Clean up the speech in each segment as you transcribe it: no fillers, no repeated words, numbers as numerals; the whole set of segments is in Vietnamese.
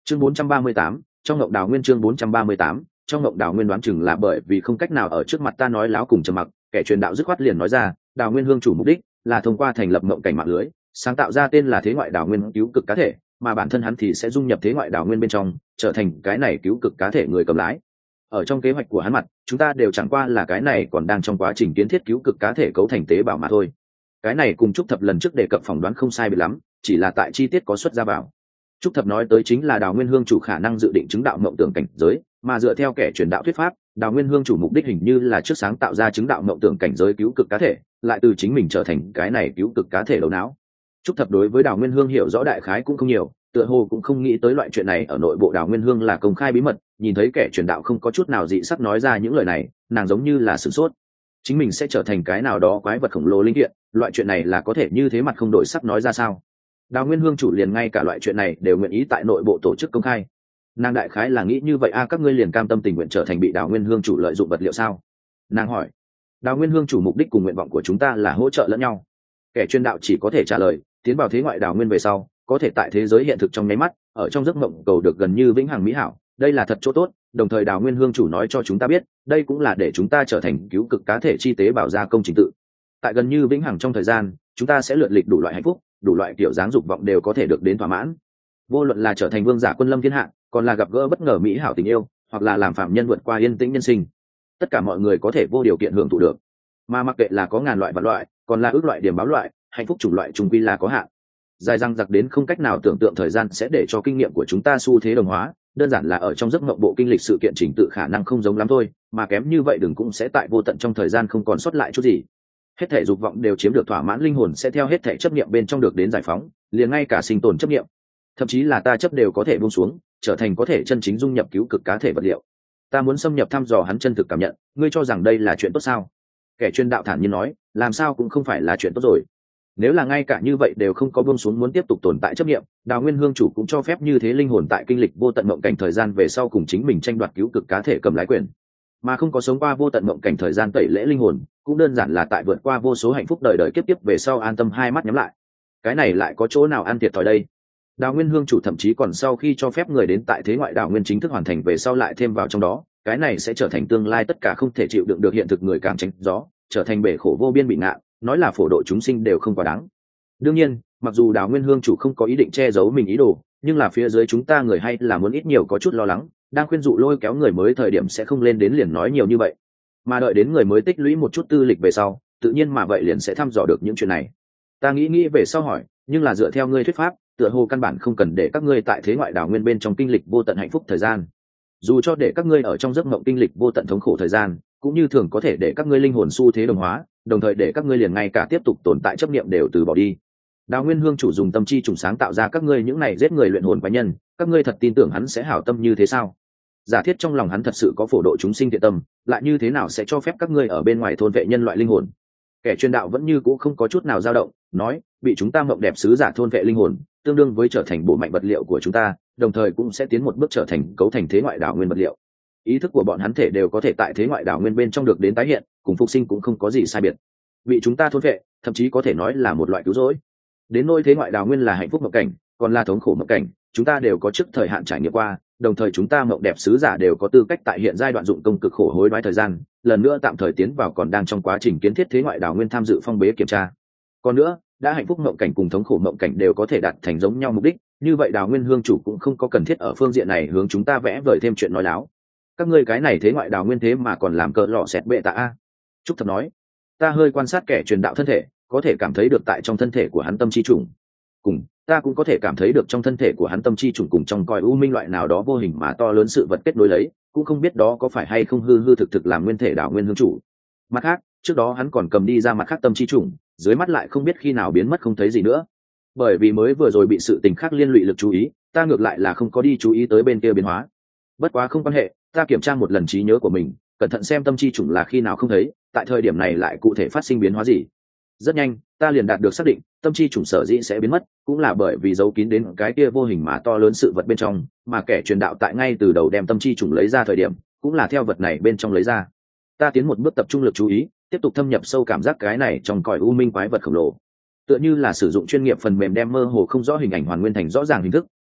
Chương 438, trong ngộng đào nguyên. Chương 438, trong ngộng đào nguyên. Đoán chừng là bởi vì không cách nào ở trước mặt ta nói láo cùng trầm mặc, kẻ truyền đạo dứt khoát liền nói ra, đào nguyên hương chủ mục đích là thông qua thành lập ngộng cảnh mạng lưới, sáng tạo ra tên là thế ngoại đào nguyên cứu cực cá thể, mà bản thân hắn thì sẽ dung nhập thế ngoại đào nguyên bên trong, trở thành cái này cứu cực cá thể người cầm lái. Ở trong kế hoạch của hắn mặt, chúng ta đều chẳng qua là cái này còn đang trong quá trình kiến thiết cứu cực cá thể cấu thành tế bào mà thôi. Cái này cùng Trúc Thập lần trước đề cập phỏng đoán không sai biệt lắm, chỉ là tại chi tiết có xuất ra vào. Trúc Thập nói tới chính là đào nguyên hương chủ khả năng dự định chứng đạo mộng tưởng cảnh giới, mà dựa theo kẻ truyền đạo thuyết pháp, đào nguyên hương chủ mục đích hình như là trước sáng tạo ra chứng đạo mộng tưởng cảnh giới cứu cực cá thể, lại từ chính mình trở thành cái này cứu cực cá thể đầu não. Trúc Thập đối với đào nguyên hương hiểu rõ đại khái cũng không nhiều, tựa hồ cũng không nghĩ tới loại chuyện này ở nội bộ đào nguyên hương là công khai bí mật. Nhìn thấy kẻ truyền đạo không có chút nào dị sắc nói ra những lời này, nàng giống như là sửng sốt. Chính mình sẽ trở thành cái nào đó quái vật khổng lồ linh kiện, loại chuyện này là có thể như thế mặt không đổi sắc nói ra sao? Đào nguyên hương chủ liền ngay cả loại chuyện này đều nguyện ý tại nội bộ tổ chức công khai. Nàng đại khái là nghĩ như vậy các ngươi liền cam tâm tình nguyện trở thành bị đào nguyên hương chủ lợi dụng vật liệu sao? Nàng hỏi. Đào nguyên hương chủ mục đích cùng nguyện vọng của chúng ta là hỗ trợ lẫn nhau. Kẻ truyền đạo chỉ có thể trả lời, tiến vào thế ngoại đào nguyên về sau, có thể tại thế giới hiện thực trong nháy mắt, ở trong giấc mộng cầu được gần như vĩnh hằng mỹ hảo, đây là thật chỗ tốt. Đồng thời đào nguyên hương chủ nói cho chúng ta biết, đây cũng là để chúng ta trở thành cứu cực cá thể chi tế bảo gia công trình tự. Tại gần như vĩnh hằng trong thời gian, chúng ta sẽ lượt lịch đủ loại hạnh phúc, đủ loại kiểu dáng dục vọng đều có thể được đến thỏa mãn. Vô luận là trở thành vương giả quân lâm thiên hạ, còn là gặp gỡ bất ngờ mỹ hảo tình yêu, hoặc là làm phạm nhân vượt qua yên tĩnh nhân sinh, tất cả mọi người có thể vô điều kiện hưởng thụ được. Mà mặc kệ là có ngàn loại vật loại, còn là ước loại điểm báo loại, hạnh phúc chủng loại trùng quy là có hạn. Dài răng giặc đến không cách nào tưởng tượng thời gian sẽ để cho kinh nghiệm của chúng ta xu thế đồng hóa, đơn giản là ở trong giấc mộng bộ kinh lịch sự kiện trình tự khả năng không giống lắm thôi, mà kém như vậy đừng cũng sẽ tại vô tận trong thời gian không còn sót lại chút gì. Hết thể dục vọng đều chiếm được thỏa mãn, linh hồn sẽ theo hết thể chấp niệm bên trong được đến giải phóng, liền ngay cả sinh tồn chấp niệm, thậm chí là ta chấp đều có thể buông xuống, trở thành có thể chân chính dung nhập cứu cực cá thể vật liệu. Ta muốn xâm nhập thăm dò hắn chân thực cảm nhận, ngươi cho rằng đây là chuyện tốt sao? Kẻ truyền đạo thản nhiên nói, làm sao cũng không phải là chuyện tốt rồi. Nếu là ngay cả như vậy đều không có buông xuống muốn tiếp tục tồn tại chấp niệm, đào nguyên hương chủ cũng cho phép như thế linh hồn tại kinh lịch vô tận mộng cảnh thời gian về sau cùng chính mình tranh đoạt cứu cực cá thể cầm lái quyền, mà không có sống qua vô tận mộng cảnh thời gian tẩy lễ linh hồn, cũng đơn giản là tại vượt qua vô số hạnh phúc đời đời kiếp kiếp về sau an tâm hai mắt nhắm lại. Cái này lại có chỗ nào ăn thiệt thòi đây? Đào nguyên hương chủ thậm chí còn sau khi cho phép người đến tại thế ngoại đào nguyên chính thức hoàn thành về sau lại thêm vào trong đó, cái này sẽ trở thành tương lai tất cả không thể chịu đựng được hiện thực người càng tránh gió, trở thành bể khổ vô biên bị ngạn, nói là phổ độ chúng sinh đều không quá đáng. Đương nhiên, mặc dù đào nguyên hương chủ không có ý định che giấu mình ý đồ, nhưng là phía dưới chúng ta người hay là muốn ít nhiều có chút lo lắng, đang khuyên dụ lôi kéo người mới thời điểm sẽ không lên đến liền nói nhiều như vậy, mà đợi đến người mới tích lũy một chút tư lịch về sau, tự nhiên mà vậy liền sẽ thăm dò được những chuyện này. Ta nghĩ về sau hỏi, nhưng là dựa theo ngươi thuyết pháp, tựa hồ căn bản không cần để các ngươi tại thế ngoại đào nguyên bên trong kinh lịch vô tận hạnh phúc thời gian, dù cho để các ngươi ở trong giấc mộng kinh lịch vô tận thống khổ thời gian, cũng như thường có thể để các ngươi linh hồn xu thế đồng hóa, đồng thời để các ngươi liền ngay cả tiếp tục tồn tại chấp niệm đều từ bỏ đi. Đào nguyên hương chủ dùng tâm chi trùng sáng tạo ra các ngươi những này giết người luyện hồn quái nhân, các ngươi thật tin tưởng hắn sẽ hảo tâm như thế sao? Giả thiết trong lòng hắn thật sự có phổ độ chúng sinh thiện tâm, lại như thế nào sẽ cho phép các ngươi ở bên ngoài thôn vệ nhân loại linh hồn? Kẻ truyền đạo vẫn như cũ không có chút nào dao động, nói, bị chúng ta mộng đẹp sứ giả thôn vệ linh hồn, tương đương với trở thành bộ mạnh vật liệu của chúng ta, đồng thời cũng sẽ tiến một bước trở thành cấu thành thế ngoại đảo nguyên vật liệu. Ý thức của bọn hắn thể đều có thể tại thế ngoại đảo nguyên bên trong được đến tái hiện, cùng phục sinh cũng không có gì sai biệt. Bị chúng ta thôn vệ, thậm chí có thể nói là một loại cứu rỗi. Đến nỗi thế ngoại đảo nguyên là hạnh phúc mộng cảnh, còn là thống khổ mộng cảnh, chúng ta đều có trước thời hạn trải nghiệm qua, đồng thời chúng ta mộng đẹp sứ giả đều có tư cách tại hiện giai đoạn dụng công cực khổ hối đoái thời gian, lần nữa tạm thời tiến vào còn đang trong quá trình kiến thiết thế ngoại đảo nguyên tham dự phong bế kiểm tra. Còn nữa, đã hạnh phúc mộng cảnh cùng thống khổ mộng cảnh đều có thể đạt thành giống nhau mục đích, như vậy đào nguyên hương chủ cũng không có cần thiết ở phương diện này hướng chúng ta vẽ vời thêm chuyện nói láo. Các ngươi cái này thế ngoại đào nguyên thế mà còn làm cỡ lọ xẹt bệ tạ a. Trúc Thập nói, ta hơi quan sát kẻ truyền đạo thân thể, có thể cảm thấy được tại trong thân thể của hắn tâm chi trùng, cùng ta cũng có thể cảm thấy được trong thân thể của hắn tâm chi trùng cùng trong cõi u minh loại nào đó vô hình mà to lớn sự vật kết nối lấy, cũng không biết đó có phải hay không hư hư thực thực làm nguyên thể đào nguyên hương chủ. Mặt khác, trước đó hắn còn cầm đi ra mặt khác tâm chi trùng, dưới mắt lại không biết khi nào biến mất không thấy gì nữa. Bởi vì mới vừa rồi bị sự tình khác liên lụy lực chú ý, ta ngược lại là không có đi chú ý tới bên kia biến hóa. Bất quá không quan hệ, ta kiểm tra một lần trí nhớ của mình, cẩn thận xem tâm chi trùng là khi nào không thấy, tại thời điểm này lại cụ thể phát sinh biến hóa gì. Rất nhanh, ta liền đạt được xác định, tâm chi trùng sở dĩ sẽ biến mất, cũng là bởi vì giấu kín đến cái kia vô hình mà to lớn sự vật bên trong, mà kẻ truyền đạo tại ngay từ đầu đem tâm chi trùng lấy ra thời điểm, cũng là theo vật này bên trong lấy ra. Ta tiến một bước tập trung lực chú ý, tiếp tục thâm nhập sâu cảm giác cái này trong cõi u minh quái vật khổng lồ, tựa như là sử dụng chuyên nghiệp phần mềm đem mơ hồ không rõ hình ảnh hoàn nguyên thành rõ ràng hình thức,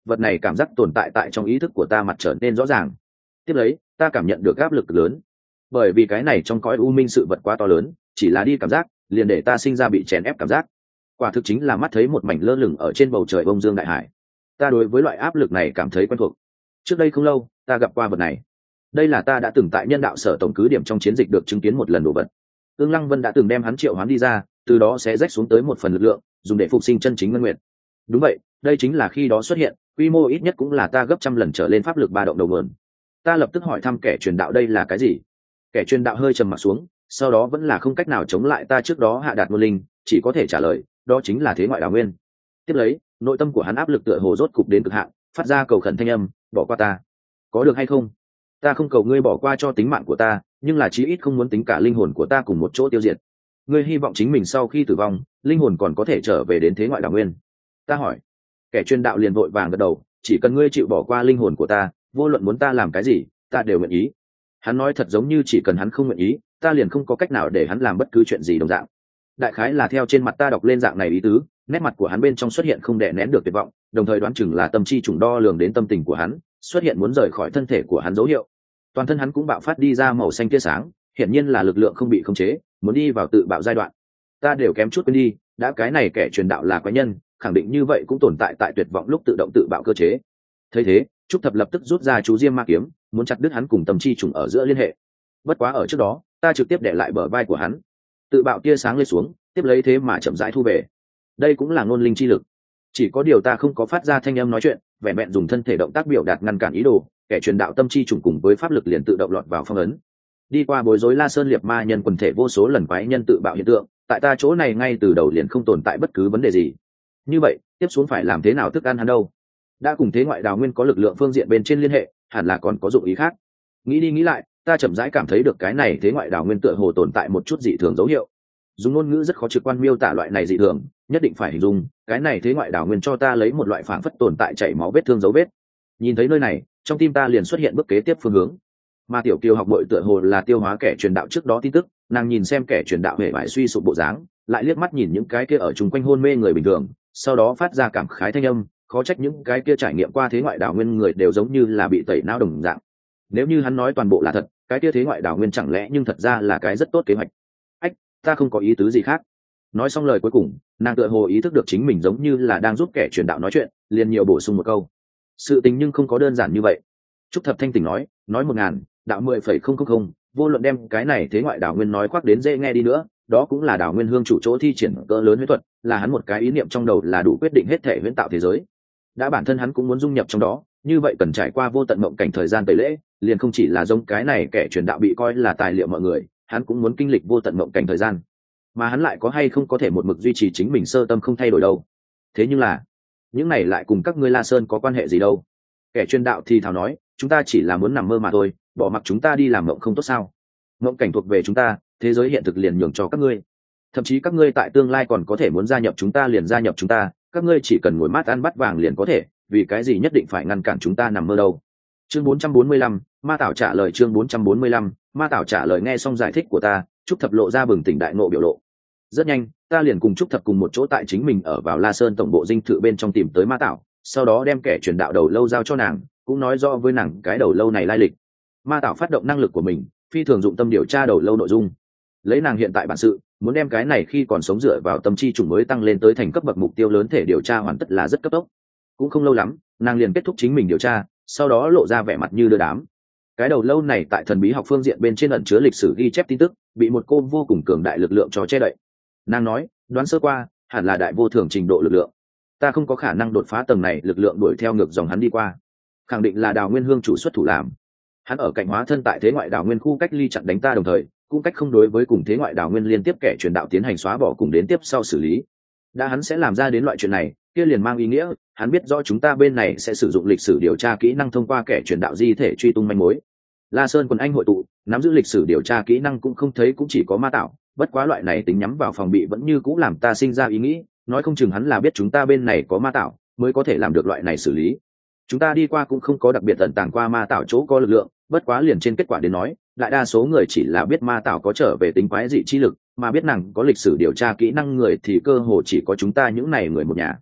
vật này cảm giác tồn tại tại trong ý thức của ta mặt trở nên rõ ràng. Tiếp lấy ta cảm nhận được áp lực lớn, bởi vì cái này trong cõi u minh sự vật quá to lớn, chỉ là đi cảm giác liền để ta sinh ra bị chèn ép cảm giác. Quả thực chính là mắt thấy một mảnh lơ lửng ở trên bầu trời bông dương đại hải. Ta đối với loại áp lực này cảm thấy quen thuộc. Trước đây không lâu ta gặp qua vật này. Đây là ta đã từng tại nhân đạo sở tổng cứ điểm trong chiến dịch được chứng kiến một lần đồ vật. Ương Lăng Vân đã từng đem hắn triệu hoán đi ra, từ đó sẽ rách xuống tới một phần lực lượng, dùng để phục sinh chân chính ngân nguyệt. Đúng vậy, đây chính là khi đó xuất hiện, quy mô ít nhất cũng là ta gấp trăm lần trở lên pháp lực ba động đầu nguồn. Ta lập tức hỏi thăm kẻ truyền đạo đây là cái gì. Kẻ truyền đạo hơi trầm mặt xuống, sau đó vẫn là không cách nào chống lại ta trước đó hạ đạt ngôn linh, chỉ có thể trả lời đó chính là thế ngoại đào nguyên. Tiếp lấy nội tâm của hắn áp lực tựa hồ rốt cục đến cực hạn, phát ra cầu khẩn thanh âm, bỏ qua ta có được hay không? Ta không cầu ngươi bỏ qua cho tính mạng của ta, nhưng là chí ít không muốn tính cả linh hồn của ta cùng một chỗ tiêu diệt. Ngươi hy vọng chính mình sau khi tử vong linh hồn còn có thể trở về đến thế ngoại đào nguyên. Ta hỏi. Kẻ truyền đạo liền vội vàng gật đầu, chỉ cần ngươi chịu bỏ qua linh hồn của ta, vô luận muốn ta làm cái gì ta đều nguyện ý. Hắn nói thật giống như chỉ cần hắn không nguyện ý ta liền không có cách nào để hắn làm bất cứ chuyện gì đồng dạng. Đại khái là theo trên mặt ta đọc lên dạng này ý tứ, nét mặt của hắn bên trong xuất hiện không đè nén được tuyệt vọng, đồng thời đoán chừng là tâm chi trùng đo lường đến tâm tình của hắn, xuất hiện muốn rời khỏi thân thể của hắn dấu hiệu. Toàn thân hắn cũng bạo phát đi ra màu xanh tia sáng, hiển nhiên là lực lượng không bị khống chế, muốn đi vào tự bạo giai đoạn. Ta đều kém chút quên đi, đã cái này kẻ truyền đạo là quái nhân, khẳng định như vậy cũng tồn tại tại tuyệt vọng lúc tự động tự bạo cơ chế. Thấy thế, Trúc Thập lập tức rút ra chú Diêm Ma kiếm, muốn chặt đứt hắn cùng tâm chi trùng ở giữa liên hệ. Bất quá ở trước đó, ta trực tiếp để lại bờ vai của hắn. Tự bạo tia sáng lên xuống, tiếp lấy thế mà chậm rãi thu về. Đây cũng là ngôn linh chi lực. Chỉ có điều ta không có phát ra thanh âm nói chuyện, vẹn vẹn dùng thân thể động tác biểu đạt ngăn cản ý đồ, kẻ truyền đạo tâm chi trùng cùng với pháp lực liền tự động lọt vào phong ấn. Đi qua bối rối La Sơn liệt ma nhân quần thể vô số lần quái nhân tự bạo hiện tượng, tại ta chỗ này ngay từ đầu liền không tồn tại bất cứ vấn đề gì. Như vậy tiếp xuống phải làm thế nào thức ăn hắn đâu? Đã cùng thế ngoại đào nguyên có lực lượng phương diện bên trên liên hệ, hẳn là còn có dụng ý khác. Nghĩ đi nghĩ lại, ta chậm rãi cảm thấy được cái này thế ngoại đào nguyên tựa hồ tồn tại một chút dị thường dấu hiệu. Dùng ngôn ngữ rất khó trực quan miêu tả loại này dị thường, nhất định phải hình dung cái này thế ngoại đào nguyên cho ta lấy một loại phảng phất tồn tại chảy máu vết thương dấu vết. Nhìn thấy nơi này, trong tim ta liền xuất hiện bước kế tiếp phương hướng. Mà Tiểu Kiều học bội tựa hồ là tiêu hóa kẻ truyền đạo trước đó tin tức, nàng nhìn xem kẻ truyền đạo hề bại suy sụp bộ dáng, lại liếc mắt nhìn những cái kia ở chung quanh hôn mê người bình thường, sau đó phát ra cảm khái thanh âm, khó trách những cái kia trải nghiệm qua thế ngoại đào nguyên người đều giống như là bị tẩy não đồng dạng. Nếu như hắn nói toàn bộ là thật, cái kia thế ngoại đào nguyên chẳng lẽ nhưng thật ra là cái rất tốt kế hoạch. Ách, ta không có ý tứ gì khác. Nói xong lời cuối cùng, nàng tựa hồ ý thức được chính mình giống như là đang giúp kẻ truyền đạo nói chuyện, liền nhiều bổ sung một câu. Sự tình nhưng không có đơn giản như vậy. Trúc Thập thanh tỉnh nói 1000, đạo 10,000, vô luận đem cái này thế ngoại đào nguyên nói khoác đến dễ nghe đi nữa, đó cũng là đào nguyên hương chủ chỗ thi triển cỡ lớn huyễn thuật, là hắn một cái ý niệm trong đầu là đủ quyết định hết thể huyễn tạo thế giới. Đã bản thân hắn cũng muốn dung nhập trong đó, như vậy cần trải qua vô tận mộng cảnh thời gian tẩy lễ, liền không chỉ là giống cái này kẻ truyền đạo bị coi là tài liệu mọi người, hắn cũng muốn kinh lịch vô tận mộng cảnh thời gian. Mà hắn lại có hay không có thể một mực duy trì chính mình sơ tâm không thay đổi đâu. Thế nhưng là những này lại cùng các ngươi La Sơn có quan hệ gì đâu? Kẻ truyền đạo thì thào nói, chúng ta chỉ là muốn nằm mơ mà thôi, bỏ mặc chúng ta đi làm mộng không tốt sao? Mộng cảnh thuộc về chúng ta, thế giới hiện thực liền nhường cho các ngươi. Thậm chí các ngươi tại tương lai còn có thể muốn gia nhập chúng ta liền gia nhập chúng ta, các ngươi chỉ cần ngồi mát ăn bát vàng liền có thể, vì cái gì nhất định phải ngăn cản chúng ta nằm mơ đâu? Chương 445, Ma Tảo trả lời. Chương 445, Ma Tảo trả lời. Nghe xong giải thích của ta, Trúc Thập lộ ra bừng tỉnh đại ngộ biểu lộ. Rất nhanh, ta liền cùng Trúc Thập cùng một chỗ tại chính mình ở vào La Sơn tổng bộ dinh thự bên trong tìm tới Ma Tảo, sau đó đem kẻ truyền đạo đầu lâu giao cho nàng, cũng nói rõ với nàng cái đầu lâu này lai lịch. Ma Tảo phát động năng lực của mình, phi thường dụng tâm điều tra đầu lâu nội dung. Lấy nàng hiện tại bản sự, muốn đem cái này khi còn sống dựa vào tâm chi trùng mới tăng lên tới thành cấp bậc mục tiêu lớn thể điều tra hoàn tất là rất cấp tốc. Cũng không lâu lắm, nàng liền kết thúc chính mình điều tra, sau đó lộ ra vẻ mặt như đưa đám. Cái đầu lâu này tại thần bí học phương diện bên trên ẩn chứa lịch sử ghi chép tin tức, bị một cô vô cùng cường đại lực lượng cho che đậy. Nàng nói, đoán sơ qua, hẳn là đại vô thường trình độ lực lượng. Ta không có khả năng đột phá tầng này lực lượng đuổi theo ngược dòng hắn đi qua. Khẳng định là Đào Nguyên Hương chủ xuất thủ làm. Hắn ở cạnh hóa thân tại thế ngoại Đào Nguyên khu cách ly chặn đánh ta, đồng thời cũng cách không đối với cùng thế ngoại Đào Nguyên liên tiếp kẻ truyền đạo tiến hành xóa bỏ cùng đến tiếp sau xử lý. Đã hắn sẽ làm ra đến loại chuyện này, kia liền mang ý nghĩa hắn biết rõ chúng ta bên này sẽ sử dụng lịch sử điều tra kỹ năng thông qua kẻ truyền đạo di thể truy tung manh mối. La Sơn quần anh hội tụ, nắm giữ lịch sử điều tra kỹ năng cũng không thấy cũng chỉ có Ma Tảo, bất quá loại này tính nhắm vào phòng bị vẫn như cũng làm ta sinh ra ý nghĩ, nói không chừng hắn là biết chúng ta bên này có Ma Tảo mới có thể làm được loại này xử lý. Chúng ta đi qua cũng không có đặc biệt tận tàng qua Ma Tảo chỗ có lực lượng, bất quá liền trên kết quả đến nói, đại đa số người chỉ là biết Ma Tảo có trở về tính quái dị chi lực, mà biết nàng có lịch sử điều tra kỹ năng người thì cơ hồ chỉ có chúng ta những này người một nhà.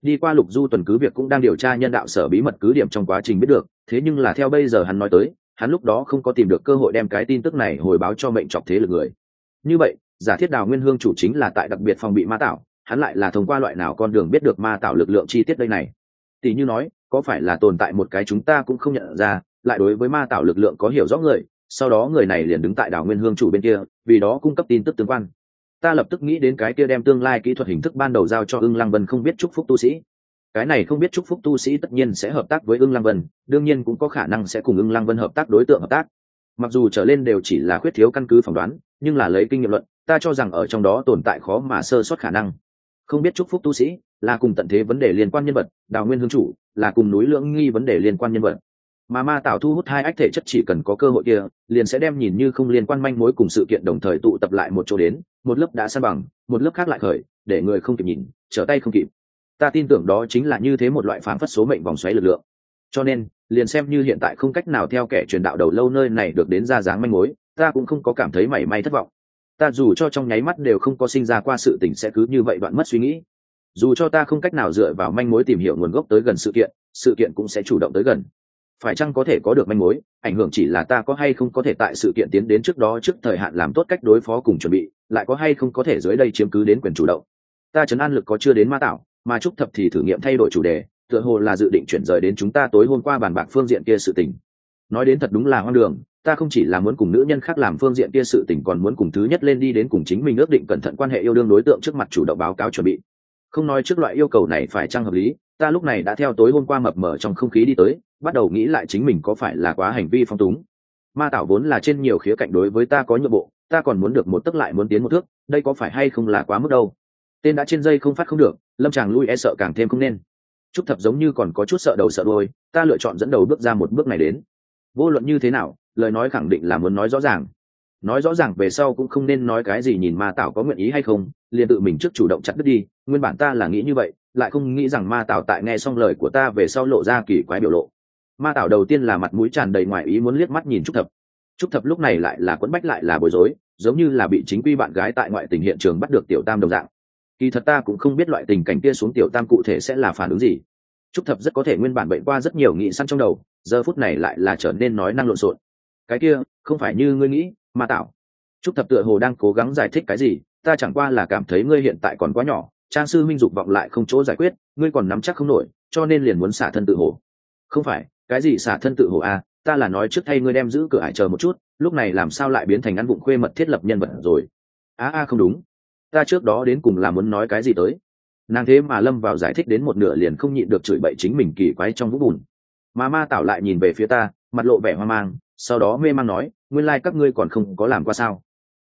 đi qua Lục Du tuần cứ việc cũng đang điều tra nhân đạo sở bí mật cứ điểm trong quá trình biết được, thế nhưng là theo bây giờ hắn nói tới, hắn lúc đó không có tìm được cơ hội đem cái tin tức này hồi báo cho mệnh trọc thế lực người. Như vậy, giả thiết Đào Nguyên Hương chủ chính là tại đặc biệt phòng bị ma tạo, hắn lại là thông qua loại nào con đường biết được ma tạo lực lượng chi tiết đây này? Tỷ như nói, có phải là tồn tại một cái chúng ta cũng không nhận ra, lại đối với ma tạo lực lượng có hiểu rõ người, sau đó người này liền đứng tại Đào Nguyên Hương chủ bên kia, vì đó cung cấp tin tức tương quan. Ta lập tức nghĩ đến cái kia đem tương lai kỹ thuật hình thức ban đầu giao cho Ưng Lăng Vân không biết chúc phúc tu sĩ. Cái này không biết chúc phúc tu sĩ tất nhiên sẽ hợp tác với Ưng Lăng Vân, đương nhiên cũng có khả năng sẽ cùng Ưng Lăng Vân hợp tác đối tượng hợp tác. Mặc dù trở lên đều chỉ là khuyết thiếu căn cứ phỏng đoán, nhưng là lấy kinh nghiệm luận, ta cho rằng ở trong đó tồn tại khó mà sơ suất khả năng. Không biết chúc phúc tu sĩ là cùng tận thế vấn đề liên quan nhân vật, Đào Nguyên Hương chủ là cùng núi Lưỡng Nghi vấn đề liên quan nhân vật. Mà ma tạo thu hút hai ách thể chất chỉ cần có cơ hội kia, liền sẽ đem nhìn như không liên quan manh mối cùng sự kiện đồng thời tụ tập lại một chỗ đến, một lớp đã san bằng, một lớp khác lại khởi, để người không kịp nhìn, trở tay không kịp. Ta tin tưởng đó chính là như thế một loại phảng phất số mệnh vòng xoáy lực lượng. Cho nên, liền xem như hiện tại không cách nào theo kẻ truyền đạo đầu lâu nơi này được đến ra dáng manh mối, ta cũng không có cảm thấy mảy may thất vọng. Ta dù cho trong nháy mắt đều không có sinh ra qua sự tình sẽ cứ như vậy đoạn mất suy nghĩ. Dù cho ta không cách nào dựa vào manh mối tìm hiểu nguồn gốc tới gần sự kiện cũng sẽ chủ động tới gần. Phải chăng có thể có được manh mối, ảnh hưởng chỉ là ta có hay không có thể tại sự kiện tiến đến trước đó trước thời hạn làm tốt cách đối phó cùng chuẩn bị, lại có hay không có thể dưới đây chiếm cứ đến quyền chủ động. Ta trấn an lực có chưa đến ma tạo, mà trúc thập thì thử nghiệm thay đổi chủ đề, tựa hồ là dự định chuyển rời đến chúng ta tối hôm qua bàn bạc phương diện kia sự tình. Nói đến thật đúng là hoang đường, ta không chỉ là muốn cùng nữ nhân khác làm phương diện kia sự tình, còn muốn cùng thứ nhất lên đi đến cùng chính mình ước định cẩn thận quan hệ yêu đương đối tượng trước mặt chủ động báo cáo chuẩn bị. Không nói trước loại yêu cầu này phải chăng hợp lý, ta lúc này đã theo tối hôm qua mập mờ trong không khí đi tới, bắt đầu nghĩ lại chính mình có phải là quá hành vi phong túng. Ma tạo vốn là trên nhiều khía cạnh đối với ta có nhượng bộ, ta còn muốn được một tấc lại muốn tiến một thước, đây có phải hay không là quá mức đâu. Tên đã trên dây không phát không được, lâm chàng lui e sợ càng thêm không nên. Trúc Thập giống như còn có chút sợ đầu sợ đuôi, ta lựa chọn dẫn đầu bước ra một bước này đến. Vô luận như thế nào, lời nói khẳng định là muốn nói rõ ràng. Nói rõ ràng về sau cũng không nên nói cái gì nhìn ma tạo có nguyện ý hay không, liền tự mình trước chủ động chặt đứt đi. Nguyên bản ta là nghĩ như vậy, lại không nghĩ rằng ma tạo tại nghe xong lời của ta về sau lộ ra kỳ quái biểu lộ. Ma tạo đầu tiên là mặt mũi tràn đầy ngoài ý muốn liếc mắt nhìn Trúc Thập. Trúc Thập lúc này lại là quẫn bách lại là bối rối, giống như là bị chính quy bạn gái tại ngoại tình hiện trường bắt được tiểu tam đồng dạng. Kỳ thật ta cũng không biết loại tình cảnh kia xuống tiểu tam cụ thể sẽ là phản ứng gì. Trúc Thập rất có thể nguyên bản bệnh qua rất nhiều nghĩ săn trong đầu, giờ phút này lại là trở nên nói năng lộn xộn. Cái kia không phải như ngươi nghĩ, Ma tạo. Trúc Thập tựa hồ đang cố gắng giải thích cái gì, ta chẳng qua là cảm thấy ngươi hiện tại còn quá nhỏ, Trang sư minh dục vọng lại không chỗ giải quyết, ngươi còn nắm chắc không nổi, cho nên liền muốn xả thân tự hổ. Không phải, cái gì xả thân tự hổ à, ta là nói trước thay ngươi đem giữ cửa ải chờ một chút, lúc này làm sao lại biến thành ăn vụng khuê mật thiết lập nhân vật rồi. Không đúng, ta trước đó đến cùng là muốn nói cái gì tới. Nàng thế mà lâm vào giải thích đến một nửa liền không nhịn được chửi bậy chính mình kỳ quái trong vũng bùn. Mà ma tạo lại nhìn về phía ta, mặt lộ vẻ hoang mang, sau đó mê mang nói, nguyên lai các ngươi còn không có làm qua sao.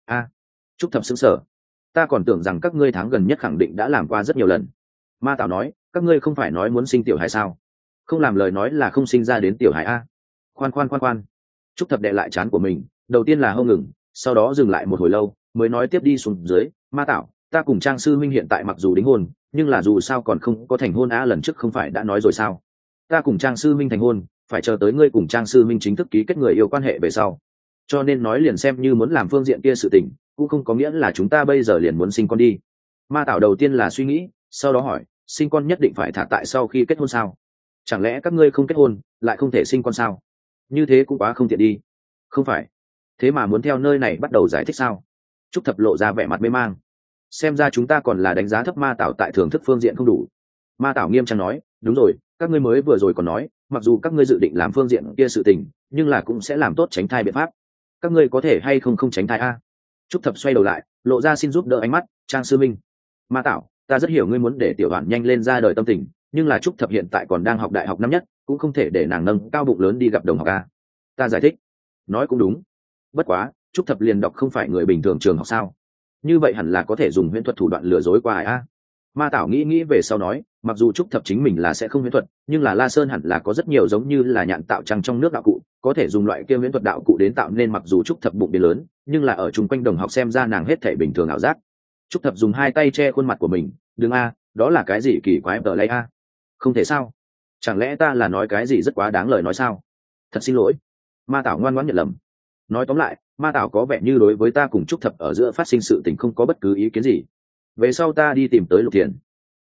Trúc Thập sững sờ, ta còn tưởng rằng các ngươi tháng gần nhất khẳng định đã làm qua rất nhiều lần. Ma tạo nói, các ngươi không phải nói muốn sinh tiểu hài sao, không làm lời nói là không sinh ra đến tiểu hài a. Khoan. Trúc Thập đệ lại trán của mình, đầu tiên là hông ngừng, sau đó dừng lại một hồi lâu mới nói tiếp đi xuống dưới, ma tạo, ta cùng Trang sư minh hiện tại mặc dù đính hôn, nhưng là dù sao còn không có thành hôn lần trước không phải đã nói rồi sao, ta cùng Trang sư minh thành hôn phải chờ tới ngươi cùng Trang sư minh chính thức ký kết người yêu quan hệ về sau, cho nên nói liền xem như muốn làm phương diện kia sự tình cũng không có nghĩa là chúng ta bây giờ liền muốn sinh con đi. Ma tạo đầu tiên là suy nghĩ, sau đó hỏi, sinh con nhất định phải thả tại sau khi kết hôn sao? Chẳng lẽ các ngươi không kết hôn lại không thể sinh con sao? Như thế cũng quá không tiện đi. Không phải, thế mà muốn theo nơi này bắt đầu giải thích sao? Trúc Thập lộ ra vẻ mặt mê mang, xem ra chúng ta còn là đánh giá thấp ma tạo tại thưởng thức phương diện không đủ. Ma tạo nghiêm trang nói, đúng rồi, các ngươi mới vừa rồi còn nói mặc dù các ngươi dự định làm phương diện kia sự tình nhưng là cũng sẽ làm tốt tránh thai biện pháp, các ngươi có thể hay không tránh thai a? Trúc Thập xoay đầu lại, lộ ra xin giúp đỡ ánh mắt, Trang sư minh. Ma tạo, ta rất hiểu ngươi muốn để tiểu đoàn nhanh lên ra đời tâm tình, nhưng là Trúc Thập hiện tại còn đang học đại học năm nhất, cũng không thể để nàng nâng cao bụng lớn đi gặp đồng học a. Ta giải thích, nói cũng đúng, bất quá Trúc Thập liền đọc không phải người bình thường trường học sao, như vậy hẳn là có thể dùng huyễn thuật thủ đoạn lừa dối qua ai a. Ma tạo nghĩ về sau nói, mặc dù Trúc Thập chính mình là sẽ không huyễn thuật, nhưng là La Sơn hẳn là có rất nhiều giống như là nhạn tạo trăng trong nước đạo cụ, có thể dùng loại kia huyễn thuật đạo cụ đến tạo nên mặc dù Trúc Thập bụng biến lớn, nhưng là ở chung quanh đồng học xem ra nàng hết thể bình thường ảo giác. Trúc Thập dùng hai tay che khuôn mặt của mình, đừng a, đó là cái gì kỳ quái tờ lay a? Không thể sao? Chẳng lẽ ta là nói cái gì rất quá đáng lời nói sao? Thật xin lỗi. Ma tạo ngoan ngoãn nhận lầm. Nói tóm lại, ma tạo có vẻ như đối với ta cùng Trúc Thập ở giữa phát sinh sự tình không có bất cứ ý kiến gì. Về sau ta đi tìm tới Lục Thiền.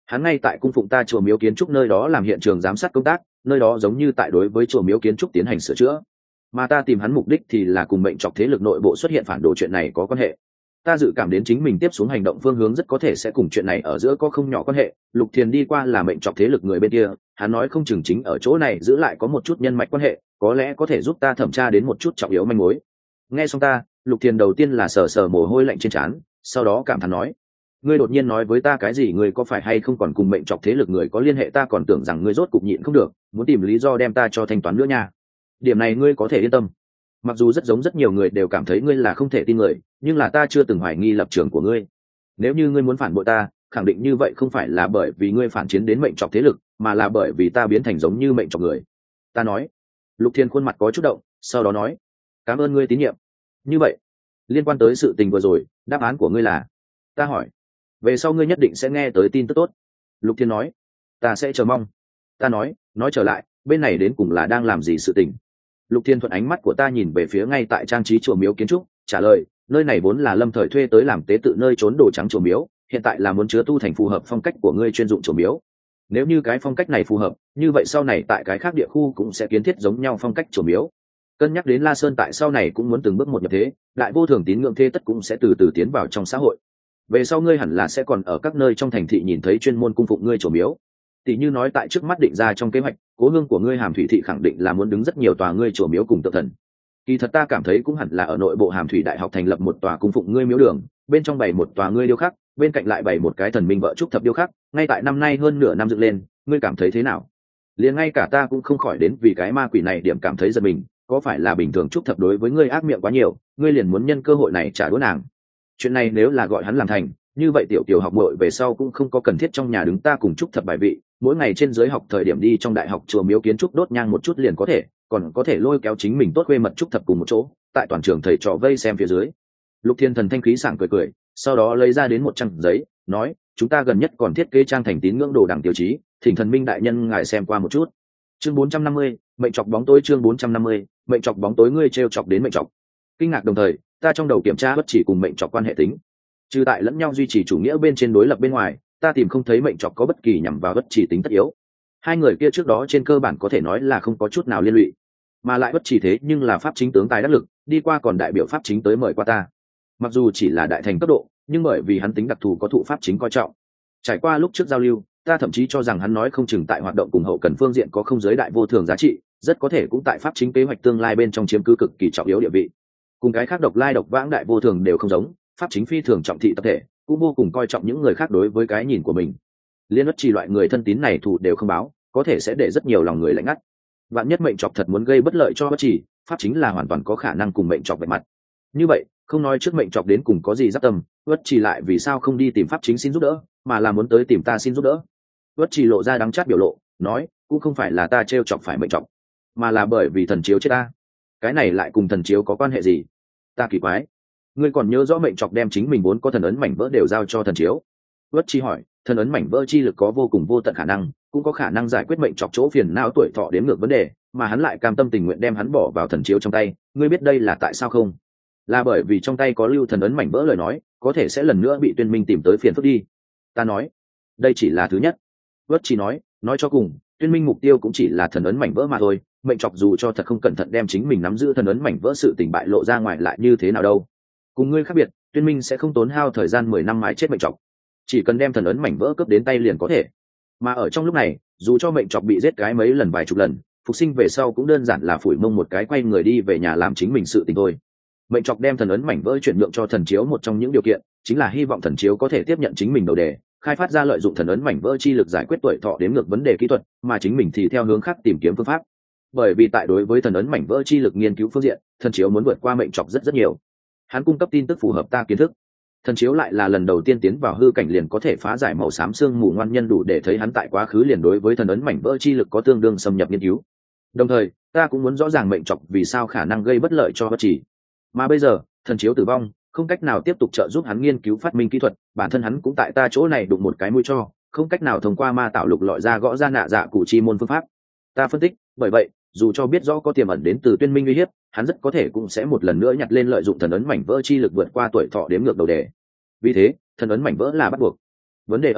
Hắn ngay tại cung phụng ta chùa miếu kiến trúc nơi đó làm hiện trường giám sát công tác, nơi đó giống như tại đối với chùa miếu kiến trúc tiến hành sửa chữa. Mà ta tìm hắn mục đích thì là cùng mệnh trọc thế lực nội bộ xuất hiện phản đồ chuyện này có quan hệ. Ta dự cảm đến chính mình tiếp xuống hành động phương hướng rất có thể sẽ cùng chuyện này ở giữa có không nhỏ quan hệ. Lục Thiền đi qua là mệnh trọc thế lực người bên kia, hắn nói không chừng chính ở chỗ này giữ lại có một chút nhân mạch quan hệ, có lẽ có thể giúp ta thẩm tra đến một chút trọng yếu manh mối. Nghe xong ta, Lục Thiền đầu tiên là sờ sờ mồ hôi lạnh trên trán, sau đó cảm thán nói: ngươi đột nhiên nói với ta cái gì? Ngươi có phải hay không còn cùng mệnh trọc thế lực người có liên hệ? Ta còn tưởng rằng ngươi rốt cục nhịn không được, muốn tìm lý do đem ta cho thanh toán nữa nha. Điểm này ngươi có thể yên tâm. Mặc dù rất giống rất nhiều người đều cảm thấy ngươi là không thể tin người, nhưng là ta chưa từng hoài nghi lập trường của ngươi. Nếu như ngươi muốn phản bội ta, khẳng định như vậy không phải là bởi vì ngươi phản chiến đến mệnh trọc thế lực, mà là bởi vì ta biến thành giống như mệnh trọc người. Ta nói. Lục Thiên khuôn mặt có chút động, sau đó nói: cảm ơn ngươi tín nhiệm. Như vậy, liên quan tới sự tình vừa rồi, đáp án của ngươi là? Ta hỏi. Về sau ngươi nhất định sẽ nghe tới tin tức tốt. Lục Thiên nói. Ta sẽ chờ mong. Ta nói trở lại, bên này đến cùng là đang làm gì sự tình? Lục Thiên thuận ánh mắt của ta nhìn về phía ngay tại trang trí chùa miếu kiến trúc, trả lời: nơi này vốn là Lâm Thời thuê tới làm tế tự nơi trốn đồ trắng chùa miếu, hiện tại là muốn chứa tu thành phù hợp phong cách của ngươi chuyên dụng chùa miếu. Nếu như cái phong cách này phù hợp, như vậy sau này tại cái khác địa khu cũng sẽ kiến thiết giống nhau phong cách chùa miếu. Cân nhắc đến La Sơn tại sau này cũng muốn từng bước một nhập thế, đại vô thường tín ngưỡng thế tất cũng sẽ từ từ tiến vào trong xã hội. Về sau ngươi hẳn là sẽ còn ở các nơi trong thành thị nhìn thấy chuyên môn cung phụng ngươi chùa miếu. Tỷ như nói tại trước mắt định ra trong kế hoạch, cố hương của ngươi Hàm Thủy thị khẳng định là muốn đứng rất nhiều tòa ngươi chùa miếu cùng tượng thần. Kỳ thật ta cảm thấy cũng hẳn là ở nội bộ Hàm Thủy đại học thành lập một tòa cung phụng ngươi miếu đường, bên trong bày một tòa ngươi điêu khắc, bên cạnh lại bày một cái thần minh vợ trúc thập điêu khắc, ngay tại năm nay hơn nửa năm dựng lên, ngươi cảm thấy thế nào? Liền ngay cả ta cũng không khỏi đến vì cái ma quỷ này điểm cảm thấy giật mình, có phải là bình thường trúc thập đối với ngươi ác miệng quá nhiều, ngươi liền muốn nhân cơ hội này trả đũa nàng? Chuyện này nếu là gọi hắn làm thành, như vậy tiểu tiểu học muội về sau cũng không có cần thiết trong nhà đứng ta cùng trúc thập bài vị, mỗi ngày trên dưới học thời điểm đi trong đại học chùa miếu kiến trúc đốt nhang một chút liền có thể, còn có thể lôi kéo chính mình tốt khuê mật trúc thập cùng một chỗ, tại toàn trường thầy trò vây xem phía dưới. Lục Thiên Thần thanh khí sảng cười cười, sau đó lấy ra đến một trang giấy, nói: chúng ta gần nhất còn thiết kế trang thành tín ngưỡng đồ đẳng tiêu chí, thỉnh thần minh đại nhân ngài xem qua một chút. Chương 450, mệnh chọc bóng tối. Chương 450, mệnh chọc bóng tối. Ngươi trêu chọc đến mệnh chọc. Kinh ngạc đồng thời, ta trong đầu kiểm tra bất chỉ cùng mệnh chọc quan hệ tính, trừ tại lẫn nhau duy trì chủ nghĩa bên trên đối lập bên ngoài, ta tìm không thấy mệnh chọc có bất kỳ nhằm vào bất chỉ tính tất yếu. Hai người kia trước đó trên cơ bản có thể nói là không có chút nào liên lụy, mà lại bất chỉ thế nhưng là pháp chính tướng tài đắc lực, đi qua còn đại biểu pháp chính tới mời qua ta. Mặc dù chỉ là đại thành cấp độ, nhưng bởi vì hắn tính đặc thù có thụ pháp chính coi trọng. Trải qua lúc trước giao lưu, ta thậm chí cho rằng hắn nói không chừng tại hoạt động cùng hậu cần phương diện có không giới đại vô thường giá trị, rất có thể cũng tại pháp chính kế hoạch tương lai bên trong chiếm cứ cực kỳ trọng yếu địa vị. Cùng cái khác độc lai độc vãng đại vô thường đều không giống, pháp chính phi thường trọng thị tập thể, cũng vô cùng coi trọng những người khác đối với cái nhìn của mình. Liên bất chỉ loại người thân tín này thủ đều không báo, có thể sẽ để rất nhiều lòng người lạnh ngắt. Vạn nhất mệnh chọc thật muốn gây bất lợi cho bất chỉ, pháp chính là hoàn toàn có khả năng cùng mệnh chọc vạch mặt. Như vậy, không nói trước mệnh chọc đến cùng có gì giáp tâm, bất chỉ lại vì sao không đi tìm pháp chính xin giúp đỡ, mà là muốn tới tìm ta xin giúp đỡ. Bất chỉ lộ ra đắng chát biểu lộ, nói: cũng không phải là ta trêu chọc phải mệnh chọc, mà là bởi vì thần chiếu chết ta. Cái này lại cùng thần chiếu có quan hệ gì? Ta kỳ quái. Ngươi còn nhớ rõ mệnh chọc đem chính mình vốn có thần ấn mảnh vỡ đều giao cho thần chiếu? Bất chi hỏi. Thần ấn mảnh vỡ chi lực có vô cùng vô tận khả năng, cũng có khả năng giải quyết mệnh chọc chỗ phiền não tuổi thọ đến ngược vấn đề, mà hắn lại cam tâm tình nguyện đem hắn bỏ vào thần chiếu trong tay. Ngươi biết đây là tại sao không? Là bởi vì trong tay có lưu thần ấn mảnh vỡ lời nói, có thể sẽ lần nữa bị Tuyên Minh tìm tới phiền phức đi. Ta nói, đây chỉ là thứ nhất. Bất chi nói cho cùng, Tuyên Minh mục tiêu cũng chỉ là thần ấn mảnh vỡ mà thôi. Mệnh chọc dù cho thật không cẩn thận đem chính mình nắm giữ thần ấn mảnh vỡ sự tình bại lộ ra ngoài lại như thế nào đâu? Cùng ngươi khác biệt, Tuyên Minh sẽ không tốn hao thời gian 10 năm mãi chết mệnh chọc, chỉ cần đem thần ấn mảnh vỡ cướp đến tay liền có thể. Mà ở trong lúc này, dù cho mệnh chọc bị giết cái mấy lần vài chục lần, phục sinh về sau cũng đơn giản là phủi mông một cái quay người đi về nhà làm chính mình sự tình thôi. Mệnh chọc đem thần ấn mảnh vỡ chuyển nhượng cho thần chiếu một trong những điều kiện chính là hy vọng thần chiếu có thể tiếp nhận chính mình đầu đề, khai phát ra lợi dụng thần ấn mảnh vỡ chi lực giải quyết tuổi thọ đếm ngược vấn đề kỹ thuật, mà chính mình thì theo hướng khác tìm kiếm phương pháp. Bởi vì tại đối với thần ấn mảnh vỡ chi lực nghiên cứu phương diện, thần chiếu muốn vượt qua mệnh chọc rất nhiều. Hắn cung cấp tin tức phù hợp ta kiến thức. Thần chiếu lại là lần đầu tiên tiến vào hư cảnh liền có thể phá giải màu xám xương mù ngoan nhân, đủ để thấy hắn tại quá khứ liền đối với thần ấn mảnh vỡ chi lực có tương đương xâm nhập nghiên cứu. Đồng thời, ta cũng muốn rõ ràng mệnh chọc vì sao khả năng gây bất lợi cho bất chỉ. Mà bây giờ, thần chiếu tử vong, không cách nào tiếp tục trợ giúp hắn nghiên cứu phát minh kỹ thuật, bản thân hắn cũng tại ta chỗ này đụng một cái mũi cho, không cách nào thông qua ma tạo lục lọi ra gõ ra nạ dạ cụ chi môn phương pháp. Ta phân tích, bởi vậy, dù cho biết rõ có tiềm ẩn đến từ Tuyên Minh uy hiếp, hắn rất có thể cũng sẽ một lần nữa nhặt lên lợi dụng thần ấn mảnh vỡ chi lực vượt qua tuổi thọ đếm ngược đầu đề. Vì thế, thần ấn mảnh vỡ là bắt buộc. Vấn đề ở chỗ,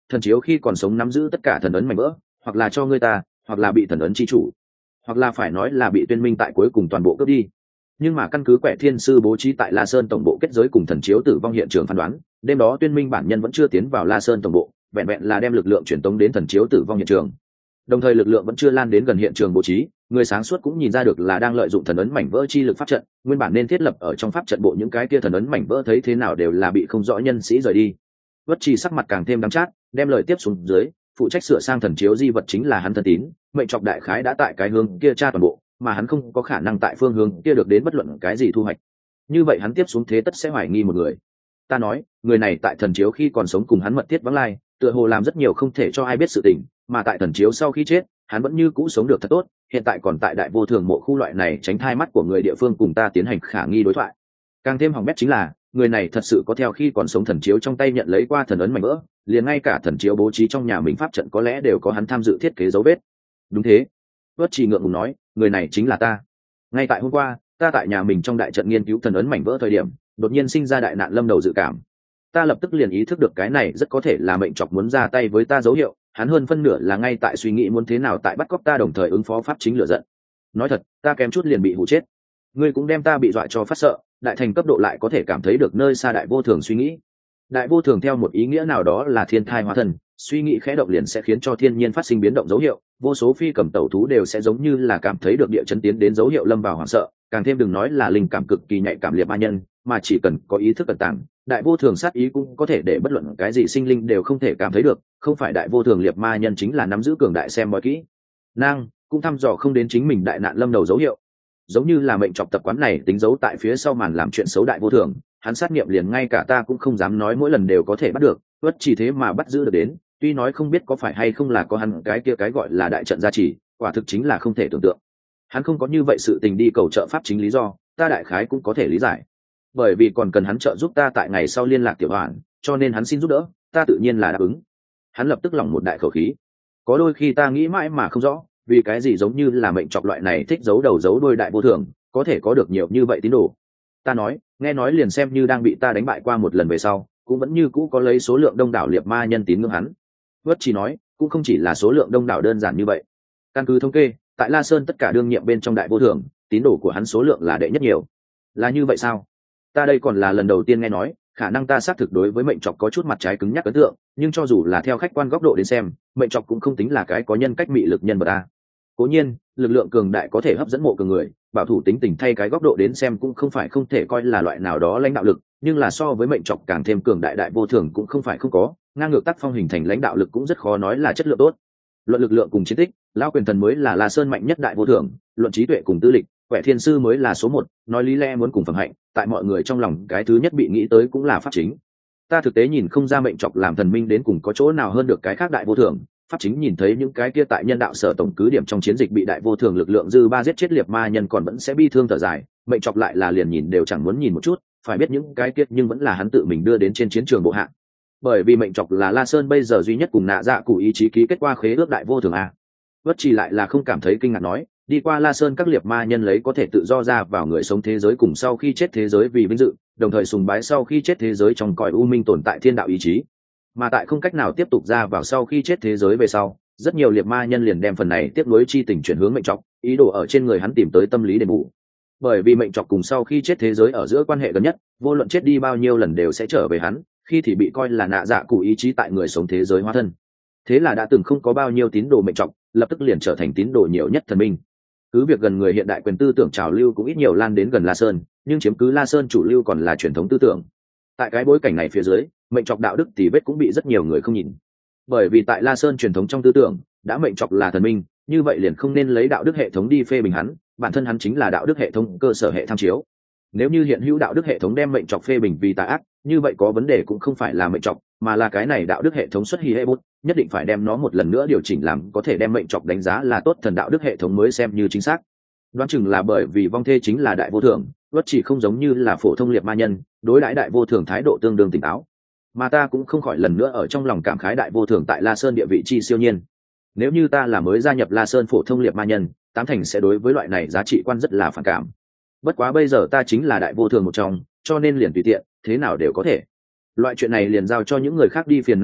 thần chiếu khi còn sống nắm giữ tất cả thần ấn mảnh vỡ, hoặc là cho ngươi ta, hoặc là bị thần ấn chi chủ, hoặc là phải nói là bị tuyên minh tại cuối cùng toàn bộ cướp đi. Nhưng mà căn cứ Quẻ Thiên Sư bố trí tại La Sơn tổng bộ kết giới cùng thần chiếu tử vong hiện trường phán đoán, đêm đó tuyên minh bản nhân vẫn chưa tiến vào La Sơn tổng bộ, vẹn vẹn là đem lực lượng truyền tống đến thần chiếu tử vong hiện trường. Đồng thời lực lượng vẫn chưa lan đến gần hiện trường bố trí, người sáng suốt cũng nhìn ra được là đang lợi dụng thần ấn mảnh vỡ chi lực pháp trận, nguyên bản nên thiết lập ở trong pháp trận bộ những cái kia thần ấn mảnh vỡ thấy thế nào đều là bị không rõ nhân sĩ rời đi. Vất Trì sắc mặt càng thêm đắng chát, đem lời tiếp xuống dưới, phụ trách sửa sang thần chiếu di vật chính là hắn thân tín, mệnh trọc đại khái đã tại cái hướng kia tra toàn bộ, mà hắn không có khả năng tại phương hướng kia được đến bất luận cái gì thu hoạch. Như vậy hắn tiếp xuống thế tất sẽ hoài nghi một người. Ta nói, người này tại thần chiếu khi còn sống cùng hắn mật thiết vắng lai, tựa hồ làm rất nhiều không thể cho ai biết sự tình, mà tại thần chiếu sau khi chết, hắn vẫn như cũ sống được thật tốt, hiện tại còn tại đại vô thường mộ khu loại này tránh thai mắt của người địa phương cùng ta tiến hành khả nghi đối thoại. Càng thêm hỏng bét chính là, người này thật sự có theo khi còn sống thần chiếu trong tay nhận lấy qua thần ấn mảnh vỡ, liền ngay cả thần chiếu bố trí trong nhà mình pháp trận có lẽ đều có hắn tham dự thiết kế dấu vết. Đúng thế. Vất Trì ngượng ngùng nói, người này chính là ta. Ngay tại hôm qua, ta tại nhà mình trong đại trận nghiên cứu thần ấn mảnh vỡ thời điểm, đột nhiên sinh ra đại nạn lâm đầu dự cảm. Ta lập tức liền ý thức được cái này rất có thể là mệnh trọc muốn ra tay với ta dấu hiệu, hắn hơn phân nửa là ngay tại suy nghĩ muốn thế nào tại bắt cóc ta đồng thời ứng phó pháp chính lựa giận. Nói thật, ta kém chút liền bị hù chết. Ngươi cũng đem ta bị dọa cho phát sợ, đại thành cấp độ lại có thể cảm thấy được nơi xa đại vô thường suy nghĩ. Đại vô thường theo một ý nghĩa nào đó là thiên thai hóa thần, suy nghĩ khẽ động liền sẽ khiến cho thiên nhiên phát sinh biến động dấu hiệu, vô số phi cầm tẩu thú đều sẽ giống như là cảm thấy được địa chấn tiến đến dấu hiệu lâm vào hoảng sợ, càng thêm đừng nói là linh cảm cực kỳ nhạy cảm liệt ma nhân, mà chỉ cần có ý thức cẩn tàng, đại vô thường sát ý cũng có thể để bất luận cái gì sinh linh đều không thể cảm thấy được, không phải đại vô thường liệt ma nhân chính là nắm giữ cường đại xem mọi kỹ năng, cũng thăm dò không đến chính mình đại nạn lâm đầu dấu hiệu. Giống như là mệnh trọc tập quán này tính dấu tại phía sau màn làm chuyện xấu đại vô thường, hắn sát nghiệm liền ngay cả ta cũng không dám nói mỗi lần đều có thể bắt được, Vất Chỉ thế mà bắt giữ được đến, tuy nói không biết có phải hay không là có hắn cái kia cái gọi là đại trận gia trì, quả thực chính là không thể tưởng tượng. Hắn không có như vậy sự tình đi cầu trợ pháp chính lý do, ta đại khái cũng có thể lý giải. Bởi vì còn cần hắn trợ giúp ta tại ngày sau liên lạc tiểu hoàn, cho nên hắn xin giúp đỡ, ta tự nhiên là đáp ứng. Hắn lập tức lỏng một đại khẩu khí. Có đôi khi ta nghĩ mãi mà không rõ, vì cái gì giống như là mệnh trọc loại này thích giấu đầu giấu đuôi đại vô thường, có thể có được nhiều như vậy tín đồ. Ta nói, nghe nói liền xem như đang bị ta đánh bại qua một lần về sau, cũng vẫn như cũ có lấy số lượng đông đảo liệt ma nhân tín ngưỡng hắn. Vất Chỉ nói, cũng không chỉ là số lượng đông đảo đơn giản như vậy. Căn cứ thống kê, tại La Sơn tất cả đương nhiệm bên trong đại vô thường, tín đồ của hắn số lượng là đệ nhất nhiều. Là như vậy sao? Ta đây còn là lần đầu tiên nghe nói, khả năng ta xác thực đối với mệnh trọc có chút mặt trái cứng nhắc ấn tượng, nhưng cho dù là theo khách quan góc độ đến xem, mệnh trọc cũng không tính là cái có nhân cách mị lực nhân vật ta. Cố nhiên, lực lượng cường đại có thể hấp dẫn mộ cường người, bảo thủ tính tình thay cái góc độ đến xem cũng không phải không thể coi là loại nào đó lãnh đạo lực, nhưng là so với mệnh trọc càng thêm cường đại đại vô thường cũng không phải không có, ngang ngược tác phong hình thành lãnh đạo lực cũng rất khó nói là chất lượng tốt. Luận lực lượng cùng chiến tích, lão quyền thần mới là La Sơn mạnh nhất đại vô thường, luận trí tuệ cùng tư lịch, Quẻ Thiên Sư mới là số một, nói lý lẽ muốn cùng phẩm hạnh, tại mọi người trong lòng cái thứ nhất bị nghĩ tới cũng là pháp chính. Ta thực tế nhìn không ra mệnh trọc làm thần minh đến cùng có chỗ nào hơn được cái khác đại vô thường. Pháp chính nhìn thấy những cái kia tại nhân đạo sở tổng cứ điểm trong chiến dịch bị đại vô thường lực lượng dư ba giết chết liệt ma nhân còn vẫn sẽ bi thương thở dài, mệnh trọc lại là liền nhìn đều chẳng muốn nhìn một chút, phải biết những cái kia nhưng vẫn là hắn tự mình đưa đến trên chiến trường bộ hạng. Bởi vì mệnh trọc là La Sơn bây giờ duy nhất cùng nạ dạ cụ ý chí ký kết qua khế ước đại vô thường a. Vất Trì lại là không cảm thấy kinh ngạc nói, đi qua La Sơn các liệt ma nhân lấy có thể tự do ra vào người sống thế giới cùng sau khi chết thế giới vì vinh dự, đồng thời sùng bái sau khi chết thế giới trong cõi u minh tồn tại thiên đạo ý chí. Mà tại không cách nào tiếp tục ra vào sau khi chết thế giới về sau, rất nhiều liệt ma nhân liền đem phần này tiếp nối chi tình chuyển hướng mệnh trọc, ý đồ ở trên người hắn tìm tới tâm lý đền bù. Bởi vì mệnh trọc cùng sau khi chết thế giới ở giữa quan hệ gần nhất, vô luận chết đi bao nhiêu lần đều sẽ trở về hắn, khi thì bị coi là nạ dạ cụ ý chí tại người sống thế giới hóa thân. Thế là đã từng không có bao nhiêu tín đồ mệnh trọc, lập tức liền trở thành tín đồ nhiều nhất thần minh. Cứ việc gần người hiện đại quyền tư tưởng trào lưu cũng ít nhiều lan đến gần La Sơn, nhưng chiếm cứ La Sơn chủ lưu còn là truyền thống tư tưởng. Tại cái bối cảnh này phía dưới, mệnh trọc đạo đức tỉ vết cũng bị rất nhiều người không nhìn. Bởi vì tại La Sơn truyền thống trong tư tưởng, đã mệnh trọc là thần minh, như vậy liền không nên lấy đạo đức hệ thống đi phê bình hắn, bản thân hắn chính là đạo đức hệ thống cơ sở hệ tham chiếu. Nếu như hiện hữu đạo đức hệ thống đem mệnh trọc phê bình vì tà ác, như vậy có vấn đề cũng không phải là mệnh trọc, mà là cái này đạo đức hệ thống xuất hi hệ bút, nhất định phải đem nó một lần nữa điều chỉnh làm có thể đem mệnh trọc đánh giá là tốt thần đạo đức hệ thống mới xem như chính xác. Đoán chừng là bởi vì vong thê chính là đại vô thường, Vất Chỉ không giống như là phổ thông liệt ma nhân, đối đãi đại vô thường thái độ tương đương tỉnh táo. Mà ta cũng không khỏi lần nữa ở trong lòng cảm khái đại vô thường tại La Sơn địa vị chi siêu nhiên. Nếu như ta là mới gia nhập La Sơn phổ thông liệt ma nhân, tám thành sẽ đối với loại này giá trị quan rất là phản cảm. Bất quá bây giờ ta chính là đại vô thường một trong, cho nên liền tùy tiện, thế nào đều có thể. Loại chuyện này liền giao cho những người khác đi phiền não đi,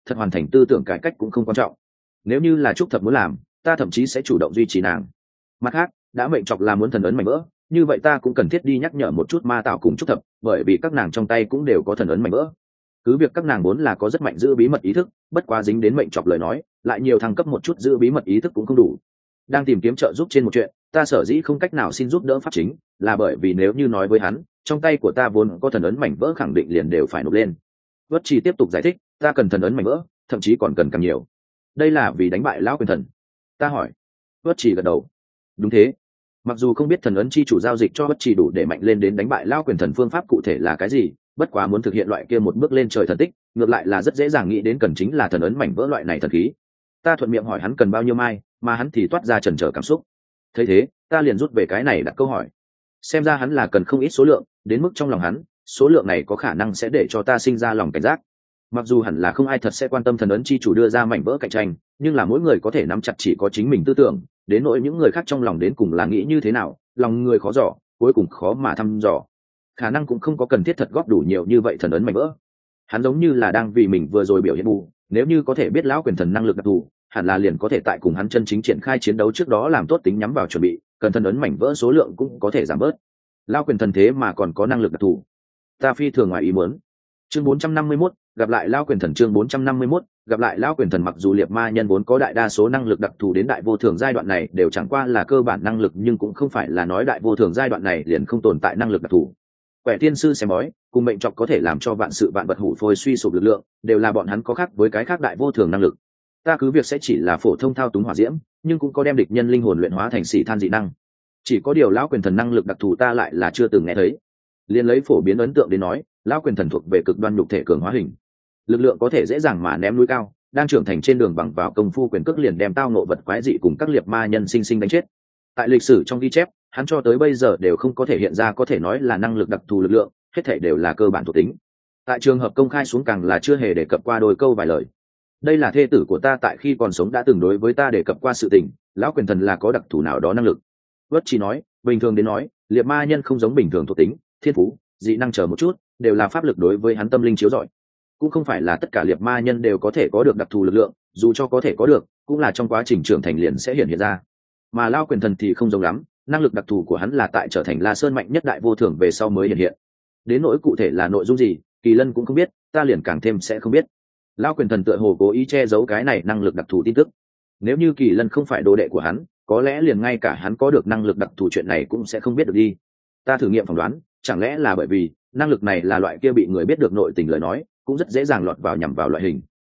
thật hoàn thành tư tưởng cải cách cũng không quan trọng. Nếu như là trúc thập muốn làm, ta thậm chí sẽ chủ động duy trì nàng. Mặt khác, đã mệnh chọc là muốn thần ấn mảnh vỡ, như vậy ta cũng cần thiết đi nhắc nhở một chút ma tạo cùng trúc thập, bởi vì các nàng trong tay cũng đều có thần ấn mảnh vỡ. Cứ việc các nàng vốn là có rất mạnh giữ bí mật ý thức, bất quá dính đến mệnh chọc lời nói, lại nhiều thăng cấp một chút giữ bí mật ý thức cũng không đủ. Đang tìm kiếm trợ giúp trên một chuyện, ta sở dĩ không cách nào xin giúp đỡ pháp chính, là bởi vì nếu như nói với hắn, trong tay của ta vốn có thần ấn mảnh vỡ khẳng định liền đều phải nộp lên. Vất Chỉ tiếp tục giải thích, ta cần thần ấn mảnh vỡ, thậm chí còn cần càng nhiều. Đây là vì đánh bại lão quyền thần. Ta hỏi. Vất Chỉ gật đầu. Đúng thế. Mặc dù không biết thần ấn chi chủ giao dịch cho Vất Chỉ đủ để mạnh lên đến đánh bại lão quyền thần phương pháp cụ thể là cái gì, bất quá muốn thực hiện loại kia một bước lên trời thần tích, ngược lại là rất dễ dàng nghĩ đến cần chính là thần ấn mảnh vỡ loại này thần khí. Ta thuận miệng hỏi hắn cần bao nhiêu mai, mà hắn thì toát ra chần chờ cảm xúc. Thấy thế, ta liền rút về cái này đặt câu hỏi. Xem ra hắn là cần không ít số lượng, đến mức trong lòng hắn, số lượng này có khả năng sẽ để cho ta sinh ra lòng cảnh giác. Mặc dù hẳn là không ai thật sẽ quan tâm thần ấn chi chủ đưa ra mảnh vỡ cạnh tranh, nhưng là mỗi người có thể nắm chặt chỉ có chính mình tư tưởng, đến nỗi những người khác trong lòng đến cùng là nghĩ như thế nào, lòng người khó dò, cuối cùng khó mà thăm dò. Khả năng cũng không có cần thiết thật góp đủ nhiều như vậy thần ấn mảnh vỡ. Hắn giống như là đang vì mình vừa rồi biểu hiện bù, nếu như có thể biết lão quyền thần năng lực đặc thù, hẳn là liền có thể tại cùng hắn chân chính triển khai chiến đấu trước đó làm tốt tính nhắm vào chuẩn bị, cần thần ấn mảnh vỡ số lượng cũng có thể giảm bớt. Lão quyền thần thế mà còn có năng lực đặc thù, ta phi thường ngoài ý muốn. Chương 451, gặp lại lão quyền thần. Chương 451, gặp lại lão quyền thần. Mặc dù liệt ma nhân vốn có đại đa số năng lực đặc thù đến đại vô thường giai đoạn này đều chẳng qua là cơ bản năng lực, nhưng cũng không phải là nói đại vô thường giai đoạn này liền không tồn tại năng lực đặc thù. Quẻ tiên sư xem bói cùng mệnh trọc có thể làm cho vạn sự vạn vật hủ phôi suy sụp lực lượng, đều là bọn hắn có khác với cái khác đại vô thường năng lực. Ta cứ việc sẽ chỉ là phổ thông thao túng hỏa diễm, nhưng cũng có đem địch nhân linh hồn luyện hóa thành xỉ than dị năng. Chỉ có điều lão quyền thần năng lực đặc thù ta lại là chưa từng nghe thấy. Liên lấy phổ biến ấn tượng đến nói, lão quyền thần thuộc về cực đoan nhục thể cường hóa hình, lực lượng có thể dễ dàng mà ném núi cao, đang trưởng thành trên đường bằng vào công phu quyền cước liền đem tao nộ vật quái dị cùng các liệt ma nhân sinh sinh đánh chết. Tại lịch sử trong ghi chép, hắn cho tới bây giờ đều không có thể hiện ra có thể nói là năng lực đặc thù lực lượng, hết thể đều là cơ bản thuộc tính. Tại trường hợp công khai xuống càng là chưa hề đề cập qua đôi câu vài lời. Đây là thê tử của ta tại khi còn sống đã từng đối với ta đề cập qua sự tình, lão quyền thần là có đặc thù nào đó năng lực. Vất Chỉ nói, bình thường đến nói, liệt ma nhân không giống bình thường thuộc tính, thiên phú, dị năng chờ một chút, đều là pháp lực đối với hắn tâm linh chiếu rọi. Cũng không phải là tất cả liệt ma nhân đều có thể có được đặc thù lực lượng, dù cho có thể có được, cũng là trong quá trình trưởng thành liền sẽ hiện ra. Mà lão quyền thần thì không giống lắm, năng lực đặc thù của hắn là tại trở thành La Sơn mạnh nhất đại vô thường về sau mới hiện. Đến nỗi cụ thể là nội dung gì, Kỳ Lân cũng không biết, ta liền càng thêm sẽ không biết. Lão quyền thần tựa hồ cố ý che giấu cái này năng lực đặc thù tin tức. Nếu như Kỳ Lân không phải đồ đệ của hắn, có lẽ liền ngay cả hắn có được năng lực đặc thù chuyện này cũng sẽ không biết được đi. Ta thử nghiệm phỏng đoán, chẳng lẽ là bởi vì năng lực này là loại kia bị người biết được nội tình lời nói, cũng rất dễ dàng lọt vào nhằm vào loại hình.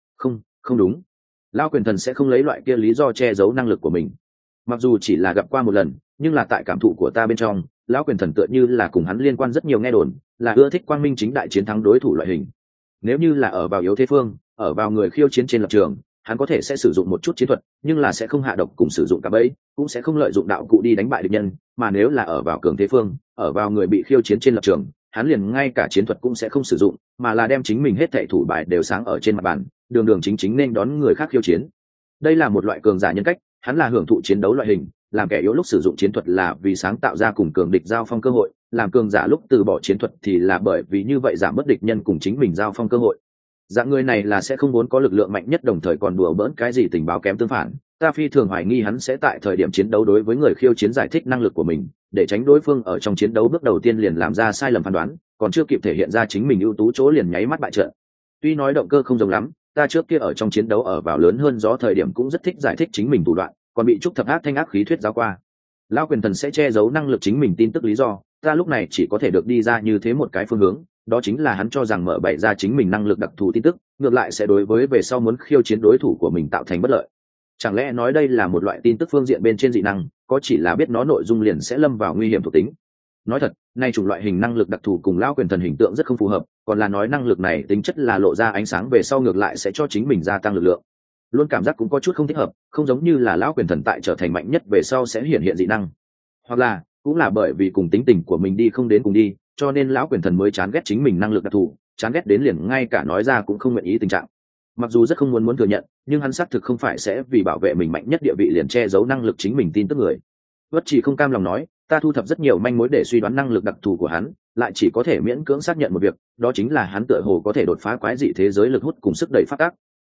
Không đúng. Lão quyền thần sẽ không lấy loại kia lý do che giấu năng lực của mình. Mặc dù chỉ là gặp qua một lần, nhưng là tại cảm thụ của ta bên trong, lão quyền thần tựa như là cùng hắn liên quan rất nhiều nghe đồn, là ưa thích quang minh chính đại chiến thắng đối thủ loại hình. Nếu như là ở vào yếu thế phương, ở vào người khiêu chiến trên lập trường, hắn có thể sẽ sử dụng một chút chiến thuật, nhưng là sẽ không hạ độc cùng sử dụng cả bẫy, cũng sẽ không lợi dụng đạo cụ đi đánh bại địch nhân. Mà nếu là ở vào cường thế phương, ở vào người bị khiêu chiến trên lập trường, hắn liền ngay cả chiến thuật cũng sẽ không sử dụng, mà là đem chính mình hết thảy thủ bài đều sáng ở trên mặt bàn, đường đường chính chính nên đón người khác khiêu chiến. Đây là một loại cường giả nhân cách, hắn là hưởng thụ chiến đấu loại hình, làm kẻ yếu lúc sử dụng chiến thuật là vì sáng tạo ra cùng cường địch giao phong cơ hội, làm cường giả lúc từ bỏ chiến thuật thì là bởi vì như vậy giảm bớt địch nhân cùng chính mình giao phong cơ hội. Dạng người này là sẽ không muốn có lực lượng mạnh nhất đồng thời còn đùa bỡn cái gì tình báo kém tương phản. Ta phi thường hoài nghi hắn sẽ tại thời điểm chiến đấu đối với người khiêu chiến giải thích năng lực của mình, để tránh đối phương ở trong chiến đấu bước đầu tiên liền làm ra sai lầm phán đoán, còn chưa kịp thể hiện ra chính mình ưu tú chỗ liền nháy mắt bại trận. Tuy nói động cơ không giống lắm, ta trước kia ở trong chiến đấu ở vào lớn hơn gió thời điểm cũng rất thích giải thích chính mình thủ đoạn, còn bị trúc thập ác thanh ác khí thuyết giáo qua. Lão quyền thần sẽ che giấu năng lực chính mình tin tức lý do, ta lúc này chỉ có thể được đi ra như thế một cái phương hướng, đó chính là hắn cho rằng mở bày ra chính mình năng lực đặc thù tin tức, ngược lại sẽ đối với về sau muốn khiêu chiến đối thủ của mình tạo thành bất lợi. Chẳng lẽ nói đây là một loại tin tức phương diện bên trên dị năng, có chỉ là biết nó nội dung liền sẽ lâm vào nguy hiểm thuộc tính. Nói thật, nay chủng loại hình năng lực đặc thù cùng lão quyền thần hình tượng rất không phù hợp, còn là nói năng lực này tính chất là lộ ra ánh sáng về sau ngược lại sẽ cho chính mình gia tăng lực lượng. Luôn cảm giác cũng có chút không thích hợp, không giống như là lão quyền thần tại trở thành mạnh nhất về sau sẽ hiện hiện dị năng. Hoặc là, cũng là bởi vì cùng tính tình của mình đi không đến cùng đi, cho nên lão quyền thần mới chán ghét chính mình năng lực đặc thù, chán ghét đến liền ngay cả nói ra cũng không nguyện ý tình trạng. Mặc dù rất không muốn thừa nhận, nhưng hắn xác thực không phải sẽ vì bảo vệ mình mạnh nhất địa vị liền che giấu năng lực chính mình tin tức người. Vất Chỉ không cam lòng nói, ta thu thập rất nhiều manh mối để suy đoán năng lực đặc thù của hắn, lại chỉ có thể miễn cưỡng xác nhận một việc, đó chính là hắn tựa hồ có thể đột phá quái dị thế giới lực hút cùng sức đẩy phát tác.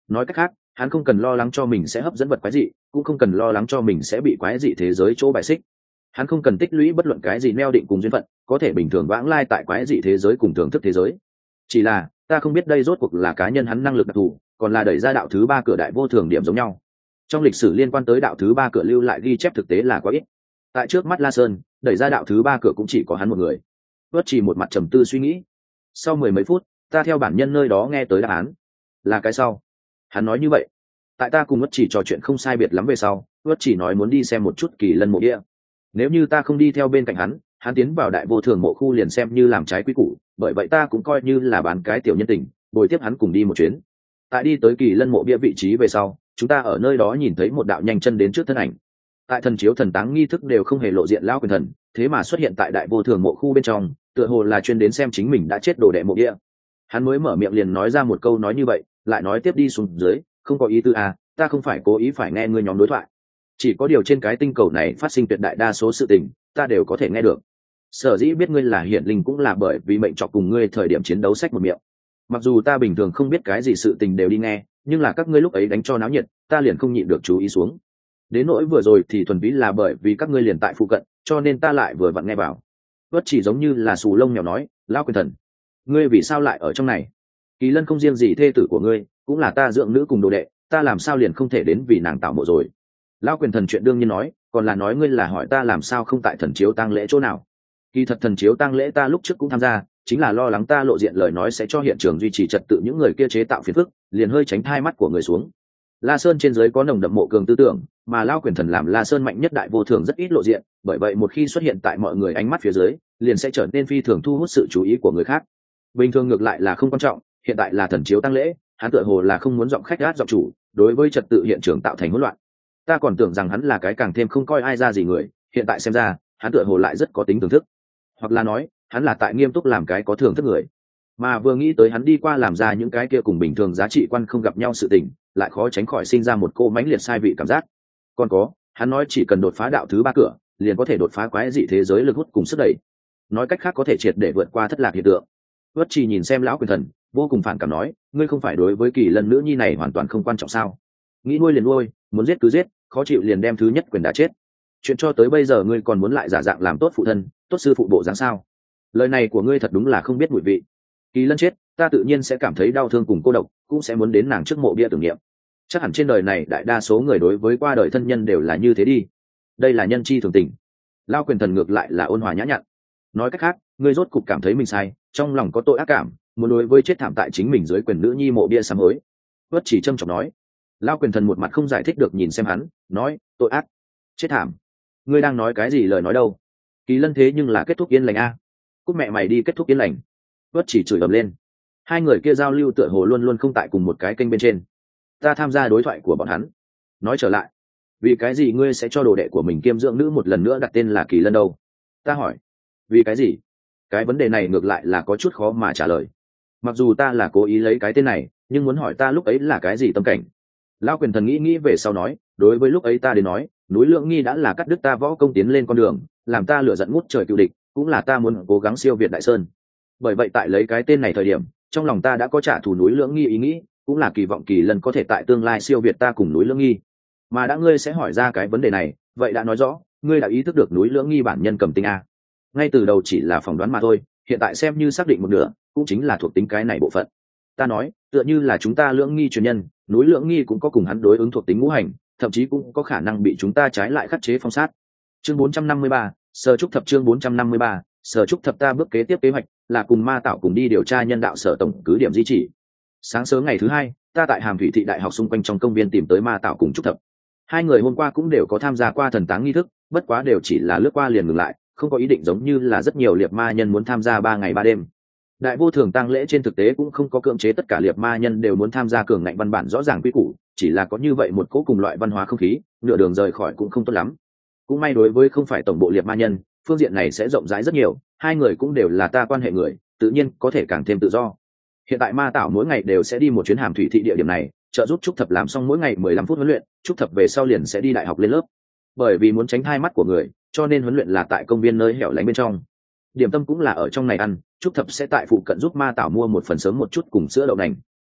Nói cách khác, hắn không cần lo lắng cho mình sẽ hấp dẫn vật quái dị, cũng không cần lo lắng cho mình sẽ bị quái dị thế giới chỗ bài xích. Hắn không cần tích lũy bất luận cái gì neo định cùng duyên phận, có thể bình thường vãng lai tại quái dị thế giới cùng thưởng thức thế giới. Chỉ là ta không biết đây rốt cuộc là cá nhân hắn năng lực đặc thù, còn là đẩy ra đạo thứ ba cửa đại vô thường điểm giống nhau. Trong lịch sử liên quan tới đạo thứ ba cửa lưu lại ghi chép thực tế là quá ít. Tại trước mắt La Sơn, đẩy ra đạo thứ ba cửa cũng chỉ có hắn một người. Vất Chỉ một mặt trầm tư suy nghĩ. Sau mười mấy phút, ta theo bản nhân nơi đó nghe tới đáp án. Là cái sau. Hắn nói như vậy. Tại ta cùng Vất Chỉ trò chuyện không sai biệt lắm về sau, Vất Chỉ nói muốn đi xem một chút Kỳ Lân mộ địa. Nếu như ta không đi theo bên cạnh hắn tiến vào đại vô thường mộ khu liền xem như làm trái quy củ, bởi vậy ta cũng coi như là bán cái tiểu nhân tình, bồi tiếp hắn cùng đi một chuyến. Tại đi tới Kỳ Lân mộ bia vị trí về sau, chúng ta ở nơi đó nhìn thấy một đạo nhanh chân đến trước thân ảnh. Tại thần chiếu thần táng nghi thức đều không hề lộ diện lão quyền thần, thế mà xuất hiện tại đại vô thường mộ khu bên trong, tựa hồ là chuyên đến xem chính mình đã chết đồ đệ mộ bia. Hắn mới mở miệng liền nói ra một câu nói như vậy, lại nói tiếp đi xuống dưới, không có ý tư à, ta không phải cố ý phải nghe ngươi nhóm đối thoại. Chỉ có điều trên cái tinh cầu này phát sinh tuyệt đại đa số sự tình, ta đều có thể nghe được. Sở dĩ biết ngươi là hiển linh cũng là bởi vì mệnh trọc cùng ngươi thời điểm chiến đấu sách một miệng. Mặc dù ta bình thường không biết cái gì sự tình đều đi nghe, nhưng là các ngươi lúc ấy đánh cho náo nhiệt, ta liền không nhịn được chú ý xuống. Đến nỗi vừa rồi thì thuần túy là bởi vì các ngươi liền tại phụ cận, cho nên ta lại vừa vặn nghe vào. Vất Chỉ giống như là xù lông mèo nói, lão quyền thần, ngươi vì sao lại ở trong này? Kỳ Lân không riêng gì thê tử của ngươi, cũng là ta dưỡng nữ cùng đồ đệ, ta làm sao liền không thể đến vì nàng tạo mộ rồi? Lão quyền thần chuyện đương nhiên nói, còn là nói ngươi là hỏi ta làm sao không tại thần chiếu tang lễ chỗ nào? Kỳ thật thần chiếu tang lễ ta lúc trước cũng tham gia, chính là lo lắng ta lộ diện lời nói sẽ cho hiện trường duy trì trật tự những người kia chế tạo phiền phức, liền hơi tránh thai mắt của người xuống. La Sơn trên dưới có nồng đậm mộ cường tư tưởng, mà Lão quyền thần làm La Sơn mạnh nhất đại vô thường rất ít lộ diện, bởi vậy một khi xuất hiện tại mọi người ánh mắt phía dưới, liền sẽ trở nên phi thường thu hút sự chú ý của người khác. Bình thường ngược lại là không quan trọng, hiện tại là thần chiếu tang lễ, hắn tựa hồ là không muốn giọng khách gát giọng chủ, đối với trật tự hiện trường tạo thành hỗn loạn. Ta còn tưởng rằng hắn là cái càng thêm không coi ai ra gì người, hiện tại xem ra, hắn tựa hồ lại rất có tính thưởng thức, hoặc là nói, hắn là tại nghiêm túc làm cái có thưởng thức người. Mà vừa nghĩ tới hắn đi qua làm ra những cái kia cùng bình thường giá trị quan không gặp nhau sự tình, lại khó tránh khỏi sinh ra một cô mãnh liệt sai vị cảm giác. Còn có, hắn nói chỉ cần đột phá đạo thứ ba cửa, liền có thể đột phá quái dị thế giới lực hút cùng sức đẩy. Nói cách khác có thể triệt để vượt qua thất lạc hiện tượng. Vất Chỉ nhìn xem lão quyền thần, vô cùng phản cảm nói, ngươi không phải đối với Kỳ Lân nữ nhi này hoàn toàn không quan trọng sao? Nghĩ nuôi liền nuôi, muốn giết cứ giết, khó chịu liền đem thứ nhất quyền đã chết. Chuyện cho tới bây giờ ngươi còn muốn lại giả dạng làm tốt phụ thân, tốt sư phụ bộ dáng sao? Lời này của ngươi thật đúng là không biết mùi vị. Kỳ Lân chết, ta tự nhiên sẽ cảm thấy đau thương cùng cô độc, cũng sẽ muốn đến nàng trước mộ bia tưởng niệm. Chắc hẳn trên đời này đại đa số người đối với qua đời thân nhân đều là như thế đi. Đây là nhân chi thường tình. Lao quyền thần ngược lại là ôn hòa nhã nhặn. Nói cách khác, ngươi rốt cục cảm thấy mình sai, trong lòng có tội ác cảm, muốn đối với chết thảm tại chính mình dưới quyền nữ nhi mộ bia sám hối. Vất Chỉ trâm trọng nói. Lao quyền thần một mặt không giải thích được nhìn xem hắn, nói, tội ác, chết thảm. Ngươi đang nói cái gì lời nói đâu? Kỳ Lân thế nhưng là kết thúc yên lành a. Cút mẹ mày đi kết thúc yên lành. Vất Chỉ chửi ầm lên. Hai người kia giao lưu tựa hồ luôn luôn không tại cùng một cái kênh bên trên. Ta tham gia đối thoại của bọn hắn. Nói trở lại, vì cái gì ngươi sẽ cho đồ đệ của mình kiêm dưỡng nữ một lần nữa đặt tên là Kỳ Lân đâu? Ta hỏi, vì cái gì? Cái vấn đề này ngược lại là có chút khó mà trả lời. Mặc dù ta là cố ý lấy cái tên này, nhưng muốn hỏi ta lúc ấy là cái gì tâm cảnh? Lão quyền thần nghĩ về sau nói, đối với lúc ấy ta đến nói, núi Lượng Nghi đã là cắt đứt ta võ công tiến lên con đường, làm ta lửa giận ngút trời cựu địch, cũng là ta muốn cố gắng siêu việt Đại Sơn. Bởi vậy tại lấy cái tên này thời điểm, trong lòng ta đã có trả thù núi Lượng Nghi ý nghĩ, cũng là kỳ vọng Kỳ Lân có thể tại tương lai siêu việt ta cùng núi Lượng Nghi. Mà đã ngươi sẽ hỏi ra cái vấn đề này, vậy đã nói rõ, ngươi đã ý thức được núi Lượng Nghi bản nhân cầm tính a. Ngay từ đầu chỉ là phỏng đoán mà thôi, hiện tại xem như xác định một nửa, cũng chính là thuộc tính cái này bộ phận. Ta nói, tựa như là chúng ta Lượng Nghi truyền nhân, núi Lượng Nghi cũng có cùng hắn đối ứng thuộc tính ngũ hành, thậm chí cũng có khả năng bị chúng ta trái lại khắc chế phong sát. Chương 453, Sở Trúc Thập. Chương 453, Sở Trúc Thập. Ta bước kế tiếp kế hoạch là cùng Ma Tạo cùng đi điều tra nhân đạo sở tổng cứ điểm di chỉ. Sáng sớm ngày thứ hai, ta tại Hàm Thủy Thị Đại học xung quanh trong công viên tìm tới Ma Tạo cùng Trúc Thập. Hai người hôm qua cũng đều có tham gia qua thần táng nghi thức, bất quá đều chỉ là lướt qua liền ngừng lại, không có ý định giống như là rất nhiều liệt ma nhân muốn tham gia 3 ngày 3 đêm. Đại vô thường tang lễ trên thực tế cũng không có cưỡng chế tất cả liệt ma nhân đều muốn tham gia cường ngạnh văn bản rõ ràng quy củ, chỉ là có như vậy một cỗ cùng loại văn hóa không khí, nửa đường rời khỏi cũng không tốt lắm. Cũng may đối với không phải tổng bộ liệt ma nhân, phương diện này sẽ rộng rãi rất nhiều, hai người cũng đều là ta quan hệ người, tự nhiên có thể càng thêm tự do. Hiện tại Ma Tảo mỗi ngày đều sẽ đi một chuyến Hàm Thủy Thị địa điểm này, trợ giúp Trúc Thập làm xong mỗi ngày 15 phút huấn luyện, Trúc Thập về sau liền sẽ đi đại học lên lớp. Bởi vì muốn tránh hai mắt của người, cho nên huấn luyện là tại công viên nơi hẻo lánh bên trong. Điểm tâm cũng là ở trong này ăn, Trúc Thập sẽ tại phụ cận giúp Ma Tảo mua một phần sớm một chút cùng sữa đậu nành.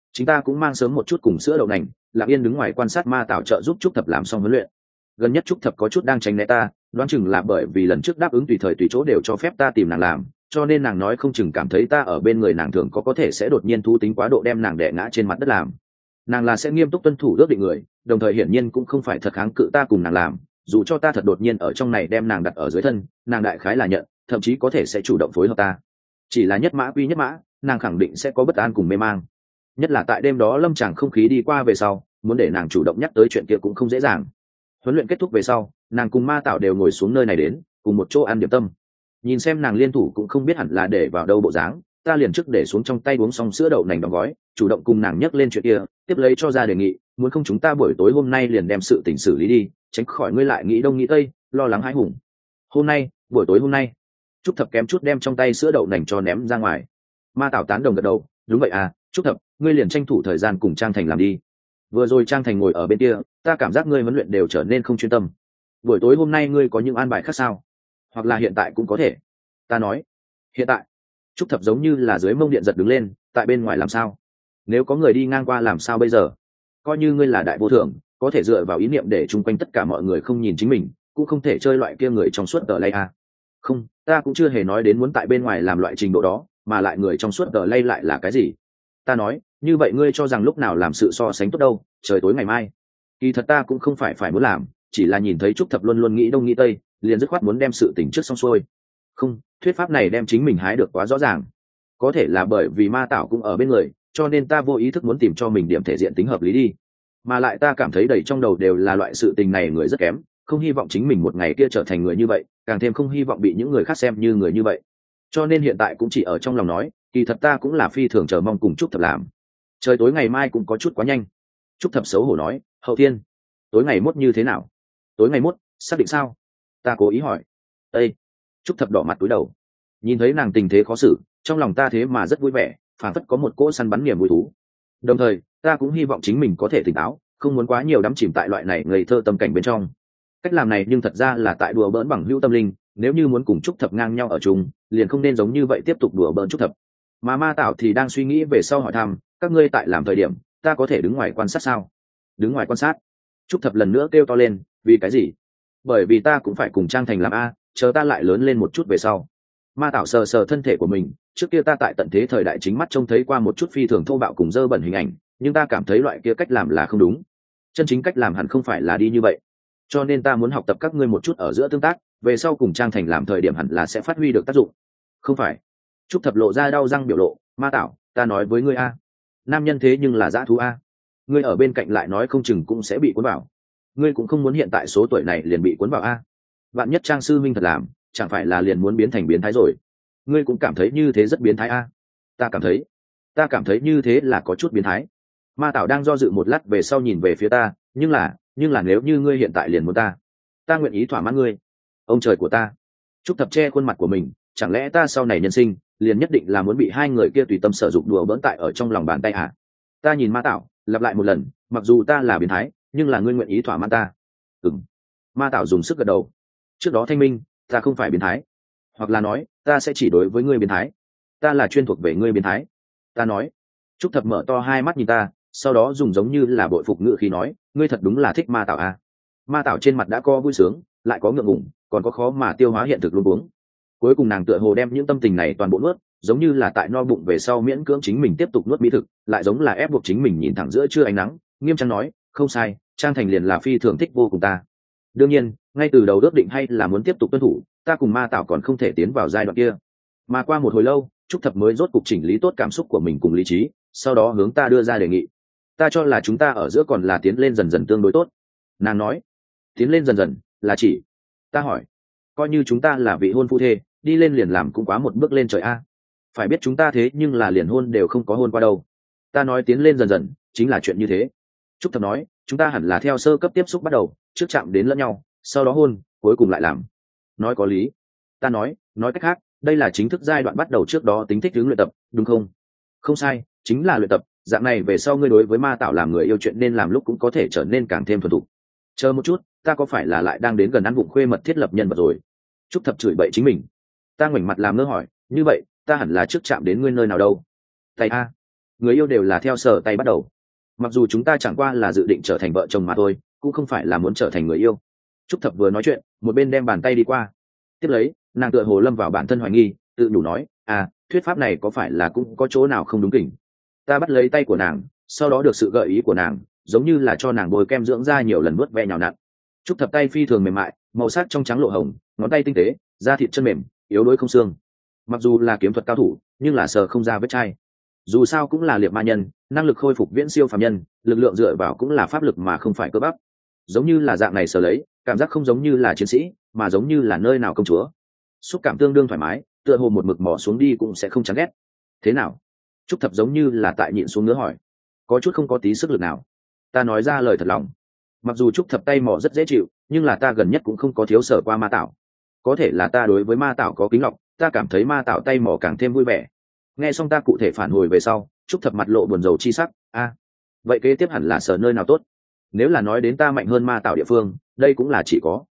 Chúng ta cũng mang sớm một chút cùng sữa đậu nành, Lạc Yên đứng ngoài quan sát Ma Tảo trợ giúp Trúc Thập làm xong huấn luyện. Gần nhất Trúc Thập có chút đang tránh né ta, đoán chừng là bởi vì lần trước đáp ứng tùy thời tùy chỗ đều cho phép ta tìm nàng làm, cho nên nàng nói không chừng cảm thấy ta ở bên người nàng thường có thể sẽ đột nhiên thú tính quá độ đem nàng đè ngã trên mặt đất làm. Nàng là sẽ nghiêm túc tuân thủ ước định người, đồng thời hiển nhiên cũng không phải thật kháng cự ta cùng nàng làm, dù cho ta thật đột nhiên ở trong này đem nàng đặt ở dưới thân, nàng đại khái là nhận, thậm chí có thể sẽ chủ động phối hợp ta. Chỉ là nhất mã quy nhất mã, nàng khẳng định sẽ có bất an cùng mê mang. Nhất là tại đêm đó lâm tràng không khí đi qua về sau, muốn để nàng chủ động nhắc tới chuyện kia cũng không dễ dàng. Huấn luyện kết thúc về sau, nàng cùng Ma Tảo đều ngồi xuống nơi này đến, cùng một chỗ ăn điểm tâm. Nhìn xem nàng liên thủ cũng không biết hẳn là để vào đâu bộ dáng, ta liền trước để xuống trong tay uống xong sữa đậu nành đóng gói, chủ động cùng nàng nhắc lên chuyện kia, tiếp lấy cho ra đề nghị, muốn không chúng ta buổi tối hôm nay liền đem sự tình xử lý đi, tránh khỏi ngươi lại nghĩ đông nghĩ tây, lo lắng hãi hùng. Hôm nay, buổi tối hôm nay. Trúc Thập kém chút đem trong tay sữa đậu nành cho ném ra ngoài. Ma Tảo tán đồng gật đầu, đúng vậy à, Trúc Thập, ngươi liền tranh thủ thời gian cùng Trang Thành làm đi. Vừa rồi Trang Thành ngồi ở bên kia, ta cảm giác ngươi huấn luyện đều trở nên không chuyên tâm. Buổi tối hôm nay ngươi có những an bài khác sao? Hoặc là hiện tại cũng có thể. Ta nói, hiện tại. Trúc Thập giống như là dưới mông điện giật đứng lên, tại bên ngoài làm sao? Nếu có người đi ngang qua làm sao bây giờ? Coi như ngươi là đại vô thượng, có thể dựa vào ý niệm để chung quanh tất cả mọi người không nhìn chính mình, cũng không thể chơi loại kia người trong suốt tờ lay à. Không, ta cũng chưa hề nói đến muốn tại bên ngoài làm loại trình độ đó, mà lại người trong suốt tờ lay lại là cái gì? Ta nói, như vậy ngươi cho rằng lúc nào làm sự so sánh tốt đâu, trời tối ngày mai. Kỳ thật ta cũng không phải muốn làm, chỉ là nhìn thấy Trúc Thập luôn luôn nghĩ đông nghĩ tây, liền dứt khoát muốn đem sự tình trước xong xuôi. Không, thuyết pháp này đem chính mình hái được quá rõ ràng. Có thể là bởi vì Ma Tảo cũng ở bên người, cho nên ta vô ý thức muốn tìm cho mình điểm thể diện tính hợp lý đi. Mà lại ta cảm thấy đầy trong đầu đều là loại sự tình này người rất kém, không hy vọng chính mình một ngày kia trở thành người như vậy, càng thêm không hy vọng bị những người khác xem như người như vậy. Cho nên hiện tại cũng chỉ ở trong lòng nói, kỳ thật ta cũng là phi thường chờ mong cùng Trúc Thập làm. Trời tối ngày mai cũng có chút quá nhanh. Trúc Thập xấu hổ nói, Hậu Thiên, tối ngày mốt như thế nào? Tối ngày mốt, xác định sao? Ta cố ý hỏi. Ê! Trúc Thập đỏ mặt cúi đầu. Nhìn thấy nàng tình thế khó xử, trong lòng ta thế mà rất vui vẻ, phảng phất có một cỗ săn bắn niềm vui thú. Đồng thời, ta cũng hy vọng chính mình có thể tỉnh táo, không muốn quá nhiều đắm chìm tại loại này ngây thơ tâm cảnh bên trong. Cách làm này nhưng thật ra là tại đùa bỡn bằng hữu tâm linh, nếu như muốn cùng Trúc Thập ngang nhau ở chung, liền không nên giống như vậy tiếp tục đùa bỡn Trúc Thập. Mà Ma Tảo thì đang suy nghĩ về sau hỏi thăm, các ngươi tại làm thời điểm, ta có thể đứng ngoài quan sát sao? Đứng ngoài quan sát? Trúc Thập lần nữa kêu to lên, vì cái gì? Bởi vì ta cũng phải cùng Trang Thành làm a, chờ ta lại lớn lên một chút về sau. Ma Tảo sờ sờ thân thể của mình, trước kia ta tại tận thế thời đại chính mắt trông thấy qua một chút phi thường thô bạo cùng dơ bẩn hình ảnh, nhưng ta cảm thấy loại kia cách làm là không đúng. Chân chính cách làm hẳn không phải là đi như vậy. Cho nên ta muốn học tập các ngươi một chút ở giữa tương tác, về sau cùng Trang Thành làm thời điểm hẳn là sẽ phát huy được tác dụng. Không phải. Trúc Thập lộ ra đau răng biểu lộ, Ma Tảo, ta nói với ngươi a, nam nhân thế nhưng là dã thú a, ngươi ở bên cạnh lại nói không chừng cũng sẽ bị cuốn vào. Ngươi cũng không muốn hiện tại số tuổi này liền bị cuốn vào a. Vạn nhất Trang sư minh thật làm, chẳng phải là liền muốn biến thành biến thái rồi? Ngươi cũng cảm thấy như thế rất biến thái a? Ta cảm thấy như thế là có chút biến thái. Ma Tảo đang do dự một lát về sau nhìn về phía ta, nhưng là nếu như ngươi hiện tại liền muốn ta nguyện ý thỏa mãn ngươi. Ông trời của ta. Trúc Thập che khuôn mặt của mình, chẳng lẽ ta sau này nhân sinh liền nhất định là muốn bị hai người kia tùy tâm sở dụng đùa bỡn tại ở trong lòng bàn tay à? Ta nhìn Ma Tảo, lặp lại một lần, mặc dù ta là biến thái, nhưng là ngươi nguyện ý thỏa mãn ta. Ừm. Ma Tảo dùng sức gật đầu. Trước đó thanh minh, ta không phải biến thái, hoặc là nói ta sẽ chỉ đối với ngươi biến thái, ta là chuyên thuộc về ngươi biến thái. Ta nói. Trúc Thập mở to hai mắt nhìn ta, sau đó dùng giống như là bội phục ngữ khí nói, ngươi thật đúng là thích Ma Tảo à? Ma Tảo trên mặt đã có vui sướng, lại có ngượng ngùng, còn có khó mà tiêu hóa hiện thực luôn uống. Cuối cùng nàng tựa hồ đem những tâm tình này toàn bộ nuốt, giống như là tại no bụng về sau miễn cưỡng chính mình tiếp tục nuốt mỹ thực, lại giống là ép buộc chính mình nhìn thẳng giữa trưa ánh nắng, nghiêm trang nói, không sai, Trang Thành liền là phi thường thích vô cùng ta. Đương nhiên, ngay từ đầu ước định hay là muốn tiếp tục tuân thủ, ta cùng Ma Tảo còn không thể tiến vào giai đoạn kia. Mà qua một hồi lâu, Trúc Thập mới rốt cục chỉnh lý tốt cảm xúc của mình cùng lý trí, sau đó hướng ta đưa ra đề nghị. Ta cho là chúng ta ở giữa còn là tiến lên dần dần tương đối tốt. Nàng nói, tiến lên dần dần là chỉ? Ta hỏi, coi như chúng ta là vị hôn phu thê, đi lên liền làm cũng quá một bước lên trời a. Phải biết chúng ta thế nhưng là liền hôn đều không có hôn qua đâu. Ta nói tiến lên dần dần chính là chuyện như thế. Trúc Thập nói, chúng ta hẳn là theo sơ cấp tiếp xúc bắt đầu, trước chạm đến lẫn nhau, sau đó hôn, cuối cùng lại làm. Nói có lý. Ta nói cách khác, đây là chính thức giai đoạn bắt đầu trước đó tính thích ứng luyện tập, đúng không? Không sai, chính là luyện tập. Dạng này về sau ngươi đối với Ma Tảo làm người yêu chuyện nên làm lúc cũng có thể trở nên càng thêm thuần thục. Chờ một chút, ta có phải là lại đang đến gần ăn vụng khuê mật thiết lập nhân vật rồi? Trúc Thập chửi bậy chính mình. Ta ngoảnh mặt làm ngơ hỏi, như vậy ta hẳn là trước chạm đến ngươi nơi nào đâu? Tay a. người yêu đều là theo sở tay bắt đầu, mặc dù chúng ta chẳng qua là dự định trở thành vợ chồng mà thôi, cũng không phải là muốn trở thành người yêu. Trúc Thập vừa nói chuyện một bên đem bàn tay đi qua, tiếp lấy nàng tựa hồ lâm vào bản thân hoài nghi, tự đủ nói thuyết pháp này có phải là cũng có chỗ nào không đúng kỉnh. Ta bắt lấy tay của nàng, sau đó được sự gợi ý của nàng, giống như là cho nàng bôi kem dưỡng da nhiều lần nuốt ve nhào nặn. Trúc Thập tay phi thường mềm mại, màu sắc trong trắng lộ hồng, ngón tay tinh tế, da thịt chân mềm, yếu đuối không xương. Mặc dù là kiếm thuật cao thủ, nhưng là sờ không ra vết chai. Dù sao cũng là liệt ma nhân, năng lực khôi phục viễn siêu phàm nhân, lực lượng dựa vào cũng là pháp lực mà không phải cơ bắp. Giống như là dạng này sờ lấy, cảm giác không giống như là chiến sĩ, mà giống như là nơi nào công chúa. Xúc cảm tương đương thoải mái, tựa hồ một mực mỏ xuống đi cũng sẽ không chán ghét. Thế nào? Trúc Thập giống như là tại nhịn xuống ngứa hỏi. Có chút không có tí sức lực nào. Ta nói ra lời thật lòng. Mặc dù Trúc Thập tay mỏ rất dễ chịu, nhưng là ta gần nhất cũng không có thiếu sở qua ma tạo. Có thể là ta đối với ma tạo có kính lọc, ta cảm thấy ma tạo tay mỏ càng thêm vui vẻ. Nghe xong ta cụ thể phản hồi về sau, Trúc Thập mặt lộ buồn rầu chi sắc. Vậy kế tiếp hẳn là sở nơi nào tốt? Nếu là nói đến ta mạnh hơn ma tạo địa phương, đây cũng là chỉ có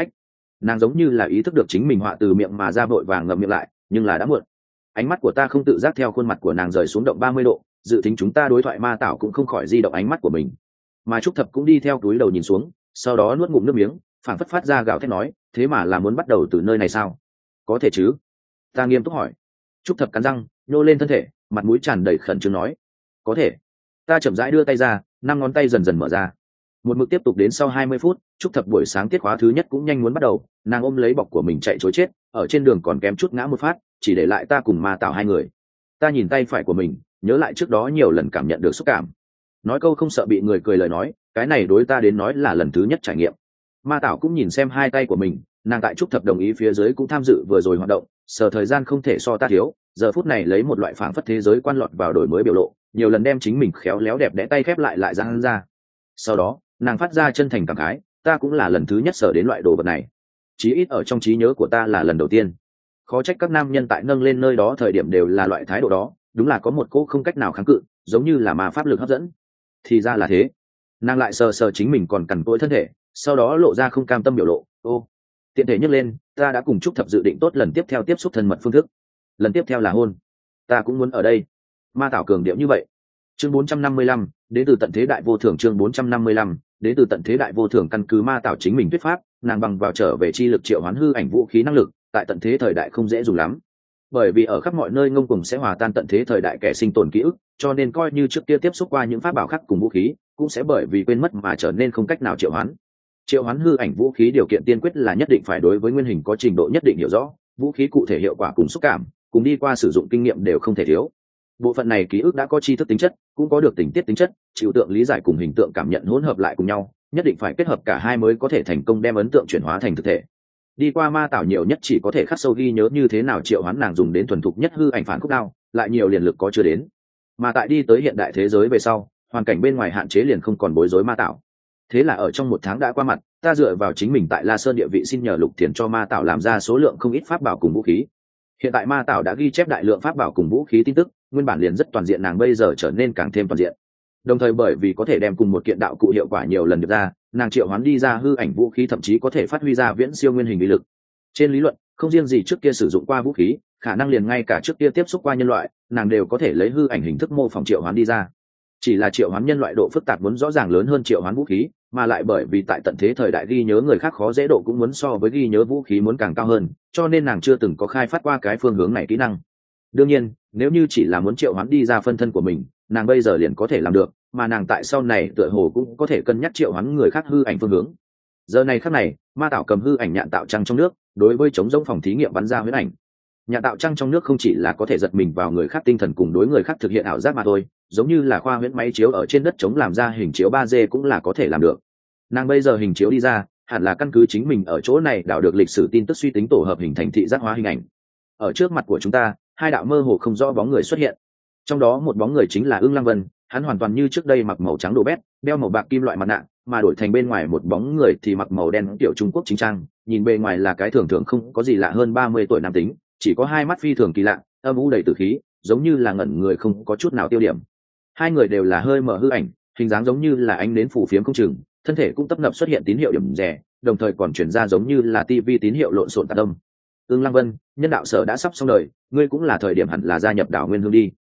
nàng giống như là ý thức được chính mình họa từ miệng mà ra, vội vàng ngậm miệng lại, nhưng là đã muộn. Ánh mắt của ta không tự giác theo khuôn mặt của nàng rời xuống động 30 độ, dự tính chúng ta đối thoại ma tạo cũng không khỏi di động ánh mắt của mình. Mà Trúc Thập cũng đi theo túi đầu nhìn xuống, sau đó nuốt ngụm nước miếng, phảng phất phát ra gào thét nói, thế mà là muốn bắt đầu từ nơi này sao? Có thể chứ? Ta nghiêm túc hỏi. Trúc Thập cắn răng, nhô lên thân thể, mặt mũi tràn đầy khẩn trương nói, có thể. Ta chậm rãi đưa tay ra, 5 ngón tay dần dần mở ra. Một mực tiếp tục đến sau 20 phút, Trúc Thập buổi sáng tiết khóa thứ nhất cũng nhanh muốn bắt đầu, nàng ôm lấy bọc của mình chạy trối chết, ở trên đường còn kém chút ngã một phát, chỉ để lại ta cùng ma tạo hai người. Ta nhìn tay phải của mình, nhớ lại trước đó nhiều lần cảm nhận được xúc cảm. Nói câu không sợ bị người cười lời nói, cái này đối ta đến nói là lần thứ nhất trải nghiệm. Ma tạo cũng nhìn xem hai tay của mình, nàng tại Trúc Thập đồng ý phía dưới cũng tham dự vừa rồi hoạt động, sở thời gian không thể so ta thiếu, giờ phút này lấy một loại phảng phất thế giới quan lọt vào đổi mới biểu lộ, nhiều lần đem chính mình khéo léo đẹp đẽ tay khép lại ra ra. Sau đó nàng phát ra chân thành cảm khái, ta cũng là lần thứ nhất sở đến loại đồ vật này, chí ít ở trong trí nhớ của ta là lần đầu tiên. Khó trách các nam nhân tại nâng lên nơi đó thời điểm đều là loại thái độ đó, đúng là có một cô không cách nào kháng cự, giống như là ma pháp lực hấp dẫn. Thì ra là thế. Nàng lại sờ sờ chính mình còn cằn cỗi thân thể, sau đó lộ ra không cam tâm biểu lộ. Tiện thể nhấc lên, ta đã cùng Trúc Thập dự định tốt lần tiếp theo tiếp xúc thân mật phương thức, lần tiếp theo là hôn. Ta cũng muốn ở đây. Ma Tảo cường điệu như vậy. Chương 455, đến từ tận thế đại vô thường. Chương 455, đến từ tận thế đại vô thường. Căn cứ Ma Tảo chính mình thuyết pháp, nàng bằng vào trở về chi lực triệu hoán hư ảnh vũ khí năng lực, tại tận thế thời đại không dễ dùng lắm, bởi vì ở khắp mọi nơi ngông cuồng sẽ hòa tan tận thế thời đại kẻ sinh tồn ký ức, cho nên coi như trước kia tiếp xúc qua những pháp bảo khác cùng vũ khí, cũng sẽ bởi vì quên mất mà trở nên không cách nào triệu hoán hư ảnh vũ khí. Điều kiện tiên quyết là nhất định phải đối với nguyên hình có trình độ nhất định hiểu rõ, vũ khí cụ thể hiệu quả cùng xúc cảm cùng đi qua sử dụng kinh nghiệm đều không thể thiếu. Bộ phận này ký ức đã có tri thức tính chất, cũng có được tình tiết tính chất, chịu tượng lý giải cùng hình tượng cảm nhận hỗn hợp lại cùng nhau, nhất định phải kết hợp cả hai mới có thể thành công đem ấn tượng chuyển hóa thành thực thể. Đi qua Ma Tảo nhiều nhất chỉ có thể khắc sâu ghi nhớ như thế nào triệu hoán nàng dùng đến thuần thục nhất hư ảnh phản khúc đao, lại nhiều liền lực có chưa đến. Mà tại đi tới hiện đại thế giới về sau, hoàn cảnh bên ngoài hạn chế liền không còn bối rối Ma Tảo. Thế là ở trong 1 tháng đã qua mặt, ta dựa vào chính mình tại La Sơn địa vị xin nhờ Lục Thiền cho Ma Tảo làm ra số lượng không ít pháp bảo cùng vũ khí. Hiện tại Ma Tảo đã ghi chép đại lượng pháp bảo cùng vũ khí tin tức, nguyên bản liền rất toàn diện, nàng bây giờ trở nên càng thêm toàn diện. Đồng thời bởi vì có thể đem cùng một kiện đạo cụ hiệu quả nhiều lần được ra, nàng triệu hoán đi ra hư ảnh vũ khí thậm chí có thể phát huy ra viễn siêu nguyên hình uy lực. Trên lý luận, không riêng gì trước kia sử dụng qua vũ khí, khả năng liền ngay cả trước kia tiếp xúc qua nhân loại, nàng đều có thể lấy hư ảnh hình thức mô phỏng triệu hoán đi ra. Chỉ là triệu hoán nhân loại độ phức tạp muốn rõ ràng lớn hơn triệu hoán vũ khí, mà lại bởi vì tại tận thế thời đại ghi nhớ người khác khó dễ độ cũng muốn so với ghi nhớ vũ khí muốn càng cao hơn, cho nên nàng chưa từng có khai phát qua cái phương hướng này kỹ năng. Đương nhiên, nếu như chỉ là muốn triệu hoán đi ra phân thân của mình, nàng bây giờ liền có thể làm được, mà nàng tại sau này tựa hồ cũng có thể cân nhắc triệu hoán người khác hư ảnh phương hướng. Giờ này khắc này, Ma Tảo cầm hư ảnh nhạn tạo trăng trong nước, đối với chống giống phòng thí nghiệm bắn ra huyễn ảnh. Nhạn tạo trăng trong nước không chỉ là có thể giật mình vào người khác tinh thần cùng đối người khác thực hiện ảo giác mà thôi, giống như là khoa huyễn máy chiếu ở trên đất chống làm ra hình chiếu 3D cũng là có thể làm được. Nàng bây giờ hình chiếu đi ra, hẳn là căn cứ chính mình ở chỗ này đào được lịch sử tin tức suy tính tổ hợp hình thành thị giác hóa hình ảnh. Ở trước mặt của chúng ta, 2 đạo mơ hồ không rõ bóng người xuất hiện. Trong đó một bóng người chính là Ưng Lăng Vân, hắn hoàn toàn như trước đây mặc màu trắng đồ bét, đeo màu bạc kim loại mặt nạ, mà đổi thành bên ngoài một bóng người thì mặc màu đen kiểu Trung Quốc chính trang, nhìn bề ngoài là cái thường thường không có gì lạ hơn 30 tuổi nam tính, chỉ có 2 mắt phi thường kỳ lạ, âm u đầy tử khí, giống như là ngẩn người không có chút nào tiêu điểm. Hai người đều là hơi mở hư ảnh, hình dáng giống như là ánh nến phủ phiếm không chừng, thân thể cũng tấp nập xuất hiện tín hiệu điểm rẻ, đồng thời còn truyền ra giống như là tivi tín hiệu lộn xộn tạc âm. Ưng Lăng Vân, nhân đạo sở đã sắp xong đời, ngươi cũng là thời điểm hẳn là gia nhập đảo Nguyên Hương đi.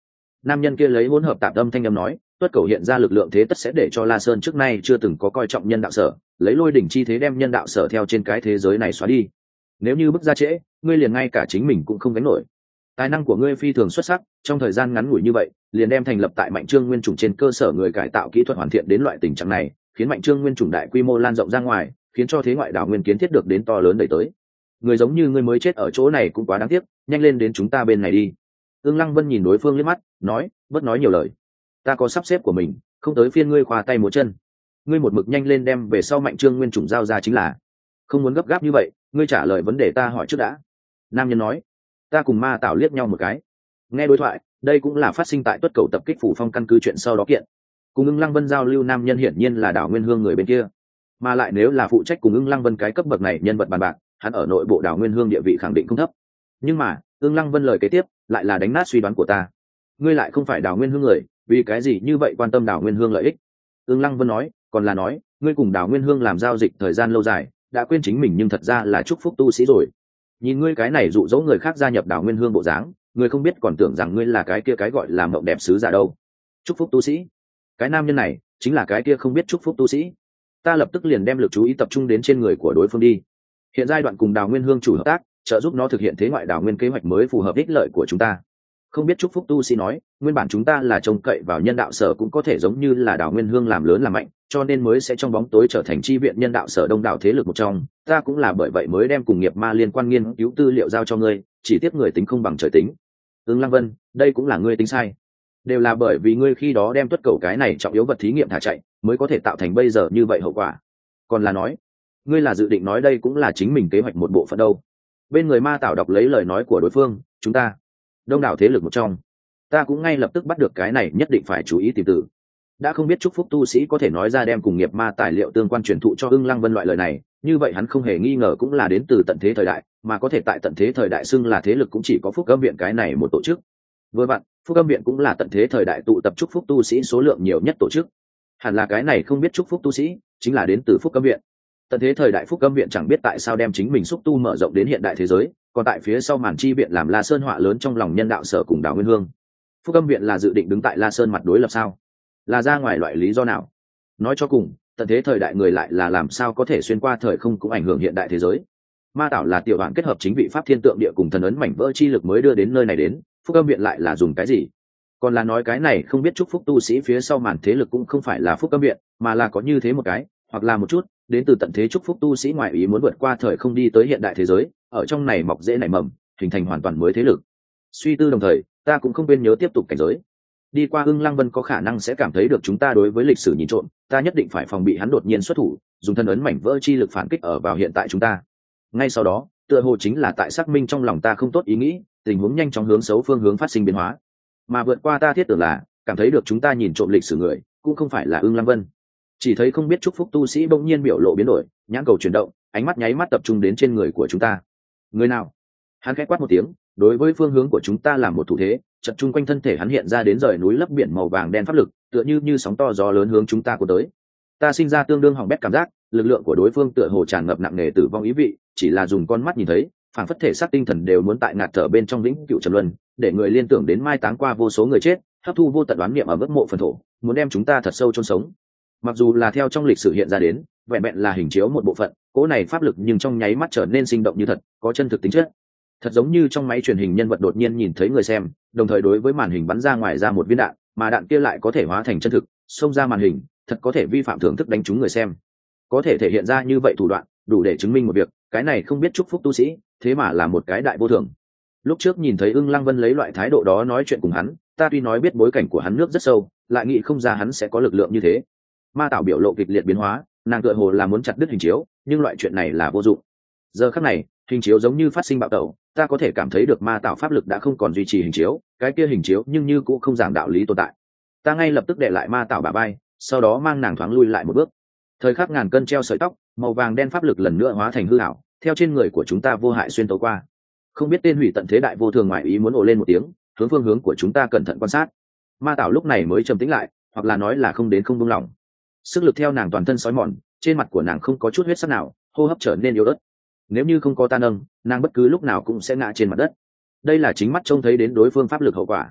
Nam nhân kia lấy hỗn hợp tạp âm thanh âm nói, tuất cầu hiện ra lực lượng thế tất sẽ để cho La Sơn trước nay chưa từng có coi trọng nhân đạo sở, lấy lôi đỉnh chi thế đem nhân đạo sở theo trên cái thế giới này xóa đi. Nếu như bước ra trễ, ngươi liền ngay cả chính mình cũng không gánh nổi. Tài năng của ngươi phi thường xuất sắc, trong thời gian ngắn ngủi như vậy, liền đem thành lập tại Mạnh Trương Nguyên Chủng trên cơ sở người cải tạo kỹ thuật hoàn thiện đến loại tình trạng này, khiến Mạnh Trương Nguyên Chủng đại quy mô lan rộng ra ngoài, khiến cho thế ngoại đảo nguyên kiến thiết được đến to lớn đẩy tới. Người giống như ngươi mới chết ở chỗ này cũng quá đáng tiếc, nhanh lên đến chúng ta bên này đi. Ưng Lăng Vân nhìn đối phương liếc mắt, nói, bớt nói nhiều lời. Ta có sắp xếp của mình, không tới phiên ngươi khoa tay múa chân. Ngươi một mực nhanh lên đem về sau Mạnh Trương Nguyên Chủng giao ra chính là. Không muốn gấp gáp như vậy, ngươi trả lời vấn đề ta hỏi trước đã. Nam nhân nói. Ta cùng Ma Tảo liếc nhau một cái. Nghe đối thoại, đây cũng là phát sinh tại tuất cầu tập kích phủ phong căn cứ chuyện sau đó kiện. Cùng Ưng Lăng Vân giao lưu nam nhân hiển nhiên là Đào Nguyên Hương người bên kia, mà lại nếu là phụ trách cùng Ưng Lăng Vân cái cấp bậc này nhân vật bàn bạc, hắn ở nội bộ Đào Nguyên Hương địa vị khẳng định không thấp. Nhưng mà Ưng Lăng Vân lời kế tiếp lại là đánh nát suy đoán của ta. Ngươi lại không phải Đào Nguyên Hương người, vì cái gì như vậy quan tâm Đào Nguyên Hương lợi ích? Ưng Lăng Vân nói, còn là nói, ngươi cùng Đào Nguyên Hương làm giao dịch thời gian lâu dài, đã quên chính mình nhưng thật ra là chúc phúc tu sĩ rồi. Nhìn ngươi cái này dụ dỗ người khác gia nhập Đào Nguyên Hương bộ dáng, ngươi không biết còn tưởng rằng ngươi là cái kia cái gọi là mộng đẹp sứ giả đâu. Chúc phúc tu sĩ? Cái nam nhân này chính là cái kia không biết chúc phúc tu sĩ. Ta lập tức liền đem lực chú ý tập trung đến trên người của đối phương đi. Hiện giai đoạn cùng Đào Nguyên Hương chủ hợp tác, trợ giúp nó thực hiện thế ngoại đảo nguyên kế hoạch mới phù hợp ích lợi của chúng ta. Không biết chúc phúc tu sĩ nói, nguyên bản chúng ta là trông cậy vào nhân đạo sở cũng có thể giống như là Đào Nguyên Hương làm lớn làm mạnh, cho nên mới sẽ trong bóng tối trở thành chi viện nhân đạo sở đông đảo thế lực một trong. Ta cũng là bởi vậy mới đem cùng nghiệp ma liên quan nghiên cứu tư liệu giao cho ngươi, chỉ tiếp người tính không bằng trời tính. Lăng Vân, đây cũng là ngươi tính sai. Đều là bởi vì ngươi khi đó đem tuất cầu cái này trọng yếu vật thí nghiệm thả chạy, mới có thể tạo thành bây giờ như vậy hậu quả. Còn là nói, ngươi là dự định nói đây cũng là chính mình kế hoạch một bộ phận đâu? Bên người Ma Tảo đọc lấy lời nói của đối phương, chúng ta đông đảo thế lực một trong, ta cũng ngay lập tức bắt được cái này nhất định phải chú ý tìm tử. Đã không biết chúc phúc tu sĩ có thể nói ra đem cùng nghiệp ma tài liệu tương quan truyền thụ cho Ưng Lăng Vân loại lời này, như vậy hắn không hề nghi ngờ cũng là đến từ tận thế thời đại, mà có thể tại tận thế thời đại xưng là thế lực cũng chỉ có Phúc Âm Viện cái này một tổ chức. Vừa vặn, Phúc Âm Viện cũng là tận thế thời đại tụ tập chúc phúc tu sĩ số lượng nhiều nhất tổ chức. Hẳn là cái này không biết chúc phúc tu sĩ chính là đến từ Phúc Âm Viện. Tận thế thời đại Phúc Âm Viện chẳng biết tại sao đem chính mình xúc tu mở rộng đến hiện đại thế giới, còn tại phía sau màn chi viện làm La Sơn họa lớn trong lòng nhân đạo sở cùng Đào Nguyên Hương. Phúc Âm Viện là dự định đứng tại La Sơn mặt đối lập sao? Là ra ngoài loại lý do nào? Nói cho cùng, tận thế thời đại người lại là làm sao có thể xuyên qua thời không cũng ảnh hưởng hiện đại thế giới. Ma Tảo là tiểu đoạn kết hợp chính vị pháp thiên tượng địa cùng thần ấn mảnh vỡ chi lực mới đưa đến nơi này đến, Phúc Âm Viện lại là dùng cái gì? Còn là nói cái này không biết chúc phúc tu sĩ phía sau màn thế lực cũng không phải là Phúc Âm Viện, mà là có như thế một cái, hoặc là một chút đến từ tận thế chúc phúc tu sĩ ngoại ý muốn vượt qua thời không đi tới hiện đại thế giới, ở trong này mọc rễ nảy mầm, hình thành hoàn toàn mới thế lực. Suy tư đồng thời, ta cũng không quên nhớ tiếp tục cảnh giới. Đi qua Ưng Lăng Vân có khả năng sẽ cảm thấy được chúng ta đối với lịch sử nhìn trộm, ta nhất định phải phòng bị hắn đột nhiên xuất thủ, dùng thân ấn mảnh vỡ chi lực phản kích ở vào hiện tại chúng ta. Ngay sau đó, tựa hồ chính là tại xác minh trong lòng ta không tốt ý nghĩ, tình huống nhanh chóng hướng xấu phương hướng phát sinh biến hóa. Mà vượt qua ta thiết tưởng là, cảm thấy được chúng ta nhìn trộm lịch sử người, cũng không phải là Ưng Lăng Vân. Chỉ thấy không biết chúc phúc tu sĩ bỗng nhiên biểu lộ biến đổi, nhãn cầu chuyển động, ánh mắt nháy mắt tập trung đến trên người của chúng ta. Người nào? Hắn khẽ quát một tiếng, đối với phương hướng của chúng ta làm một thủ thế, chật chung quanh thân thể hắn hiện ra đến rời núi lấp biển màu vàng đen pháp lực, tựa như sóng to gió lớn hướng chúng ta cuốn tới. Ta sinh ra tương đương hỏng bét cảm giác, lực lượng của đối phương tựa hồ tràn ngập nặng nề tử vong ý vị, chỉ là dùng con mắt nhìn thấy, phảng phất thể xác tinh thần đều muốn tại ngạt thở bên trong vĩnh cửu trầm luân, để người liên tưởng đến mai táng qua vô số người chết, hấp thu vô tận đoán niệm ở vất mộ phần thổ, muốn đem chúng ta thật sâu chôn sống. Mặc dù là theo trong lịch sử hiện ra đến, vẹn vẹn là hình chiếu một bộ phận, cỗ này pháp lực nhưng trong nháy mắt trở nên sinh động như thật, có chân thực tính chất. Thật giống như trong máy truyền hình nhân vật đột nhiên nhìn thấy người xem, đồng thời đối với màn hình bắn ra ngoài ra một viên đạn, mà đạn kia lại có thể hóa thành chân thực, xông ra màn hình, thật có thể vi phạm thưởng thức đánh trúng người xem. Có thể thể hiện ra như vậy thủ đoạn, đủ để chứng minh một việc, cái này không biết chúc phúc tu sĩ, thế mà là một cái đại vô thường. Lúc trước nhìn thấy Ưng Lăng Vân lấy loại thái độ đó nói chuyện cùng hắn, ta tuy nói biết bối cảnh của hắn nước rất sâu, lại nghĩ không ra hắn sẽ có lực lượng như thế. Ma Tảo biểu lộ kịch liệt biến hóa, nàng tựa hồ là muốn chặt đứt hình chiếu, nhưng loại chuyện này là vô dụng. Giờ khắc này, hình chiếu giống như phát sinh bạo tẩu, ta có thể cảm thấy được Ma Tảo pháp lực đã không còn duy trì hình chiếu, cái kia hình chiếu nhưng như cũng không giảng đạo lý tồn tại. Ta ngay lập tức để lại Ma Tảo bả vai, sau đó mang nàng thoáng lui lại một bước. Thời khắc ngàn cân treo sợi tóc, màu vàng đen pháp lực lần nữa hóa thành hư ảo, theo trên người của chúng ta vô hại xuyên tấu qua. Không biết tên hủy tận thế đại vô thường ngoại ý muốn ồ lên một tiếng, hướng phương hướng của chúng ta cẩn thận quan sát. Ma Tảo lúc này mới trầm tĩnh lại, hoặc là nói là không đến không buông lỏng. Sức lực theo nàng toàn thân sói mòn, trên mặt của nàng không có chút huyết sắc nào, hô hấp trở nên yếu ớt. Nếu như không có ta nâng, nàng bất cứ lúc nào cũng sẽ ngã trên mặt đất. Đây là chính mắt trông thấy đến đối phương pháp lực hậu quả.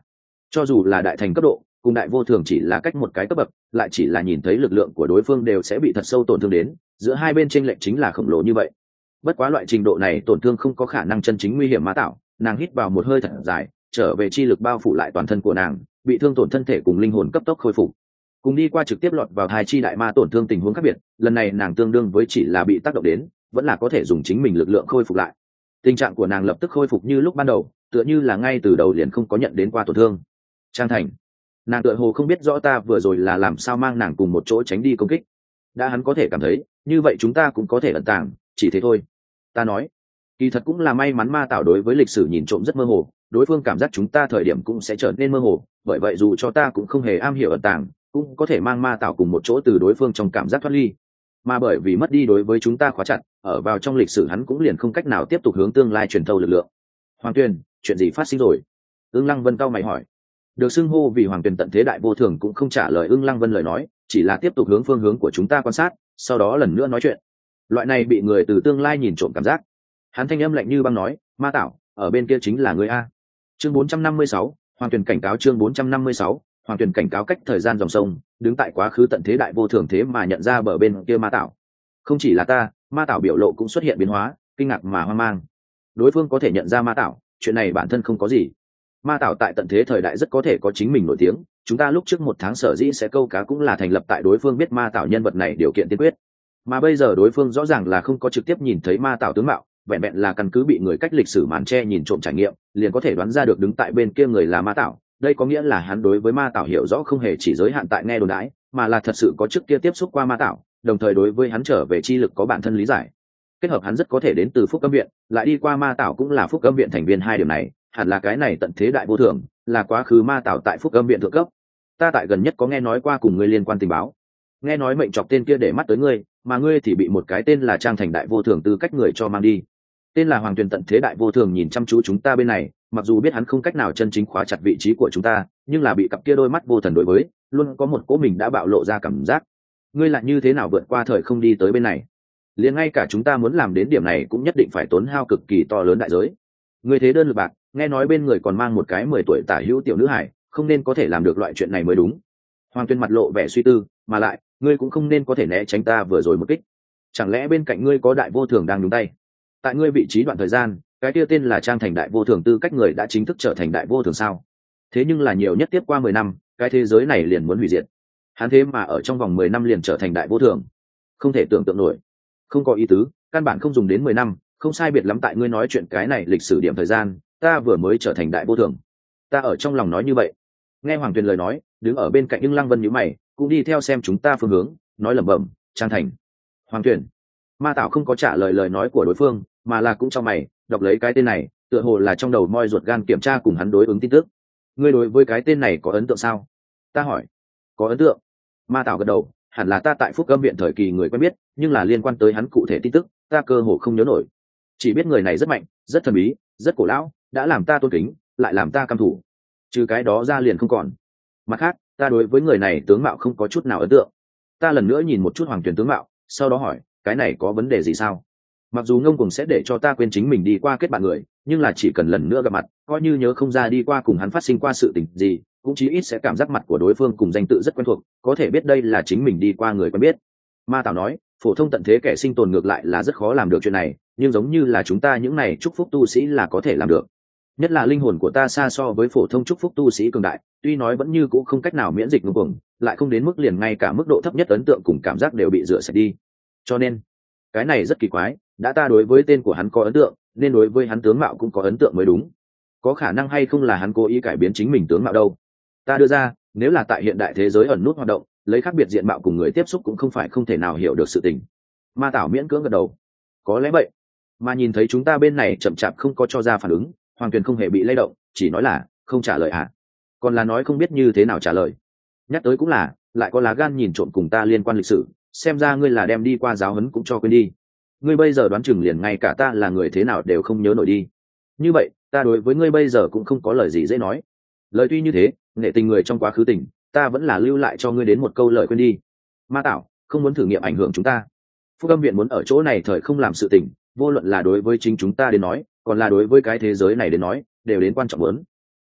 cho dù là đại thành cấp độ cùng đại vô thường chỉ là cách một cái cấp bậc, lại chỉ là nhìn thấy lực lượng của đối phương đều sẽ bị thật sâu tổn thương đến, giữa hai bên chênh lệch chính là khổng lồ như vậy. Bất quá loại trình độ này tổn thương không có khả năng chân chính nguy hiểm ma tạo, nàng hít vào một hơi thật dài, trở về chi lực bao phủ lại toàn thân của nàng, bị thương tổn thân thể cùng linh hồn cấp tốc khôi phục. Cùng đi qua trực tiếp lọt vào hai chi đại ma tổn thương tình huống khác biệt, lần này nàng tương đương với chỉ là bị tác động đến, vẫn là có thể dùng chính mình lực lượng khôi phục lại. Tình trạng của nàng lập tức khôi phục như lúc ban đầu, tựa như là ngay từ đầu liền không có nhận đến qua tổn thương. Trang Thành, nàng tựa hồ không biết rõ ta vừa rồi là làm sao mang nàng cùng một chỗ tránh đi công kích. Đã hắn có thể cảm thấy, như vậy chúng ta cũng có thể ẩn tàng, chỉ thế thôi. Ta nói, kỳ thật cũng là may mắn ma tạo đối với lịch sử nhìn trộm rất mơ hồ, đối phương cảm giác chúng ta thời điểm cũng sẽ trở nên mơ hồ, bởi vậy dù cho ta cũng không hề am hiểu ẩn tàng, cũng có thể mang ma tạo cùng một chỗ từ đối phương trong cảm giác thoát ly. Mà bởi vì mất đi đối với chúng ta khóa chặt, ở vào trong lịch sử hắn cũng liền không cách nào tiếp tục hướng tương lai truyền thâu lực lượng. Hoàng Tuyền, chuyện gì phát sinh rồi? Ưng Lăng Vân cao mày hỏi. Được xưng hô vì Hoàng Tuyền tận thế đại vô thường cũng không trả lời Ưng Lăng Vân lời nói, chỉ là tiếp tục hướng phương hướng của chúng ta quan sát, sau đó lần nữa nói chuyện. Loại này bị người từ tương lai nhìn trộm cảm giác. Hắn thanh âm lạnh như băng nói, ma tạo, ở bên kia chính là người a. Chương 456, Hoàng Tuyền cảnh cáo. Chương 456, Hoàng Tuyền cảnh cáo. Cách thời gian dòng sông, đứng tại quá khứ tận thế đại vô thường thế mà nhận ra bờ bên kia ma tạo. Không chỉ là ta, ma tạo biểu lộ cũng xuất hiện biến hóa, kinh ngạc mà hoang mang. Đối phương có thể nhận ra ma tạo, chuyện này bản thân không có gì. Ma tạo tại tận thế thời đại rất có thể có chính mình nổi tiếng, chúng ta lúc trước 1 tháng sở dĩ sẽ câu cá cũng là thành lập tại đối phương biết ma tạo nhân vật này điều kiện tiên quyết. Mà bây giờ đối phương rõ ràng là không có trực tiếp nhìn thấy ma tạo tướng mạo, vẹn vẹn là căn cứ bị người cách lịch sử màn che nhìn trộm trải nghiệm, liền có thể đoán ra được đứng tại bên kia người là ma tạo. Đây có nghĩa là hắn đối với ma tạo hiểu rõ không hề chỉ giới hạn tại nghe đồn đãi, mà là thật sự có trước kia tiếp xúc qua ma tạo, đồng thời đối với hắn trở về chi lực có bản thân lý giải. Kết hợp hắn rất có thể đến từ Phúc Âm Viện, lại đi qua ma tạo cũng là Phúc Âm Viện thành viên, hai điểm này, hẳn là cái này tận thế đại vô thường, là quá khứ ma tạo tại Phúc Âm Viện thượng cấp. Ta tại gần nhất có nghe nói qua cùng ngươi liên quan tình báo. Nghe nói mệnh chọc tên kia để mắt tới ngươi, mà ngươi thì bị một cái tên là Trang Thành đại vô thường tư cách người cho mang đi. Tên là Hoàng Tuyền tận thế đại vô thường nhìn chăm chú chúng ta bên này, mặc dù biết hắn không cách nào chân chính khóa chặt vị trí của chúng ta, nhưng là bị cặp kia đôi mắt vô thần đối với, luôn có một cỗ mình đã bạo lộ ra cảm giác. Ngươi lại như thế nào vượt qua thời không đi tới bên này? Liền ngay cả chúng ta muốn làm đến điểm này cũng nhất định phải tốn hao cực kỳ to lớn đại giới. Ngươi thế đơn lực bạc, nghe nói bên người còn mang một cái 10 tuổi tả hữu tiểu nữ hải, không nên có thể làm được loại chuyện này mới đúng. Hoàng Tuyền mặt lộ vẻ suy tư, mà lại, ngươi cũng không nên có thể né tránh ta vừa rồi một kích. Chẳng lẽ bên cạnh ngươi có đại vô thường đang nhúng tay? Tại ngươi vị trí đoạn thời gian, cái kia tên là Trang Thành đại vô thường tư cách người đã chính thức trở thành đại vô thường sao? Thế nhưng là nhiều nhất tiếp qua 10 năm, cái thế giới này liền muốn hủy diệt. Hắn thế mà ở trong vòng 10 năm liền trở thành đại vô thường, không thể tưởng tượng nổi. Không có ý tứ, căn bản không dùng đến 10 năm, không sai biệt lắm tại ngươi nói chuyện cái này lịch sử điểm thời gian, ta vừa mới trở thành đại vô thường. Ta ở trong lòng nói như vậy. Nghe Hoàng Tuyền lời nói, đứng ở bên cạnh Nhưng Lăng Vân nhíu mày, cũng đi theo xem chúng ta phương hướng, nói lẩm bẩm, Trang Thành, Hoàng Tuyền. Ma Tạo không có trả lời lời nói của đối phương, mà là cũng trong mày, đọc lấy cái tên này, tựa hồ là trong đầu moi ruột gan kiểm tra cùng hắn đối ứng tin tức. Ngươi đối với cái tên này có ấn tượng sao? Ta hỏi. Có ấn tượng. Ma Tạo gật đầu, hẳn là ta tại Phúc Âm Viện thời kỳ người quen biết, nhưng là liên quan tới hắn cụ thể tin tức, ta cơ hồ không nhớ nổi. Chỉ biết người này rất mạnh, rất thần bí, rất cổ lão, đã làm ta tôn kính, lại làm ta căm thù. Trừ cái đó ra liền không còn. Mặt khác, ta đối với người này tướng mạo không có chút nào ấn tượng. Ta lần nữa nhìn một chút Hoàng Tuyền tướng mạo, sau đó hỏi, cái này có vấn đề gì sao? Mặc dù ngông cuồng sẽ để cho ta quên chính mình đi qua kết bạn người, nhưng là chỉ cần lần nữa gặp mặt, coi như nhớ không ra đi qua cùng hắn phát sinh qua sự tình gì, cũng chí ít sẽ cảm giác mặt của đối phương cùng danh tự rất quen thuộc, có thể biết đây là chính mình đi qua người quen biết. Ma Tạo nói, phổ thông tận thế kẻ sinh tồn ngược lại là rất khó làm được chuyện này, nhưng giống như là chúng ta những này chúc phúc tu sĩ là có thể làm được. Nhất là linh hồn của ta xa so với phổ thông chúc phúc tu sĩ cường đại, tuy nói vẫn như cũ không cách nào miễn dịch ngông cuồng, lại không đến mức liền ngay cả mức độ thấp nhất ấn tượng cùng cảm giác đều bị rửa sạch đi. Cho nên, cái này rất kỳ quái, đã ta đối với tên của hắn có ấn tượng, nên đối với hắn tướng mạo cũng có ấn tượng mới đúng. Có khả năng hay không là hắn cố ý cải biến chính mình tướng mạo đâu? Ta đưa ra, nếu là tại hiện đại thế giới ẩn nút hoạt động, lấy khác biệt diện mạo cùng người tiếp xúc cũng không phải không thể nào hiểu được sự tình. Ma Tạo miễn cưỡng gật đầu. Có lẽ vậy. Mà nhìn thấy chúng ta bên này chậm chạp không có cho ra phản ứng, Hoàng Tuyền không hề bị lay động, chỉ nói là không trả lời à? Còn là nói không biết như thế nào trả lời. Nhắc tới cũng là, lại có lá gan nhìn trộm cùng ta liên quan lịch sử, xem ra ngươi là đem đi qua giáo huấn cũng cho quên đi. Ngươi bây giờ đoán chừng liền ngay cả ta là người thế nào đều không nhớ nổi đi. Như vậy, ta đối với ngươi bây giờ cũng không có lời gì dễ nói. Lời tuy như thế, nghệ tình người trong quá khứ tình, ta vẫn là lưu lại cho ngươi đến một câu lời quên đi. Ma Tạo, không muốn thử nghiệm ảnh hưởng chúng ta. Phúc Âm Viện muốn ở chỗ này thời không làm sự tình, vô luận là đối với chính chúng ta đến nói, còn là đối với cái thế giới này đến nói, đều đến quan trọng muốn.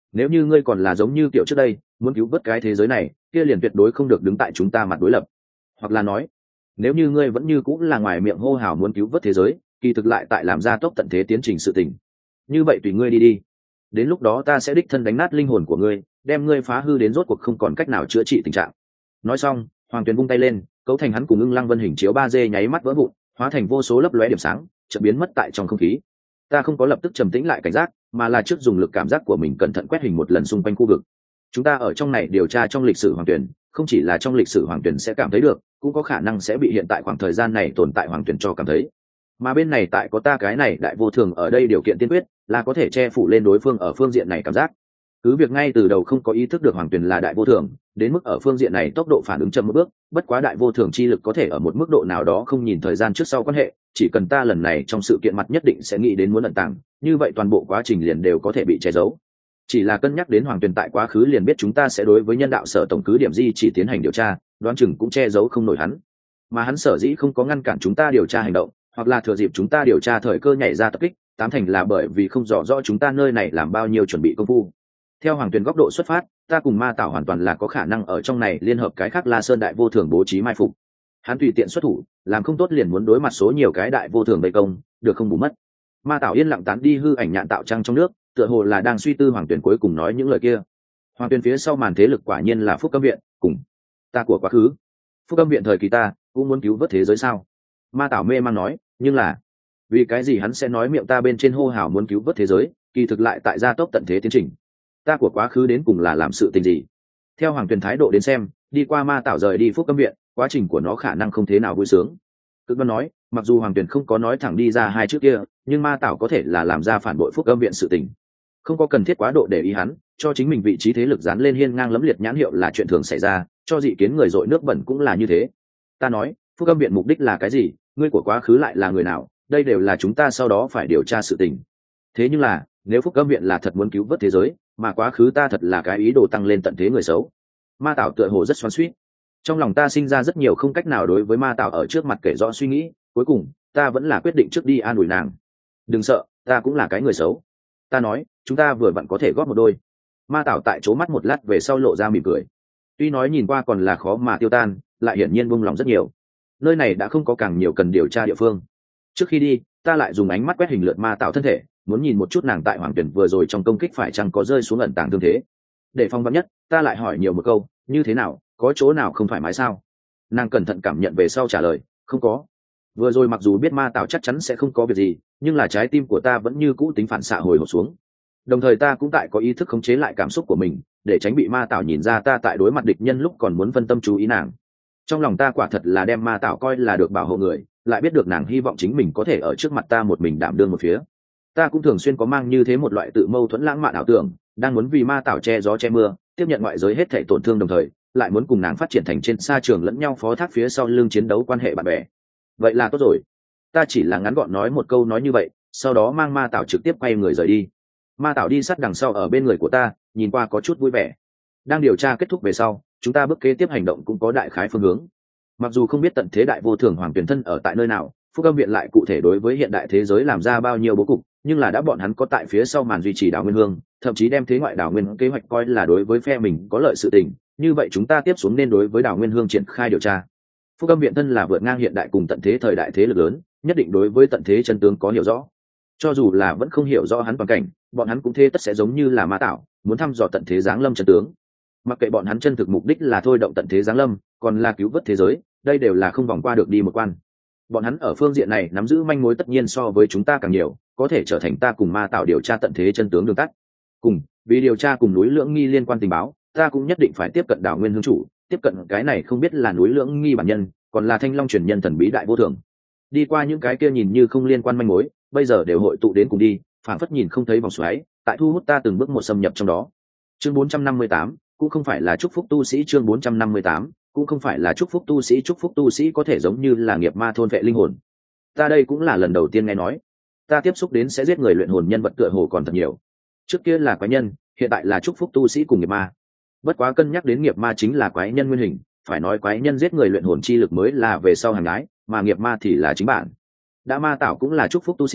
nếu như ngươi còn là giống như kiểu trước đây muốn cứu vớt cái thế giới này, kia liền tuyệt đối không được đứng tại chúng ta mặt đối lập. Hoặc là nói, nếu như ngươi vẫn như cũng là ngoài miệng hô hào muốn cứu vớt thế giới, kỳ thực lại tại làm ra tốc tận thế tiến trình sự tình, như vậy tùy ngươi đi đi. Đến lúc đó ta sẽ đích thân đánh nát linh hồn của ngươi, đem ngươi phá hư đến rốt cuộc không còn cách nào chữa trị tình trạng. Nói xong, Hoàng Tuyền vung tay lên, cấu thành hắn cùng Ưng Lăng Vân hình chiếu 3D nháy mắt vỡ vụn, hóa thành vô số lấp lóe điểm sáng, chợt biến mất tại trong không khí. Ta không có lập tức trầm tĩnh lại cảnh giác, mà là trước dùng lực cảm giác của mình cẩn thận quét hình một lần xung quanh khu vực. Chúng ta ở trong này điều tra trong lịch sử Hoàng Tuyền, không chỉ là trong lịch sử Hoàng Tuyền sẽ cảm thấy được, cũng có khả năng sẽ bị hiện tại khoảng thời gian này tồn tại Hoàng Tuyền cho cảm thấy. Mà bên này tại có ta cái này đại vô thường ở đây, điều kiện tiên quyết là có thể che phủ lên đối phương ở phương diện này cảm giác. Cứ việc ngay từ đầu không có ý thức được Hoàng Tuyền là đại vô thường, đến mức ở phương diện này tốc độ phản ứng chậm một bước, bất quá đại vô thường chi lực có thể ở một mức độ nào đó không nhìn thời gian trước sau quan hệ, chỉ cần ta lần này trong sự kiện mặt nhất định sẽ nghĩ đến muốn ẩn tàng, như vậy toàn bộ quá trình liền đều có thể bị che giấu. Chỉ là cân nhắc đến Hoàng Tuyền tại quá khứ liền biết chúng ta sẽ đối với nhân đạo sở tổng cứ điểm di chỉ tiến hành điều tra, đoán chừng cũng che giấu không nổi hắn. Mà hắn sở dĩ không có ngăn cản chúng ta điều tra hành động, hoặc là thừa dịp chúng ta điều tra thời cơ nhảy ra tập kích, tám thành là bởi vì không rõ rõ chúng ta nơi này làm bao nhiêu chuẩn bị công phu. Theo Hoàng Tuyền góc độ xuất phát, ta cùng Ma Tảo hoàn toàn là có khả năng ở trong này liên hợp cái khác La Sơn đại vô thường bố trí mai phục. Hắn tùy tiện xuất thủ, làm không tốt liền muốn đối mặt số nhiều cái đại vô thường vây công, được không bù mất. Ma Tảo yên lặng tán đi hư ảnh nhạn tạo trăng trong nước, tựa hồ là đang suy tư Hoàng Tuyền cuối cùng nói những lời kia. Hoàng Tuyền phía sau màn thế lực quả nhiên là Phúc Âm viện, cùng ta của quá khứ. Phúc Âm viện thời kỳ ta cũng muốn cứu vớt thế giới sao? Ma Tảo mê mang nói, nhưng là vì cái gì hắn sẽ nói miệng ta bên trên hô hào muốn cứu vớt thế giới, kỳ thực lại tại gia tốc tận thế tiến trình. Ta của quá khứ đến cùng là làm sự tình gì? Theo Hoàng Tuyền thái độ đến xem, đi qua Ma Tảo rời đi Phúc Âm viện, quá trình của nó khả năng không thế nào vui sướng. Cực đoan nói, mặc dù Hoàng Tuyền không có nói thẳng đi ra hai trước kia, nhưng Ma Tảo có thể là làm ra phản bội Phúc Âm viện sự tình. Không có cần thiết quá độ để ý hắn, cho chính mình vị trí thế lực dán lên hiên ngang lẫm liệt nhãn hiệu là chuyện thường xảy ra, cho dị kiến người dội nước bẩn cũng là như thế. Ta nói, Phúc Âm viện mục đích là cái gì? Ngươi của quá khứ lại là người nào? Đây đều là chúng ta sau đó phải điều tra sự tình. Thế nhưng là, nếu Phúc Âm viện là thật muốn cứu vớt thế giới, mà quá khứ ta thật là cái ý đồ tăng lên tận thế người xấu. Ma Tảo tựa hồ rất xoắn xuýt. Trong lòng ta sinh ra rất nhiều không cách nào đối với Ma Tảo ở trước mặt kể rõ suy nghĩ, cuối cùng ta vẫn là quyết định trước đi an ủi nàng. Đừng sợ, ta cũng là cái người xấu. Ta nói, chúng ta vừa vặn có thể góp một đôi. Ma Tảo tại chỗ mắt một lát về sau lộ ra mỉm cười. Tuy nói nhìn qua còn là khó mà tiêu tan, lại hiển nhiên buông lòng rất nhiều. Nơi này đã không có càng nhiều cần điều tra địa phương. Trước khi đi, ta lại dùng ánh mắt quét hình lượt Ma Tảo thân thể, muốn nhìn một chút nàng tại Hoàng Tuyền vừa rồi trong công kích phải chăng có rơi xuống ẩn tàng thương thế. Để phong vắn nhất, ta lại hỏi nhiều một câu, như thế nào, có chỗ nào không thoải mái sao? Nàng cẩn thận cảm nhận về sau trả lời, không có. Vừa rồi mặc dù biết Ma Tảo chắc chắn sẽ không có việc gì, nhưng là trái tim của ta vẫn như cũ tính phản xạ hồi hộp xuống. Đồng thời ta cũng tại có ý thức khống chế lại cảm xúc của mình, để tránh bị Ma Tảo nhìn ra ta tại đối mặt địch nhân lúc còn muốn phân tâm chú ý nàng. Trong lòng ta quả thật là đem Ma Tảo coi là được bảo hộ người, lại biết được nàng hy vọng chính mình có thể ở trước mặt ta một mình đảm đương một phía. Ta cũng thường xuyên có mang như thế một loại tự mâu thuẫn lãng mạn ảo tưởng, đang muốn vì Ma Tảo che gió che mưa, tiếp nhận ngoại giới hết thảy tổn thương, đồng thời lại muốn cùng nàng phát triển thành trên sa trường lẫn nhau phó thác phía sau lưng chiến đấu quan hệ bạn bè. Vậy là tốt rồi. Ta chỉ là ngắn gọn nói một câu nói như vậy, sau đó mang Ma Tảo trực tiếp quay người rời đi. Ma Tảo đi sát đằng sau ở bên người của ta, nhìn qua có chút vui vẻ. Đang điều tra kết thúc về sau, chúng ta bước kế tiếp hành động cũng có đại khái phương hướng. Mặc dù không biết tận thế đại vô thường Hoàng Tuyền thân ở tại nơi nào, Phúc Âm viện lại cụ thể đối với hiện đại thế giới làm ra bao nhiêu bố cục, nhưng là đã bọn hắn có tại phía sau màn duy trì Đào Nguyên Hương, thậm chí đem thế ngoại Đào Nguyên kế hoạch coi là đối với phe mình có lợi sự tình, như vậy chúng ta tiếp xuống nên đối với Đào Nguyên Hương triển khai điều tra. Phúc Âm viện thân là vượt ngang hiện đại cùng tận thế thời đại thế lực lớn, nhất định đối với tận thế chân tướng có hiểu rõ. Cho dù là vẫn không hiểu rõ hắn toàn cảnh, bọn hắn cũng thế tất sẽ giống như là Ma Tảo, muốn thăm dò tận thế giáng lâm chân tướng. Mặc kệ bọn hắn chân thực mục đích là thôi động tận thế giáng lâm, còn là cứu vớt thế giới, đây đều là không vòng qua được đi một quan. Bọn hắn ở phương diện này nắm giữ manh mối tất nhiên so với chúng ta càng nhiều, có thể trở thành ta cùng Ma Tảo điều tra tận thế chân tướng đường tắt. Cùng vì điều tra cùng núi Lưỡng Nghi liên quan tình báo, ta cũng nhất định phải tiếp cận Đào Nguyên Hương chủ, tiếp cận cái này không biết là núi Lưỡng Nghi bản nhân, còn là Thanh Long truyền nhân thần bí đại vô thường. Đi qua những cái kia nhìn như không liên quan manh mối, bây giờ đều hội tụ đến cùng đi, phảng phất nhìn không thấy vòng xoáy, tại thu hút ta từng bước một xâm nhập trong đó. Chương 458, cũng không phải là chúc phúc tu sĩ. Chương 458, cũng không phải là chúc phúc tu sĩ. Chúc phúc tu sĩ có thể giống như là nghiệp ma thôn vệ linh hồn. Ta đây cũng là lần đầu tiên nghe nói. Ta tiếp xúc đến sẽ giết người luyện hồn nhân vật tựa hồ còn thật nhiều. Trước kia là quái nhân, hiện tại là chúc phúc tu sĩ cùng nghiệp ma. Bất quá cân nhắc đến nghiệp ma chính là quái nhân nguyên hình, phải nói quái nhân giết người luyện hồn chi lực mới là về sau hàng gái, mà nghiệp ma thì là chính bản. Đã Ma Tảo cũng là chúc phúc tu sĩ,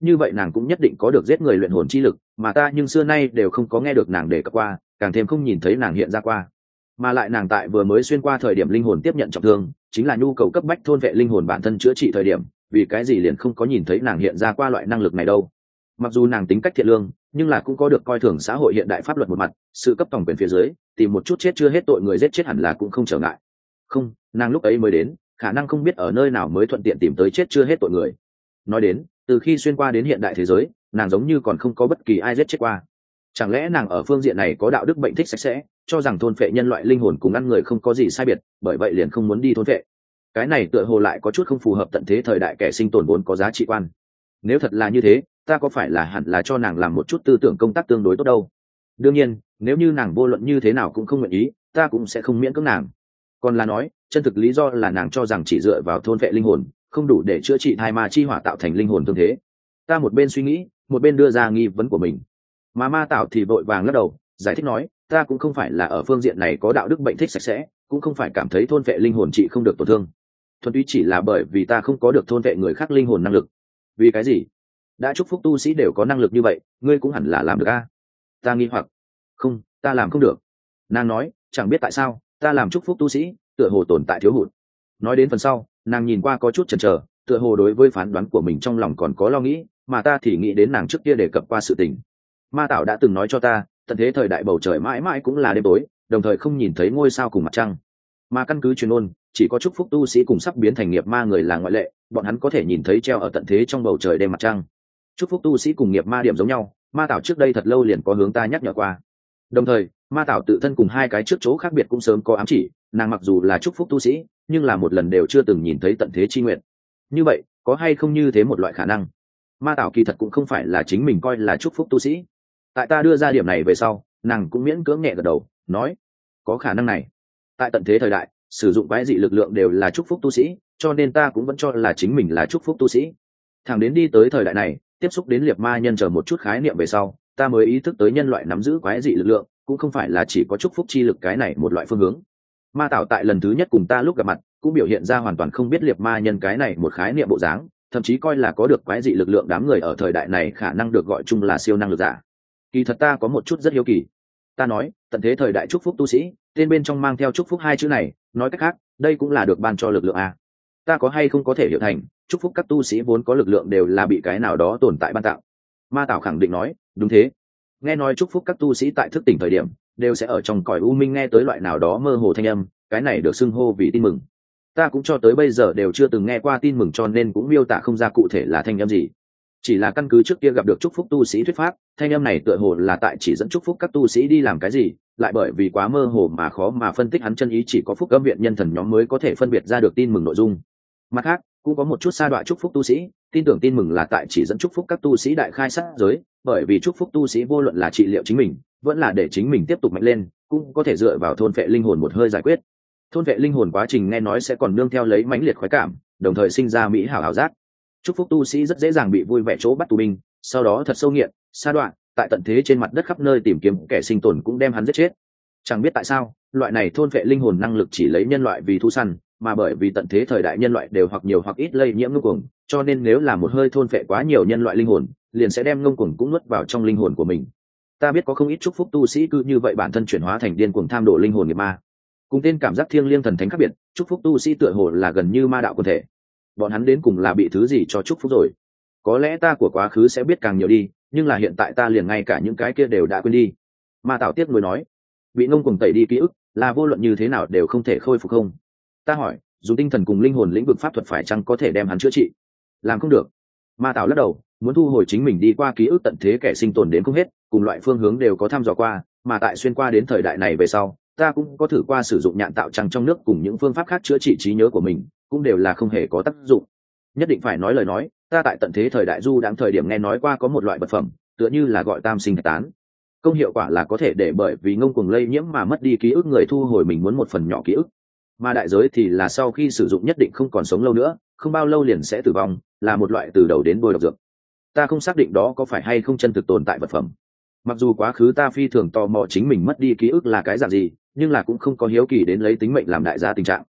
như vậy nàng cũng nhất định có được giết người luyện hồn chi lực, mà ta nhưng xưa nay đều không có nghe được nàng đề cập qua, càng thêm không nhìn thấy nàng hiện ra qua. Mà lại nàng tại vừa mới xuyên qua thời điểm linh hồn tiếp nhận trọng thương, chính là nhu cầu cấp bách thôn vệ linh hồn bản thân chữa trị thời điểm, vì cái gì liền không có nhìn thấy nàng hiện ra qua loại năng lực này đâu. Mặc dù nàng tính cách thiện lương, nhưng là cũng có được coi thường xã hội hiện đại pháp luật một mặt, sự cấp tổng quyền phía dưới, tìm một chút chết chưa hết tội người giết chết hẳn là cũng không trở ngại. Không, nàng lúc ấy mới đến, khả năng không biết ở nơi nào mới thuận tiện tìm tới chết chưa hết tội người. Nói đến, từ khi xuyên qua đến hiện đại thế giới, nàng giống như còn không có bất kỳ ai giết chết qua. Chẳng lẽ nàng ở phương diện này có đạo đức bệnh thích sạch sẽ, cho rằng thôn phệ nhân loại linh hồn cùng ăn người không có gì sai biệt, bởi vậy liền không muốn đi thôn phệ. Cái này tựa hồ lại có chút không phù hợp tận thế thời đại kẻ sinh tồn vốn có giá trị quan. Nếu thật là như thế, ta có phải là hẳn là cho nàng làm một chút tư tưởng công tác tương đối tốt đâu? Đương nhiên, nếu như nàng vô luận như thế nào cũng không nguyện ý, ta cũng sẽ không miễn cưỡng nàng. Còn là nói, chân thực lý do là nàng cho rằng chỉ dựa vào thôn phệ linh hồn không đủ để chữa trị thai ma chi hỏa tạo thành linh hồn tương thế. Ta một bên suy nghĩ, một bên đưa ra nghi vấn của mình. Mà Ma Tảo thì vội vàng lắc đầu, giải thích nói, ta cũng không phải là ở phương diện này có đạo đức bệnh thích sạch sẽ, cũng không phải cảm thấy thôn vệ linh hồn chị không được tổn thương. Thuần túy chỉ là bởi vì ta không có được thôn vệ người khác linh hồn năng lực. Vì cái gì? Đã chúc phúc tu sĩ đều có năng lực như vậy, ngươi cũng hẳn là làm được a. Ta nghi hoặc. Không, ta làm không được. Nàng nói, chẳng biết tại sao, ta làm chúc phúc tu sĩ, tựa hồ tồn tại thiếu hụt. Nói đến phần sau, nàng nhìn qua có chút chần chờ, tựa hồ đối với phán đoán của mình trong lòng còn có lo nghĩ, mà ta thì nghĩ đến nàng trước kia đề cập qua sự tình. Ma Tảo đã từng nói cho ta, tận thế thời đại bầu trời mãi mãi cũng là đêm tối, đồng thời không nhìn thấy ngôi sao cùng mặt trăng. Mà căn cứ truyền ôn, chỉ có chúc phúc tu sĩ cùng sắp biến thành nghiệp ma người là ngoại lệ, bọn hắn có thể nhìn thấy treo ở tận thế trong bầu trời đêm mặt trăng. Chúc phúc tu sĩ cùng nghiệp ma điểm giống nhau, Ma Tảo trước đây thật lâu liền có hướng ta nhắc nhở qua. Đồng thời, Ma Tảo tự thân cùng hai cái trước chỗ khác biệt cũng sớm có ám chỉ, nàng mặc dù là chúc phúc tu sĩ, nhưng là một lần đều chưa từng nhìn thấy tận thế chi nguyện. Như vậy, có hay không như thế một loại khả năng? Ma Tảo kỳ thật cũng không phải là chính mình coi là chúc phúc tu sĩ. Tại ta đưa ra điểm này về sau, nàng cũng miễn cưỡng nhẹ gật đầu, nói, có khả năng này. Tại tận thế thời đại, sử dụng quái dị lực lượng đều là chúc phúc tu sĩ, cho nên ta cũng vẫn cho là chính mình là chúc phúc tu sĩ. Thẳng đến đi tới thời đại này, tiếp xúc đến liệt ma nhân chờ một chút khái niệm về sau, ta mới ý thức tới nhân loại nắm giữ quái dị lực lượng cũng không phải là chỉ có chúc phúc chi lực cái này một loại phương hướng. Ma Tảo tại lần thứ nhất cùng ta lúc gặp mặt cũng biểu hiện ra hoàn toàn không biết liệt ma nhân cái này một khái niệm bộ dáng, thậm chí coi là có được quái dị lực lượng đám người ở thời đại này khả năng được gọi chung là siêu năng lực giả. Kỳ thật ta có một chút rất hiếu kỳ. Ta nói, tận thế thời đại chúc phúc tu sĩ, tên bên trong mang theo chúc phúc hai chữ này, nói cách khác, đây cũng là được ban cho lực lượng a. Ta có hay không có thể hiểu thành, chúc phúc các tu sĩ vốn có lực lượng đều là bị cái nào đó tồn tại ban tạo? Ma Tảo khẳng định nói, đúng thế. Nghe nói chúc phúc các tu sĩ tại thức tỉnh thời điểm, đều sẽ ở trong cõi u minh nghe tới loại nào đó mơ hồ thanh âm, cái này được xưng hô vì tin mừng. Ta cũng cho tới bây giờ đều chưa từng nghe qua tin mừng, cho nên cũng miêu tả không ra cụ thể là thanh âm gì. Chỉ là căn cứ trước kia gặp được chúc phúc tu sĩ thuyết pháp, thanh âm này tựa hồ là tại chỉ dẫn chúc phúc các tu sĩ đi làm cái gì, lại bởi vì quá mơ hồ mà khó mà phân tích hắn chân ý, chỉ có phúc âm viện nhân thần nhóm mới có thể phân biệt ra được tin mừng nội dung. Mặt khác, cũng có một chút sa đọa chúc phúc tu sĩ tin tưởng tin mừng là tại chỉ dẫn chúc phúc các tu sĩ đại khai sát giới, bởi vì chúc phúc tu sĩ vô luận là trị liệu chính mình vẫn là để chính mình tiếp tục mạnh lên, cũng có thể dựa vào thôn vệ linh hồn một hơi giải quyết. Thôn vệ linh hồn quá trình nghe nói sẽ còn nương theo lấy mãnh liệt khoái cảm, đồng thời sinh ra mỹ hảo ảo giác. Chúc phúc tu sĩ rất dễ dàng bị vui vẻ chỗ bắt tù binh, sau đó thật sâu nghiện sa đoạn tại tận thế trên mặt đất khắp nơi tìm kiếm kẻ sinh tồn cũng đem hắn giết chết. Chẳng biết tại sao loại này thôn vệ linh hồn năng lực chỉ lấy nhân loại vì thú săn, mà bởi vì tận thế thời đại nhân loại đều hoặc nhiều hoặc ít lây nhiễm ngông cuồng, cho nên nếu là một hơi thôn vệ quá nhiều nhân loại linh hồn, liền sẽ đem ngông cuồng cũng nuốt vào trong linh hồn của mình. Ta biết có không ít chúc phúc tu sĩ cứ như vậy bản thân chuyển hóa thành điên cuồng tham độ linh hồn nghiệp ma. Cùng tên cảm giác thiêng liêng thần thánh khác biệt, chúc phúc tu sĩ tựa hồ là gần như ma đạo quân thể. Bọn hắn đến cùng là bị thứ gì cho chúc phúc rồi? Có lẽ ta của quá khứ sẽ biết càng nhiều đi, nhưng là hiện tại ta liền ngay cả những cái kia đều đã quên đi. Ma Tảo tiếc nuối nói, bị ngông cuồng tẩy đi ký ức, là vô luận như thế nào đều không thể khôi phục không? Ta hỏi, dùng tinh thần cùng linh hồn lĩnh vực pháp thuật phải chăng có thể đem hắn chữa trị? Làm không được. Ma Tảo lắc đầu, muốn thu hồi chính mình đi qua ký ức tận thế kẻ sinh tồn đến không hết, cùng loại phương hướng đều có thăm dò qua, mà tại xuyên qua đến thời đại này về sau, ta cũng có thử qua sử dụng nhạn tạo trăng trong nước cùng những phương pháp khác chữa trị trí nhớ của mình, cũng đều là không hề có tác dụng. Nhất định phải nói lời nói, ta tại tận thế thời đại du đãng thời điểm nghe nói qua có một loại vật phẩm, tựa như là gọi tam sinh thạch tán. Công hiệu quả là có thể để bởi vì ngông cuồng lây nhiễm mà mất đi ký ức người thu hồi mình muốn một phần nhỏ ký ức, mà đại giới thì là sau khi sử dụng nhất định không còn sống lâu nữa, không bao lâu liền sẽ tử vong, là một loại từ đầu đến đuôi độc dược. Ta không xác định đó có phải hay không chân thực tồn tại vật phẩm. Mặc dù quá khứ ta phi thường tò mò chính mình mất đi ký ức là cái dạng gì, nhưng là cũng không có hiếu kỳ đến lấy tính mệnh làm đại giá tình trạng.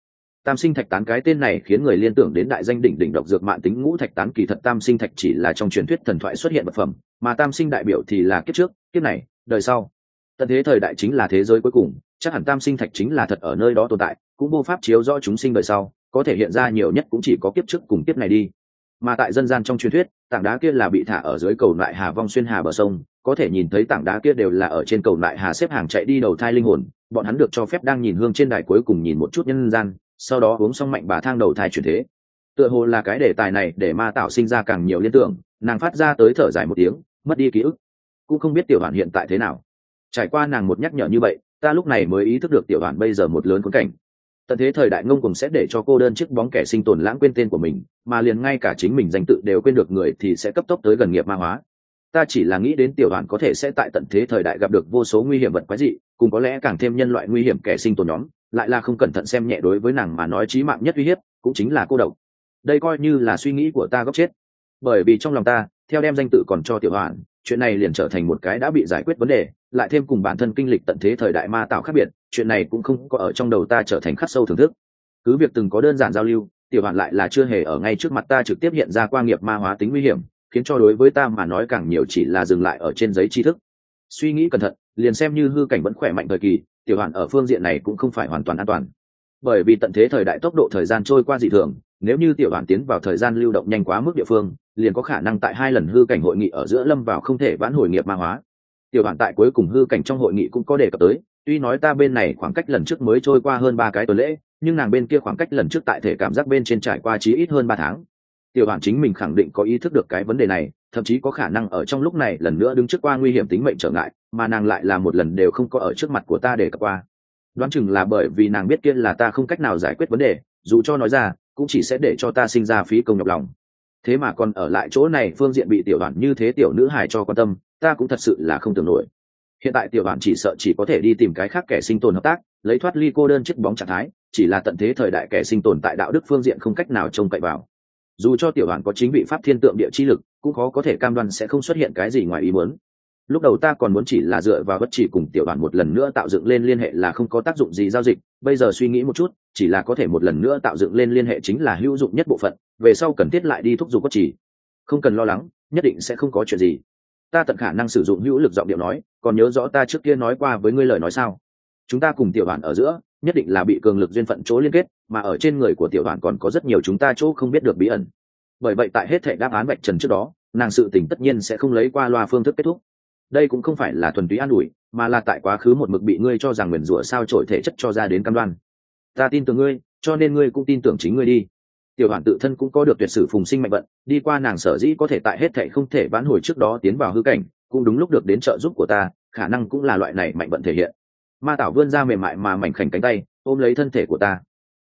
Tam sinh thạch tán cái tên này khiến người liên tưởng đến đại danh đỉnh đỉnh độc dược mạn tính ngũ thạch tán, kỳ thật tam sinh thạch chỉ là trong truyền thuyết thần thoại xuất hiện vật phẩm, mà tam sinh đại biểu thì là kiếp trước, kiếp này, đời sau. Tận thế thời đại chính là thế giới cuối cùng, chắc hẳn tam sinh thạch chính là thật ở nơi đó tồn tại, cũng vô pháp chiếu rõ chúng sinh đời sau, có thể hiện ra nhiều nhất cũng chỉ có kiếp trước cùng kiếp này đi. Mà tại dân gian trong truyền thuyết, tảng đá kia là bị thả ở dưới cầu nại hà vong xuyên hà bờ sông, có thể nhìn thấy tảng đá kia đều là ở trên cầu nại hà xếp hàng chạy đi đầu thai linh hồn, bọn hắn được cho phép đang nhìn hương trên đài cuối cùng nhìn một chút nhân gian, sau đó uống xong mạnh bà thang đầu thai chuyển thế. Tựa hồ là cái đề tài này để ma tạo sinh ra càng nhiều liên tưởng, nàng phát ra tới thở dài một tiếng, mất đi ký ức, cũng không biết tiểu hoàn hiện tại thế nào. Trải qua nàng một nhắc nhở như vậy, ta lúc này mới ý thức được tiểu hoàn bây giờ một lớn khốn cảnh. Tận thế thời đại ngông cuồng sẽ để cho cô đơn chiếc bóng kẻ sinh tồn lãng quên tên của mình, mà liền ngay cả chính mình danh tự đều quên được người thì sẽ cấp tốc tới gần nghiệp ma hóa. Ta chỉ là nghĩ đến tiểu hoàn có thể sẽ tại tận thế thời đại gặp được vô số nguy hiểm vật quái dị, cùng có lẽ càng thêm nhân loại nguy hiểm kẻ sinh tồn nhóm, lại là không cẩn thận xem nhẹ đối với nàng mà nói chí mạng nhất uy hiếp cũng chính là cô độc. Đây coi như là suy nghĩ của ta góc chết, bởi vì trong lòng ta theo đem danh tự còn cho tiểu hoàn, chuyện này liền trở thành một cái đã bị giải quyết vấn đề, lại thêm cùng bản thân kinh lịch tận thế thời đại ma tạo khác biệt, chuyện này cũng không có ở trong đầu ta trở thành khắc sâu thưởng thức. Cứ việc từng có đơn giản giao lưu, tiểu hoàn lại là chưa hề ở ngay trước mặt ta trực tiếp hiện ra qua nghiệp ma hóa tính nguy hiểm, khiến cho đối với ta mà nói càng nhiều chỉ là dừng lại ở trên giấy tri thức. Suy nghĩ cẩn thận, liền xem như hư cảnh vẫn khỏe mạnh thời kỳ, tiểu hoàn ở phương diện này cũng không phải hoàn toàn an toàn, bởi vì tận thế thời đại tốc độ thời gian trôi qua dị thường, nếu như tiểu hoàn tiến vào thời gian lưu động nhanh quá mức địa phương, liền có khả năng tại 2 lần hư cảnh hội nghị ở giữa lâm vào không thể vãn hồi nghiệp ma hóa. Tiểu hoàn tại cuối cùng hư cảnh trong hội nghị cũng có đề cập tới, tuy nói ta bên này khoảng cách lần trước mới trôi qua hơn 3 cái tuần lễ, nhưng nàng bên kia khoảng cách lần trước tại thể cảm giác bên trên trải qua chí ít hơn 3 tháng. Tiểu hoàn chính mình khẳng định có ý thức được cái vấn đề này, thậm chí có khả năng ở trong lúc này lần nữa đứng trước qua nguy hiểm tính mệnh trở ngại, mà nàng lại là một lần đều không có ở trước mặt của ta để cập qua. Đoán chừng là bởi vì nàng biết kia là ta không cách nào giải quyết vấn đề, dù cho nói ra cũng chỉ sẽ để cho ta sinh ra phí công nhọc lòng. Thế mà còn ở lại chỗ này phương diện bị tiểu hoàn như thế tiểu nữ hài cho quan tâm, ta cũng thật sự là không tưởng nổi. Hiện tại tiểu hoàn chỉ sợ chỉ có thể đi tìm cái khác kẻ sinh tồn hợp tác, lấy thoát ly cô đơn chiếc bóng trạng thái, chỉ là tận thế thời đại kẻ sinh tồn tại đạo đức phương diện không cách nào trông cậy vào. Dù cho tiểu hoàn có chính vị pháp thiên tượng địa chi lực, cũng khó có thể cam đoan sẽ không xuất hiện cái gì ngoài ý muốn. Lúc đầu ta còn muốn chỉ là dựa vào bất chỉ cùng tiểu đoàn một lần nữa tạo dựng lên liên hệ là không có tác dụng gì giao dịch, bây giờ suy nghĩ một chút, chỉ là có thể một lần nữa tạo dựng lên liên hệ chính là hữu dụng nhất bộ phận, về sau cần thiết lại đi thúc giục bất chỉ. Không cần lo lắng, nhất định sẽ không có chuyện gì. Ta tận khả năng sử dụng hữu lực giọng điệu nói, còn nhớ rõ ta trước kia nói qua với ngươi lời nói sao? Chúng ta cùng tiểu đoàn ở giữa, nhất định là bị cường lực duyên phận chỗ liên kết, mà ở trên người của tiểu đoàn còn có rất nhiều chúng ta chỗ không biết được bí ẩn. Bởi vậy tại hết thảy đáp án vạch trần trước đó, nàng sự tình tất nhiên sẽ không lấy qua loa phương thức kết thúc. Đây cũng không phải là thuần túy an ủi, mà là tại quá khứ một mực bị ngươi cho rằng nguyền rủa sao trổi thể chất cho ra đến cam đoan. Ta tin tưởng ngươi, cho nên ngươi cũng tin tưởng chính ngươi đi. Tiểu hoàn tự thân cũng có được tuyệt sử phùng sinh mạnh vận, đi qua nàng sở dĩ có thể tại hết thảy không thể vãn hồi trước đó tiến vào hư cảnh, cũng đúng lúc được đến trợ giúp của ta, khả năng cũng là loại này mạnh vận thể hiện. Ma Tảo vươn ra mềm mại mà mảnh khảnh cánh tay, ôm lấy thân thể của ta.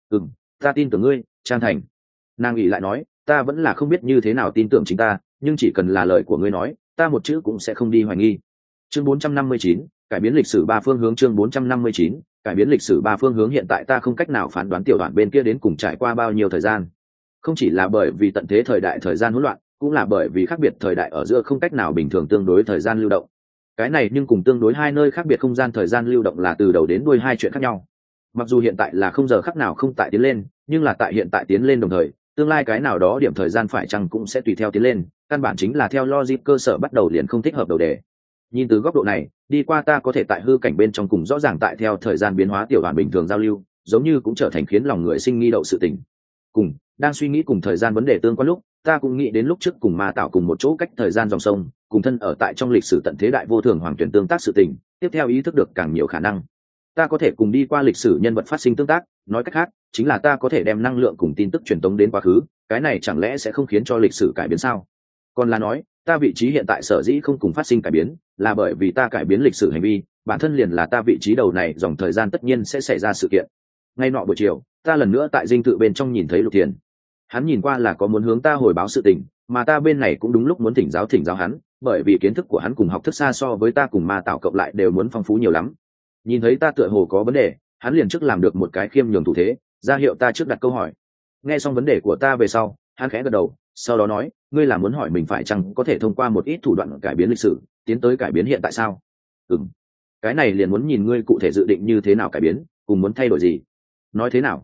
Ta tin tưởng ngươi, Trang Thành. Nàng ỉ lại nói, ta vẫn là không biết như thế nào tin tưởng chính ta, nhưng chỉ cần là lời của ngươi nói, ta một chữ cũng sẽ không đi hoài nghi. Chương 459, cải biến lịch sử 3 phương hướng. Chương 459, cải biến lịch sử 3 phương hướng. Hiện tại ta không cách nào phán đoán tiểu đoạn bên kia đến cùng trải qua bao nhiêu thời gian, không chỉ là bởi vì tận thế thời đại thời gian hỗn loạn, cũng là bởi vì khác biệt thời đại ở giữa không cách nào bình thường tương đối thời gian lưu động. Cái này nhưng cùng tương đối hai nơi khác biệt không gian thời gian lưu động là từ đầu đến đuôi hai chuyện khác nhau. Mặc dù hiện tại là không giờ khắc nào không tại tiến lên, nhưng là tại hiện tại tiến lên đồng thời, tương lai cái nào đó điểm thời gian phải chăng cũng sẽ tùy theo tiến lên, căn bản chính là theo logic cơ sở bắt đầu liền không thích hợp đầu đề. Nhìn từ góc độ này, đi qua ta có thể tại hư cảnh bên trong cùng rõ ràng tại theo thời gian biến hóa tiểu đoàn bình thường giao lưu, giống như cũng trở thành khiến lòng người sinh nghi đậu sự tình. Cùng đang suy nghĩ cùng thời gian vấn đề tương quan lúc, ta cũng nghĩ đến lúc trước cùng ma tạo cùng một chỗ cách thời gian dòng sông, cùng thân ở tại trong lịch sử tận thế đại vô thường hoàng tuyển tương tác sự tình, tiếp theo ý thức được càng nhiều khả năng. Ta có thể cùng đi qua lịch sử nhân vật phát sinh tương tác, nói cách khác, chính là ta có thể đem năng lượng cùng tin tức truyền tống đến quá khứ, cái này chẳng lẽ sẽ không khiến cho lịch sử cải biến sao? Còn là nói, ta vị trí hiện tại sở dĩ không cùng phát sinh cải biến, là bởi vì ta cải biến lịch sử hành vi, bản thân liền là ta vị trí đầu này dòng thời gian tất nhiên sẽ xảy ra sự kiện. Ngay nọ buổi chiều, ta lần nữa tại dinh thự bên trong nhìn thấy Lục Thiền. Hắn nhìn qua là có muốn hướng ta hồi báo sự tình, mà ta bên này cũng đúng lúc muốn thỉnh giáo hắn, bởi vì kiến thức của hắn cùng học thức xa so với ta cùng ma tạo cộng lại đều muốn phong phú nhiều lắm. Nhìn thấy ta tựa hồ có vấn đề, hắn liền trước làm được một cái khiêm nhường thủ thế, ra hiệu ta trước đặt câu hỏi. Nghe xong vấn đề của ta về sau, hắn khẽ gật đầu, sau đó nói, ngươi là muốn hỏi mình phải chăng có thể thông qua một ít thủ đoạn cải biến lịch sử, tiến tới cải biến hiện tại sao? Cái này liền muốn nhìn ngươi cụ thể dự định như thế nào cải biến, cùng muốn thay đổi gì. Nói thế nào?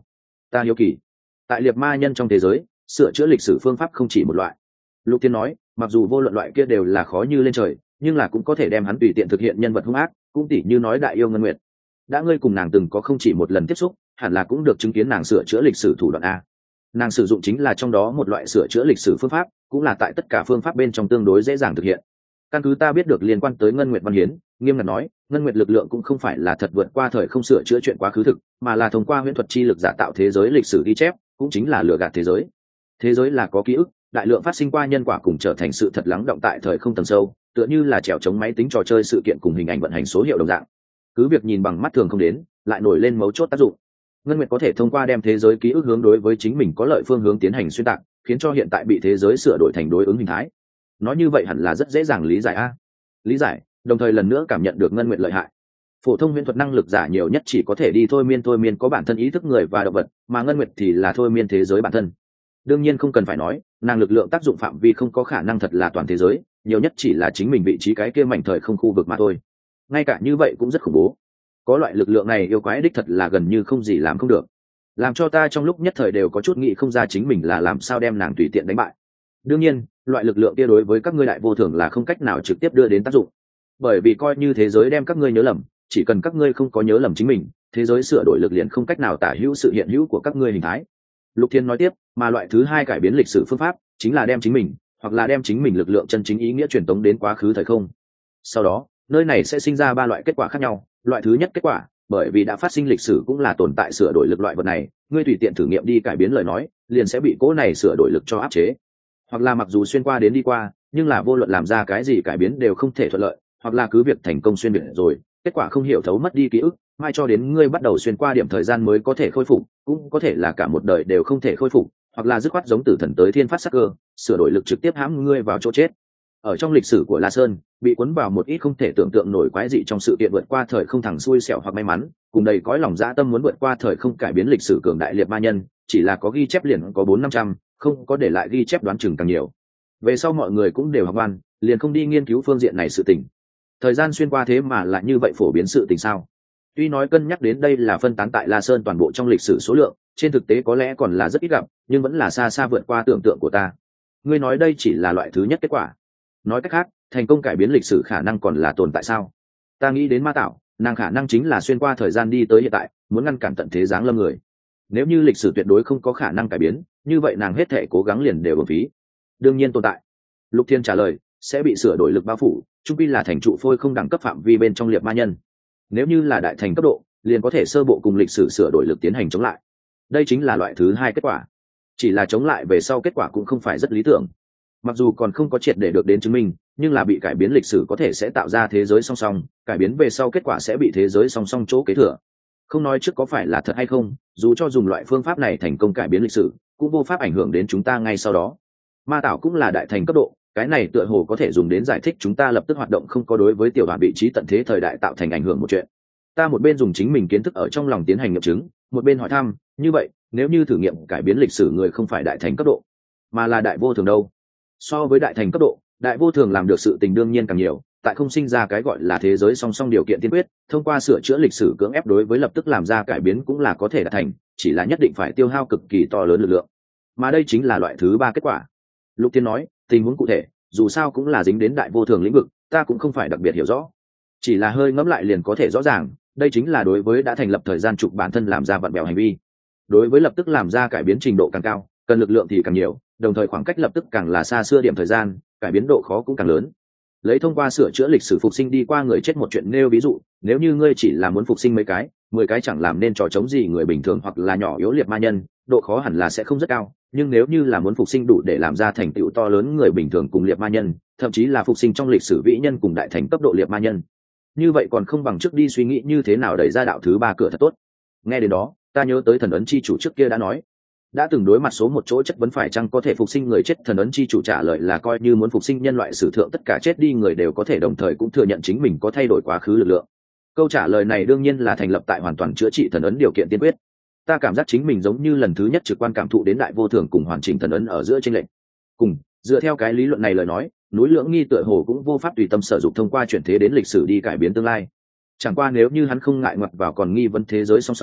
Ta hiếu kỳ, tại liệt ma nhân trong thế giới sửa chữa lịch sử phương pháp không chỉ một loại. Lục Thiên nói, mặc dù vô luận loại kia đều là khó như lên trời, nhưng là cũng có thể đem hắn tùy tiện thực hiện nhân vật hung ác, cũng tỉ như nói đại yêu Ngân Nguyệt. Đã ngươi cùng nàng từng có không chỉ một lần tiếp xúc, hẳn là cũng được chứng kiến nàng sửa chữa lịch sử thủ đoạn a. Nàng sử dụng chính là trong đó một loại sửa chữa lịch sử phương pháp, cũng là tại tất cả phương pháp bên trong tương đối dễ dàng thực hiện. Căn cứ ta biết được liên quan tới Ngân Nguyệt Văn Hiến, nghiêm ngặt nói, Ngân Nguyệt lực lượng cũng không phải là thật vượt qua thời không sửa chữa chuyện quá khứ thực, mà là thông qua huyễn thuật chi lực giả tạo thế giới lịch sử ghi chép, cũng chính là lừa gạt thế giới. Thế giới là có ký ức, đại lượng phát sinh qua nhân quả cùng trở thành sự thật lắng động tại thời không tầng sâu, tựa như là trèo chống máy tính trò chơi sự kiện cùng hình ảnh vận hành số hiệu đồng dạng. Cứ việc nhìn bằng mắt thường không đến, lại nổi lên mấu chốt tác dụng. Ngân Nguyệt có thể thông qua đem thế giới ký ức hướng đối với chính mình có lợi phương hướng tiến hành xuyên tạc, khiến cho hiện tại bị thế giới sửa đổi thành đối ứng hình thái. Nói như vậy hẳn là rất dễ dàng lý giải a. Lý giải, đồng thời lần nữa cảm nhận được Ngân Nguyệt lợi hại. Phổ thông huyễn thuật năng lực giả nhiều nhất chỉ có thể đi thôi miên có bản thân ý thức người và động vật, mà Ngân Nguyệt thì là thôi miên thế giới bản thân. Đương nhiên không cần phải nói, nàng lực lượng tác dụng phạm vi không có khả năng thật là toàn thế giới, nhiều nhất chỉ là chính mình vị trí cái kia mảnh thời không khu vực mà thôi. Ngay cả như vậy cũng rất khủng bố. Có loại lực lượng này yêu quái đích thật là gần như không gì làm không được, làm cho ta trong lúc nhất thời đều có chút nghĩ không ra chính mình là làm sao đem nàng tùy tiện đánh bại. Đương nhiên, loại lực lượng kia đối với các ngươi đại vô thường là không cách nào trực tiếp đưa đến tác dụng, bởi vì coi như thế giới đem các ngươi nhớ lầm, chỉ cần các ngươi không có nhớ lầm chính mình, thế giới sửa đổi lực liền không cách nào tả hữu sự hiện hữu của các ngươi hình thái. Lục Thiên nói tiếp, mà loại thứ hai cải biến lịch sử phương pháp chính là đem chính mình hoặc là đem chính mình lực lượng chân chính ý nghĩa truyền tống đến quá khứ thời không. Sau đó nơi này sẽ sinh ra ba loại kết quả khác nhau. Loại thứ nhất kết quả, bởi vì đã phát sinh lịch sử cũng là tồn tại sửa đổi lực loại vật này, ngươi tùy tiện thử nghiệm đi cải biến lời nói, liền sẽ bị cỗ này sửa đổi lực cho áp chế. Hoặc là mặc dù xuyên qua đến đi qua, nhưng là vô luận làm ra cái gì cải biến đều không thể thuận lợi, hoặc là cứ việc thành công xuyên việt rồi, kết quả không hiểu thấu mất đi ký ức, mai cho đến ngươi bắt đầu xuyên qua điểm thời gian mới có thể khôi phục, cũng có thể là cả một đời đều không thể khôi phục, hoặc là dứt khoát giống tử thần tới thiên phát sắc cơ, sửa đổi lực trực tiếp hãm ngươi vào chỗ chết. Ở trong lịch sử của La Sơn, bị cuốn vào một ít không thể tưởng tượng nổi quái dị trong sự kiện vượt qua thời không thẳng xui xẻo hoặc may mắn, cùng đầy cõi lòng dã tâm muốn vượt qua thời không cải biến lịch sử cường đại liệt ma nhân, chỉ là có ghi chép liền có 400-500, không có để lại ghi chép đoán chừng càng nhiều. Về sau mọi người cũng đều học ngoan, liền không đi nghiên cứu phương diện này sự tình. Thời gian xuyên qua thế mà lại như vậy phổ biến sự tình sao? Tuy nói cân nhắc đến đây là phân tán tại La Sơn toàn bộ trong lịch sử số lượng, trên thực tế có lẽ còn là rất ít gặp, nhưng vẫn là xa xa vượt qua tưởng tượng của ta. Ngươi nói đây chỉ là loại thứ nhất kết quả. Nói cách khác, thành công cải biến lịch sử khả năng còn là tồn tại sao? Ta nghĩ đến Ma Tạo, nàng khả năng chính là xuyên qua thời gian đi tới hiện tại, muốn ngăn cản tận thế giáng lâm người. Nếu như lịch sử tuyệt đối không có khả năng cải biến, như vậy nàng hết thể cố gắng liền đều uổng phí. Đương nhiên tồn tại. Lục Thiên trả lời, sẽ bị sửa đổi lực bao phủ, chung quy là thành trụ phôi không đẳng cấp phạm vi bên trong liệt ma nhân. Nếu như là đại thành cấp độ, liền có thể sơ bộ cùng lịch sử sửa đổi lực tiến hành chống lại. Đây chính là loại thứ hai kết quả. Chỉ là chống lại về sau kết quả cũng không phải rất lý tưởng. Mặc dù còn không có triệt để được đến chứng minh, nhưng là bị cải biến lịch sử có thể sẽ tạo ra thế giới song song, cải biến về sau kết quả sẽ bị thế giới song song chỗ kế thừa. Không nói trước có phải là thật hay không, dù cho dùng loại phương pháp này thành công cải biến lịch sử, cũng vô pháp ảnh hưởng đến chúng ta ngay sau đó. Ma Tạo cũng là đại thành cấp độ, cái này tựa hồ có thể dùng đến giải thích chúng ta lập tức hoạt động không có đối với tiểu đoàn vị trí tận thế thời đại tạo thành ảnh hưởng một chuyện. Ta một bên dùng chính mình kiến thức ở trong lòng tiến hành nghiệm chứng, một bên hỏi thăm, như vậy nếu như thử nghiệm cải biến lịch sử người không phải đại thành cấp độ mà là đại vô thường đâu? So với đại thành cấp độ, đại vô thường làm được sự tình đương nhiên càng nhiều, tại không sinh ra cái gọi là thế giới song song điều kiện tiên quyết, thông qua sửa chữa lịch sử cưỡng ép đối với lập tức làm ra cải biến cũng là có thể đạt thành, chỉ là nhất định phải tiêu hao cực kỳ to lớn lực lượng. Mà đây chính là loại thứ ba kết quả. Lục Thiên nói, tình huống cụ thể dù sao cũng là dính đến đại vô thường lĩnh vực, ta cũng không phải đặc biệt hiểu rõ, chỉ là hơi ngẫm lại liền có thể rõ ràng, đây chính là đối với đã thành lập thời gian trục bản thân làm ra vặn bèo hành vi. Đối với lập tức làm ra cải biến trình độ càng cao, cần lực lượng thì càng nhiều, đồng thời khoảng cách lập tức càng là xa xưa điểm thời gian, cải biến độ khó cũng càng lớn. Lấy thông qua sửa chữa lịch sử phục sinh đi qua người chết một chuyện nêu ví dụ, nếu như ngươi chỉ là muốn phục sinh mấy cái 10 cái chẳng làm nên trò chống gì người bình thường hoặc là nhỏ yếu liệt ma nhân, độ khó hẳn là sẽ không rất cao, nhưng nếu như là muốn phục sinh đủ để làm ra thành tựu to lớn người bình thường cùng liệt ma nhân, thậm chí là phục sinh trong lịch sử vĩ nhân cùng đại thành cấp độ liệt ma nhân, như vậy còn không bằng trước đi suy nghĩ như thế nào đẩy ra đạo thứ ba cửa thật tốt. Nghe đến đó, ta nhớ tới thần ấn chi chủ trước kia đã nói, đã từng đối mặt số một chỗ chất vấn phải chăng có thể phục sinh người chết, thần ấn chi chủ trả lời là coi như muốn phục sinh nhân loại sử thượng tất cả chết đi người đều có thể, đồng thời cũng thừa nhận chính mình có thay đổi quá khứ lực lượng. Câu trả lời này đương nhiên là thành lập tại hoàn toàn chữa trị thần ấn điều kiện tiên quyết. Ta cảm giác chính mình giống như lần thứ nhất trực quan cảm thụ đến đại vô thường cùng hoàn chỉnh thần ấn ở giữa chênh lệch. Cùng dựa theo cái lý luận này lời nói, núi Lưỡng Nghi tựa hồ cũng vô pháp tùy tâm sở dụng thông qua chuyển thế đến lịch sử đi cải biến tương lai. Chẳng qua nếu như hắn không ngại ngoặt vào còn nghi vấn thế giới song song,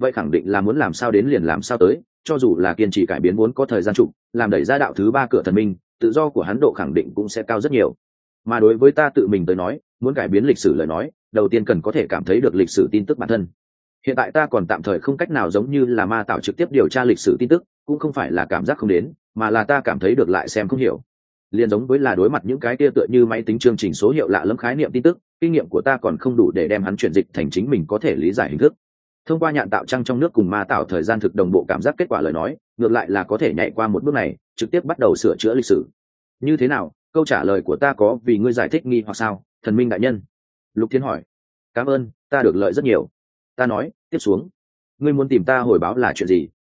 vậy khẳng định là muốn làm sao đến liền làm sao tới, cho dù là kiên trì cải biến vốn có thời gian trụ làm đẩy ra đạo thứ ba cửa thần minh, tự do của hắn độ khẳng định cũng sẽ cao rất nhiều. Mà đối với ta tự mình tới nói, muốn cải biến lịch sử lời nói, đầu tiên cần có thể cảm thấy được lịch sử tin tức bản thân. Hiện tại ta còn tạm thời không cách nào giống như là ma tạo trực tiếp điều tra lịch sử tin tức, cũng không phải là cảm giác không đến, mà là ta cảm thấy được lại xem không hiểu. Liên giống với là đối mặt những cái kia tựa như máy tính chương trình số hiệu lạ lẫm khái niệm tin tức, kinh nghiệm của ta còn không đủ để đem hắn chuyển dịch thành chính mình có thể lý giải hình thức. Thông qua nhạn tạo trăng trong nước cùng ma tạo thời gian thực đồng bộ cảm giác kết quả lời nói, ngược lại là có thể nhảy qua một bước này, trực tiếp bắt đầu sửa chữa lịch sử. Như thế nào, câu trả lời của ta có vì ngươi giải thích nghi hoặc sao, thần minh đại nhân? Lục Thiên hỏi. Cảm ơn, ta được lợi rất nhiều. Ta nói, tiếp xuống ngươi muốn tìm ta hồi báo là chuyện gì?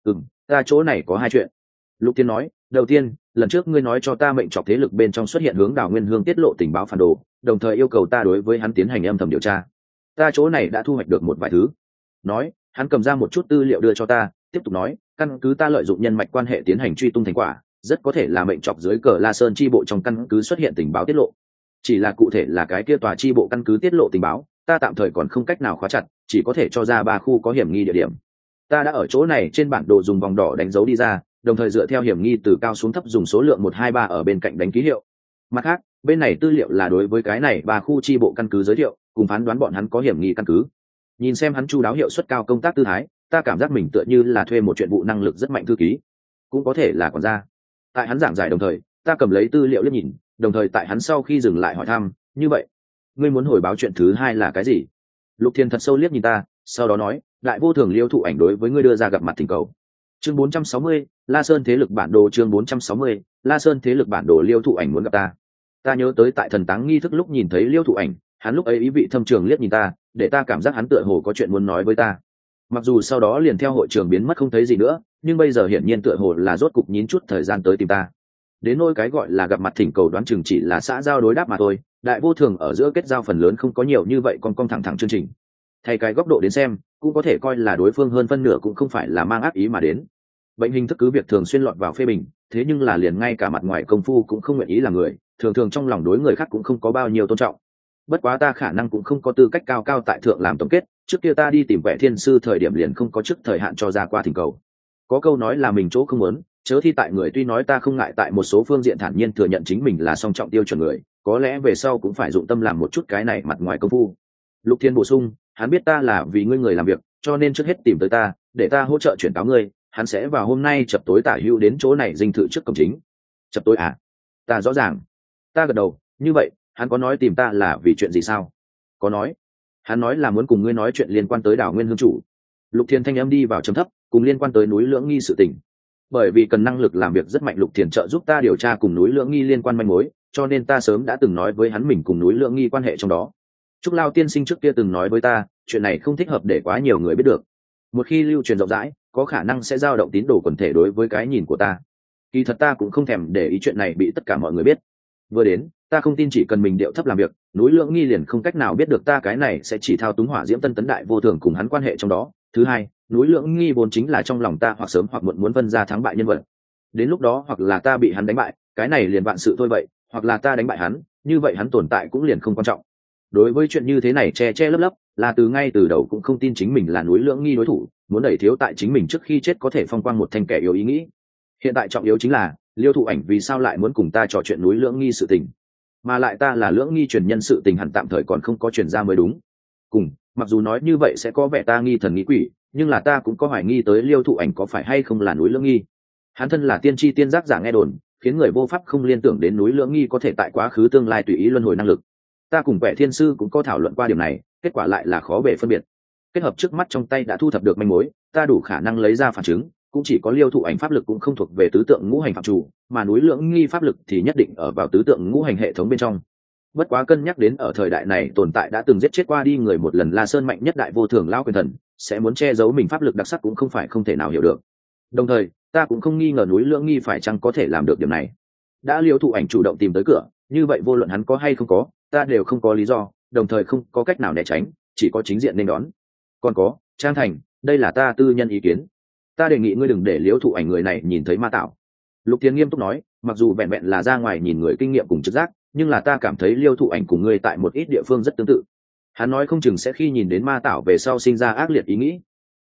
Ta chỗ này có hai chuyện. Lục Thiên nói, đầu tiên, lần trước ngươi nói cho ta mệnh trọc thế lực bên trong xuất hiện hướng Đào Nguyên Hương tiết lộ tình báo phản đồ, đồng thời yêu cầu ta đối với hắn tiến hành âm thầm điều tra. Ta chỗ này đã thu hoạch được một vài thứ. Nói, hắn cầm ra một chút tư liệu đưa cho ta, tiếp tục nói, căn cứ ta lợi dụng nhân mạch quan hệ tiến hành truy tung thành quả, rất có thể là mệnh trọc dưới cờ La Sơn chi bộ trong căn cứ xuất hiện tình báo tiết lộ. Chỉ là cụ thể là cái kia tòa chi bộ căn cứ tiết lộ tình báo, ta tạm thời còn không cách nào khóa chặt, chỉ có thể cho ra 3 khu có hiểm nghi địa điểm. Ta đã ở chỗ này trên bản đồ dùng vòng đỏ đánh dấu đi ra, đồng thời dựa theo hiểm nghi từ cao xuống thấp dùng số lượng 1, 2, 3 ở bên cạnh đánh ký hiệu. Mặt khác, bên này tư liệu là đối với cái này 3 khu chi bộ căn cứ giới thiệu, cùng phán đoán bọn hắn có hiểm nghi căn cứ. Nhìn xem hắn chu đáo hiệu suất cao công tác tư thái, ta cảm giác mình tựa như là thuê một chuyện vụ năng lực rất mạnh thư ký, cũng có thể là còn ra. Tại hắn giảng giải đồng thời, ta cầm lấy tư liệu liếc nhìn, đồng thời tại hắn sau khi dừng lại hỏi thăm, như vậy ngươi muốn hồi báo chuyện thứ hai là cái gì? Lục Thiên thật sâu liếc nhìn ta, sau đó nói, đại vô thường Liêu Thụ Ảnh đối với ngươi đưa ra gặp mặt thỉnh cầu. Chương 460, La Sơn thế lực bản đồ. Chương 460, La Sơn thế lực bản đồ. Liêu Thụ Ảnh muốn gặp ta. Ta nhớ tới tại thần táng nghi thức lúc nhìn thấy Liêu Thụ Ảnh, hắn lúc ấy ý vị thâm trường liếc nhìn ta, để ta cảm giác hắn tựa hồ có chuyện muốn nói với ta. Mặc dù sau đó liền theo hội trường biến mất không thấy gì nữa, nhưng bây giờ hiển nhiên tựa hồ là rốt cục nhín chút thời gian tới tìm ta. Đến nỗi cái gọi là gặp mặt thỉnh cầu đoán chừng chỉ là xã giao đối đáp mà thôi, đại vô thường ở giữa kết giao phần lớn không có nhiều như vậy, còn cong thẳng thẳng chương trình. Thay cái góc độ đến xem, cũng có thể coi là đối phương hơn phân nửa cũng không phải là mang ác ý mà đến. Bệnh hình thức cứ việc thường xuyên lọt vào phê bình, thế nhưng là liền ngay cả mặt ngoài công phu cũng không nguyện ý là người, thường thường trong lòng đối người khác cũng không có bao nhiêu tôn trọng. Bất quá ta khả năng cũng không có tư cách cao cao tại thượng làm tổng kết, trước kia ta đi tìm Vệ Thiên sư thời điểm liền không có trước thời hạn cho ra qua thỉnh cầu. Có câu nói là mình chỗ không muốn, chớ thi tại người, tuy nói ta không ngại tại một số phương diện thản nhiên thừa nhận chính mình là song trọng tiêu chuẩn người, có lẽ về sau cũng phải dụng tâm làm một chút cái này mặt ngoài công phu. Lục Thiên bổ sung, hắn biết ta là vì ngươi người làm việc, cho nên trước hết tìm tới ta, để ta hỗ trợ chuyển cáo ngươi, hắn sẽ vào hôm nay chập tối tả hữu đến chỗ này dinh thự trước cổng chính. Chập tối à? Ta rõ ràng. Ta gật đầu, như vậy, hắn có nói tìm ta là vì chuyện gì sao? Có nói. Hắn nói là muốn cùng ngươi nói chuyện liên quan tới Đào Nguyên Hương chủ. Lục Thiên thanh âm đi vào trầm thấp, cùng liên quan tới núi Lưỡng Nghi sự tình. Bởi vì cần năng lực làm việc rất mạnh, Lục Thiên trợ giúp ta điều tra cùng núi Lưỡng Nghi liên quan manh mối, cho nên ta sớm đã từng nói với hắn mình cùng núi Lưỡng Nghi quan hệ trong đó. Trúc Lao tiên sinh trước kia từng nói với ta, chuyện này không thích hợp để quá nhiều người biết được. Một khi lưu truyền rộng rãi, có khả năng sẽ dao động tín đồ quần thể đối với cái nhìn của ta. Kỳ thật ta cũng không thèm để ý chuyện này bị tất cả mọi người biết. Vừa đến, ta không tin chỉ cần mình điệu thấp làm việc, núi Lưỡng Nghi liền không cách nào biết được ta, cái này sẽ chỉ thao túng hỏa diễm tân tấn đại vô thường cùng hắn quan hệ trong đó. Thứ hai, núi Lưỡng Nghi vốn chính là trong lòng ta hoặc sớm hoặc muộn muốn phân ra thắng bại nhân vật. Đến lúc đó hoặc là ta bị hắn đánh bại, cái này liền vạn sự thôi vậy, hoặc là ta đánh bại hắn, như vậy hắn tồn tại cũng liền không quan trọng. Đối với chuyện như thế này che che lấp lấp, là từ ngay từ đầu cũng không tin chính mình là núi Lưỡng Nghi đối thủ, muốn đẩy thiếu tại chính mình trước khi chết có thể phong quang một thanh kẻ yếu ý nghĩ. Hiện tại trọng yếu chính là Liêu Thụ Ảnh vì sao lại muốn cùng ta trò chuyện núi Lưỡng Nghi sự tình, mà lại ta là Lưỡng Nghi truyền nhân sự tình hẳn tạm thời còn không có truyền ra mới đúng. Cùng, mặc dù nói như vậy sẽ có vẻ ta nghi thần nghi quỷ, nhưng là ta cũng có hoài nghi tới Liêu Thụ Ảnh có phải hay không là núi Lưỡng Nghi. Hắn thân là tiên tri tiên giác giả nghe đồn, khiến người vô pháp không liên tưởng đến núi Lưỡng Nghi có thể tại quá khứ tương lai tùy ý luân hồi năng lực. Ta cùng Vệ Thiên sư cũng có thảo luận qua điểm này, kết quả lại là khó bề phân biệt. Kết hợp trước mắt trong tay đã thu thập được manh mối, ta đủ khả năng lấy ra phản chứng, cũng chỉ có Liêu Thụ Ảnh pháp lực cũng không thuộc về tứ tượng ngũ hành phạm chủ, mà núi Lưỡng Nghi pháp lực thì nhất định ở vào tứ tượng ngũ hành hệ thống bên trong. Bất quá cân nhắc đến ở thời đại này tồn tại đã từng giết chết qua đi người một lần La Sơn mạnh nhất đại vô thường lão quyền thần, sẽ muốn che giấu mình pháp lực đặc sắc cũng không phải không thể nào hiểu được. Đồng thời, ta cũng không nghi ngờ núi Lưỡng Nghi phải chăng có thể làm được điểm này. Đã Liêu Thụ Ảnh chủ động tìm tới cửa, như vậy vô luận hắn có hay không có, ta đều không có lý do, đồng thời không có cách nào né tránh, chỉ có chính diện nên đón. Còn có, Trang Thành, đây là ta tư nhân ý kiến, ta đề nghị ngươi đừng để Liêu Thụ Ảnh người này nhìn thấy ma tạo. Lục Tiến nghiêm túc nói, mặc dù vẹn vẹn là ra ngoài nhìn người kinh nghiệm cùng trực giác, nhưng là ta cảm thấy Liêu Thụ Ảnh cùng ngươi tại một ít địa phương rất tương tự. Hắn nói không chừng sẽ khi nhìn đến ma tạo về sau sinh ra ác liệt ý nghĩ.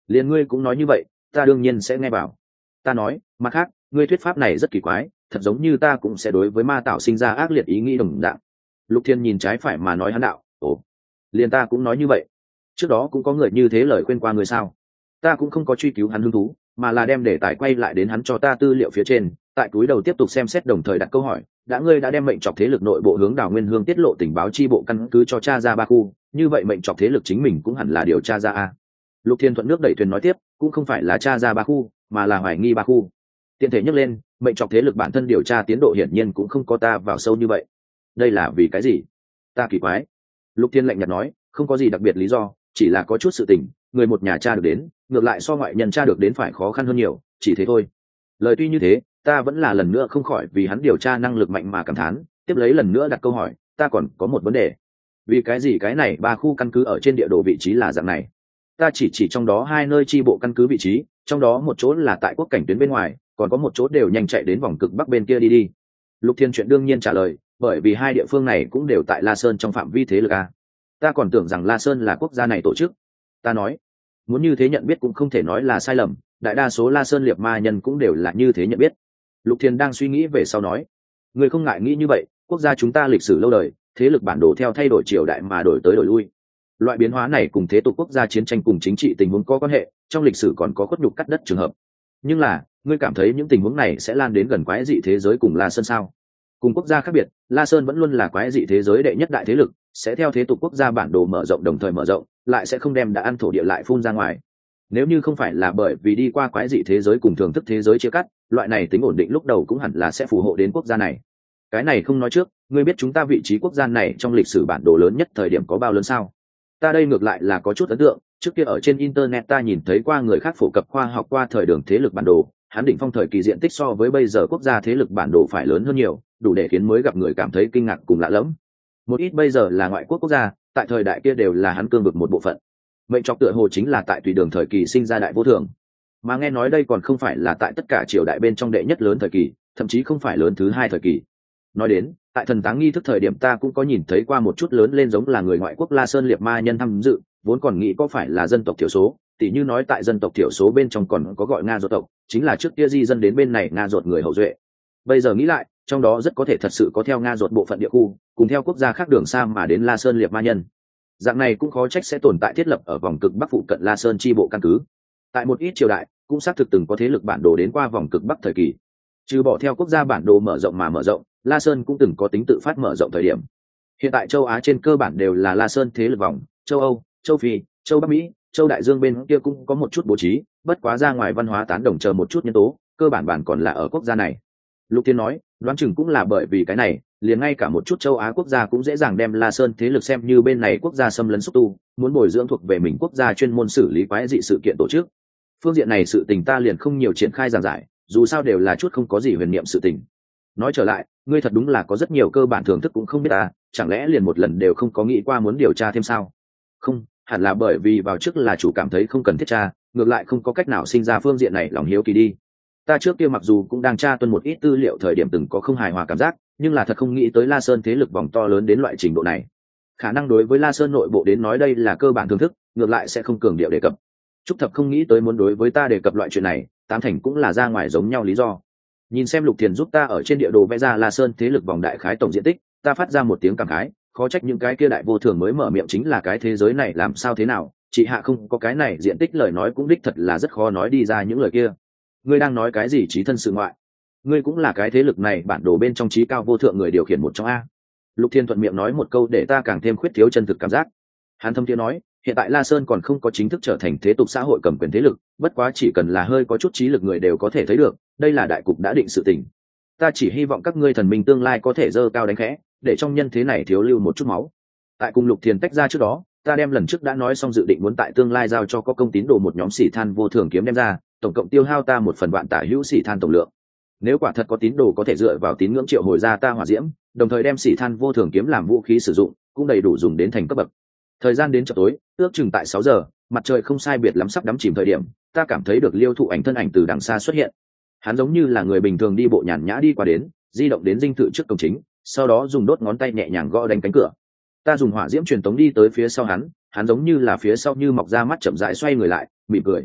liền ngươi cũng nói như vậy, ta đương nhiên sẽ nghe bảo. Ta nói, mặt khác, ngươi thuyết pháp này rất kỳ quái, thật giống như ta cũng sẽ đối với ma tạo sinh ra ác liệt ý nghĩ đồng dạng. Lục Thiên nhìn trái phải mà nói hắn đạo, ồ, liền ta cũng nói như vậy. Trước đó cũng có người như thế lời khuyên qua người sao? Ta cũng không có truy cứu hắn hứng thú, mà là đem đề tài quay lại đến hắn cho ta tư liệu phía trên, tại túi đầu tiếp tục xem xét đồng thời đặt câu hỏi, ngươi đã đem mệnh trọc thế lực nội bộ hướng Đào Nguyên Hương tiết lộ tình báo chi bộ căn cứ cho tra ra ba khu, như vậy mệnh trọc thế lực chính mình cũng hẳn là điều tra ra a. Lục Thiên thuận nước đẩy thuyền nói tiếp, cũng không phải là tra ra ba khu, mà là hoài nghi ba khu. Tiện thể nhắc lên, mệnh trọc thế lực bản thân điều tra tiến độ hiển nhiên cũng không có ta vào sâu như vậy. Đây là vì cái gì? Ta kỳ quái. Lục Thiên lạnh nhạt nói, không có gì đặc biệt lý do, chỉ là có chút sự tình, người một nhà tra được đến, ngược lại so ngoại nhân tra được đến phải khó khăn hơn nhiều, chỉ thế thôi. Lời tuy như thế, ta vẫn là lần nữa không khỏi vì hắn điều tra năng lực mạnh mà cảm thán, tiếp lấy lần nữa đặt câu hỏi, ta còn có một vấn đề. Vì cái gì cái này ba khu căn cứ ở trên địa đồ vị trí là dạng này? Ta chỉ trong đó hai nơi chi bộ căn cứ vị trí, trong đó một chỗ là tại quốc cảnh tuyến bên ngoài, còn có một chỗ đều nhanh chạy đến vòng cực bắc bên kia đi. Lục Thiên chuyện đương nhiên trả lời, bởi vì hai địa phương này cũng đều tại La Sơn trong phạm vi thế lực a. Ta còn tưởng rằng La Sơn là quốc gia này tổ chức. Ta nói, muốn như thế nhận biết cũng không thể nói là sai lầm, đại đa số La Sơn liệt ma nhân cũng đều là như thế nhận biết. Lục Thiên đang suy nghĩ về sau nói, người không ngại nghĩ như vậy, quốc gia chúng ta lịch sử lâu đời, thế lực bản đồ theo thay đổi triều đại mà đổi tới đổi lui. Loại biến hóa này cùng thế tục quốc gia chiến tranh cùng chính trị tình huống có quan hệ, trong lịch sử còn có khuất nhục cắt đất trường hợp. Nhưng là, ngươi cảm thấy những tình huống này sẽ lan đến gần quái dị thế giới cùng La Sơn sao? Cùng quốc gia khác biệt, La Sơn vẫn luôn là quái dị thế giới đệ nhất đại thế lực, sẽ theo thế tục quốc gia bản đồ mở rộng đồng thời mở rộng, lại sẽ không đem đã ăn thổ địa lại phun ra ngoài. Nếu như không phải là bởi vì đi qua quái dị thế giới cùng thưởng thức thế giới chia cắt, loại này tính ổn định lúc đầu cũng hẳn là sẽ phù hộ đến quốc gia này. Cái này không nói trước, ngươi biết chúng ta vị trí quốc gia này trong lịch sử bản đồ lớn nhất thời điểm có bao lớn sao? Ta đây ngược lại là có chút ấn tượng, trước kia ở trên internet ta nhìn thấy qua người khác phổ cập khoa học qua thời đường thế lực bản đồ, hắn đỉnh phong thời kỳ diện tích so với bây giờ quốc gia thế lực bản đồ phải lớn hơn nhiều, đủ để khiến mới gặp người cảm thấy kinh ngạc cùng lạ lẫm. Một ít bây giờ là ngoại quốc gia, tại thời đại kia đều là hắn cương vực một bộ phận. Mệnh trọc tựa hồ chính là tại tùy đường thời kỳ sinh ra đại vô thường, mà nghe nói đây còn không phải là tại tất cả triều đại bên trong đệ nhất lớn thời kỳ, thậm chí không phải lớn thứ hai thời kỳ. Nói đến, tại thần táng nghi thức thời điểm ta cũng có nhìn thấy qua một chút lớn lên giống là người ngoại quốc La Sơn liệt ma nhân tham dự, vốn còn nghĩ có phải là dân tộc thiểu số, tỉ như nói tại dân tộc thiểu số bên trong còn có gọi Nga ruột tộc, chính là trước kia di dân đến bên này Nga ruột người hậu duệ. Bây giờ nghĩ lại, trong đó rất có thể thật sự có theo Nga ruột bộ phận địa khu, cùng theo quốc gia khác đường xa mà đến La Sơn liệt ma nhân. Dạng này cũng khó trách sẽ tồn tại thiết lập ở vòng cực bắc phụ cận La Sơn chi bộ căn cứ. Tại một ít triều đại, cũng xác thực từng có thế lực bản đồ đến qua vòng cực bắc thời kỳ. Trừ bỏ theo quốc gia bản đồ mở rộng mà mở rộng, La Sơn cũng từng có tính tự phát mở rộng thời điểm. Hiện tại châu Á trên cơ bản đều là La Sơn thế lực vòng, châu Âu, châu Phi, châu Bắc Mỹ, châu Đại Dương bên kia cũng có một chút bố trí, bất quá ra ngoài văn hóa tán đồng chờ một chút nhân tố, cơ bản bản còn là ở quốc gia này. Lục Thiên nói, đoán chừng cũng là bởi vì cái này, liền ngay cả một chút châu Á quốc gia cũng dễ dàng đem La Sơn thế lực xem như bên này quốc gia xâm lấn xúc tu, muốn bồi dưỡng thuộc về mình quốc gia chuyên môn xử lý quái dị sự kiện tổ chức. Phương diện này sự tình ta liền không nhiều triển khai giảng giải, dù sao đều là chút không có gì huyền niệm sự tình. Nói trở lại, ngươi thật đúng là có rất nhiều cơ bản thưởng thức cũng không biết ta, chẳng lẽ liền một lần đều không có nghĩ qua muốn điều tra thêm sao? Không, hẳn là bởi vì vào trước là chủ cảm thấy không cần thiết tra, ngược lại không có cách nào sinh ra phương diện này lòng hiếu kỳ đi. Ta trước kia mặc dù cũng đang tra tuân một ít tư liệu thời điểm từng có không hài hòa cảm giác, nhưng là thật không nghĩ tới La Sơn thế lực vòng to lớn đến loại trình độ này. Khả năng đối với La Sơn nội bộ đến nói đây là cơ bản thưởng thức, ngược lại sẽ không cường điệu đề cập. Trúc Thập không nghĩ tới muốn đối với ta đề cập loại chuyện này, tám thành cũng là ra ngoài giống nhau lý do. Nhìn xem Lục Thiền giúp ta ở trên địa đồ vẽ ra La Sơn thế lực vòng đại khái tổng diện tích, ta phát ra một tiếng cảm khái, khó trách những cái kia đại vô thường mới mở miệng chính là cái thế giới này làm sao thế nào, chị hạ không có cái này diện tích lời nói cũng đích thật là rất khó nói đi ra những lời kia. Ngươi đang nói cái gì trí thân sự ngoại? Ngươi cũng là cái thế lực này bản đồ bên trong trí cao vô thượng người điều khiển một trong a. Lục Thiên thuận miệng nói một câu để ta càng thêm khuyết thiếu chân thực cảm giác. Hắn thâm tiếng nói, hiện tại La Sơn còn không có chính thức trở thành thế tục xã hội cầm quyền thế lực, bất quá chỉ cần là hơi có chút trí lực người đều có thể thấy được, đây là đại cục đã định sự tình. Ta chỉ hy vọng các ngươi thần minh tương lai có thể dơ cao đánh khẽ, để trong nhân thế này thiếu lưu một chút máu. Tại cùng Lục Thiền tách ra trước đó, ta đem lần trước đã nói xong dự định muốn tại tương lai giao cho có công tín đồ một nhóm xỉ than vô thường kiếm đem ra, tổng cộng tiêu hao ta 1/1000 tả hữu xỉ than tổng lượng. Nếu quả thật có tín đồ có thể dựa vào tín ngưỡng triệu hồi ra ta hỏa diễm, đồng thời đem xỉ than vô thường kiếm làm vũ khí sử dụng, cũng đầy đủ dùng đến thành cấp bậc. Thời gian đến chợ tối, ước chừng tại 6 giờ, mặt trời không sai biệt lắm sắp đắm chìm thời điểm, ta cảm thấy được Liêu Thụ Ảnh thân ảnh từ đằng xa xuất hiện. Hắn giống như là người bình thường đi bộ nhàn nhã đi qua đến, di động đến dinh thự trước cổng chính, sau đó dùng đốt ngón tay nhẹ nhàng gõ đánh cánh cửa. Ta dùng hỏa diễm truyền tống đi tới phía sau hắn, hắn giống như là phía sau như mọc ra mắt chậm rãi xoay người lại, mỉm cười.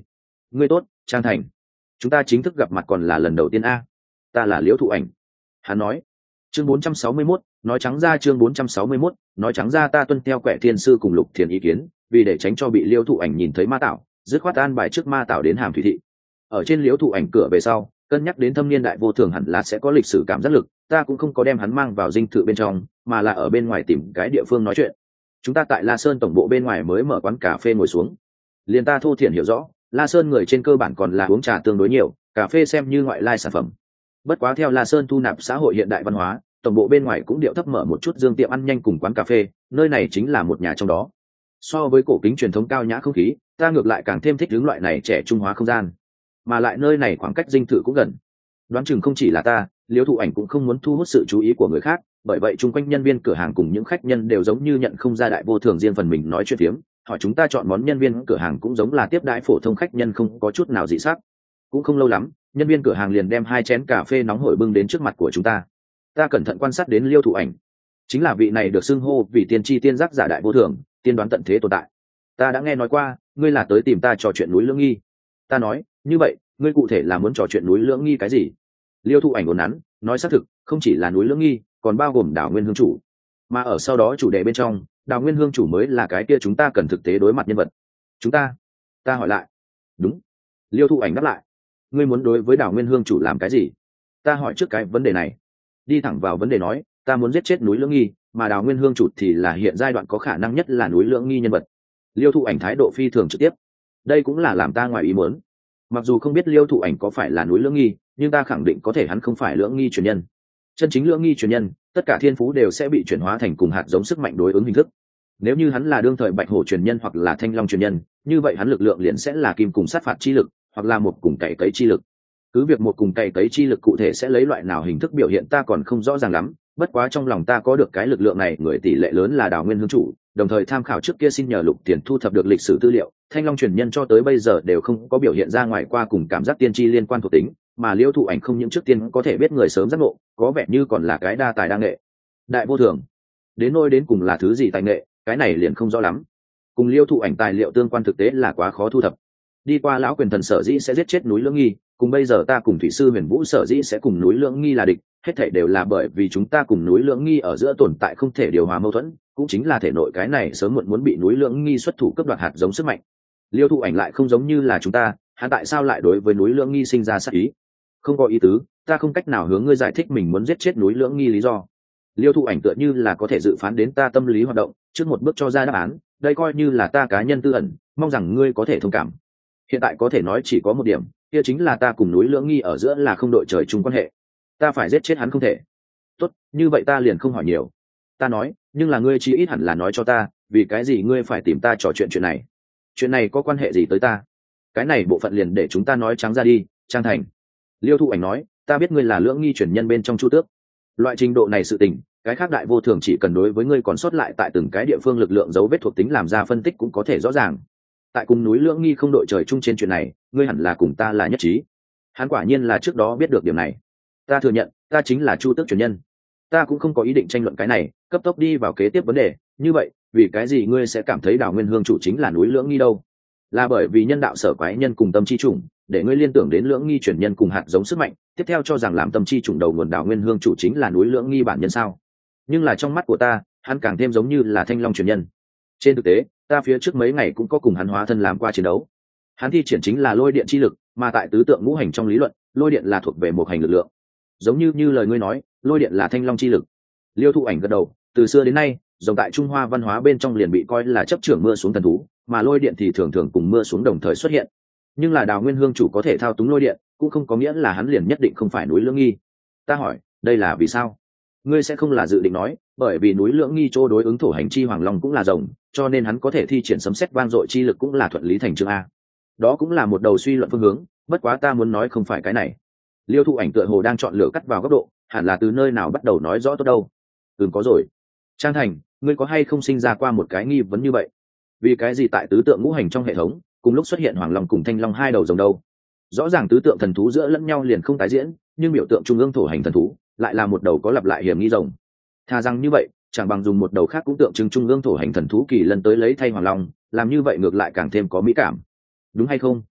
ngươi tốt, Trang Thành. Chúng ta chính thức gặp mặt còn là lần đầu tiên a. Ta là Liễu Thụ Ảnh. Hắn nói. Chương 461, nói trắng ra chương 461, nói trắng ra ta tuân theo Quẻ Thiên sư cùng Lục Thiền ý kiến, vì để tránh cho bị Liễu Thụ Ảnh nhìn thấy ma tạo, dứt khoát an bài trước ma tạo đến Hàm Thủy thị. Ở trên Liễu Thụ Ảnh cửa về sau, cân nhắc đến thâm niên đại vô thường hẳn là sẽ có lịch sử cảm giác lực, ta cũng không có đem hắn mang vào dinh thự bên trong, mà là ở bên ngoài tìm cái địa phương nói chuyện. Chúng ta tại La Sơn tổng bộ bên ngoài mới mở quán cà phê ngồi xuống. Liền ta thô thiển hiểu rõ, La Sơn người trên cơ bản còn là uống trà tương đối nhiều, cà phê xem như ngoại lai sản phẩm. Bất quá theo La Sơn thu nạp xã hội hiện đại văn hóa, tổng bộ bên ngoài cũng điệu thấp mở một chút dương tiệm ăn nhanh cùng quán cà phê, nơi này chính là một nhà trong đó. So với cổ kính truyền thống cao nhã không khí, ta ngược lại càng thêm thích hướng loại này trẻ trung hóa không gian, mà lại nơi này khoảng cách dinh thự cũng gần. Đoán chừng không chỉ là ta, Liễu Thụ Ảnh cũng không muốn thu hút sự chú ý của người khác, bởi vậy chung quanh nhân viên cửa hàng cùng những khách nhân đều giống như nhận không ra đại vô thường riêng phần mình nói chuyện phiếm, hỏi chúng ta chọn món, nhân viên cửa hàng cũng giống là tiếp đãi phổ thông khách nhân, không có chút nào dị sắc. Cũng không lâu lắm, nhân viên cửa hàng liền đem 2 chén cà phê nóng hổi bưng đến trước mặt của chúng ta. Ta cẩn thận quan sát đến Liễu Thụ Ảnh, chính là vị này được xưng hô vì tiên tri tiên giác giả đại vô thường, tiên đoán tận thế tồn tại. Ta đã nghe nói qua, ngươi là tới tìm ta trò chuyện núi Lưỡng Nghi. Ta nói, như vậy, ngươi cụ thể là muốn trò chuyện núi Lưỡng Nghi cái gì? Liễu Thụ Ảnh ổn nắn, nói xác thực, không chỉ là núi Lưỡng Nghi, còn bao gồm Đào Nguyên Hương chủ. Mà ở sau đó chủ đề bên trong, Đào Nguyên Hương chủ mới là cái kia chúng ta cần thực tế đối mặt nhân vật. Chúng ta? Ta hỏi lại. Đúng. Liễu Thụ Ảnh đáp lại. Ngươi muốn đối với Đào Nguyên Hương chủ làm cái gì? Ta hỏi trước cái vấn đề này. Đi thẳng vào vấn đề nói, ta muốn giết chết núi Lưỡng Nghi, mà Đào Nguyên Hương chủ thì là hiện giai đoạn có khả năng nhất là núi Lưỡng Nghi nhân vật. Liễu Thụ Ảnh thái độ phi thường trực tiếp. Đây cũng là làm ta ngoài ý muốn. Mặc dù không biết Liễu Thụ Ảnh có phải là núi Lưỡng Nghi, nhưng ta khẳng định có thể hắn không phải Lưỡng Nghi truyền nhân. Chân chính Lưỡng Nghi truyền nhân, tất cả thiên phú đều sẽ bị chuyển hóa thành cùng hạt giống sức mạnh đối ứng hình thức. Nếu như hắn là đương thời Bạch Hổ truyền nhân hoặc là Thanh Long truyền nhân, như vậy hắn lực lượng liền sẽ là kim cùng sát phạt chi lực, hoặc là một cùng cày cấy chi lực. Cứ việc một cùng cày cấy chi lực cụ thể sẽ lấy loại nào hình thức biểu hiện ta còn không rõ ràng lắm, bất quá trong lòng ta có được cái lực lượng này người tỷ lệ lớn là Đào Nguyên Hương chủ, đồng thời tham khảo trước kia xin nhờ Lục Tiền thu thập được lịch sử tư liệu, Thanh Long truyền nhân cho tới bây giờ đều không có biểu hiện ra ngoài qua cùng cảm giác tiên tri liên quan thuộc tính, mà Liễu Thụ Ảnh không những trước tiên có thể biết người sớm giác ngộ, có vẻ như còn là cái đa tài đa nghệ. Đại vô thường, đến nôi đến cùng là thứ gì tài nghệ, cái này liền không rõ lắm. Cùng Liễu Thụ Ảnh tài liệu tương quan thực tế là quá khó thu thập. Đi qua lão quyền thần sở dĩ sẽ giết chết núi Lưỡng Nghi, cùng bây giờ ta cùng thủy sư Huyền Vũ sở dĩ sẽ cùng núi Lưỡng Nghi là địch, hết thảy đều là bởi vì chúng ta cùng núi Lưỡng Nghi ở giữa tồn tại không thể điều hòa mâu thuẫn, cũng chính là thể nội cái này sớm muộn muốn bị núi Lưỡng Nghi xuất thủ cướp đoạt hạt giống sức mạnh. Liễu Thụ Ảnh lại không giống như là chúng ta, hắn tại sao lại đối với núi Lưỡng Nghi sinh ra sát ý? Không có ý tứ, ta không cách nào hướng ngươi giải thích mình muốn giết chết núi Lưỡng Nghi lý do. Liễu Thụ Ảnh tựa như là có thể dự phán đến ta tâm lý hoạt động, trước một bước cho ra đáp án, đây coi như là ta cá nhân tư ẩn, mong rằng ngươi có thể thông cảm. Hiện tại có thể nói chỉ có một điểm, kia chính là ta cùng núi Lưỡng Nghi ở giữa là không đội trời chung quan hệ. Ta phải giết chết hắn không thể. Tốt, như vậy ta liền không hỏi nhiều. Ta nói, nhưng là ngươi chỉ ít hẳn là nói cho ta, vì cái gì ngươi phải tìm ta trò chuyện này? Chuyện này có quan hệ gì tới ta? Cái này bộ phận liền để chúng ta nói trắng ra đi, Trang Thành. Liễu Thụ Ảnh nói, ta biết ngươi là Lưỡng Nghi truyền nhân bên trong Chu Tước. Loại trình độ này sự tình, cái khác đại vô thường chỉ cần đối với ngươi còn sót lại tại từng cái địa phương lực lượng dấu vết thuộc tính làm ra phân tích cũng có thể rõ ràng. Tại cùng núi Lưỡng Nghi không đội trời chung trên chuyện này, ngươi hẳn là cùng ta là nhất trí. Hắn quả nhiên là trước đó biết được điểm này. Ta thừa nhận, ta chính là Chu Tước truyền nhân. Ta cũng không có ý định tranh luận cái này, cấp tốc đi vào kế tiếp vấn đề. Như vậy, vì cái gì ngươi sẽ cảm thấy Đào Nguyên Hương chủ chính là núi Lưỡng Nghi đâu? Là bởi vì nhân đạo sở quái nhân cùng tâm chi chủng, để ngươi liên tưởng đến Lưỡng Nghi truyền nhân cùng hạt giống sức mạnh, tiếp theo cho rằng làm tâm chi chủng đầu nguồn Đào Nguyên Hương chủ chính là núi Lưỡng Nghi bản nhân sao? Nhưng là trong mắt của ta, hắn càng thêm giống như là Thanh Long truyền nhân. Trên thực tế, ta phía trước mấy ngày cũng có cùng hắn hóa thân làm qua chiến đấu. Hắn thi triển chính là lôi điện chi lực, mà tại tứ tượng ngũ hành trong lý luận, lôi điện là thuộc về một hành lực lượng. Giống như lời ngươi nói, lôi điện là Thanh Long chi lực. Liễu Thụ Ảnh gật đầu, từ xưa đến nay, rồng tại Trung Hoa văn hóa bên trong liền bị coi là chấp trưởng mưa xuống thần thú, mà lôi điện thì thường thường cùng mưa xuống đồng thời xuất hiện. Nhưng là Đào Nguyên Hương chủ có thể thao túng lôi điện, cũng không có nghĩa là hắn liền nhất định không phải núi Lưỡng Nghi. Ta hỏi, đây là vì sao? Ngươi sẽ không là dự định nói, bởi vì núi Lưỡng Nghi chỗ đối ứng thổ hành chi hoàng long cũng là rồng, cho nên hắn có thể thi triển sấm sét vang dội chi lực cũng là thuận lý thành chương a. Đó cũng là một đầu suy luận phương hướng, bất quá ta muốn nói không phải cái này. Liễu Thụ Ảnh tựa hồ đang chọn lựa cắt vào góc độ, hẳn là từ nơi nào bắt đầu nói rõ tốt đâu. Có rồi. Trang Thành, ngươi có hay không sinh ra qua một cái nghi vấn như vậy? Vì cái gì tại tứ tượng ngũ hành trong hệ thống, cùng lúc xuất hiện hoàng long cùng thanh long hai đầu rồng đâu? Rõ ràng tứ tượng thần thú giữa lẫn nhau liền không tái diễn, nhưng biểu tượng trung ương thổ hành thần thú lại là một đầu có lặp lại hiểm nghi rồng. Thà rằng như vậy, chẳng bằng dùng một đầu khác cũng tượng trưng trung ương thổ hành thần thú kỳ lân tới lấy thay hoàng long, làm như vậy ngược lại càng thêm có mỹ cảm. Đúng hay không?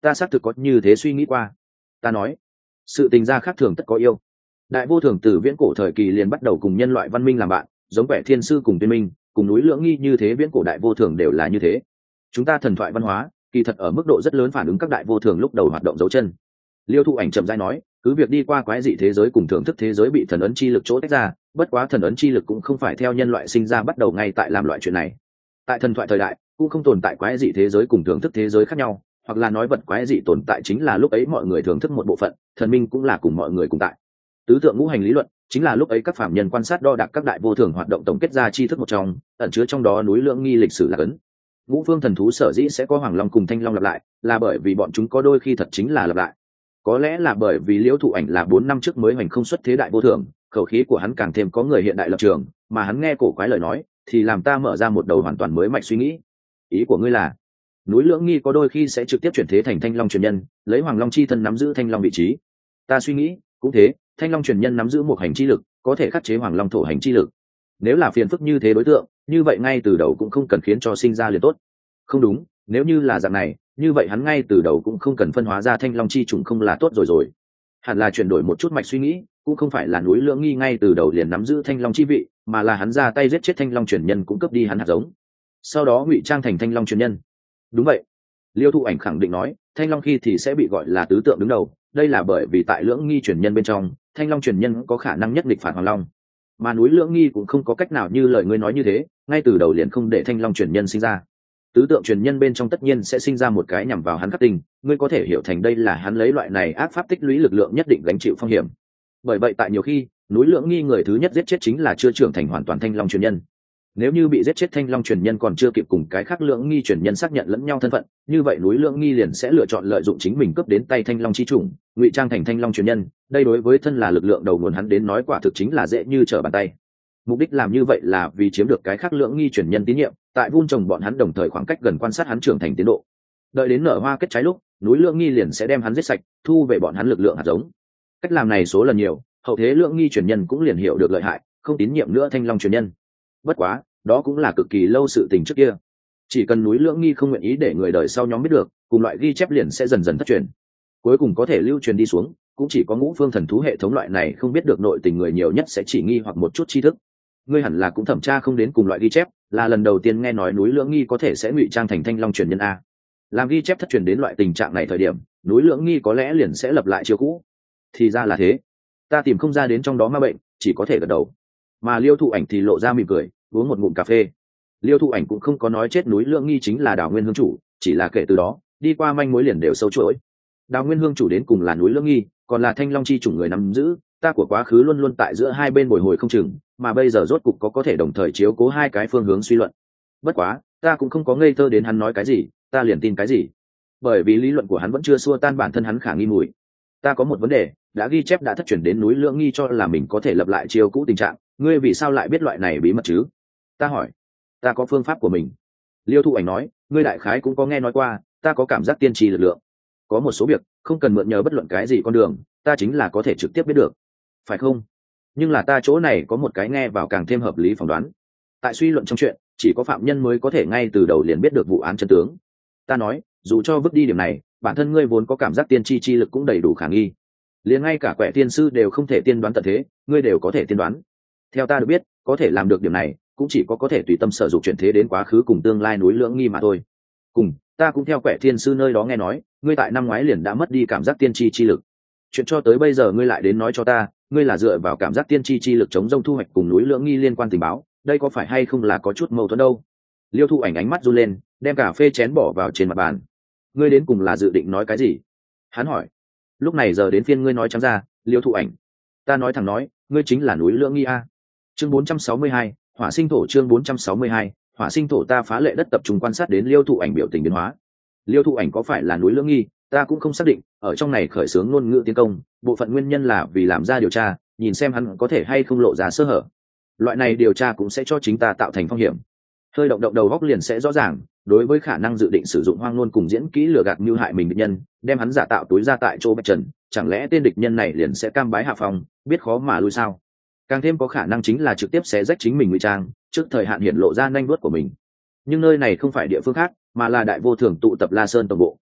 ta xác thực có như thế suy nghĩ qua. Ta nói, sự tình gia khác thường tất có yêu. Đại vô thường từ viễn cổ thời kỳ liền bắt đầu cùng nhân loại văn minh làm bạn, giống vẻ thiên sư cùng tiên minh, cùng núi lưỡng nghi như thế, viễn cổ đại vô thường đều là như thế. Chúng ta thần thoại văn hóa kỳ thật ở mức độ rất lớn phản ứng các đại vô thường lúc đầu hoạt động dấu chân. Liêu Thụ Ảnh chậm rãi nói, cứ việc đi qua quái dị thế giới cùng thưởng thức thế giới bị thần ấn chi lực chỗ tách ra, bất quá thần ấn chi lực cũng không phải theo nhân loại sinh ra bắt đầu ngay tại làm loại chuyện này. Tại thần thoại thời đại cũng không tồn tại quái dị thế giới cùng thưởng thức thế giới khác nhau, hoặc là nói vật quái dị tồn tại chính là lúc ấy mọi người thưởng thức một bộ phận, thần minh cũng là cùng mọi người cùng tại. Tứ tượng ngũ hành lý luận chính là lúc ấy các phạm nhân quan sát đo đạc các đại vô thường hoạt động tổng kết ra tri thức một trong, ẩn chứa trong đó núi lưỡng nghi lịch sử là cấn. Ngũ phương thần thú sở dĩ sẽ có hoàng long cùng thanh long lặp lại, là bởi vì bọn chúng có đôi khi thật chính là lặp lại. Có lẽ là bởi vì Liễu Thụ Ảnh là 4 năm trước mới hoành không xuất thế đại vô thường, khẩu khí của hắn càng thêm có người hiện đại lập trường, mà hắn nghe cổ quái lời nói thì làm ta mở ra một đầu hoàn toàn mới mạch suy nghĩ. Ý của ngươi là núi lưỡng nghi có đôi khi sẽ trực tiếp chuyển thế thành thanh long truyền nhân, lấy hoàng long chi thân nắm giữ thanh long vị trí. Ta suy nghĩ cũng thế, thanh long truyền nhân nắm giữ một hành chi lực, có thể khắc chế hoàng long thổ hành chi lực. Nếu là phiền phức như thế đối tượng, như vậy ngay từ đầu cũng không cần khiến cho sinh ra liền tốt. Không đúng, nếu như là dạng này, như vậy hắn ngay từ đầu cũng không cần phân hóa ra thanh long chi trùng không là tốt rồi. Hẳn là chuyển đổi một chút mạch suy nghĩ, cũng không phải là núi lưỡng nghi ngay từ đầu liền nắm giữ thanh long chi vị, mà là hắn ra tay giết chết thanh long truyền nhân cũng cướp đi hắn hạt giống, sau đó ngụy trang thành thanh long truyền nhân. Đúng vậy, Liêu Thụ Ảnh khẳng định nói, thanh long khi thì sẽ bị gọi là tứ tượng đứng đầu, đây là bởi vì tại lưỡng nghi truyền nhân bên trong, thanh long truyền nhân có khả năng nhất địch phản hoàng long, mà núi lưỡng nghi cũng không có cách nào như lời ngươi nói như thế, ngay từ đầu liền không để thanh long truyền nhân sinh ra. Tứ tượng truyền nhân bên trong tất nhiên sẽ sinh ra một cái nhằm vào hắn khắc tinh, ngươi có thể hiểu thành đây là hắn lấy loại này ác pháp tích lũy lực lượng nhất định gánh chịu phong hiểm. Bởi vậy tại nhiều khi, núi lưỡng nghi người thứ nhất giết chết chính là chưa trưởng thành hoàn toàn thanh long truyền nhân. Nếu như bị giết chết thanh long truyền nhân còn chưa kịp cùng cái khác lưỡng nghi truyền nhân xác nhận lẫn nhau thân phận, như vậy núi lưỡng nghi liền sẽ lựa chọn lợi dụng chính mình cướp đến tay thanh long chi chủng, ngụy trang thành thanh long truyền nhân. Đây đối với thân là lực lượng đầu nguồn hắn đến nói quả thực chính là dễ như trở bàn tay. Mục đích làm như vậy là vì chiếm được cái khác lưỡng nghi truyền nhân tín nhiệm, tại vun trồng bọn hắn đồng thời khoảng cách gần quan sát hắn trưởng thành tiến độ. Đợi đến nở hoa kết trái lúc, núi lưỡng nghi liền sẽ đem hắn giết sạch, thu về bọn hắn lực lượng hạt giống. Cách làm này số lần nhiều, hậu thế lưỡng nghi truyền nhân cũng liền hiểu được lợi hại, không tín nhiệm nữa thanh long truyền nhân. Bất quá, đó cũng là cực kỳ lâu sự tình trước kia. Chỉ cần núi lưỡng nghi không nguyện ý để người đời sau nhóm biết được, cùng loại ghi chép liền sẽ dần dần thất truyền. Cuối cùng có thể lưu truyền đi xuống, cũng chỉ có ngũ phương thần thú hệ thống loại này không biết được nội tình người nhiều nhất sẽ chỉ nghi hoặc một chút tri thức. Ngươi hẳn là cũng thẩm tra không đến cùng loại ghi chép, là lần đầu tiên nghe nói núi lưỡng nghi có thể sẽ ngụy trang thành thanh long truyền nhân a. Làm ghi chép thất truyền đến loại tình trạng này thời điểm, núi lưỡng nghi có lẽ liền sẽ lập lại chiêu cũ. Thì ra là thế, ta tìm không ra đến trong đó ma bệnh, chỉ có thể gật đầu. Mà Liêu Thụ Ảnh thì lộ ra mỉm cười, uống một ngụm cà phê. Liêu Thụ Ảnh cũng không có nói chết núi lưỡng nghi chính là Đào Nguyên Hương chủ, chỉ là kể từ đó đi qua manh mối liền đều sâu chuỗi. Đào Nguyên Hương chủ đến cùng là núi lưỡng nghi, còn là thanh long chi chủng người nắm giữ, ta của quá khứ luôn luôn tại giữa hai bên bồi hồi không chừng, mà bây giờ rốt cục có thể đồng thời chiếu cố hai cái phương hướng suy luận. Bất quá ta cũng không có ngây thơ đến hắn nói cái gì ta liền tin cái gì, bởi vì lý luận của hắn vẫn chưa xua tan bản thân hắn khả nghi mùi. Ta có một vấn đề, đã ghi chép đã thất truyền đến núi lưỡng nghi cho là mình có thể lập lại chiêu cũ tình trạng, ngươi vì sao lại biết loại này bí mật chứ? Ta hỏi. Ta có phương pháp của mình. Liêu Thụ Ảnh nói, ngươi đại khái cũng có nghe nói qua, ta có cảm giác tiên tri lực lượng. Có một số việc không cần mượn nhờ bất luận cái gì con đường, ta chính là có thể trực tiếp biết được, phải không? Nhưng là ta chỗ này có một cái nghe vào càng thêm hợp lý phỏng đoán. Tại suy luận trong chuyện, chỉ có phạm nhân mới có thể ngay từ đầu liền biết được vụ án chân tướng. Ta nói, dù cho vứt đi điểm này, bản thân ngươi vốn có cảm giác tiên tri chi lực cũng đầy đủ khả nghi. Liền ngay cả quẻ tiên sư đều không thể tiên đoán tận thế, ngươi đều có thể tiên đoán. Theo ta được biết, có thể làm được điểm này, cũng chỉ có thể tùy tâm sở dụng chuyển thế đến quá khứ cùng tương lai núi lưỡng nghi mà thôi. Cùng, ta cũng theo quẻ thiên sư nơi đó nghe nói, ngươi tại năm ngoái liền đã mất đi cảm giác tiên tri chi lực. Chuyện cho tới bây giờ ngươi lại đến nói cho ta, ngươi là dựa vào cảm giác tiên tri chi lực chống rông thu hoạch cùng núi lưỡng nghi liên quan tình báo, đây có phải hay không là có chút mâu thuẫn đâu? Liêu Thụ Ảnh ánh mắt run lên, đem cà phê chén bỏ vào trên mặt bàn. Ngươi đến cùng là dự định nói cái gì? Hắn hỏi. Lúc này giờ đến phiên ngươi nói trắng ra, Liêu Thụ Ảnh. Ta nói thẳng nói, ngươi chính là núi lưỡng nghi a. Chương 462, hỏa sinh thổ. Chương 462, hỏa sinh thổ. Ta phá lệ đất tập trung quan sát đến Liêu Thụ Ảnh biểu tình biến hóa. Liêu Thụ Ảnh có phải là núi lưỡng nghi, ta cũng không xác định, ở trong này khởi xướng ngôn ngữ tiến công, bộ phận nguyên nhân là vì làm ra điều tra, nhìn xem hắn có thể hay không lộ ra sơ hở. Loại này điều tra cũng sẽ cho chính ta tạo thành phong hiểm. Hơi động động đầu góc liền sẽ rõ ràng, đối với khả năng dự định sử dụng hoang ngôn cùng diễn kỹ lừa gạt mưu hại mình địch nhân, đem hắn giả tạo túi ra tại chỗ bạch trần, chẳng lẽ tên địch nhân này liền sẽ cam bái hạ phòng, biết khó mà lui sao? Càng thêm có khả năng chính là trực tiếp xé rách chính mình ngụy trang, trước thời hạn hiển lộ ra nanh vuốt của mình. Nhưng nơi này không phải địa phương khác, mà là đại vô thường tụ tập La Sơn tổng bộ,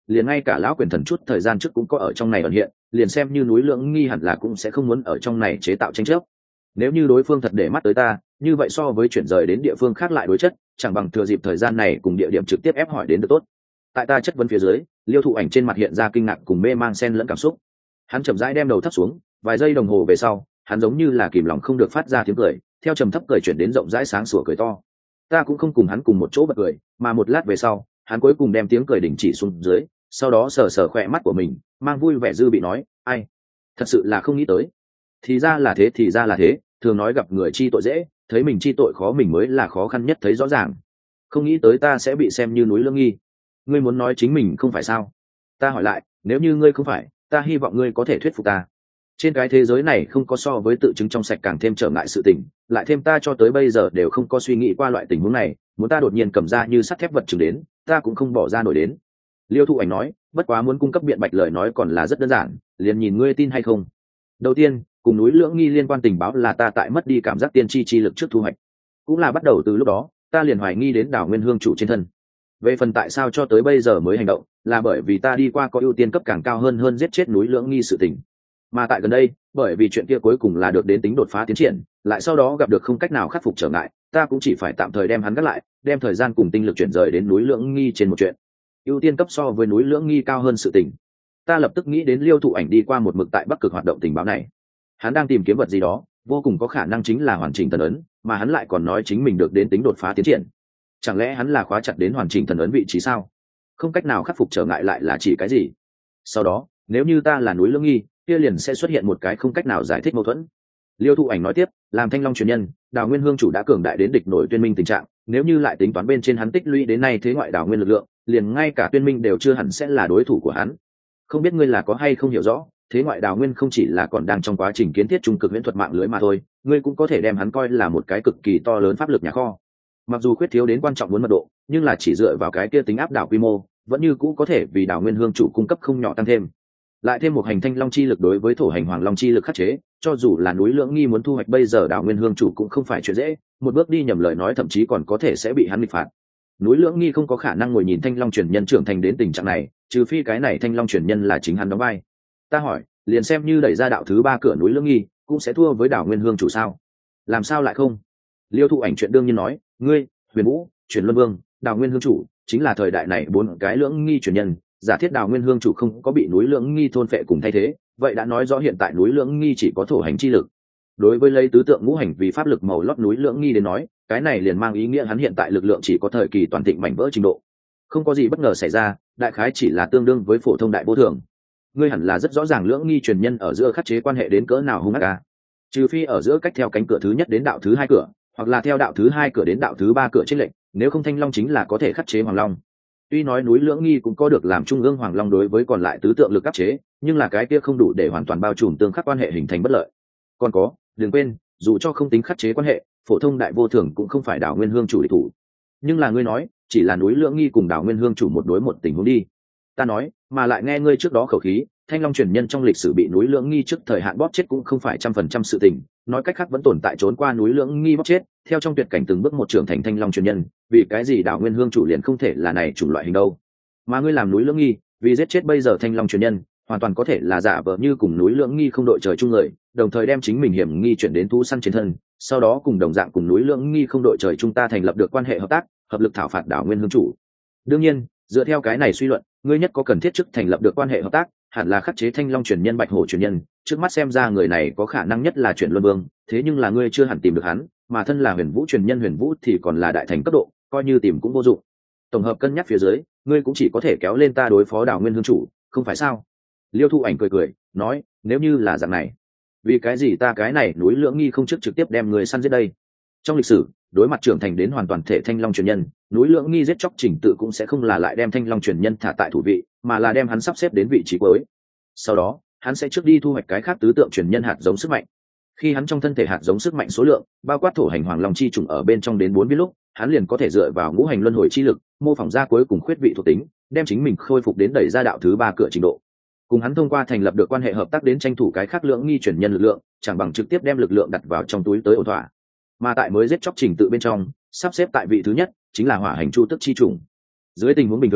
liền ngay cả lão quyền thần chút thời gian trước cũng có ở trong này ẩn hiện, liền xem như núi lưỡng nghi hẳn là cũng sẽ không muốn ở trong này chế tạo tranh chấp. Nếu như đối phương thật để mắt tới ta, như vậy so với chuyển rời đến địa phương khác lại đối chất, chẳng bằng thừa dịp thời gian này cùng địa điểm trực tiếp ép hỏi đến được tốt. Tại ta chất vấn phía dưới, Liêu Thụ Ảnh trên mặt hiện ra kinh ngạc cùng mê mang xen lẫn cảm xúc. Hắn chậm rãi đem đầu thấp xuống, vài giây đồng hồ về sau, hắn giống như là kìm lòng không được phát ra tiếng cười, theo trầm thấp cười chuyển đến rộng rãi sáng sủa cười to. Ta cũng không cùng hắn cùng một chỗ bật cười, mà một lát về sau, hắn cuối cùng đem tiếng cười đình chỉ xuống dưới, sau đó sờ sờ khỏe mắt của mình, mang vui vẻ dư bị nói, ai, thật sự là không nghĩ tới. Thì ra là thế, thì ra là thế, thường nói gặp người chi tội dễ, thấy mình chi tội khó mình mới là khó khăn nhất thấy rõ ràng. Không nghĩ tới ta sẽ bị xem như núi lưỡng nghi. Ngươi muốn nói chính mình không phải sao? Ta hỏi lại, nếu như ngươi không phải, ta hy vọng ngươi có thể thuyết phục ta. Trên cái thế giới này không có so với tự chứng trong sạch càng thêm trở ngại sự tình, lại thêm ta cho tới bây giờ đều không có suy nghĩ qua loại tình huống này, muốn ta đột nhiên cầm ra như sắt thép vật chứng đến, ta cũng không bỏ ra nổi đến. Liêu Thụ Ảnh nói, bất quá muốn cung cấp biện bạch lời nói còn là rất đơn giản, liền nhìn ngươi tin hay không. Đầu tiên, cùng núi lưỡng nghi liên quan tình báo là ta tại mất đi cảm giác tiên tri chi lực trước thu hoạch, cũng là bắt đầu từ lúc đó ta liền hoài nghi đến Đào Nguyên Hương chủ trên thân. Về phần tại sao cho tới bây giờ mới hành động, là bởi vì ta đi qua có ưu tiên cấp càng cao hơn giết chết núi lưỡng nghi sự tình. Mà tại gần đây, bởi vì chuyện kia cuối cùng là được đến tính đột phá tiến triển, lại sau đó gặp được không cách nào khắc phục trở ngại, ta cũng chỉ phải tạm thời đem hắn gác lại, đem thời gian cùng tinh lực chuyển rời đến núi lưỡng nghi trên một chuyện. Ưu tiên cấp so với núi lưỡng nghi cao hơn sự tình. Ta lập tức nghĩ đến Liêu Thụ Ảnh đi qua một mực tại Bắc Cực hoạt động tình báo này. Hắn đang tìm kiếm vật gì đó, vô cùng có khả năng chính là hoàn chỉnh thần ấn, mà hắn lại còn nói chính mình được đến tính đột phá tiến triển. Chẳng lẽ hắn là khóa chặt đến hoàn chỉnh thần ấn vị trí sao? Không cách nào khắc phục trở ngại lại là chỉ cái gì? Sau đó, nếu như ta là núi lưỡng nghi, kia liền sẽ xuất hiện một cái không cách nào giải thích mâu thuẫn. Liêu Thụ Ảnh nói tiếp, làm Thanh Long truyền nhân, Đào Nguyên Hương chủ đã cường đại đến địch nổi tuyên minh tình trạng, nếu như lại tính toán bên trên hắn tích lũy đến nay thế ngoại Đào Nguyên lực lượng, liền ngay cả tuyên minh đều chưa hẳn sẽ là đối thủ của hắn. Không biết ngươi là có hay không hiểu rõ, thế ngoại Đào Nguyên không chỉ là còn đang trong quá trình kiến thiết trung cực viễn thuật mạng lưới mà thôi, ngươi cũng có thể đem hắn coi là một cái cực kỳ to lớn pháp lực nhà kho. Mặc dù khuyết thiếu đến quan trọng muốn mật độ, nhưng là chỉ dựa vào cái kia tính áp đảo quy mô, vẫn như cũ có thể vì Đào Nguyên Hương chủ cung cấp không nhỏ tăng thêm. Lại thêm một hành Thanh Long chi lực đối với thổ hành Hoàng Long chi lực khắc chế, cho dù là núi lưỡng nghi muốn thu hoạch bây giờ Đào Nguyên Hương chủ cũng không phải chuyện dễ, một bước đi nhầm lời nói thậm chí còn có thể sẽ bị hắn nghịch phạt. Núi lưỡng nghi không có khả năng ngồi nhìn Thanh Long truyền nhân trưởng thành đến tình trạng này, trừ phi cái này Thanh Long truyền nhân là chính hắn đóng vai. Ta hỏi, liền xem như đẩy ra đạo thứ 3 cửa núi lưỡng nghi, cũng sẽ thua với Đào Nguyên Hương chủ sao? Làm sao lại không? Liêu Thụ Ảnh chuyện đương nhiên nói, ngươi, Huyền Vũ, Truyền Luân Vương, Đào Nguyên Hương chủ, chính là thời đại này 4 cái lưỡng nghi truyền nhân, giả thiết Đào Nguyên Hương chủ không có bị núi lưỡng nghi thôn phệ cùng thay thế, vậy đã nói rõ hiện tại núi lưỡng nghi chỉ có thổ hành chi lực. Đối với lấy tứ tượng ngũ hành vì pháp lực màu lót núi lưỡng nghi đến nói, cái này liền mang ý nghĩa hắn hiện tại lực lượng chỉ có thời kỳ toàn thịnh mảnh vỡ trình độ. Không có gì bất ngờ xảy ra, đại khái chỉ là tương đương với phổ thông đại vô thường. Ngươi hẳn là rất rõ ràng lưỡng nghi truyền nhân ở giữa khắc chế quan hệ đến cỡ nào hung ác à? Trừ phi ở giữa cách theo cánh cửa thứ nhất đến đạo thứ 2 cửa, hoặc là theo đạo thứ 2 cửa đến đạo thứ 3 cửa chênh lệch, nếu không Thanh Long chính là có thể khắc chế Hoàng Long. Tuy nói núi lưỡng nghi cũng có được làm trung ương Hoàng Long đối với còn lại tứ tượng lực áp chế, nhưng là cái kia không đủ để hoàn toàn bao trùm tương khắc quan hệ hình thành bất lợi. Còn có, đừng quên, dù cho không tính khắc chế quan hệ, phổ thông đại vô thường cũng không phải Đào Nguyên Hương chủ địch thủ. Nhưng là ngươi nói, chỉ là núi lưỡng nghi cùng Đào Nguyên Hương chủ một đối một tình huống đi. Ta nói, mà lại nghe ngươi trước đó khẩu khí, Thanh Long truyền nhân trong lịch sử bị núi lưỡng nghi trước thời hạn bóp chết cũng không phải 100% sự tình, nói cách khác vẫn tồn tại trốn qua núi lưỡng nghi bóp chết, theo trong tuyệt cảnh từng bước một trưởng thành Thanh Long truyền nhân, vì cái gì Đào Nguyên Hương chủ liền không thể là này chủng loại hình đâu? Mà ngươi làm núi lưỡng nghi, vì giết chết bây giờ Thanh Long truyền nhân, hoàn toàn có thể là giả vờ như cùng núi lưỡng nghi không đội trời chung người, đồng thời đem chính mình hiểm nghi chuyển đến thú săn chiến thân, sau đó cùng đồng dạng cùng núi lưỡng nghi không đội trời chúng ta thành lập được quan hệ hợp tác, hợp lực thảo phạt Đào Nguyên Hương chủ. Đương nhiên, dựa theo cái này suy luận, ngươi nhất có cần thiết trước thành lập được quan hệ hợp tác, hẳn là khắc chế Thanh Long truyền nhân Bạch Hổ truyền nhân, trước mắt xem ra người này có khả năng nhất là Truyền Luân Vương, thế nhưng là ngươi chưa hẳn tìm được hắn, mà thân là Huyền Vũ truyền nhân Huyền Vũ thì còn là đại thành cấp độ, coi như tìm cũng vô dụng. Tổng hợp cân nhắc phía dưới, ngươi cũng chỉ có thể kéo lên ta đối phó Đào Nguyên Hương chủ, không phải sao? Liêu Thụ Ảnh cười nói, nếu như là dạng này, vì cái gì ta cái này núi lưỡng nghi không trực tiếp đem người săn giết đây? Trong lịch sử, đối mặt trưởng thành đến hoàn toàn thể Thanh Long truyền nhân, núi lưỡng nghi giết chóc trình tự cũng sẽ không là lại đem Thanh Long truyền nhân thả tại thủ vị, mà là đem hắn sắp xếp đến vị trí cuối. Sau đó, hắn sẽ trước đi thu hoạch cái khác tứ tượng truyền nhân hạt giống sức mạnh. Khi hắn trong thân thể hạt giống sức mạnh số lượng, bao quát thổ hành Hoàng Long chi trùng ở bên trong đến 4 viên lúc, hắn liền có thể dựa vào ngũ hành luân hồi chi lực, mô phỏng ra cuối cùng khuyết vị thuộc tính, đem chính mình khôi phục đến đẩy ra đạo thứ 3 cửa trình độ. Cùng hắn thông qua thành lập được quan hệ hợp tác đến tranh thủ cái khác lưỡng nghi truyền nhân lực lượng, chẳng bằng trực tiếp đem lực lượng đặt vào trong túi tới ổn thỏa. Mà tại mới giết chóc trình tự bên trong, sắp xếp tại vị thứ nhất chính là hỏa hành chu tức chi trùng. Dưới tình huống bình thường,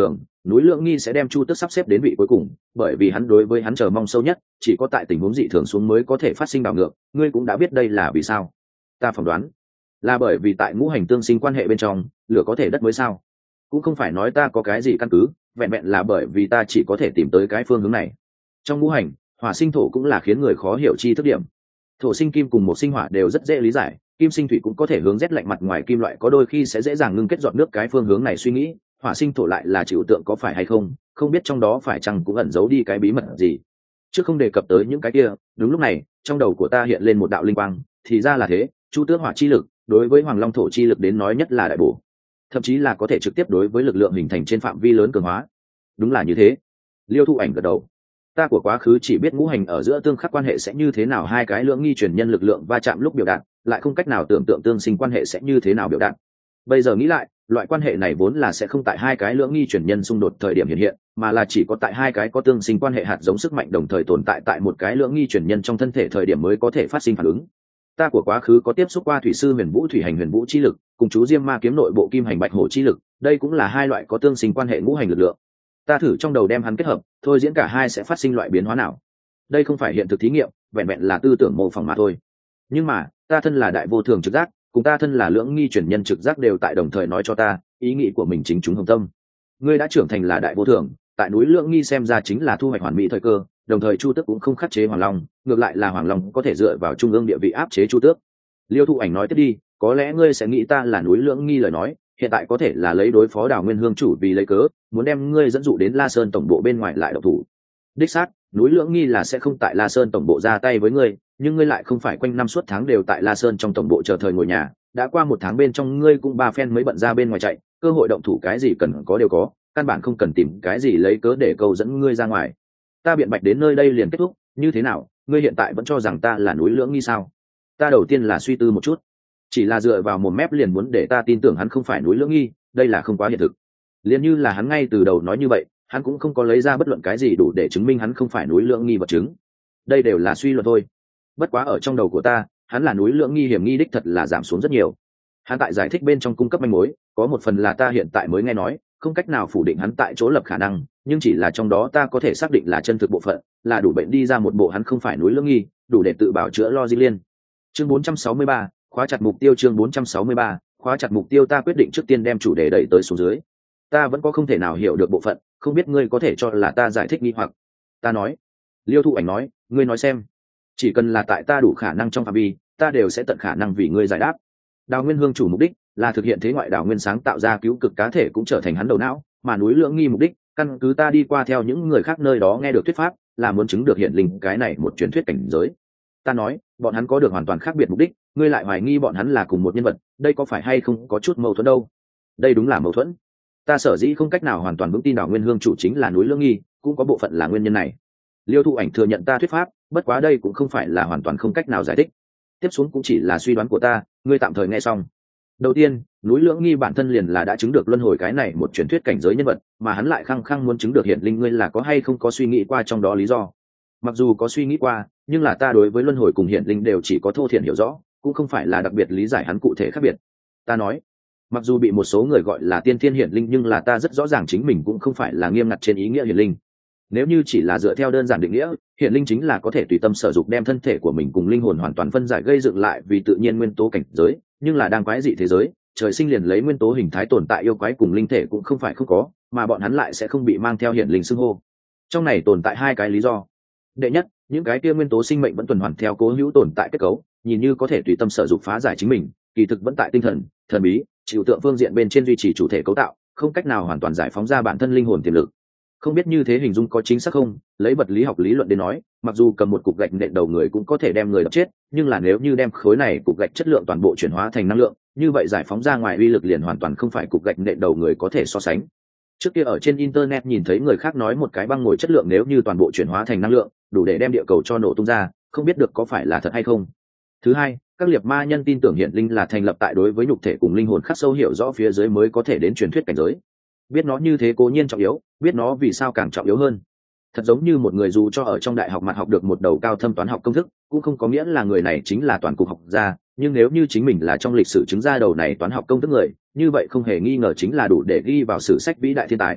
núi Lượng Nghi sẽ đem Chu Tước sắp xếp đến vị cuối cùng, bởi vì hắn đối với hắn chờ mong sâu nhất, chỉ có tại tình huống dị thường xuống mới có thể phát sinh đảo ngược, ngươi cũng đã biết đây là vì sao. Ta phỏng đoán, là bởi vì tại ngũ hành tương sinh quan hệ bên trong, lửa có thể đất mới sao? Cũng không phải nói ta có cái gì căn cứ, vẹn vẹn là bởi vì ta chỉ có thể tìm tới cái phương hướng này. Trong ngũ hành, hỏa sinh thổ cũng là khiến người khó hiểu chi thức điểm. Thổ sinh kim cùng một sinh hỏa đều rất dễ lý giải, kim sinh thủy cũng có thể hướng rét lạnh mặt ngoài kim loại có đôi khi sẽ dễ dàng ngưng kết giọt nước, cái phương hướng này suy nghĩ, hỏa sinh thổ lại là chịu tượng có phải hay không, không biết trong đó phải chăng cũng ẩn giấu đi cái bí mật gì. Trước không đề cập tới những cái kia, đúng lúc này, trong đầu của ta hiện lên một đạo linh quang, thì ra là thế, Chu Tước hỏa chi lực, đối với Hoàng Long thổ chi lực đến nói nhất là đại bổ, thậm chí là có thể trực tiếp đối với lực lượng hình thành trên phạm vi lớn cường hóa. Đúng là như thế. Liêu Thụ Ảnh gật đầu. Ta của quá khứ chỉ biết ngũ hành ở giữa tương khắc quan hệ sẽ như thế nào, hai cái lưỡng nghi truyền nhân lực lượng va chạm lúc biểu đạt, lại không cách nào tưởng tượng tương sinh quan hệ sẽ như thế nào biểu đạt. Bây giờ nghĩ lại, loại quan hệ này vốn là sẽ không tại hai cái lưỡng nghi truyền nhân xung đột thời điểm hiện hiện, mà là chỉ có tại hai cái có tương sinh quan hệ hạt giống sức mạnh đồng thời tồn tại tại một cái lưỡng nghi truyền nhân trong thân thể thời điểm mới có thể phát sinh phản ứng. Ta của quá khứ có tiếp xúc qua thủy sư Huyền Vũ thủy hành Huyền Vũ chi lực, cùng chú Diêm Ma kiếm nội bộ kim hành Bạch Hổ chi lực, đây cũng là hai loại có tương sinh quan hệ ngũ hành lực lượng. Ta thử trong đầu đem hắn kết hợp, thôi diễn cả hai sẽ phát sinh loại biến hóa nào. Đây không phải hiện thực thí nghiệm, vẹn vẹn là tư tưởng mô phỏng mà thôi. Nhưng mà, ta thân là đại vô thường trực giác, cùng ta thân là lưỡng nghi truyền nhân trực giác đều tại đồng thời nói cho ta, ý nghĩ của mình chính chúng hồng tâm. Ngươi đã trưởng thành là đại vô thường, tại núi lưỡng nghi xem ra chính là thu hoạch hoàn mỹ thời cơ, đồng thời Chu Tước cũng không khắc chế Hoàng Long, ngược lại là Hoàng Long có thể dựa vào trung ương địa vị áp chế Chu Tước. Liêu Thụ Ảnh nói tiếp đi, có lẽ ngươi sẽ nghĩ ta là núi lưỡng nghi lời nói, hiện tại có thể là lấy đối phó Đào Nguyên Hương chủ vì lấy cớ, muốn đem ngươi dẫn dụ đến La Sơn tổng bộ bên ngoài lại độc thủ. Đích xác, núi lưỡng nghi là sẽ không tại La Sơn tổng bộ ra tay với ngươi, nhưng ngươi lại không phải quanh năm suốt tháng đều tại La Sơn trong tổng bộ chờ thời ngồi nhà, đã qua một tháng bên trong ngươi cũng ba phen mới bận ra bên ngoài chạy, cơ hội động thủ cái gì cần có đều có, căn bản không cần tìm cái gì lấy cớ để câu dẫn ngươi ra ngoài. Ta biện bạch đến nơi đây liền kết thúc, như thế nào, ngươi hiện tại vẫn cho rằng ta là núi lưỡng nghi sao? Ta đầu tiên là suy tư một chút, chỉ là dựa vào một mép liền muốn để ta tin tưởng hắn không phải núi lưỡng nghi, đây là không quá hiện thực. Liền như là hắn ngay từ đầu nói như vậy, hắn cũng không có lấy ra bất luận cái gì đủ để chứng minh hắn không phải núi lưỡng nghi vật chứng. Đây đều là suy luận thôi. Bất quá ở trong đầu của ta, hắn là núi lưỡng nghi hiểm nghi đích thật là giảm xuống rất nhiều. Hắn tại giải thích bên trong cung cấp manh mối, có một phần là ta hiện tại mới nghe nói, không cách nào phủ định hắn tại chỗ lập khả năng, nhưng chỉ là trong đó ta có thể xác định là chân thực bộ phận, là đủ bệnh đi ra một bộ hắn không phải núi lưỡng nghi, đủ để tự bảo chữa lo di liên. Chương 463, khóa chặt mục tiêu. Chương 463, khóa chặt mục tiêu. Ta quyết định trước tiên đem chủ đề đẩy tới xuống dưới. Ta vẫn có không thể nào hiểu được bộ phận, không biết ngươi có thể cho là ta giải thích nghi hoặc. Ta nói. Liêu Thụ Ảnh nói, ngươi nói xem. Chỉ cần là tại ta đủ khả năng trong phạm vi, ta đều sẽ tận khả năng vì ngươi giải đáp. Đào Nguyên Hương chủ mục đích là thực hiện thế ngoại đào nguyên sáng tạo ra cứu cực cá thể cũng trở thành hắn đầu não, mà núi lưỡng nghi mục đích, căn cứ ta đi qua theo những người khác nơi đó nghe được thuyết pháp, là muốn chứng được hiện linh cái này một truyền thuyết cảnh giới. Ta nói, bọn hắn có được hoàn toàn khác biệt mục đích, ngươi lại hoài nghi bọn hắn là cùng một nhân vật, đây có phải hay không có chút mâu thuẫn đâu? Đây đúng là mâu thuẫn. Ta sở dĩ không cách nào hoàn toàn vững tin Đào Nguyên Hương chủ chính là núi lưỡng nghi, cũng có bộ phận là nguyên nhân này. Liêu Thụ Ảnh thừa nhận ta thuyết pháp, bất quá đây cũng không phải là hoàn toàn không cách nào giải thích. Tiếp xuống cũng chỉ là suy đoán của ta, ngươi tạm thời nghe xong. Đầu tiên, núi lưỡng nghi bản thân liền là đã chứng được luân hồi cái này một truyền thuyết cảnh giới nhân vật, mà hắn lại khăng khăng muốn chứng được hiện linh, ngươi là có hay không có suy nghĩ qua trong đó lý do? Mặc dù có suy nghĩ qua, nhưng là ta đối với luân hồi cùng hiện linh đều chỉ có thô thiển hiểu rõ, cũng không phải là đặc biệt lý giải hắn cụ thể khác biệt. Ta nói, mặc dù bị một số người gọi là tiên thiên hiện linh, nhưng là ta rất rõ ràng chính mình cũng không phải là nghiêm ngặt trên ý nghĩa hiện linh. Nếu như chỉ là dựa theo đơn giản định nghĩa, hiện linh chính là có thể tùy tâm sở dục đem thân thể của mình cùng linh hồn hoàn toàn phân giải gây dựng lại vì tự nhiên nguyên tố cảnh giới, nhưng là đang quái dị thế giới, trời sinh liền lấy nguyên tố hình thái tồn tại yêu quái cùng linh thể cũng không phải không có, mà bọn hắn lại sẽ không bị mang theo hiện linh xưng hô. Trong này tồn tại hai cái lý do. Đệ nhất, những cái kia nguyên tố sinh mệnh vẫn tuần hoàn theo cố hữu tồn tại kết cấu, nhìn như có thể tùy tâm sở dục phá giải chính mình, kỳ thực vẫn tại tinh thần, thần bí, chịu tượng phương diện bên trên duy trì chủ thể cấu tạo, không cách nào hoàn toàn giải phóng ra bản thân linh hồn tiềm lực. Không biết như thế hình dung có chính xác không, lấy vật lý học lý luận đến nói, mặc dù cầm một cục gạch nện đầu người cũng có thể đem người đập chết, nhưng là nếu như đem khối này cục gạch chất lượng toàn bộ chuyển hóa thành năng lượng, như vậy giải phóng ra ngoài uy lực liền hoàn toàn không phải cục gạch nện đầu người có thể so sánh. Trước kia ở trên internet nhìn thấy người khác nói một cái băng ngồi chất lượng nếu như toàn bộ chuyển hóa thành năng lượng, đủ để đem địa cầu cho nổ tung ra, không biết được có phải là thật hay không. Thứ hai, các liệt ma nhân tin tưởng hiện linh là thành lập tại đối với nhục thể cùng linh hồn khắc sâu hiểu rõ phía dưới mới có thể đến truyền thuyết cảnh giới. Biết nó như thế cố nhiên trọng yếu, biết nó vì sao càng trọng yếu hơn. Thật giống như một người dù cho ở trong đại học mặt học được một đầu cao thâm toán học công thức, cũng không có nghĩa là người này chính là toàn cục học gia, nhưng nếu như chính mình là trong lịch sử chứng ra đầu này toán học công thức người, như vậy không hề nghi ngờ chính là đủ để ghi vào sử sách vĩ đại thiên tài.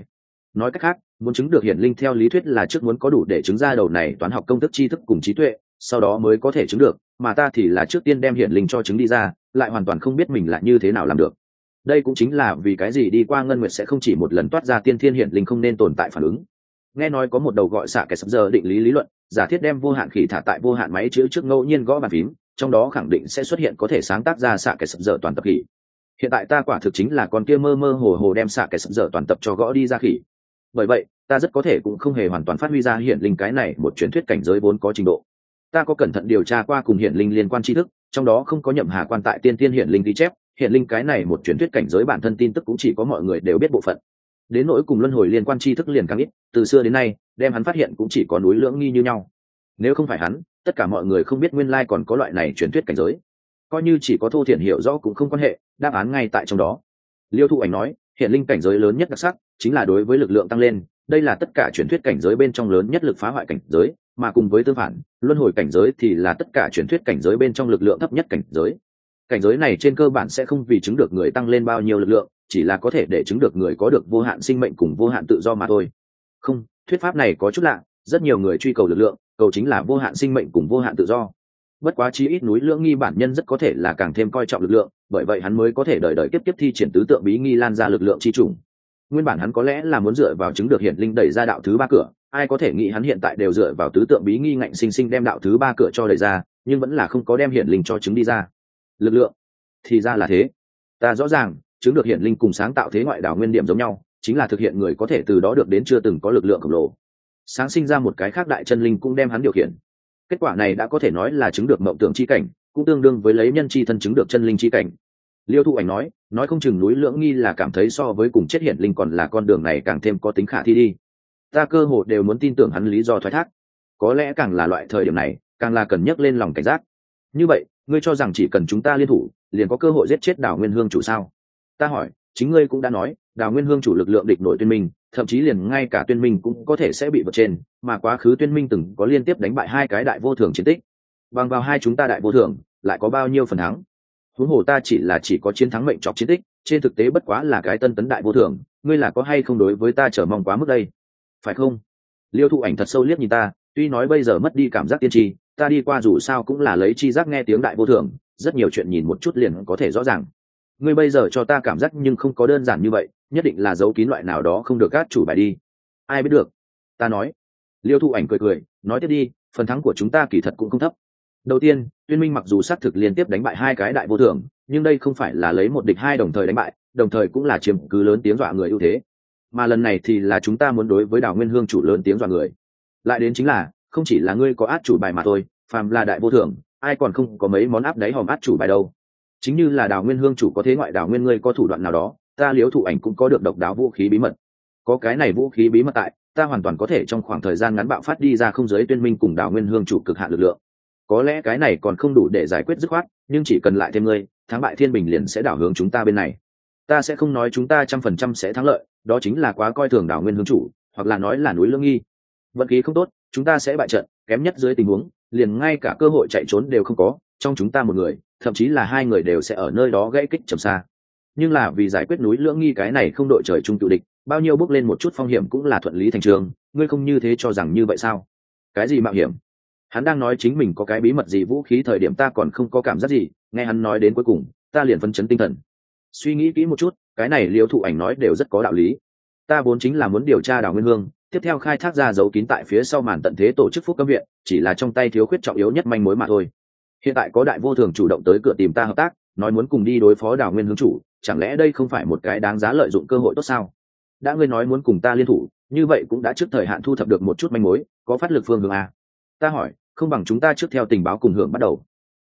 nói cách khác muốn chứng được hiển linh theo lý thuyết là trước muốn có đủ để chứng ra đầu này toán học công thức tri thức cùng trí tuệ, sau đó mới có thể chứng được, mà ta thì là trước tiên đem hiển linh cho chứng đi ra, lại hoàn toàn không biết mình là như thế nào làm được. Đây cũng chính là vì cái gì đi qua ngân nguyệt sẽ không chỉ một lần toát ra tiên thiên hiển linh không nên tồn tại phản ứng. Nghe nói có một đầu gọi xạ kẻ sập giờ định lý lý luận, giả thiết đem vô hạn khỉ thả tại vô hạn máy chữ trước ngẫu nhiên gõ bàn phím, trong đó khẳng định sẽ xuất hiện có thể sáng tác ra xạ kẻ sập giờ toàn tập khỉ. Hiện tại ta quả thực chính là con kia mơ mơ hồ hồ đem xạ kẻ sập giờ toàn tập cho gõ đi ra khỉ. Bởi vậy ta rất có thể cũng không hề hoàn toàn phát huy ra hiển linh cái này một truyền thuyết cảnh giới vốn có trình độ. Ta có cẩn thận điều tra qua cùng hiển linh liên quan tri thức, trong đó không có nhậm hà quan tại tiên tiên hiển linh ghi chép, hiển linh cái này một truyền thuyết cảnh giới bản thân tin tức cũng chỉ có mọi người đều biết bộ phận. Đến nỗi cùng luân hồi liên quan tri thức liền càng ít, từ xưa đến nay đem hắn phát hiện cũng chỉ có núi lưỡng nghi như nhau. Nếu không phải hắn, tất cả mọi người không biết nguyên lai còn có loại này truyền thuyết cảnh giới. Coi như chỉ có thô thiển hiểu rõ cũng không quan hệ, đáp án ngay tại trong đó. Liêu Thụ Ảnh nói, hiển linh cảnh giới lớn nhất đặc sắc chính là đối với lực lượng tăng lên, đây là tất cả truyền thuyết cảnh giới bên trong lớn nhất lực phá hoại cảnh giới, mà cùng với tương phản, luân hồi cảnh giới thì là tất cả truyền thuyết cảnh giới bên trong lực lượng thấp nhất cảnh giới. Cảnh giới này trên cơ bản sẽ không vì chứng được người tăng lên bao nhiêu lực lượng, chỉ là có thể để chứng được người có được vô hạn sinh mệnh cùng vô hạn tự do mà thôi. Không, thuyết pháp này có chút lạ, rất nhiều người truy cầu lực lượng, cầu chính là vô hạn sinh mệnh cùng vô hạn tự do. Bất quá chí ít núi lưỡng nghi bản nhân rất có thể là càng thêm coi trọng lực lượng, bởi vậy hắn mới có thể đời đời kiếp kiếp thi triển tứ tượng bí nghi lan ra lực lượng chi trùng. Nguyên bản hắn có lẽ là muốn dựa vào chứng được hiển linh đẩy ra đạo thứ ba cửa, ai có thể nghĩ hắn hiện tại đều dựa vào tứ tượng bí nghi ngạnh sinh sinh đem đạo thứ ba cửa cho đẩy ra, nhưng vẫn là không có đem hiển linh cho chứng đi ra. Lực lượng, thì ra là thế. Ta rõ ràng, chứng được hiển linh cùng sáng tạo thế ngoại đảo nguyên điểm giống nhau, chính là thực hiện người có thể từ đó được đến chưa từng có lực lượng khổng lồ. Sáng sinh ra một cái khác đại chân linh cũng đem hắn điều khiển. Kết quả này đã có thể nói là chứng được mộng tưởng chi cảnh, cũng tương đương với lấy nhân chi thân chứng được chân linh chi cảnh. Liêu Thụ Ảnh nói không chừng núi lưỡng nghi là cảm thấy so với cùng chết hiển linh còn là con đường này càng thêm có tính khả thi đi. Ta cơ hồ đều muốn tin tưởng hắn lý do thoái thác. Có lẽ càng là loại thời điểm này, càng là cần nhấc lên lòng cảnh giác. Như vậy, ngươi cho rằng chỉ cần chúng ta liên thủ, liền có cơ hội giết chết Đào Nguyên Hương chủ sao? Ta hỏi, chính ngươi cũng đã nói, Đào Nguyên Hương chủ lực lượng địch nổi Tuyên Minh, thậm chí liền ngay cả Tuyên Minh cũng có thể sẽ bị vượt trên, mà quá khứ Tuyên Minh từng có liên tiếp đánh bại hai cái đại vô thường chiến tích. Bằng vào hai chúng ta đại vô thường, lại có bao nhiêu phần thắng? Huống hồ ta chỉ có chiến thắng mệnh trọc chiến tích, trên thực tế bất quá là cái tân tấn đại vô thường, ngươi là có hay không đối với ta chờ mong quá mức đây? Phải không? Liêu Thụ Ảnh thật sâu liếc nhìn ta, tuy nói bây giờ mất đi cảm giác tiên tri, ta đi qua dù sao cũng là lấy chi giác nghe tiếng đại vô thường, rất nhiều chuyện nhìn một chút liền có thể rõ ràng. Ngươi bây giờ cho ta cảm giác nhưng không có đơn giản như vậy, nhất định là giấu kín loại nào đó không được gác chủ bài đi. Ai biết được? Ta nói. Liêu Thụ Ảnh cười, nói tiếp đi, phần thắng của chúng ta kỳ thật cũng không thấp. Đầu tiên, Tuyên Minh mặc dù xác thực liên tiếp đánh bại hai cái đại vô thường, nhưng đây không phải là lấy một địch hai đồng thời đánh bại, đồng thời cũng là chiếm cứ lớn tiếng dọa người ưu thế. Mà lần này thì là chúng ta muốn đối với Đào Nguyên Hương chủ lớn tiếng dọa người. Lại đến chính là, không chỉ là ngươi có át chủ bài mà thôi, phàm là đại vô thường, ai còn không có mấy món áp đáy hòm át chủ bài đâu. Chính như là Đào Nguyên Hương chủ có thế ngoại Đào Nguyên ngươi có thủ đoạn nào đó, ta Liêu Thụ Ảnh cũng có được độc đáo vũ khí bí mật. Có cái này vũ khí bí mật tại, ta hoàn toàn có thể trong khoảng thời gian ngắn bạo phát đi ra không giới Tuyên Minh cùng Đào Nguyên Hương chủ cực hạn lực lượng. Có lẽ cái này còn không đủ để giải quyết dứt khoát, nhưng chỉ cần lại thêm ngươi, thắng bại thiên bình liền sẽ đảo hướng chúng ta bên này. Ta sẽ không nói chúng ta 100% sẽ thắng lợi, đó chính là quá coi thường Đào Nguyên Hương chủ, hoặc là nói là núi lưỡng nghi. Vận khí không tốt, chúng ta sẽ bại trận, kém nhất dưới tình huống, liền ngay cả cơ hội chạy trốn đều không có, trong chúng ta một người, thậm chí là hai người đều sẽ ở nơi đó gãy kích trầm xa. Nhưng là vì giải quyết núi lưỡng nghi cái này không đội trời chung tự địch, bao nhiêu bước lên một chút phong hiểm cũng là thuận lý thành trường, ngươi không như thế cho rằng như vậy sao? Cái gì mạo hiểm? Hắn đang nói chính mình có cái bí mật gì vũ khí thời điểm ta còn không có cảm giác gì, nghe hắn nói đến cuối cùng, ta liền phấn chấn tinh thần. Suy nghĩ kỹ một chút, cái này Liêu Thụ Ảnh nói đều rất có đạo lý. Ta vốn chính là muốn điều tra Đào Nguyên Hương, tiếp theo khai thác ra dấu kín tại phía sau màn tận thế tổ chức Phúc Cấm Viện, chỉ là trong tay thiếu khuyết trọng yếu nhất manh mối mà thôi. Hiện tại có đại vô thường chủ động tới cửa tìm ta hợp tác, nói muốn cùng đi đối phó Đào Nguyên Hương chủ, chẳng lẽ đây không phải một cái đáng giá lợi dụng cơ hội tốt sao? Đã ngươi nói muốn cùng ta liên thủ, như vậy cũng đã trước thời hạn thu thập được một chút manh mối, có phát lực phương hướng à? Ta hỏi, không bằng chúng ta trước theo tình báo cùng hưởng bắt đầu.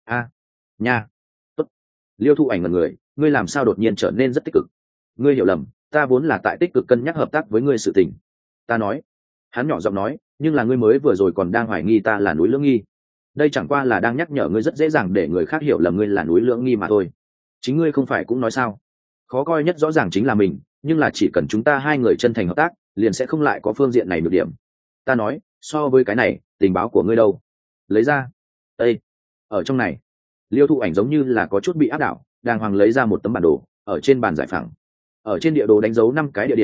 Nha, tốt. Liêu Thụ Ảnh ngẩn người, ngươi làm sao đột nhiên trở nên rất tích cực? Ngươi hiểu lầm, ta vốn là tại tích cực cân nhắc hợp tác với ngươi sự tình. Ta nói. Hắn nhỏ giọng nói, nhưng là ngươi mới vừa rồi còn đang hoài nghi ta là núi lưỡng nghi. Đây chẳng qua là đang nhắc nhở ngươi rất dễ dàng để người khác hiểu lầm ngươi là núi lưỡng nghi mà thôi. Chính ngươi không phải cũng nói sao? Khó coi nhất rõ ràng chính là mình, nhưng là chỉ cần chúng ta hai người chân thành hợp tác, liền sẽ không lại có phương diện này nhược điểm. Ta nói, so với cái này, tình báo của ngươi đâu? Lấy ra. Ê, ở trong này. Liêu Thụ Ảnh giống như là có chút bị áp đảo, đàng hoàng lấy ra một tấm bản đồ, ở trên bàn giải phẳng. Ở trên địa đồ đánh dấu 5 cái địa điểm,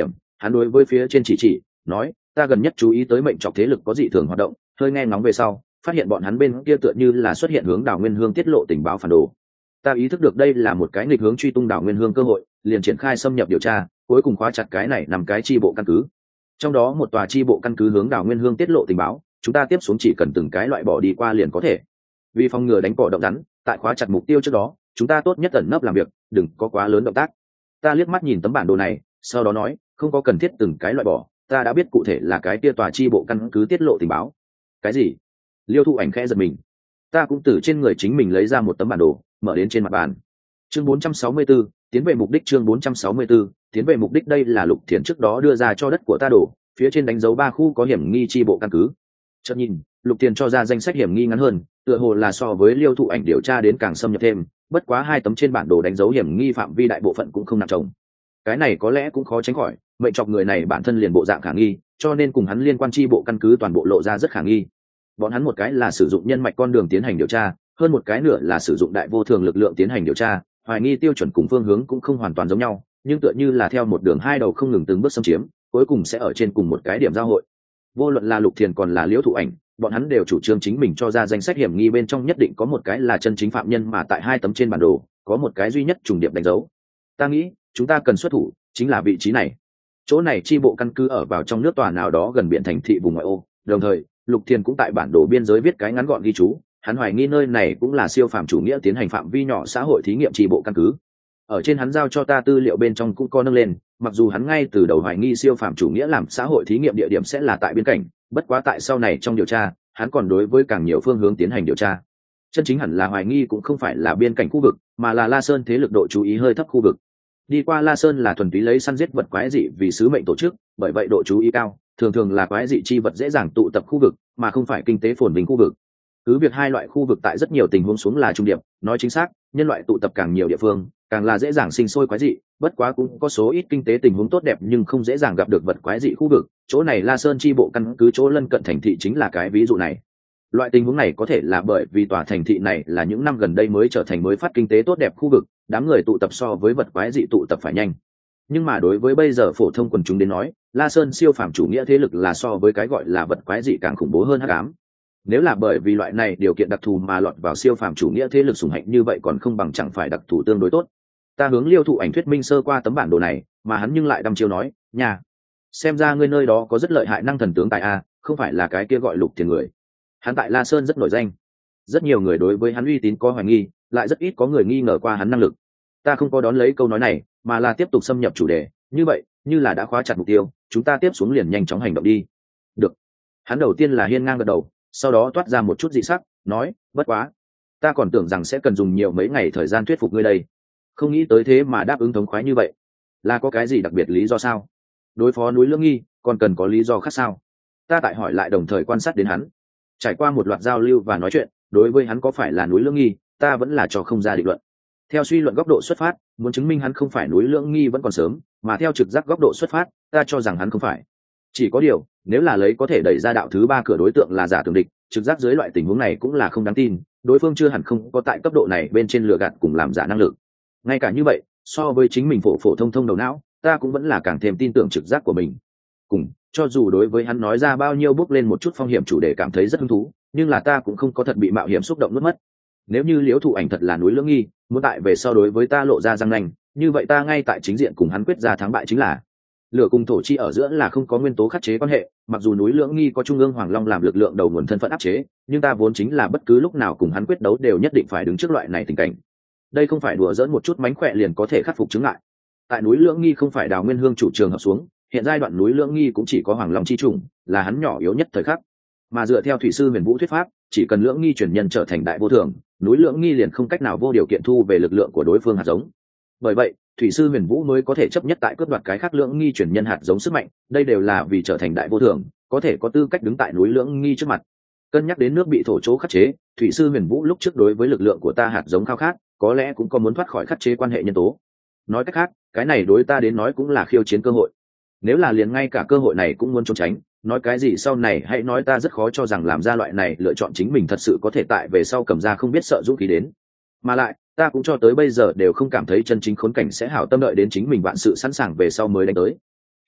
hắn đối với phía trên chỉ nói, ta gần nhất chú ý tới mệnh trọc thế lực có dị thường hoạt động, hơi nghe ngóng về sau phát hiện bọn hắn bên kia tựa như là xuất hiện hướng Đào Nguyên Hương tiết lộ tình báo phản đồ. Ta ý thức được đây là một cái nghịch hướng truy tung Đào Nguyên Hương cơ hội, liền triển khai xâm nhập điều tra, cuối cùng khóa chặt cái này nằm cái chi bộ căn cứ. Trong đó một tòa chi bộ căn cứ hướng Đào Nguyên Hương tiết lộ tình báo, chúng ta tiếp xuống chỉ cần từng cái loại bỏ đi qua liền có thể. Vì phòng ngừa đánh cỏ động rắn, tại khóa chặt mục tiêu trước đó, chúng ta tốt nhất ẩn nấp làm việc, đừng có quá lớn động tác. Ta liếc mắt nhìn tấm bản đồ này, sau đó nói, không có cần thiết từng cái loại bỏ, ta đã biết cụ thể là cái kia tòa chi bộ căn cứ tiết lộ tình báo. Cái gì? Liêu Thụ Ảnh khẽ giật mình. Ta cũng từ trên người chính mình lấy ra một tấm bản đồ, mở đến trên mặt bàn. Chương 464, tiến về mục đích. Chương 464, tiến về mục đích. Đây là Lục Thiền trước đó đưa ra cho đất của ta đổ, phía trên đánh dấu 3 khu có hiểm nghi chi bộ căn cứ. Chợt nhìn, Lục Thiền cho ra danh sách hiểm nghi ngắn hơn, tựa hồ là so với Liêu Thụ Ảnh điều tra đến càng xâm nhập thêm, bất quá 2 tấm trên bản đồ đánh dấu hiểm nghi phạm vi đại bộ phận cũng không nặng trồng. Cái này có lẽ cũng khó tránh khỏi, mệnh chọc người này bản thân liền bộ dạng khả nghi, cho nên cùng hắn liên quan chi bộ căn cứ toàn bộ lộ ra rất khả nghi. Bọn hắn một cái là sử dụng nhân mạch con đường tiến hành điều tra, hơn một cái nữa là sử dụng đại vô thường lực lượng tiến hành điều tra, hoài nghi tiêu chuẩn cùng phương hướng cũng không hoàn toàn giống nhau, nhưng tựa như là theo một đường hai đầu không ngừng từng bước xâm chiếm, cuối cùng sẽ ở trên cùng một cái điểm giao hội. Vô luận là Lục Thiền còn là Liễu Thụ Ảnh, bọn hắn đều chủ trương chính mình cho ra danh sách hiểm nghi bên trong nhất định có một cái là chân chính phạm nhân, mà tại 2 tấm trên bản đồ có một cái duy nhất trùng điệp đánh dấu. Ta nghĩ chúng ta cần xuất thủ chính là vị trí này. Chỗ này chi bộ căn cứ ở vào trong nước tòa nào đó gần biển thành thị vùng ngoại ô, đồng thời Lục Thiền cũng tại bản đồ biên giới viết cái ngắn gọn ghi chú, hắn hoài nghi nơi này cũng là siêu phàm chủ nghĩa tiến hành phạm vi nhỏ xã hội thí nghiệm chi bộ căn cứ. Ở trên hắn giao cho ta tư liệu bên trong cũng có nâng lên, mặc dù hắn ngay từ đầu hoài nghi siêu phàm chủ nghĩa làm xã hội thí nghiệm địa điểm sẽ là tại biên cảnh, bất quá tại sau này trong điều tra, hắn còn đối với càng nhiều phương hướng tiến hành điều tra. Chân chính hẳn là hoài nghi cũng không phải là biên cảnh khu vực, mà là La Sơn thế lực độ chú ý hơi thấp khu vực. Đi qua La Sơn là thuần túy lấy săn giết vật quái dị vì sứ mệnh tổ chức, bởi vậy độ chú ý cao, thường thường là quái dị chi vật dễ dàng tụ tập khu vực, mà không phải kinh tế phồn vinh khu vực. Cứ việc 2 loại khu vực tại rất nhiều tình huống xuống là trung điểm, nói chính xác, nhân loại tụ tập càng nhiều địa phương, càng là dễ dàng sinh sôi quái dị, bất quá cũng có số ít kinh tế tình huống tốt đẹp nhưng không dễ dàng gặp được vật quái dị khu vực, chỗ này La Sơn chi bộ căn cứ chỗ lân cận thành thị chính là cái ví dụ này. Loại tình huống này có thể là bởi vì tòa thành thị này là những năm gần đây mới trở thành mới phát kinh tế tốt đẹp khu vực, đám người tụ tập so với vật quái dị tụ tập phải nhanh. Nhưng mà đối với bây giờ phổ thông quần chúng đến nói, La Sơn siêu phàm chủ nghĩa thế lực là so với cái gọi là vật quái dị càng khủng bố hơn hắc ám. Nếu là bởi vì loại này điều kiện đặc thù mà lọt vào siêu phàm chủ nghĩa thế lực sủng hạnh như vậy còn không bằng chẳng phải đặc thù tương đối tốt. Ta hướng Liêu Thụ Ảnh thuyết minh sơ qua tấm bản đồ này, mà hắn nhưng lại đăm chiêu nói, nhà, xem ra ngươi nơi đó có rất lợi hại năng thần tướng tài a, không phải là cái kia gọi Lục Thiền người. Hắn tại La Sơn rất nổi danh, rất nhiều người đối với hắn uy tín có hoài nghi, lại rất ít có người nghi ngờ qua hắn năng lực. Ta không có đón lấy câu nói này, mà là tiếp tục xâm nhập chủ đề, như vậy, như là đã khóa chặt mục tiêu, chúng ta tiếp xuống liền nhanh chóng hành động đi. Được. Hắn đầu tiên là hiên ngang gật đầu, sau đó toát ra một chút dị sắc, nói, bất quá, ta còn tưởng rằng sẽ cần dùng nhiều mấy ngày thời gian thuyết phục ngươi đây. Không nghĩ tới thế mà đáp ứng thống khoái như vậy. Là có cái gì đặc biệt lý do sao? Đối phó núi Lưỡng Nghi, còn cần có lý do khác sao? Ta tại hỏi lại đồng thời quan sát đến hắn. Trải qua một loạt giao lưu và nói chuyện, đối với hắn có phải là núi Lưỡng Nghi, ta vẫn là cho không ra định luận. Theo suy luận góc độ xuất phát, muốn chứng minh hắn không phải núi Lưỡng Nghi vẫn còn sớm, mà theo trực giác góc độ xuất phát, ta cho rằng hắn không phải. Chỉ có điều, nếu là lấy có thể đẩy ra đạo thứ 3 cửa đối tượng là giả tưởng địch, trực giác dưới loại tình huống này cũng là không đáng tin, đối phương chưa hẳn không có tại cấp độ này bên trên lừa gạt cùng làm giả năng lực. Ngay cả như vậy, so với chính mình phổ thông thông đầu não, ta cũng vẫn là càng thêm tin tưởng trực giác của mình. Cùng, cho dù đối với hắn nói ra bao nhiêu bước lên một chút phong hiểm chủ đề cảm thấy rất hứng thú, nhưng là ta cũng không có thật bị mạo hiểm xúc động nuốt mất. Nếu như Liễu Thụ Ảnh thật là núi Lưỡng Nghi, muốn tại về sau đối với ta lộ ra răng nanh, như vậy ta ngay tại chính diện cùng hắn quyết ra thắng bại chính là. Lửa cùng thổ chi ở giữa là không có nguyên tố khắc chế quan hệ, mặc dù núi Lưỡng Nghi có trung ương Hoàng Long làm lực lượng đầu nguồn thân phận áp chế, nhưng ta vốn chính là bất cứ lúc nào cùng hắn quyết đấu đều nhất định phải đứng trước loại này tình cảnh. Đây không phải đùa giỡn một chút mánh khỏe liền có thể khắc phục chứng ngại. Tại núi Lưỡng Nghi không phải Đào Nguyên Hương chủ trường hợp xuống, hiện giai đoạn núi Lưỡng Nghi cũng chỉ có Hoàng Long chi trùng, là hắn nhỏ yếu nhất thời khắc. Mà dựa theo thủy sư Huyền Vũ thuyết pháp, chỉ cần Lưỡng Nghi chuyển nhân trở thành đại vô thường, núi Lưỡng Nghi liền không cách nào vô điều kiện thu về lực lượng của đối phương hạt giống. Bởi vậy, thủy sư Huyền Vũ mới có thể chấp nhất tại cướp đoạt cái khác Lưỡng Nghi chuyển nhân hạt giống sức mạnh, đây đều là vì trở thành đại vô thường, có thể có tư cách đứng tại núi Lưỡng Nghi trước mặt. Cân nhắc đến nước bị thổ chỗ khắc chế, thủy sư Huyền Vũ lúc trước đối với lực lượng của ta hạt giống khao khát, có lẽ cũng có muốn thoát khỏi khắc chế quan hệ nhân tố. Nói cách khác, cái này đối ta đến nói cũng là khiêu chiến cơ hội. Nếu là liền ngay cả cơ hội này cũng muốn trốn tránh, nói cái gì sau này hãy nói, ta rất khó cho rằng làm ra loại này lựa chọn chính mình thật sự có thể tại về sau cầm ra không biết sợ dũng khí đến. Mà lại, ta cũng cho tới bây giờ đều không cảm thấy chân chính khốn cảnh sẽ hảo tâm đợi đến chính mình vạn sự sẵn sàng về sau mới đánh tới.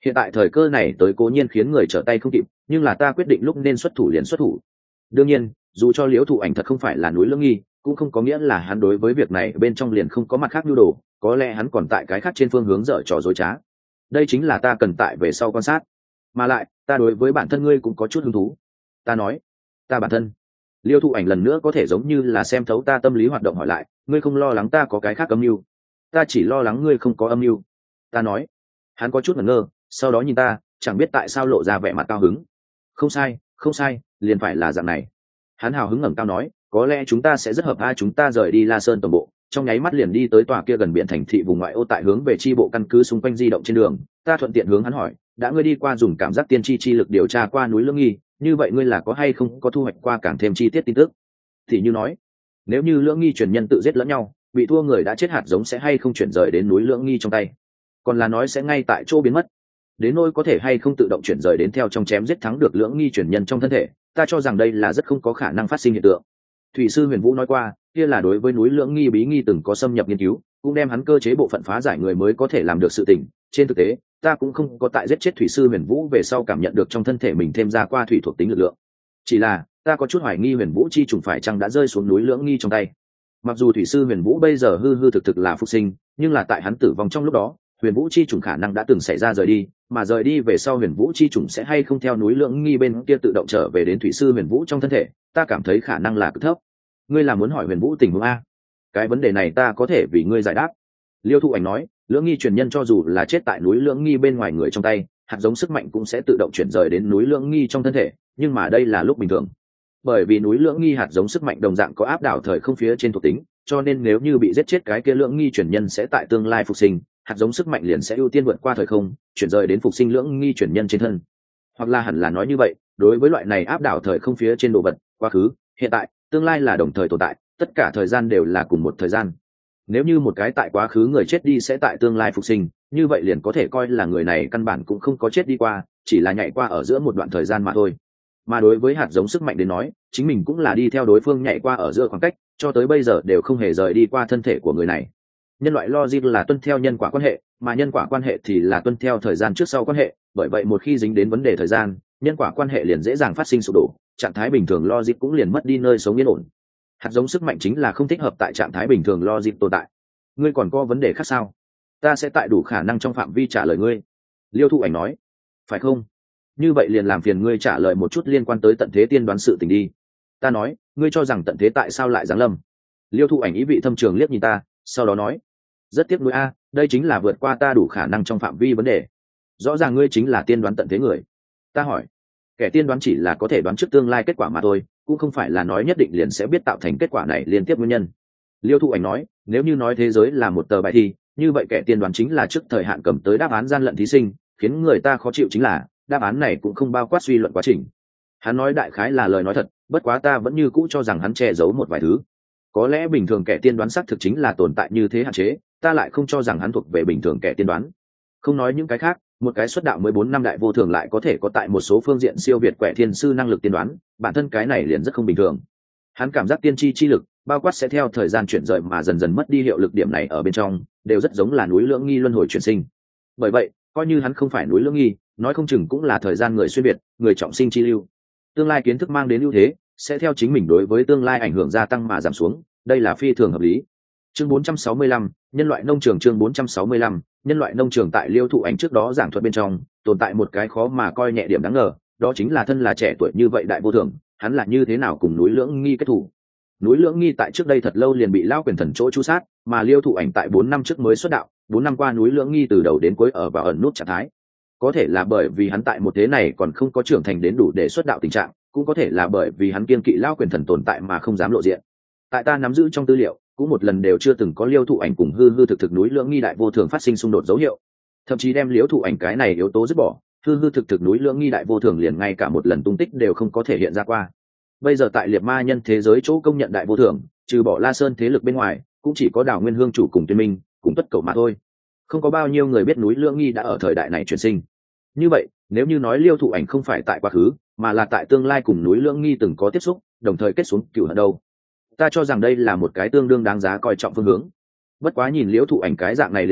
Hiện tại thời cơ này tới cố nhiên khiến người trở tay không kịp, nhưng là ta quyết định lúc nên xuất thủ liền xuất thủ. Đương nhiên, dù cho Liễu Thụ Ảnh thật không phải là núi lưỡng nghi, cũng không có nghĩa là hắn đối với việc này bên trong liền không có mặt khác nhu đồ, có lẽ hắn còn tại cái khác trên phương hướng dở trò dối trá. Đây chính là ta cần tại về sau quan sát. Mà lại, ta đối với bản thân ngươi cũng có chút hứng thú. Ta nói, ta bản thân. Liêu Thụ Ảnh lần nữa có thể giống như là xem thấu ta tâm lý hoạt động hỏi lại, ngươi không lo lắng ta có cái khác âm mưu? Ta chỉ lo lắng ngươi không có âm mưu. Ta nói. Hắn có chút ngẩn ngơ, sau đó nhìn ta, chẳng biết tại sao lộ ra vẻ mặt cao hứng. Không sai, không sai, liền phải là dạng này. Hắn hào hứng ngẩng cao nói, có lẽ chúng ta sẽ rất hợp chúng ta rời đi La Sơn tổng bộ, trong nháy mắt liền đi tới tòa kia gần biển thành thị vùng ngoại ô, tại hướng về chi bộ căn cứ xung quanh di động trên đường. Ta thuận tiện hướng hắn hỏi, đã ngươi đi qua dùng cảm giác tiên tri chi lực điều tra qua núi Lưỡng Nghi, như vậy ngươi là có hay không có thu hoạch qua càng thêm chi tiết tin tức? Thì như nói, nếu như Lưỡng Nghi truyền nhân tự giết lẫn nhau, bị thua người đã chết hạt giống sẽ hay không chuyển rời đến núi Lưỡng Nghi trong tay, còn là nói sẽ ngay tại chỗ biến mất, đến nỗi có thể hay không tự động chuyển rời đến theo trong chém giết thắng được Lưỡng Nghi truyền nhân trong thân thể, ta cho rằng đây là rất không có khả năng phát sinh hiện tượng. Thủy sư Huyền Vũ nói qua, kia là đối với núi Lưỡng Nghi bí nghi từng có xâm nhập nghiên cứu, cũng đem hắn cơ chế bộ phận phá giải người mới có thể làm được sự tình. Trên thực tế, ta cũng không có tại giết chết Thủy sư Huyền Vũ về sau cảm nhận được trong thân thể mình thêm ra qua thủy thuộc tính lực lượng. Chỉ là ta có chút hoài nghi Huyền Vũ chi trùng phải chăng đã rơi xuống núi Lưỡng Nghi trong tay. Mặc dù Thủy sư Huyền Vũ bây giờ hư hư thực thực là phục sinh, nhưng là tại hắn tử vong trong lúc đó, Huyền Vũ chi trùng khả năng đã từng xảy ra rời đi, mà rời đi về sau Huyền Vũ chi trùng sẽ hay không theo núi Lưỡng Nghi bên kia tự động trở về đến Thủy sư Huyền Vũ trong thân thể, ta cảm thấy khả năng là cực thấp. Ngươi là muốn hỏi Huyền Vũ tình huống a? Cái vấn đề này ta có thể vì ngươi giải đáp. Liêu Thụ Ảnh nói, Lưỡng Nghi truyền nhân cho dù là chết tại núi Lưỡng Nghi bên ngoài người trong tay, hạt giống sức mạnh cũng sẽ tự động chuyển rời đến núi Lưỡng Nghi trong thân thể, nhưng mà đây là lúc bình thường. Bởi vì núi Lưỡng Nghi hạt giống sức mạnh đồng dạng có áp đảo thời không phía trên thuộc tính, cho nên nếu như bị giết chết cái kia Lưỡng Nghi truyền nhân sẽ tại tương lai phục sinh, hạt giống sức mạnh liền sẽ ưu tiên vượt qua thời không, chuyển rời đến phục sinh Lưỡng Nghi truyền nhân trên thân. Hoặc là hẳn là nói như vậy, đối với loại này áp đảo thời không phía trên đồ vật, quá khứ, hiện tại, tương lai là đồng thời tồn tại, tất cả thời gian đều là cùng một thời gian. Nếu như một cái tại quá khứ người chết đi sẽ tại tương lai phục sinh, như vậy liền có thể coi là người này căn bản cũng không có chết đi qua, chỉ là nhảy qua ở giữa một đoạn thời gian mà thôi. Mà đối với hạt giống sức mạnh đến nói, chính mình cũng là đi theo đối phương nhảy qua ở giữa khoảng cách, cho tới bây giờ đều không hề rời đi qua thân thể của người này. Nhân loại logic là tuân theo nhân quả quan hệ, mà nhân quả quan hệ thì là tuân theo thời gian trước sau quan hệ, bởi vậy một khi dính đến vấn đề thời gian, nhân quả quan hệ liền dễ dàng phát sinh sụp đổ, trạng thái bình thường logic cũng liền mất đi nơi sống yên ổn. Hạt giống sức mạnh chính là không thích hợp tại trạng thái bình thường logic tồn tại. Ngươi còn có vấn đề khác sao? Ta sẽ tại đủ khả năng trong phạm vi trả lời ngươi. Liêu Thụ Ảnh nói. Phải không? Như vậy liền làm phiền ngươi trả lời một chút liên quan tới tận thế tiên đoán sự tình đi. Ta nói, ngươi cho rằng tận thế tại sao lại giáng lâm? Liêu Thụ Ảnh ý vị thâm trường liếc nhìn ta, sau đó nói, rất tiếc nuối a, đây chính là vượt qua ta đủ khả năng trong phạm vi vấn đề. Rõ ràng ngươi chính là tiên đoán tận thế người. Ta hỏi, kẻ tiên đoán chỉ là có thể đoán trước tương lai kết quả mà thôi, cũng không phải là nói nhất định liền sẽ biết tạo thành kết quả này liên tiếp nguyên nhân. Liêu Thụ Ảnh nói, nếu như nói thế giới là một tờ bài thi, như vậy kẻ tiên đoán chính là trước thời hạn cầm tới đáp án gian lận thí sinh, khiến người ta khó chịu chính là đáp án này cũng không bao quát suy luận quá trình. Hắn nói đại khái là lời nói thật, bất quá ta vẫn như cũ cho rằng hắn che giấu một vài thứ. Có lẽ bình thường kẻ tiên đoán xác thực chính là tồn tại như thế hạn chế, ta lại không cho rằng hắn thuộc về bình thường kẻ tiên đoán. Không nói những cái khác, một cái xuất đạo 14 năm đại vô thường lại có thể có tại một số phương diện siêu việt quẻ thiên sư năng lực tiên đoán, bản thân cái này liền rất không bình thường. Hắn cảm giác tiên tri chi lực, bao quát sẽ theo thời gian chuyển rời mà dần dần mất đi hiệu lực điểm này ở bên trong, đều rất giống là núi Lưỡng Nghi luân hồi chuyển sinh. Bởi vậy, coi như hắn không phải núi Lưỡng Nghi, nói không chừng cũng là thời gian người xuyên việt, người trọng sinh chi lưu. Tương lai kiến thức mang đến ưu thế, sẽ theo chính mình đối với tương lai ảnh hưởng gia tăng mà giảm xuống, đây là phi thường hợp lý. Chương 465, nhân loại nông trường. Chương 465, nhân loại nông trường. Tại Liêu Thụ Ảnh trước đó giảng thuật bên trong, tồn tại một cái khó mà coi nhẹ điểm đáng ngờ, đó chính là thân là trẻ tuổi như vậy đại vô thường, hắn là như thế nào cùng núi Lưỡng Nghi kết thủ. Núi Lưỡng Nghi tại trước đây thật lâu liền bị Lão Quyền Thần chỗ chu sát, mà Liêu Thụ Ảnh tại 4 năm trước mới xuất đạo, 4 năm qua núi Lưỡng Nghi từ đầu đến cuối ở vào ẩn nút trạng thái. Có thể là bởi vì hắn tại một thế này còn không có trưởng thành đến đủ để xuất đạo tình trạng, cũng có thể là bởi vì hắn kiên kỵ Lão Quyền Thần tồn tại mà không dám lộ diện. Tại ta nắm giữ trong tư liệu, cũng một lần đều chưa từng có Liêu Thụ Ảnh cùng hư hư thực thực núi Lưỡng Nghi đại vô thường phát sinh xung đột dấu hiệu. Thậm chí đem Liêu Thụ Ảnh cái này yếu tố dứt bỏ, hư hư thực thực núi Lưỡng Nghi đại vô thường liền ngay cả một lần tung tích đều không có thể hiện ra qua. Bây giờ tại liệt ma nhân thế giới chỗ công nhận đại vô thường, trừ bỏ La Sơn thế lực bên ngoài, cũng chỉ có Đào Nguyên Hương chủ cùng Tuyên Minh, cũng Tuất Cẩu mà thôi. Không có bao nhiêu người biết núi Lưỡng Nghi đã ở thời đại này chuyển sinh. Như vậy, nếu như nói Liêu Thụ Ảnh không phải tại quá khứ, mà là tại tương lai cùng núi Lưỡng Nghi từng có tiếp xúc, đồng thời kết xuống cửu hận đâu? Ta cho rằng đây là một cái tương đương đáng giá coi trọng phương hướng. Bất quá nhìn Liêu Thụ Ảnh cái dạng này liền biết,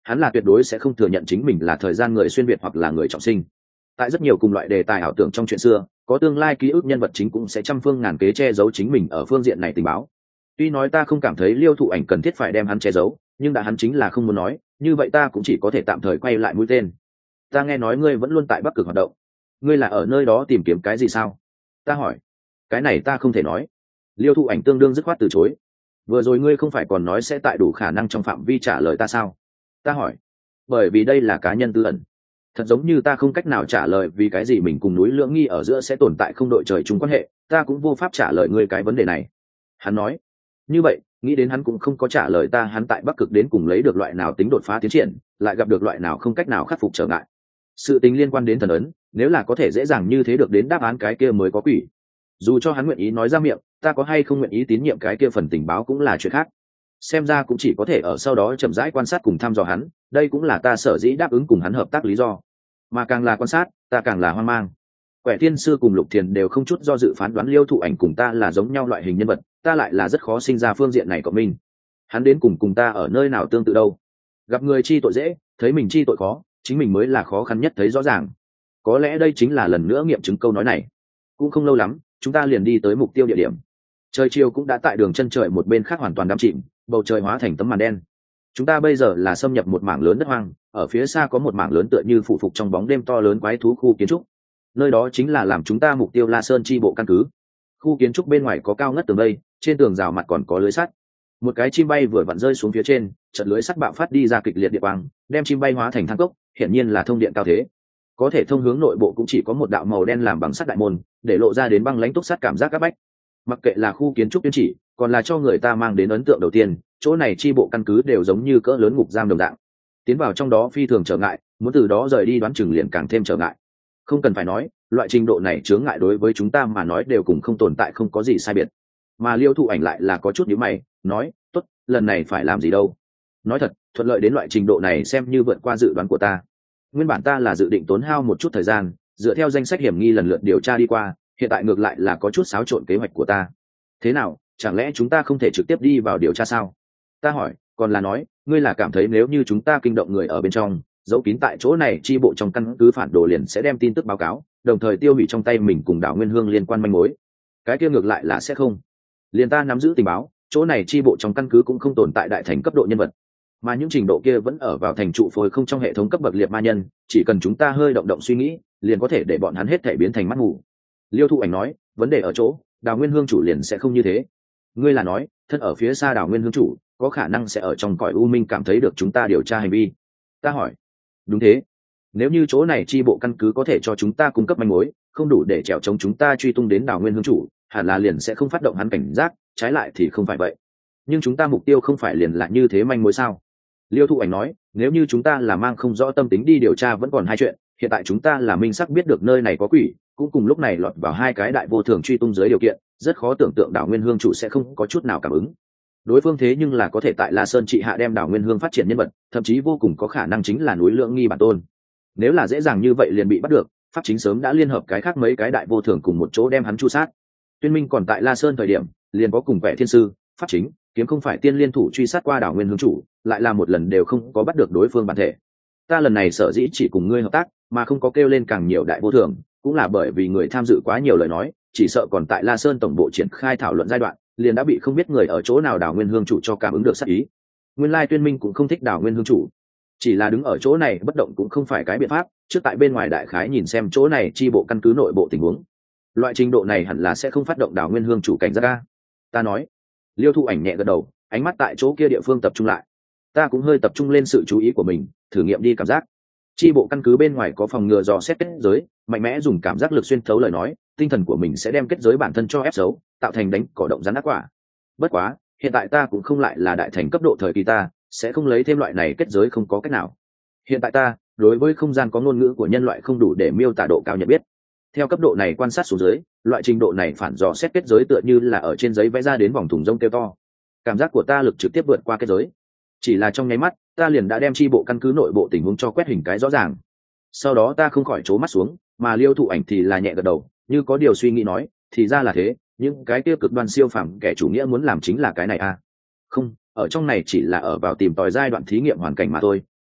hắn là tuyệt đối sẽ không thừa nhận chính mình là thời gian người xuyên việt hoặc là người trọng sinh. Tại rất nhiều cùng loại đề tài ảo tưởng trong chuyện xưa, có tương lai ký ức nhân vật chính cũng sẽ trăm phương ngàn kế che giấu chính mình ở phương diện này tình báo. Tuy nói ta không cảm thấy Liêu Thụ Ảnh cần thiết phải đem hắn che giấu, nhưng đã hắn chính là không muốn nói, như vậy ta cũng chỉ có thể tạm thời quay lại mũi tên. Ta nghe nói ngươi vẫn luôn tại Bắc Cực hoạt động, ngươi là ở nơi đó tìm kiếm cái gì sao? Ta hỏi. Cái này ta không thể nói. Liêu Thụ Ảnh tương đương dứt khoát từ chối. Vừa rồi ngươi không phải còn nói sẽ tại đủ khả năng trong phạm vi trả lời ta sao? Ta hỏi. Bởi vì đây là cá nhân tư ẩn. Thật giống như ta không cách nào trả lời vì cái gì mình cùng núi Lưỡng Nghi ở giữa sẽ tồn tại không đội trời chung quan hệ, ta cũng vô pháp trả lời ngươi cái vấn đề này. Hắn nói. Như vậy, nghĩ đến hắn cũng không có trả lời ta hắn tại Bắc Cực đến cùng lấy được loại nào tính đột phá tiến triển, lại gặp được loại nào không cách nào khắc phục trở ngại. Sự tính liên quan đến thần ấn, nếu là có thể dễ dàng như thế được đến đáp án cái kia mới có quỷ. Dù cho hắn nguyện ý nói ra miệng, ta có hay không nguyện ý tín nhiệm cái kia phần tình báo cũng là chuyện khác. Xem ra cũng chỉ có thể ở sau đó chậm rãi quan sát cùng thăm dò hắn, đây cũng là ta sở dĩ đáp ứng cùng hắn hợp tác lý do. Mà càng là quan sát, ta càng là hoang mang. Quẻ Thiên Sư cùng Lục Thiền đều không chút do dự phán đoán Liêu Thụ Ảnh cùng ta là giống nhau loại hình nhân vật, ta lại là rất khó sinh ra phương diện này của mình. Hắn đến cùng ta ở nơi nào tương tự đâu? Gặp người chi tội dễ, thấy mình chi tội khó, chính mình mới là khó khăn nhất thấy rõ ràng. Có lẽ đây chính là lần nữa nghiệm chứng câu nói này. Cũng không lâu lắm, chúng ta liền đi tới mục tiêu địa điểm. Trời chiều cũng đã tại đường chân trời một bên khác hoàn toàn đắm chìm, bầu trời hóa thành tấm màn đen. Chúng ta bây giờ là xâm nhập một mảng lớn đất hoang, ở phía xa có một mảng lớn tựa như phủ phục trong bóng đêm to lớn quái thú khu kiến trúc. Nơi đó chính là làm chúng ta mục tiêu La Sơn chi bộ căn cứ. Khu kiến trúc bên ngoài có cao ngất tường vây, trên tường rào mặt còn có lưới sắt. Một cái chim bay vừa vặn rơi xuống phía trên, trận lưới sắt bạo phát đi ra kịch liệt điện quang, đem chim bay hóa thành than cốc, hiển nhiên là thông điện cao thế. Có thể thông hướng nội bộ cũng chỉ có một đạo màu đen làm bằng sắt đại môn, để lộ ra đến băng lãnh túc sắt cảm giác các bách. Mặc kệ là khu kiến trúc tuyên chỉ, còn là cho người ta mang đến ấn tượng đầu tiên, chỗ này chi bộ căn cứ đều giống như cỡ lớn ngục giam đồng dạng. Tiến vào trong đó phi thường trở ngại, muốn từ đó rời đi đoán chừng liền càng thêm trở ngại. Không cần phải nói, loại trình độ này chướng ngại đối với chúng ta mà nói đều cùng không tồn tại, không có gì sai biệt. Mà Liêu Thụ Ảnh lại là có chút nhíu mày, nói, tốt, lần này phải làm gì đâu? Nói thật, thuận lợi đến loại trình độ này xem như vượt qua dự đoán của ta. Nguyên bản ta là dự định tốn hao một chút thời gian, dựa theo danh sách hiểm nghi lần lượt điều tra đi qua, hiện tại ngược lại là có chút xáo trộn kế hoạch của ta. Thế nào, chẳng lẽ chúng ta không thể trực tiếp đi vào điều tra sao? Ta hỏi, còn là nói, ngươi là cảm thấy nếu như chúng ta kinh động người ở bên trong, giấu kín tại chỗ này chi bộ trong căn cứ phản đồ liền sẽ đem tin tức báo cáo, đồng thời tiêu hủy trong tay mình cùng Đào Nguyên Hương liên quan manh mối. Cái kia ngược lại là sẽ không. Liền ta nắm giữ tình báo, chỗ này chi bộ trong căn cứ cũng không tồn tại đại thành cấp độ nhân vật, mà những trình độ kia vẫn ở vào thành trụ phối không trong hệ thống cấp bậc liệt ma nhân, chỉ cần chúng ta hơi động động suy nghĩ, liền có thể để bọn hắn hết thể biến thành mắt mù. Liêu Thụ Ảnh nói, vấn đề ở chỗ, Đào Nguyên Hương chủ liền sẽ không như thế. Ngươi là nói, thân ở phía xa Đào Nguyên Hương chủ, có khả năng sẽ ở trong cõi u minh cảm thấy được chúng ta điều tra hành vi. Ta hỏi, đúng thế. Nếu như chỗ này chi bộ căn cứ có thể cho chúng ta cung cấp manh mối, không đủ để trèo chống chúng ta truy tung đến Đào Nguyên Hương chủ, hẳn là liền sẽ không phát động hắn cảnh giác, trái lại thì không phải vậy. Nhưng chúng ta mục tiêu không phải liền là như thế manh mối sao? Liêu Thụ Ảnh nói, nếu như chúng ta là mang không rõ tâm tính đi điều tra vẫn còn hai chuyện, hiện tại chúng ta là minh sắc biết được nơi này có quỷ, cũng cùng lúc này lọt vào hai cái đại vô thường truy tung dưới điều kiện, rất khó tưởng tượng Đào Nguyên Hương chủ sẽ không có chút nào cảm ứng. Đối phương thế nhưng là có thể tại La Sơn trị hạ đem Đào Nguyên Hương phát triển nhân vật, thậm chí vô cùng có khả năng chính là núi Lưỡng Nghi bản tôn. Nếu là dễ dàng như vậy liền bị bắt được, pháp chính sớm đã liên hợp cái khác mấy cái đại vô thường cùng một chỗ đem hắn chu sát. Tuyên Minh còn tại La Sơn thời điểm, liền có cùng Quẻ Thiên Sư, pháp chính, kiếm không phải tiên liên thủ truy sát qua Đào Nguyên Hương chủ, lại là một lần đều không có bắt được đối phương bản thể. Ta lần này sở dĩ chỉ cùng ngươi hợp tác, mà không có kêu lên càng nhiều đại vô thường, cũng là bởi vì người tham dự quá nhiều lời nói, chỉ sợ còn tại La Sơn tổng bộ triển khai thảo luận giai đoạn, liền đã bị không biết người ở chỗ nào Đào Nguyên Hương chủ cho cảm ứng được sát ý. Nguyên lai Tuyên Minh cũng không thích Đào Nguyên Hương chủ, chỉ là đứng ở chỗ này bất động cũng không phải cái biện pháp, trước tại bên ngoài đại khái nhìn xem chỗ này chi bộ căn cứ nội bộ tình huống. Loại trình độ này hẳn là sẽ không phát động Đào Nguyên Hương chủ cảnh giác ca. Ta nói. Liêu Thụ Ảnh nhẹ gật đầu, ánh mắt tại chỗ kia địa phương tập trung lại. Ta cũng hơi tập trung lên sự chú ý của mình, thử nghiệm đi cảm giác. Chi bộ căn cứ bên ngoài có phòng ngừa dò xét kết giới, mạnh mẽ dùng cảm giác lực xuyên thấu lời nói, tinh thần của mình sẽ đem kết giới bản thân cho ép xấu, tạo thành đánh cỏ động rắn ác quả. Bất quá, hiện tại ta cũng không lại là đại thành cấp độ thời kỳ, ta sẽ không lấy thêm loại này kết giới, không có cách nào. Hiện tại ta đối với không gian có ngôn ngữ của nhân loại không đủ để miêu tả độ cao nhận biết. Theo cấp độ này quan sát xuống dưới, loại trình độ này phản dò xét kết giới tựa như là ở trên giấy vẽ ra đến vòng thùng rông kêu to. Cảm giác của ta lực trực tiếp vượt qua kết giới, chỉ là trong nháy mắt ta liền đã đem chi bộ căn cứ nội bộ tình huống cho quét hình cái rõ ràng. Sau đó ta không khỏi trố mắt xuống, mà Liêu Thụ Ảnh thì là nhẹ gật đầu, như có điều suy nghĩ nói, thì ra là thế, những cái tiêu cực đoan siêu phàm kẻ chủ nghĩa muốn làm chính là cái này à? Không, ở trong này chỉ là ở vào tìm tòi giai đoạn thí nghiệm hoàn cảnh mà thôi,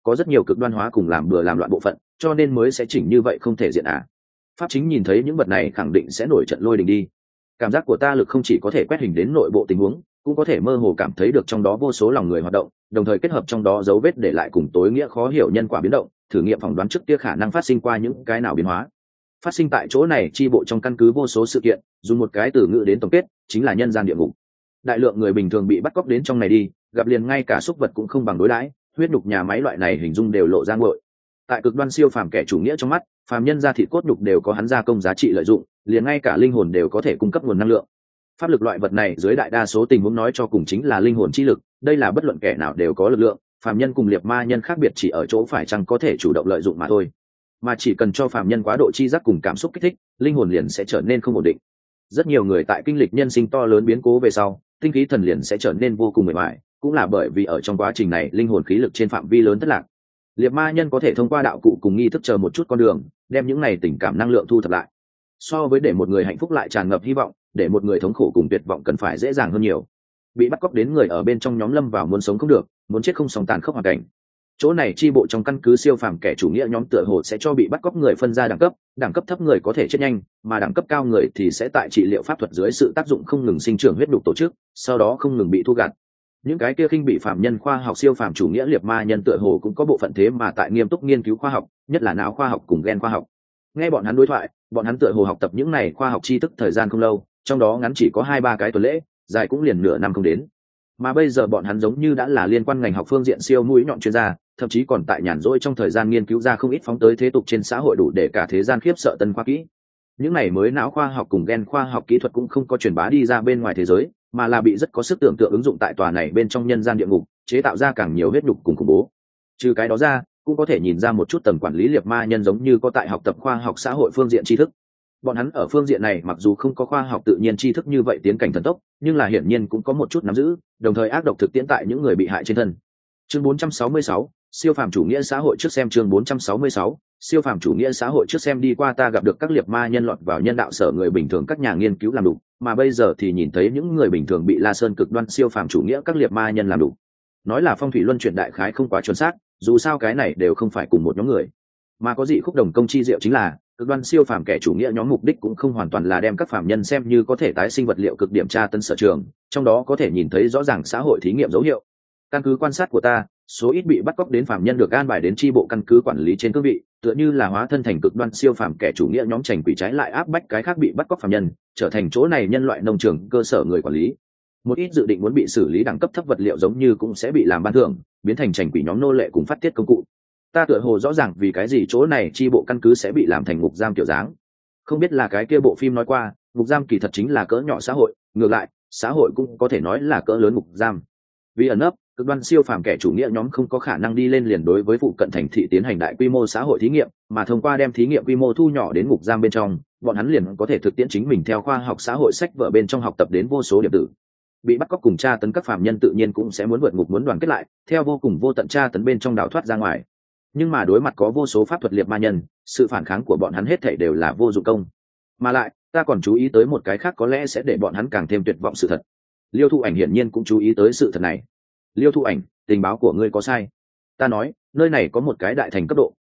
có rất nhiều cực đoan hóa cùng làm bừa làm loạn bộ phận, cho nên mới sẽ chỉnh như vậy không thể diện à. Pháp chính nhìn thấy những vật này khẳng định sẽ nổi trận lôi đình đi. Cảm giác của ta lực không chỉ có thể quét hình đến nội bộ tình huống, cũng có thể mơ hồ cảm thấy được trong đó vô số lòng người hoạt động, đồng thời kết hợp trong đó dấu vết để lại cùng tối nghĩa khó hiểu nhân quả biến động, thử nghiệm phỏng đoán trước kia khả năng phát sinh qua những cái nào biến hóa. Phát sinh tại chỗ này chi bộ trong căn cứ vô số sự kiện, dùng một cái từ ngữ đến tổng kết, chính là nhân gian địa ngục. Đại lượng người bình thường bị bắt cóc đến trong này đi, gặp liền ngay cả súc vật cũng không bằng đối đãi, huyết nhục nhà máy loại này hình dung đều lộ ra nguội. Tại cực đoan siêu phàm kẻ chủ nghĩa trong mắt, phàm nhân ra thịt cốt nhục đều có hắn gia công giá trị lợi dụng, liền ngay cả linh hồn đều có thể cung cấp nguồn năng lượng. Pháp lực loại vật này dưới đại đa số tình huống nói cho cùng chính là linh hồn chi lực, đây là bất luận kẻ nào đều có lực lượng, phàm nhân cùng liệt ma nhân khác biệt chỉ ở chỗ phải chăng có thể chủ động lợi dụng mà thôi. Mà chỉ cần cho phàm nhân quá độ chi giác cùng cảm xúc kích thích, linh hồn liền sẽ trở nên không ổn định. Rất nhiều người tại kinh lịch nhân sinh to lớn biến cố về sau, tinh khí thần liền sẽ trở nên vô cùng mệt mỏi, cũng là bởi vì ở trong quá trình này linh hồn khí lực trên phạm vi lớn thất lạc. Liệt ma nhân có thể thông qua đạo cụ cùng nghi thức chờ một chút con đường, đem những này tình cảm năng lượng thu thập lại. So với để một người hạnh phúc lại tràn ngập hy vọng, để một người thống khổ cùng tuyệt vọng cần phải dễ dàng hơn nhiều. Bị bắt cóc đến người ở bên trong nhóm lâm vào muốn sống không được, muốn chết không sống tàn khốc hoàn cảnh. Chỗ này chi bộ trong căn cứ siêu phàm kẻ chủ nghĩa nhóm tựa hồ sẽ cho bị bắt cóc người phân ra đẳng cấp thấp người có thể chết nhanh, mà đẳng cấp cao người thì sẽ tại trị liệu pháp thuật dưới sự tác dụng không ngừng sinh trưởng huyết đục tổ chức, sau đó không ngừng bị thu gặt. Những cái kia khinh bị phạm nhân khoa học siêu phàm chủ nghĩa liệt ma nhân tựa hồ cũng có bộ phận thế mà tại nghiêm túc nghiên cứu khoa học, nhất là não khoa học cùng gen khoa học. Nghe bọn hắn đối thoại, bọn hắn tựa hồ học tập những này khoa học tri thức thời gian không lâu, trong đó ngắn chỉ có 2-3 cái tuần lễ, dài cũng liền nửa năm không đến. Mà bây giờ bọn hắn giống như đã là liên quan ngành học phương diện siêu mũi nhọn chuyên gia, thậm chí còn tại nhàn rỗi trong thời gian nghiên cứu ra không ít phóng tới thế tục trên xã hội đủ để cả thế gian khiếp sợ tân khoa kỹ. Những này mới não khoa học cùng gen khoa học kỹ thuật cũng không có truyền bá đi ra bên ngoài thế giới, mà là bị rất có sức tưởng tượng ứng dụng tại tòa này bên trong nhân gian địa ngục, chế tạo ra càng nhiều huyết nhục cùng khủng bố. Trừ cái đó ra, cũng có thể nhìn ra một chút tầm quản lý liệt ma nhân giống như có tại học tập khoa học xã hội phương diện tri thức. Bọn hắn ở phương diện này mặc dù không có khoa học tự nhiên tri thức như vậy tiến cảnh thần tốc, nhưng là hiển nhiên cũng có một chút nắm giữ, đồng thời ác độc thực tiễn tại những người bị hại trên thân. Chương 466, siêu phàm chủ nghĩa xã hội trước xem. Chương 466, siêu phàm chủ nghĩa xã hội trước xem. Đi qua ta gặp được các liệt ma nhân lọt vào nhân đạo sở người bình thường các nhà nghiên cứu làm đủ, mà bây giờ thì nhìn thấy những người bình thường bị La Sơn cực đoan siêu phàm chủ nghĩa các liệt ma nhân làm đủ. Nói là phong thủy luân chuyển đại khái không quá chuẩn xác, dù sao cái này đều không phải cùng một nhóm người, mà có dị khúc đồng công chi diệu chính là cực đoan siêu phàm kẻ chủ nghĩa nhóm mục đích cũng không hoàn toàn là đem các phàm nhân xem như có thể tái sinh vật liệu cực điểm tra tấn sở trường, trong đó có thể nhìn thấy rõ ràng xã hội thí nghiệm dấu hiệu. Căn cứ quan sát của ta, số ít bị bắt cóc đến phàm nhân được an bài đến chi bộ căn cứ quản lý trên cương vị, tựa như là hóa thân thành cực đoan siêu phàm kẻ chủ nghĩa nhóm chành quỷ trái lại áp bách cái khác bị bắt cóc phàm nhân, trở thành chỗ này nhân loại nông trường cơ sở người quản lý. Một ít dự định muốn bị xử lý đẳng cấp thấp vật liệu giống như cũng sẽ bị làm ban thưởng, biến thành chành quỷ nhóm nô lệ cùng phát tiết công cụ. Ta tựa hồ rõ ràng vì cái gì chỗ này chi bộ căn cứ sẽ bị làm thành ngục giam kiểu dáng. Không biết là cái kia bộ phim nói qua, ngục giam kỳ thật chính là cỡ nhỏ xã hội, ngược lại, xã hội cũng có thể nói là cỡ lớn ngục giam. Vì ẩn nấp, cực đoan siêu phàm kẻ chủ nghĩa nhóm không có khả năng đi lên liền đối với phụ cận thành thị tiến hành đại quy mô xã hội thí nghiệm, mà thông qua đem thí nghiệm quy mô thu nhỏ đến ngục giam bên trong, bọn hắn liền có thể thực tiễn chính mình theo khoa học xã hội sách vở bên trong học tập đến vô số điểm tử. Bị bắt cóc cùng tra tấn các phàm nhân tự nhiên cũng sẽ muốn vượt ngục, muốn đoàn kết lại, theo vô cùng vô tận tra tấn bên trong đào thoát ra ngoài. Nhưng mà đối mặt có vô số pháp thuật liệt ma nhân, sự phản kháng của bọn hắn hết thảy đều là vô dụng công. Mà lại, ta còn chú ý tới một cái khác có lẽ sẽ để bọn hắn càng thêm tuyệt vọng sự thật. Liêu Thu Ảnh hiển nhiên cũng chú ý tới sự thật này. Liêu Thu Ảnh, tình báo của ngươi có sai. Ta nói, nơi này có một cái đại thành cấp độ.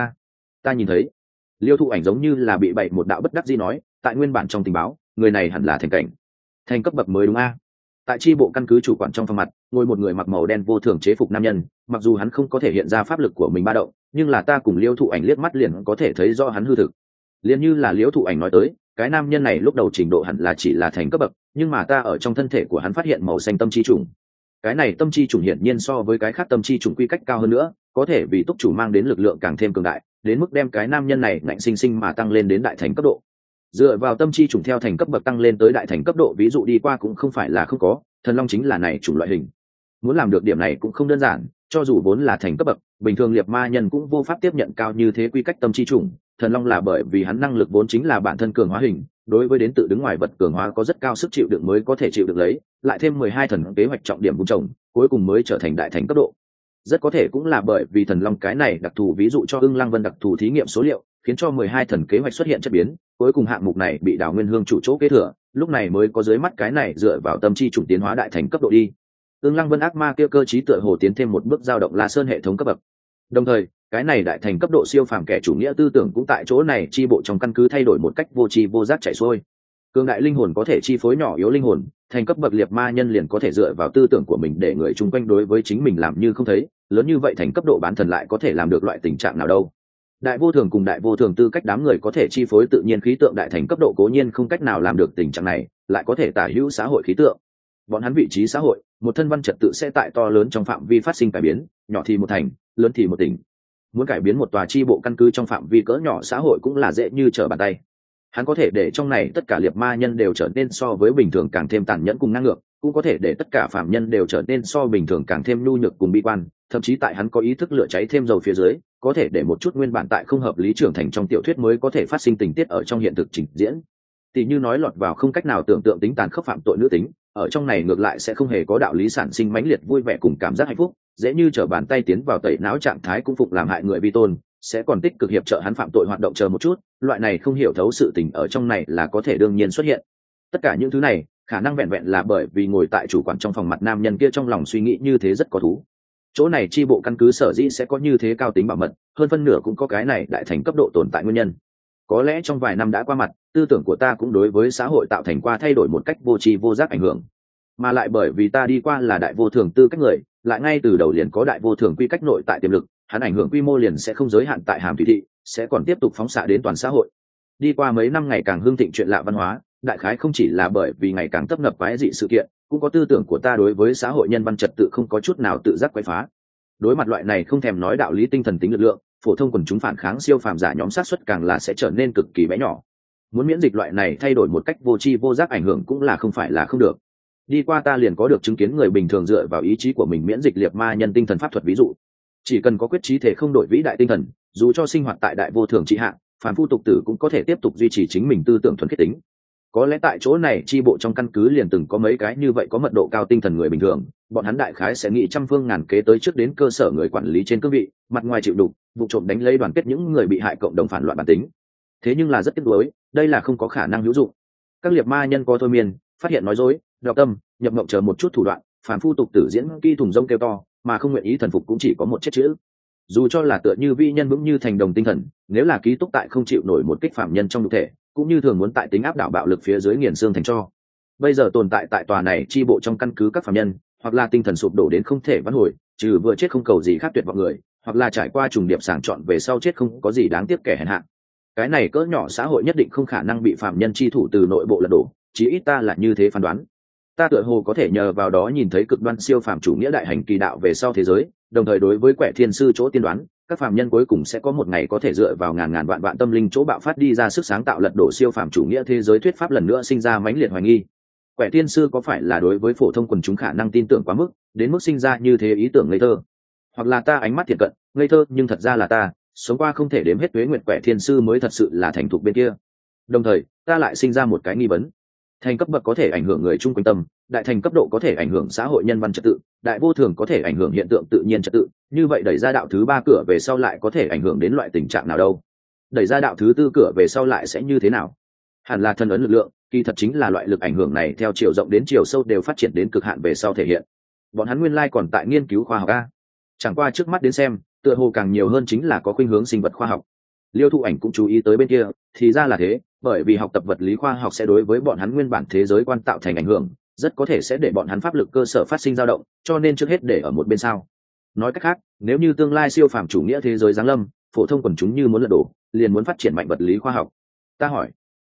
Ta nhìn thấy. Liêu Thu Ảnh giống như là bị bậy một đạo bất đắc dĩ nói, tại nguyên bản trong tình báo, người này hẳn là thành cảnh. Thành cấp bậc mới đúng a? Tại chi bộ căn cứ chủ quản trong phòng mặt, ngồi một người mặc màu đen vô thường chế phục nam nhân, mặc dù hắn không có thể hiện ra pháp lực của mình ba động, nhưng là ta cùng Liêu Thụ Ảnh liếc mắt liền có thể thấy rõ hắn hư thực. Liền như là Liêu Thụ Ảnh nói tới, cái nam nhân này lúc đầu trình độ hẳn là chỉ là thành cấp bậc, nhưng mà ta ở trong thân thể của hắn phát hiện màu xanh tâm chi trùng. Cái này tâm chi trùng hiển nhiên so với cái khác tâm chi trùng quy cách cao hơn nữa, có thể vì túc chủ mang đến lực lượng càng thêm cường đại, đến mức đem cái nam nhân này ngạnh sinh sinh mà tăng lên đến đại thành cấp độ. Dựa vào tâm chi trùng theo thành cấp bậc tăng lên tới đại thành cấp độ, ví dụ đi qua cũng không phải là không có, thần long chính là này chủng loại hình. Muốn làm được điểm này cũng không đơn giản, cho dù vốn là thành cấp bậc, bình thường liệt ma nhân cũng vô pháp tiếp nhận cao như thế quy cách tâm chi trùng. Thần long là bởi vì hắn năng lực vốn chính là bản thân cường hóa hình, đối với đến tự đứng ngoài vật cường hóa có rất cao sức chịu đựng mới có thể chịu được lấy, lại thêm 12 thần kế hoạch trọng điểm vùng trồng, cuối cùng mới trở thành đại thành cấp độ. Rất có thể cũng là bởi vì thần long cái này đặc thù ví dụ cho Ưng Lăng Vân đặc thù thí nghiệm số liệu, khiến cho 12 thần kế hoạch xuất hiện chất biến, cuối cùng hạng mục này bị Đào Nguyên Hương chủ chỗ kế thừa, lúc này mới có dưới mắt cái này dựa vào tâm chi trùng tiến hóa đại thành cấp độ đi. Ưng Lăng Vân ác ma kia cơ trí tựa hồ tiến thêm một bước giao động La Sơn hệ thống cấp bậc. Đồng thời, cái này đại thành cấp độ siêu phàm kẻ chủ nghĩa tư tưởng cũng tại chỗ này chi bộ trong căn cứ thay đổi một cách vô tri vô giác chảy xuôi. Cường đại linh hồn có thể chi phối nhỏ yếu linh hồn, thành cấp bậc liệt ma nhân liền có thể dựa vào tư tưởng của mình để người chung quanh đối với chính mình làm như không thấy, lớn như vậy thành cấp độ bán thần lại có thể làm được loại tình trạng nào đâu. Đại vô thường cùng đại vô thường tư cách đám người có thể chi phối tự nhiên khí tượng đại thành cấp độ cố nhiên không cách nào làm được tình trạng này, lại có thể tả hữu xã hội khí tượng. Bọn hắn vị trí xã hội, một thân văn trật tự sẽ tại to lớn trong phạm vi phát sinh cải biến, nhỏ thì một thành, lớn thì một tỉnh. Muốn cải biến một tòa chi bộ căn cứ trong phạm vi cỡ nhỏ xã hội cũng là dễ như trở bàn tay. Hắn có thể để trong này tất cả liệt ma nhân đều trở nên so với bình thường càng thêm tàn nhẫn cùng ngang ngược, cũng có thể để tất cả phạm nhân đều trở nên so bình thường càng thêm nhu nhược cùng bi quan, thậm chí tại hắn có ý thức lửa cháy thêm dầu phía dưới, có thể để một chút nguyên bản tại không hợp lý trưởng thành trong tiểu thuyết mới có thể phát sinh tình tiết ở trong hiện thực trình diễn. Tỷ như nói lọt vào không cách nào tưởng tượng tính tàn khốc phạm tội nữ tính, ở trong này ngược lại sẽ không hề có đạo lý sản sinh mãnh liệt vui vẻ cùng cảm giác hạnh phúc, dễ như trở bàn tay tiến vào tẩy não trạng thái cung phục làm hại người vi tôn, sẽ còn tích cực hiệp trợ hắn phạm tội hoạt động chờ một chút, loại này không hiểu thấu sự tình ở trong này là có thể đương nhiên xuất hiện. Tất cả những thứ này khả năng vẹn vẹn là bởi vì ngồi tại chủ quản trong phòng mặt nam nhân kia trong lòng suy nghĩ như thế rất có thú. Chỗ này chi bộ căn cứ sở dĩ sẽ có như thế cao tính bảo mật, hơn phân nửa cũng có cái này đại thành cấp độ tồn tại nguyên nhân. Có lẽ trong vài năm đã qua mặt, tư tưởng của ta cũng đối với xã hội tạo thành qua thay đổi một cách vô tri vô giác ảnh hưởng, mà lại bởi vì ta đi qua là đại vô thường tư cách người, lại ngay từ đầu liền có đại vô thường quy cách nội tại tiềm lực, hắn ảnh hưởng quy mô liền sẽ không giới hạn tại Hàm Thủy thị, sẽ còn tiếp tục phóng xạ đến toàn xã hội. Đi qua mấy năm ngày càng hưng thịnh chuyện lạ văn hóa, đại khái không chỉ là bởi vì ngày càng tấp nập quái dị sự kiện, cũng có tư tưởng của ta đối với xã hội nhân văn trật tự không có chút nào tự giác quấy phá. Đối mặt loại này không thèm nói đạo lý tinh thần tính lực lượng, phổ thông quần chúng phản kháng siêu phàm giả nhóm sát xuất càng là sẽ trở nên cực kỳ bé nhỏ. Muốn miễn dịch loại này thay đổi một cách vô tri vô giác ảnh hưởng cũng là không phải là không được. Đi qua ta liền có được chứng kiến người bình thường dựa vào ý chí của mình miễn dịch liệt ma nhân tinh thần pháp thuật, ví dụ chỉ cần có quyết chí thể không đổi vĩ đại tinh thần, dù cho sinh hoạt tại đại vô thường trị hạn, phàm phu tục tử cũng có thể tiếp tục duy trì chính mình tư tưởng thuần khiết tính. Có lẽ tại chỗ này chi bộ trong căn cứ liền từng có mấy cái như vậy có mật độ cao tinh thần người bình thường, bọn hắn đại khái sẽ nghĩ trăm phương ngàn kế tới trước đến cơ sở người quản lý trên cương vị, mặt ngoài chịu đục, vụ trộm đánh lấy đoàn kết những người bị hại cộng đồng phản loạn bản tính. Thế nhưng là rất tiếc nuối, đây là không có khả năng hữu dụng. Các liệt ma nhân có thôi miên, phát hiện nói dối, đọc tâm, nhập mộng chờ một chút thủ đoạn, phàm phu tục tử diễn kỹ thùng rông kêu to, mà không nguyện ý thần phục cũng chỉ có một chết chữ. Dù cho là tựa như vi nhân vững như thành đồng tinh thần, nếu là ký túc tại không chịu nổi một kích phạm nhân trong nhục thể, cũng như thường muốn tại tính áp đảo bạo lực phía dưới nghiền xương thành tro. Bây giờ tồn tại tại tòa này chi bộ trong căn cứ các phạm nhân, hoặc là tinh thần sụp đổ đến không thể vãn hồi, trừ vừa chết không cầu gì khác tuyệt vọng người, hoặc là trải qua trùng điệp sàng chọn về sau chết không có gì đáng tiếc kẻ hèn hạ. Cái này cỡ nhỏ xã hội nhất định không khả năng bị phạm nhân chi thủ từ nội bộ lật đổ, chí ít ta là như thế phán đoán. Ta tựa hồ có thể nhờ vào đó nhìn thấy cực đoan siêu phàm chủ nghĩa đại hành kỳ đạo về sau thế giới, đồng thời đối với Quẻ Thiên Sư chỗ tiên đoán, các phàm nhân cuối cùng sẽ có một ngày có thể dựa vào ngàn ngàn vạn vạn tâm linh chỗ bạo phát đi ra sức sáng tạo lật đổ siêu phàm chủ nghĩa thế giới thuyết pháp lần nữa sinh ra mãnh liệt hoài nghi. Quẻ Thiên Sư có phải là đối với phổ thông quần chúng khả năng tin tưởng quá mức, đến mức sinh ra như thế ý tưởng ngây thơ, hoặc là ta ánh mắt thiện cận, ngây thơ nhưng thật ra là ta, sống qua không thể đếm hết tuế nguyệt Quẻ Thiên Sư mới thật sự là thành thục bên kia. Đồng thời, ta lại sinh ra một cái nghi vấn. Thành cấp bậc có thể ảnh hưởng người chung quanh tâm, đại thành cấp độ có thể ảnh hưởng xã hội nhân văn trật tự, đại vô thường có thể ảnh hưởng hiện tượng tự nhiên trật tự, như vậy đẩy ra đạo thứ ba cửa về sau lại có thể ảnh hưởng đến loại tình trạng nào đâu? Đẩy ra đạo thứ tư cửa về sau lại sẽ như thế nào? Hẳn là thân ấn lực lượng, kỳ thật chính là loại lực ảnh hưởng này theo chiều rộng đến chiều sâu đều phát triển đến cực hạn về sau thể hiện. Bọn hắn nguyên lai còn tại nghiên cứu khoa học a. Chẳng qua trước mắt đến xem, tựa hồ càng nhiều hơn chính là có khuynh hướng sinh vật khoa học. Liêu Thụ Ảnh cũng chú ý tới bên kia, thì ra là thế, bởi vì học tập vật lý khoa học sẽ đối với bọn hắn nguyên bản thế giới quan tạo thành ảnh hưởng, rất có thể sẽ để bọn hắn pháp lực cơ sở phát sinh dao động, cho nên trước hết để ở một bên sao. Nói cách khác, nếu như tương lai siêu phàm chủ nghĩa thế giới giáng lâm, phổ thông quần chúng như muốn lật đổ, liền muốn phát triển mạnh vật lý khoa học. Ta hỏi,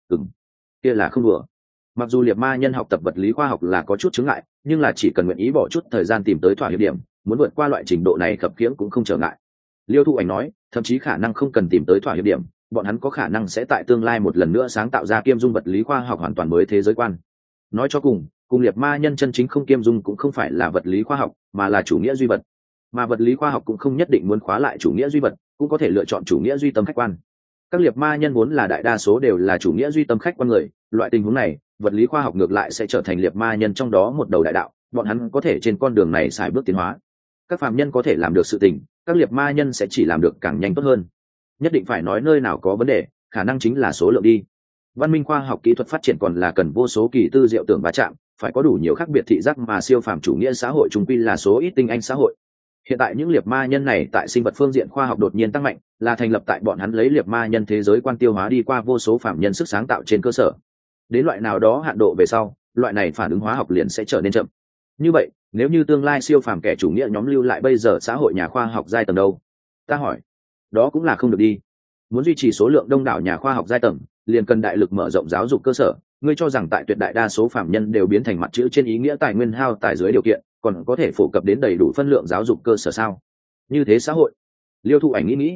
kia là không đùa. Mặc dù liệt ma nhân học tập vật lý khoa học là có chút chướng ngại, nhưng là chỉ cần nguyện ý bỏ chút thời gian tìm tới thỏa hiệp điểm, muốn vượt qua loại trình độ này khập khiễng cũng không trở ngại. Liêu Thụ Ảnh nói, thậm chí khả năng không cần tìm tới thỏa hiệp điểm, bọn hắn có khả năng sẽ tại tương lai một lần nữa sáng tạo ra kiêm dung vật lý khoa học hoàn toàn mới thế giới quan. Nói cho cùng liệt ma nhân chân chính không kiêm dung cũng không phải là vật lý khoa học, mà là chủ nghĩa duy vật. Mà vật lý khoa học cũng không nhất định muốn khóa lại chủ nghĩa duy vật, cũng có thể lựa chọn chủ nghĩa duy tâm khách quan. Các liệt ma nhân vốn là đại đa số đều là chủ nghĩa duy tâm khách quan người, loại tình huống này, vật lý khoa học ngược lại sẽ trở thành liệt ma nhân trong đó một đầu đại đạo, bọn hắn có thể trên con đường này xài bước tiến hóa. Các phàm nhân có thể làm được sự tình, các liệt ma nhân sẽ chỉ làm được càng nhanh tốt hơn. Nhất định phải nói nơi nào có vấn đề, khả năng chính là số lượng đi. Văn minh khoa học kỹ thuật phát triển còn là cần vô số kỳ tư diệu tưởng va chạm, phải có đủ nhiều khác biệt thị giác, mà siêu phàm chủ nghĩa xã hội trung quy là số ít tinh anh xã hội. Hiện tại những liệt ma nhân này tại sinh vật phương diện khoa học đột nhiên tăng mạnh, là thành lập tại bọn hắn lấy liệt ma nhân thế giới quan tiêu hóa đi qua vô số phạm nhân sức sáng tạo trên cơ sở. Đến loại nào đó hạn độ về sau, loại này phản ứng hóa học liền sẽ trở nên chậm. Như vậy, nếu như tương lai siêu phàm kẻ chủ nghĩa nhóm lưu lại bây giờ xã hội nhà khoa học giai tầng đâu? Ta hỏi. Đó cũng là không được đi. Muốn duy trì số lượng đông đảo nhà khoa học giai tầng, liền cần đại lực mở rộng giáo dục cơ sở. Ngươi cho rằng tại tuyệt đại đa số phạm nhân đều biến thành mặt chữ trên ý nghĩa tài nguyên hao tài dưới điều kiện, còn có thể phổ cập đến đầy đủ phân lượng giáo dục cơ sở sao? Như thế xã hội. Liêu Thụ Ảnh nghĩ,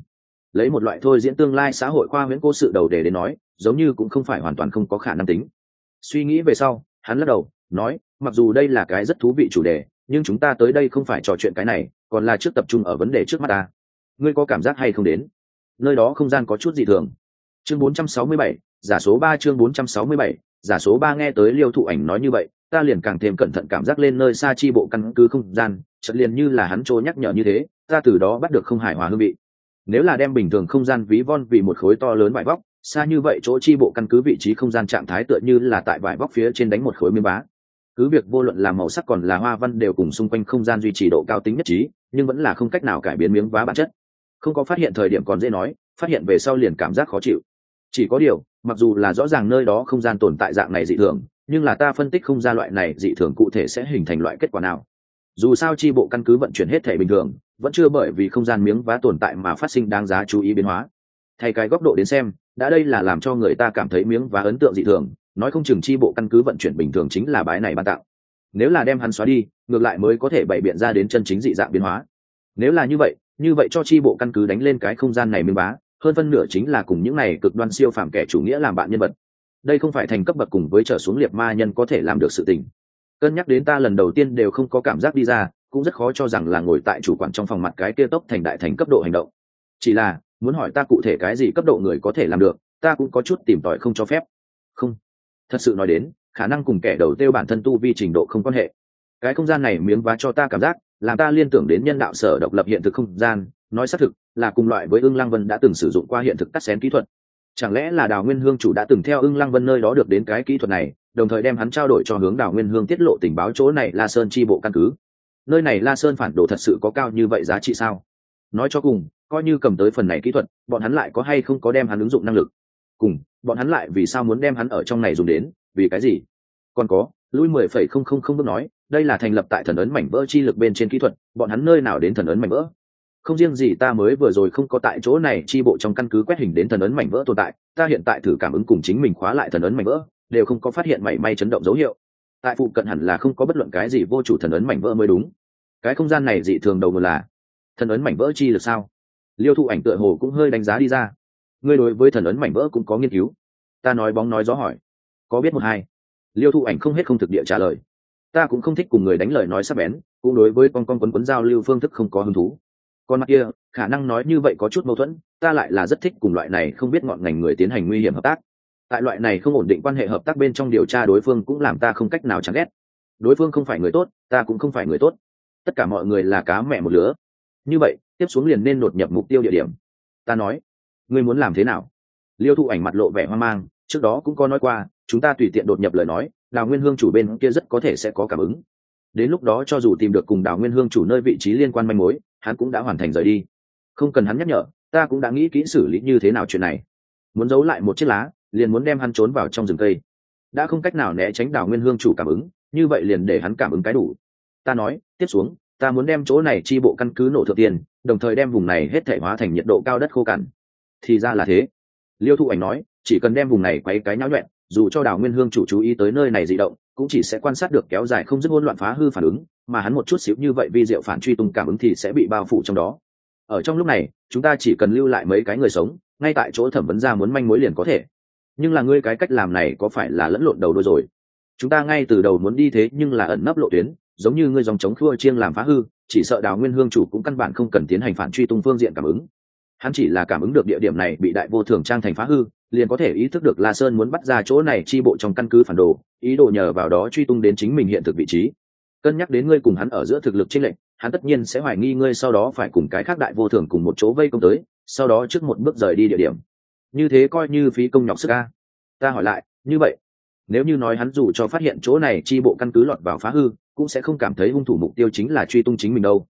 lấy một loại thôi diễn tương lai xã hội khoa huyễn cố sự đầu đề đến nói, giống như cũng không phải hoàn toàn không có khả năng tính. Suy nghĩ về sau, hắn lắc đầu nói, mặc dù đây là cái rất thú vị chủ đề, nhưng chúng ta tới đây không phải trò chuyện cái này, còn là trước tập trung ở vấn đề trước mắt ta. Ngươi có cảm giác hay không đến nơi đó không gian có chút dị thường? Chương 467, giả số 3. Chương 467, giả số 3. Nghe tới Liêu Thụ Ảnh nói như vậy, ta liền càng thêm cẩn thận cảm giác lên nơi xa chi bộ căn cứ không gian, chợt liền như là hắn trô nhắc nhở như thế, ta từ đó bắt được không hài hòa hương vị. Nếu là đem bình thường không gian ví von vì một khối to lớn vải vóc, xa như vậy chỗ chi bộ căn cứ vị trí không gian trạng thái tựa như là tại vải vóc phía trên đánh một khối miếng vá. Cứ việc vô luận là màu sắc còn là hoa văn đều cùng xung quanh không gian duy trì độ cao tính nhất trí, nhưng vẫn là không cách nào cải biến miếng vá bản chất. Không có phát hiện thời điểm còn dễ nói, phát hiện về sau liền cảm giác khó chịu. Chỉ có điều, mặc dù là rõ ràng nơi đó không gian tồn tại dạng này dị thường, nhưng là ta phân tích không ra loại này dị thường cụ thể sẽ hình thành loại kết quả nào. Dù sao chi bộ căn cứ vận chuyển hết thể bình thường, vẫn chưa bởi vì không gian miếng vá tồn tại mà phát sinh đáng giá chú ý biến hóa. Thay cái góc độ đến xem, đã đây là làm cho người ta cảm thấy miếng vá ấn tượng dị thường, nói không chừng chi bộ căn cứ vận chuyển bình thường chính là bái này ban tạo. Nếu là đem hắn xóa đi, ngược lại mới có thể bày biện ra đến chân chính dị dạng biến hóa. Nếu là như vậy cho chi bộ căn cứ đánh lên cái không gian này miếng vá, hơn phân nửa chính là cùng những này cực đoan siêu phàm kẻ chủ nghĩa làm bạn nhân vật. Đây không phải thành cấp bậc cùng với trở xuống liệt ma nhân có thể làm được sự tình. Cân nhắc đến ta lần đầu tiên đều không có cảm giác đi ra, cũng rất khó cho rằng là ngồi tại chủ quản trong phòng mặt cái kia tốc thành đại thành cấp độ hành động. Chỉ là muốn hỏi ta cụ thể cái gì cấp độ người có thể làm được, ta cũng có chút tìm tòi không cho phép. Không, thật sự nói đến, khả năng cùng kẻ đầu tiêu bản thân tu vi trình độ không quan hệ. Cái không gian này miếng vá cho ta cảm giác, làm ta liên tưởng đến nhân đạo sở độc lập hiện thực không gian, nói xác thực là cùng loại với Ưng Lăng Vân đã từng sử dụng qua hiện thực cắt xén kỹ thuật. Chẳng lẽ là Đào Nguyên Hương chủ đã từng theo Ưng Lăng Vân nơi đó được đến cái kỹ thuật này, đồng thời đem hắn trao đổi cho hướng Đào Nguyên Hương tiết lộ tình báo chỗ này La Sơn chi bộ căn cứ. Nơi này La Sơn phản đồ thật sự có cao như vậy giá trị sao? Nói cho cùng, coi như cầm tới phần này kỹ thuật, bọn hắn lại có hay không có đem hắn ứng dụng năng lực? Cùng, bọn hắn lại vì sao muốn đem hắn ở trong này dùng đến, vì cái gì? Còn có, lui 10,000 bước nói, đây là thành lập tại thần ấn mảnh vỡ chi lực bên trên kỹ thuật, bọn hắn nơi nào đến thần ấn mảnh vỡ? Không riêng gì ta mới vừa rồi không có tại chỗ này chi bộ trong căn cứ quét hình đến thần ấn mảnh vỡ tồn tại, ta hiện tại thử cảm ứng cùng chính mình khóa lại thần ấn mảnh vỡ, đều không có phát hiện mảy may chấn động dấu hiệu. Tại phụ cận hẳn là không có bất luận cái gì vô chủ thần ấn mảnh vỡ mới đúng. Cái không gian này dị thường đầu nguồn là thần ấn mảnh vỡ chi lực sao? Liêu Thụ Ảnh tựa hồ cũng hơi đánh giá đi ra. Ngươi đối với thần ấn mảnh vỡ cũng có nghiên cứu? Ta nói bóng nói gió hỏi. Có biết một hai. Liêu Thụ Ảnh không hết không thực địa trả lời. Ta cũng không thích cùng người đánh lời nói sắc bén, cũng đối với con quấn giao lưu phương thức không có hứng thú. Con mắt kia, khả năng nói như vậy có chút mâu thuẫn, ta lại là rất thích cùng loại này không biết ngọn ngành người tiến hành nguy hiểm hợp tác. Tại loại này không ổn định quan hệ hợp tác bên trong điều tra đối phương cũng làm ta không cách nào chán ghét. Đối phương không phải người tốt, ta cũng không phải người tốt. Tất cả mọi người là cá mẹ một lứa. Như vậy, tiếp xuống liền nên đột nhập mục tiêu địa điểm. Ta nói, ngươi muốn làm thế nào? Liêu Thụ Ảnh mặt lộ vẻ hoang mang, trước đó cũng có nói qua, chúng ta tùy tiện đột nhập lời nói, Đào Nguyên Hương chủ bên kia rất có thể sẽ có cảm ứng. Đến lúc đó cho dù tìm được cùng Đào Nguyên Hương chủ nơi vị trí liên quan manh mối, hắn cũng đã hoàn thành rời đi. Không cần hắn nhắc nhở, ta cũng đã nghĩ kỹ xử lý như thế nào chuyện này. Muốn giấu lại một chiếc lá, liền muốn đem hắn trốn vào trong rừng cây. Đã không cách nào né tránh Đào Nguyên Hương chủ cảm ứng, như vậy liền để hắn cảm ứng cái đủ. Ta nói, tiếp xuống, ta muốn đem chỗ này chi bộ căn cứ nổ thượng tiền, đồng thời đem vùng này hết thể hóa thành nhiệt độ cao đất khô cằn. Thì ra là thế. Liêu Thụ Ảnh nói, chỉ cần đem vùng này quấy cái nhão nhoẹn, dù cho Đào Nguyên Hương chủ chú ý tới nơi này dị động, cũng chỉ sẽ quan sát được kéo dài không dứt hỗn loạn phá hư phản ứng, mà hắn một chút xíu như vậy vi diệu phản truy tung cảm ứng thì sẽ bị bao phủ trong đó. Ở trong lúc này, chúng ta chỉ cần lưu lại mấy cái người sống, ngay tại chỗ thẩm vấn ra muốn manh mối liền có thể. Nhưng là ngươi cái cách làm này có phải là lẫn lộn đầu đuôi rồi? Chúng ta ngay từ đầu muốn đi thế nhưng là ẩn nấp lộ tuyến, giống như ngươi dòng chống khua chiêng làm phá hư, chỉ sợ Đào Nguyên Hương chủ cũng căn bản không cần tiến hành phản truy tung phương diện cảm ứng. Hắn chỉ là cảm ứng được địa điểm này bị đại vô thường trang thành phá hư, liền có thể ý thức được La Sơn muốn bắt ra chỗ này chi bộ trong căn cứ phản đồ, ý đồ nhờ vào đó truy tung đến chính mình hiện thực vị trí. Cân nhắc đến ngươi cùng hắn ở giữa thực lực chênh lệch, hắn tất nhiên sẽ hoài nghi ngươi sau đó phải cùng cái khác đại vô thường cùng một chỗ vây công tới, sau đó trước một bước rời đi địa điểm. Như thế coi như phí công nhọc sức a. Ta hỏi lại, như vậy, nếu như nói hắn dù cho phát hiện chỗ này chi bộ căn cứ lọt vào phá hư, cũng sẽ không cảm thấy hung thủ mục tiêu chính là truy tung chính mình đâu.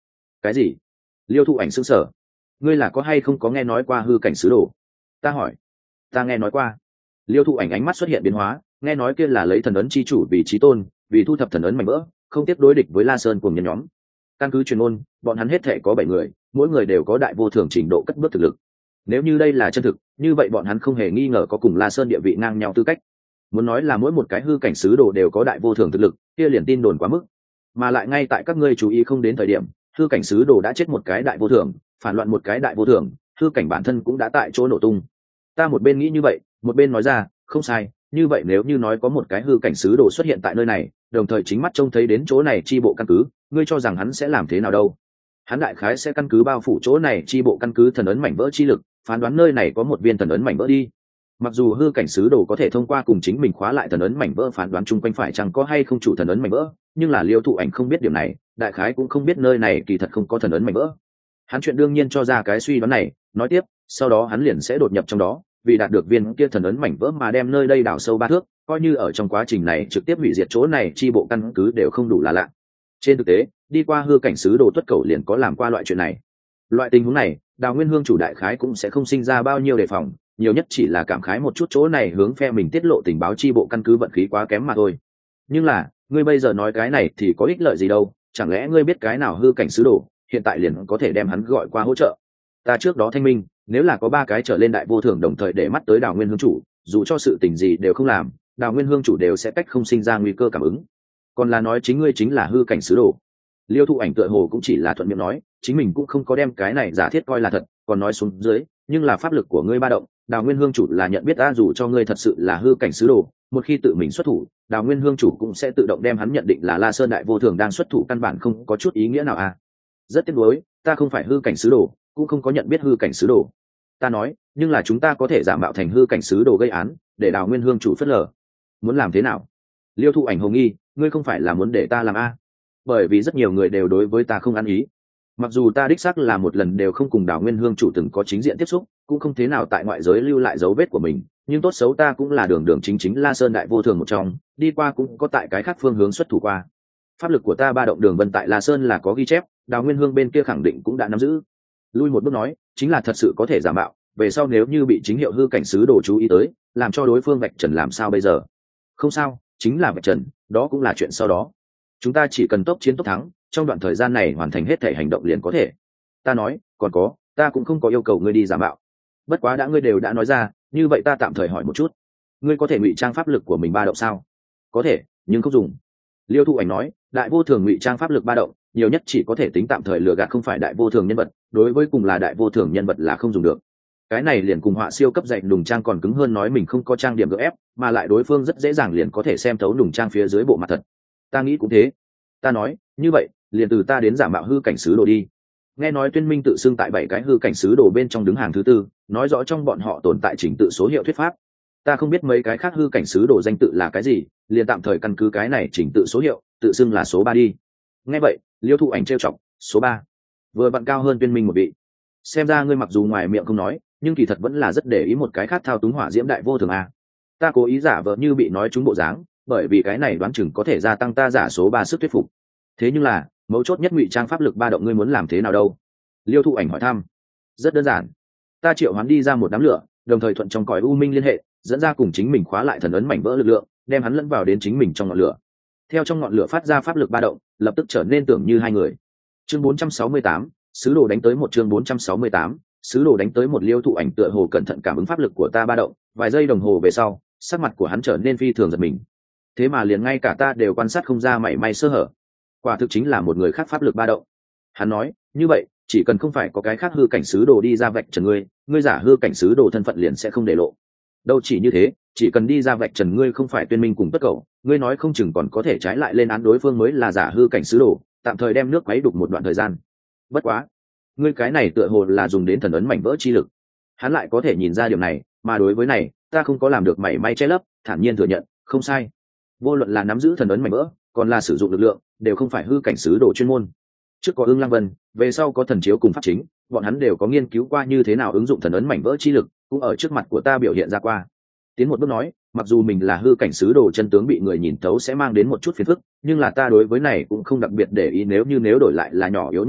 Cái gì? Liêu Thụ Ảnh sững sờ. Ngươi là có hay không có nghe nói qua hư cảnh sứ đồ? Ta hỏi. Ta nghe nói qua. Liêu Thụ Ảnh ánh mắt xuất hiện biến hóa, nghe nói kia là lấy thần ấn chi chủ vì chí tôn, vì thu thập thần ấn mảnh vỡ, không tiếp đối địch với La Sơn cùng nhân nhóm. Căn cứ truyền ôn, bọn hắn hết thể có 7 người, mỗi người đều có đại vô thường trình độ cất bước thực lực. Nếu như đây là chân thực, như vậy bọn hắn không hề nghi ngờ có cùng La Sơn địa vị ngang nhau tư cách. Muốn nói là mỗi một cái hư cảnh sứ đồ đều có đại vô thường thực lực, kia liền tin đồn quá mức. Mà lại ngay tại các ngươi chú ý không đến thời điểm, hư cảnh sứ đồ đã chết một cái đại vô thường, phản loạn một cái đại vô thường, hư cảnh bản thân cũng đã tại chỗ nổ tung. Ta một bên nghĩ như vậy, một bên nói ra, không sai, như vậy nếu như nói có một cái hư cảnh sứ đồ xuất hiện tại nơi này, đồng thời chính mắt trông thấy đến chỗ này chi bộ căn cứ, ngươi cho rằng hắn sẽ làm thế nào đâu? Hắn đại khái sẽ căn cứ bao phủ chỗ này chi bộ căn cứ thần ấn mảnh vỡ chi lực, phán đoán nơi này có một viên thần ấn mảnh vỡ đi. Mặc dù hư cảnh sứ đồ có thể thông qua cùng chính mình khóa lại thần ấn mảnh vỡ phán đoán chung quanh phải chẳng có hay không chủ thần ấn mảnh vỡ, nhưng là Liêu Thụ Ảnh không biết điểm này, đại khái cũng không biết nơi này kỳ thật không có thần ấn mảnh vỡ. Hắn chuyện đương nhiên cho ra cái suy đoán này, nói tiếp, sau đó hắn liền sẽ đột nhập trong đó, vì đạt được viên kia thần ấn mảnh vỡ mà đem nơi đây đào sâu 3 thước, coi như ở trong quá trình này trực tiếp hủy diệt chỗ này chi bộ căn cứ đều không đủ là lạ. Trên thực tế, đi qua hư cảnh sứ đồ tuất cầu liền có làm qua loại chuyện này. Loại tình huống này, Đào Nguyên Hương chủ đại khái cũng sẽ không sinh ra bao nhiêu đề phòng, nhiều nhất chỉ là cảm khái một chút chỗ này hướng phe mình tiết lộ tình báo chi bộ căn cứ vận khí quá kém mà thôi. Nhưng là, ngươi bây giờ nói cái này thì có ích lợi gì đâu, chẳng lẽ ngươi biết cái nào hư cảnh sứ đồ, hiện tại liền có thể đem hắn gọi qua hỗ trợ. Ta trước đó thanh minh, nếu là có 3 cái trở lên đại vô thường đồng thời để mắt tới Đào Nguyên Hương chủ, dù cho sự tình gì đều không làm, Đào Nguyên Hương chủ đều sẽ cách không sinh ra nguy cơ cảm ứng. Còn là nói chính ngươi chính là hư cảnh sứ đồ. Liêu Thụ Ảnh tựa hồ cũng chỉ là thuận miệng nói, chính mình cũng không có đem cái này giả thiết coi là thật, còn nói xuống dưới, nhưng là pháp lực của ngươi ba động, Đào Nguyên Hương chủ là nhận biết ta dù cho ngươi thật sự là hư cảnh sứ đồ, một khi tự mình xuất thủ, Đào Nguyên Hương chủ cũng sẽ tự động đem hắn nhận định là La Sơn đại vô thường đang xuất thủ, căn bản không có chút ý nghĩa nào à. Rất tiếc nuối, ta không phải hư cảnh sứ đồ, cũng không có nhận biết hư cảnh sứ đồ. Ta nói, nhưng là chúng ta có thể giả mạo thành hư cảnh sứ đồ gây án, để Đào Nguyên Hương chủ phớt lờ. Muốn làm thế nào? Liêu Thụ Ảnh hồ nghi, ngươi không phải là muốn để ta làm a? Bởi vì rất nhiều người đều đối với ta không ăn ý. Mặc dù ta đích xác là một lần đều không cùng Đào Nguyên Hương chủ từng có chính diện tiếp xúc, cũng không thế nào tại ngoại giới lưu lại dấu vết của mình, nhưng tốt xấu ta cũng là đường đường chính chính La Sơn đại vô thường một trong, đi qua cũng có tại cái khác phương hướng xuất thủ qua. Pháp lực của ta ba động đường vân tại La Sơn là có ghi chép, Đào Nguyên Hương bên kia khẳng định cũng đã nắm giữ. Lui một bước nói, chính là thật sự có thể giả mạo, về sau nếu như bị chính hiệu hư cảnh sứ đồ chú ý tới, làm cho đối phương vạch trần làm sao bây giờ? Không sao, chính là vạch trần, đó cũng là chuyện sau đó. Chúng ta chỉ cần tốc chiến tốc thắng, trong đoạn thời gian này hoàn thành hết thể hành động liền có thể. Ta nói, còn có, ta cũng không có yêu cầu ngươi đi giả mạo. Bất quá đã ngươi đều đã nói ra, như vậy ta tạm thời hỏi một chút, ngươi có thể ngụy trang pháp lực của mình ba động sao? Có thể, nhưng không dùng. Liêu Thụ Ảnh nói, đại vô thường ngụy trang pháp lực ba động, nhiều nhất chỉ có thể tính tạm thời lừa gạt không phải đại vô thường nhân vật, đối với cùng là đại vô thường nhân vật là không dùng được. Cái này liền cùng họa siêu cấp dạy nùng trang còn cứng hơn nói mình không có trang điểm gỡ ép, mà lại đối phương rất dễ dàng liền có thể xem thấu nùng trang phía dưới bộ mặt thật. Ta nghĩ cũng thế. Ta nói, như vậy, liền từ ta đến giả mạo hư cảnh sứ đồ đi. Nghe nói Tuyên Minh tự xưng tại 7 cái hư cảnh sứ đồ bên trong đứng hàng thứ 4, nói rõ trong bọn họ tồn tại chỉnh tự số hiệu thuyết pháp. Ta không biết mấy cái khác hư cảnh sứ đồ danh tự là cái gì, liền tạm thời căn cứ cái này chỉnh tự số hiệu, tự xưng là số 3 đi. Nghe vậy, Liêu Thụ Ảnh trêu chọc, số 3, vừa vặn cao hơn Tuyên Minh một vị. Xem ra ngươi mặc dù ngoài miệng không nói, nhưng kỳ thật vẫn là rất để ý một cái khác thao túng hỏa diễm đại vô thường a. Ta cố ý giả vờ như bị nói trúng bộ dáng, bởi vì cái này đoán chừng có thể gia tăng ta giả số 3 sức thuyết phục. Thế nhưng là, mấu chốt nhất ngụy trang pháp lực ba động ngươi muốn làm thế nào đâu? Liêu Thụ Ảnh hỏi thăm. Rất đơn giản, ta triệu hoán đi ra một đám lửa, đồng thời thuận trong cõi u minh liên hệ, dẫn ra cùng chính mình khóa lại thần ấn mảnh vỡ lực lượng, đem hắn lẫn vào đến chính mình trong ngọn lửa. Theo trong ngọn lửa phát ra pháp lực ba động, lập tức trở nên tưởng như hai người. Chương 468, sứ đồ đánh tới một. Chương 468, sứ đồ đánh tới một. Liêu Thụ Ảnh tựa hồ cẩn thận cảm ứng pháp lực của ta ba động, vài giây đồng hồ về sau, sắc mặt của hắn trở nên phi thường giật mình. Thế mà liền ngay cả ta đều quan sát không ra mảy may sơ hở. Quả thực chính là một người khác pháp lực ba động. Hắn nói, như vậy, chỉ cần không phải có cái khác hư cảnh sứ đồ đi ra vạch trần ngươi, ngươi giả hư cảnh sứ đồ thân phận liền sẽ không để lộ. Đâu chỉ như thế, chỉ cần đi ra vạch trần ngươi không phải Tuyên Minh cùng tất cầu, ngươi nói không chừng còn có thể trái lại lên án đối phương mới là giả hư cảnh sứ đồ, tạm thời đem nước quấy đục một đoạn thời gian. Bất quá, ngươi cái này tựa hồ là dùng đến thần ấn mảnh vỡ chi lực. Hắn lại có thể nhìn ra điều này, mà đối với này, ta không có làm được mảy may che lấp, thản nhiên thừa nhận, không sai. Vô luận là nắm giữ thần ấn mảnh vỡ, còn là sử dụng lực lượng, đều không phải hư cảnh sứ đồ chuyên môn. Trước có Ưng Lăng Vân, về sau có Thần Chiếu cùng pháp chính, bọn hắn đều có nghiên cứu qua như thế nào ứng dụng thần ấn mảnh vỡ chi lực, cũng ở trước mặt của ta biểu hiện ra qua. Tiến một bước nói, mặc dù mình là hư cảnh sứ đồ chân tướng bị người nhìn thấu sẽ mang đến một chút phiền phức, nhưng là ta đối với này cũng không đặc biệt để ý, nếu đổi lại là nhỏ yếu nhân vật,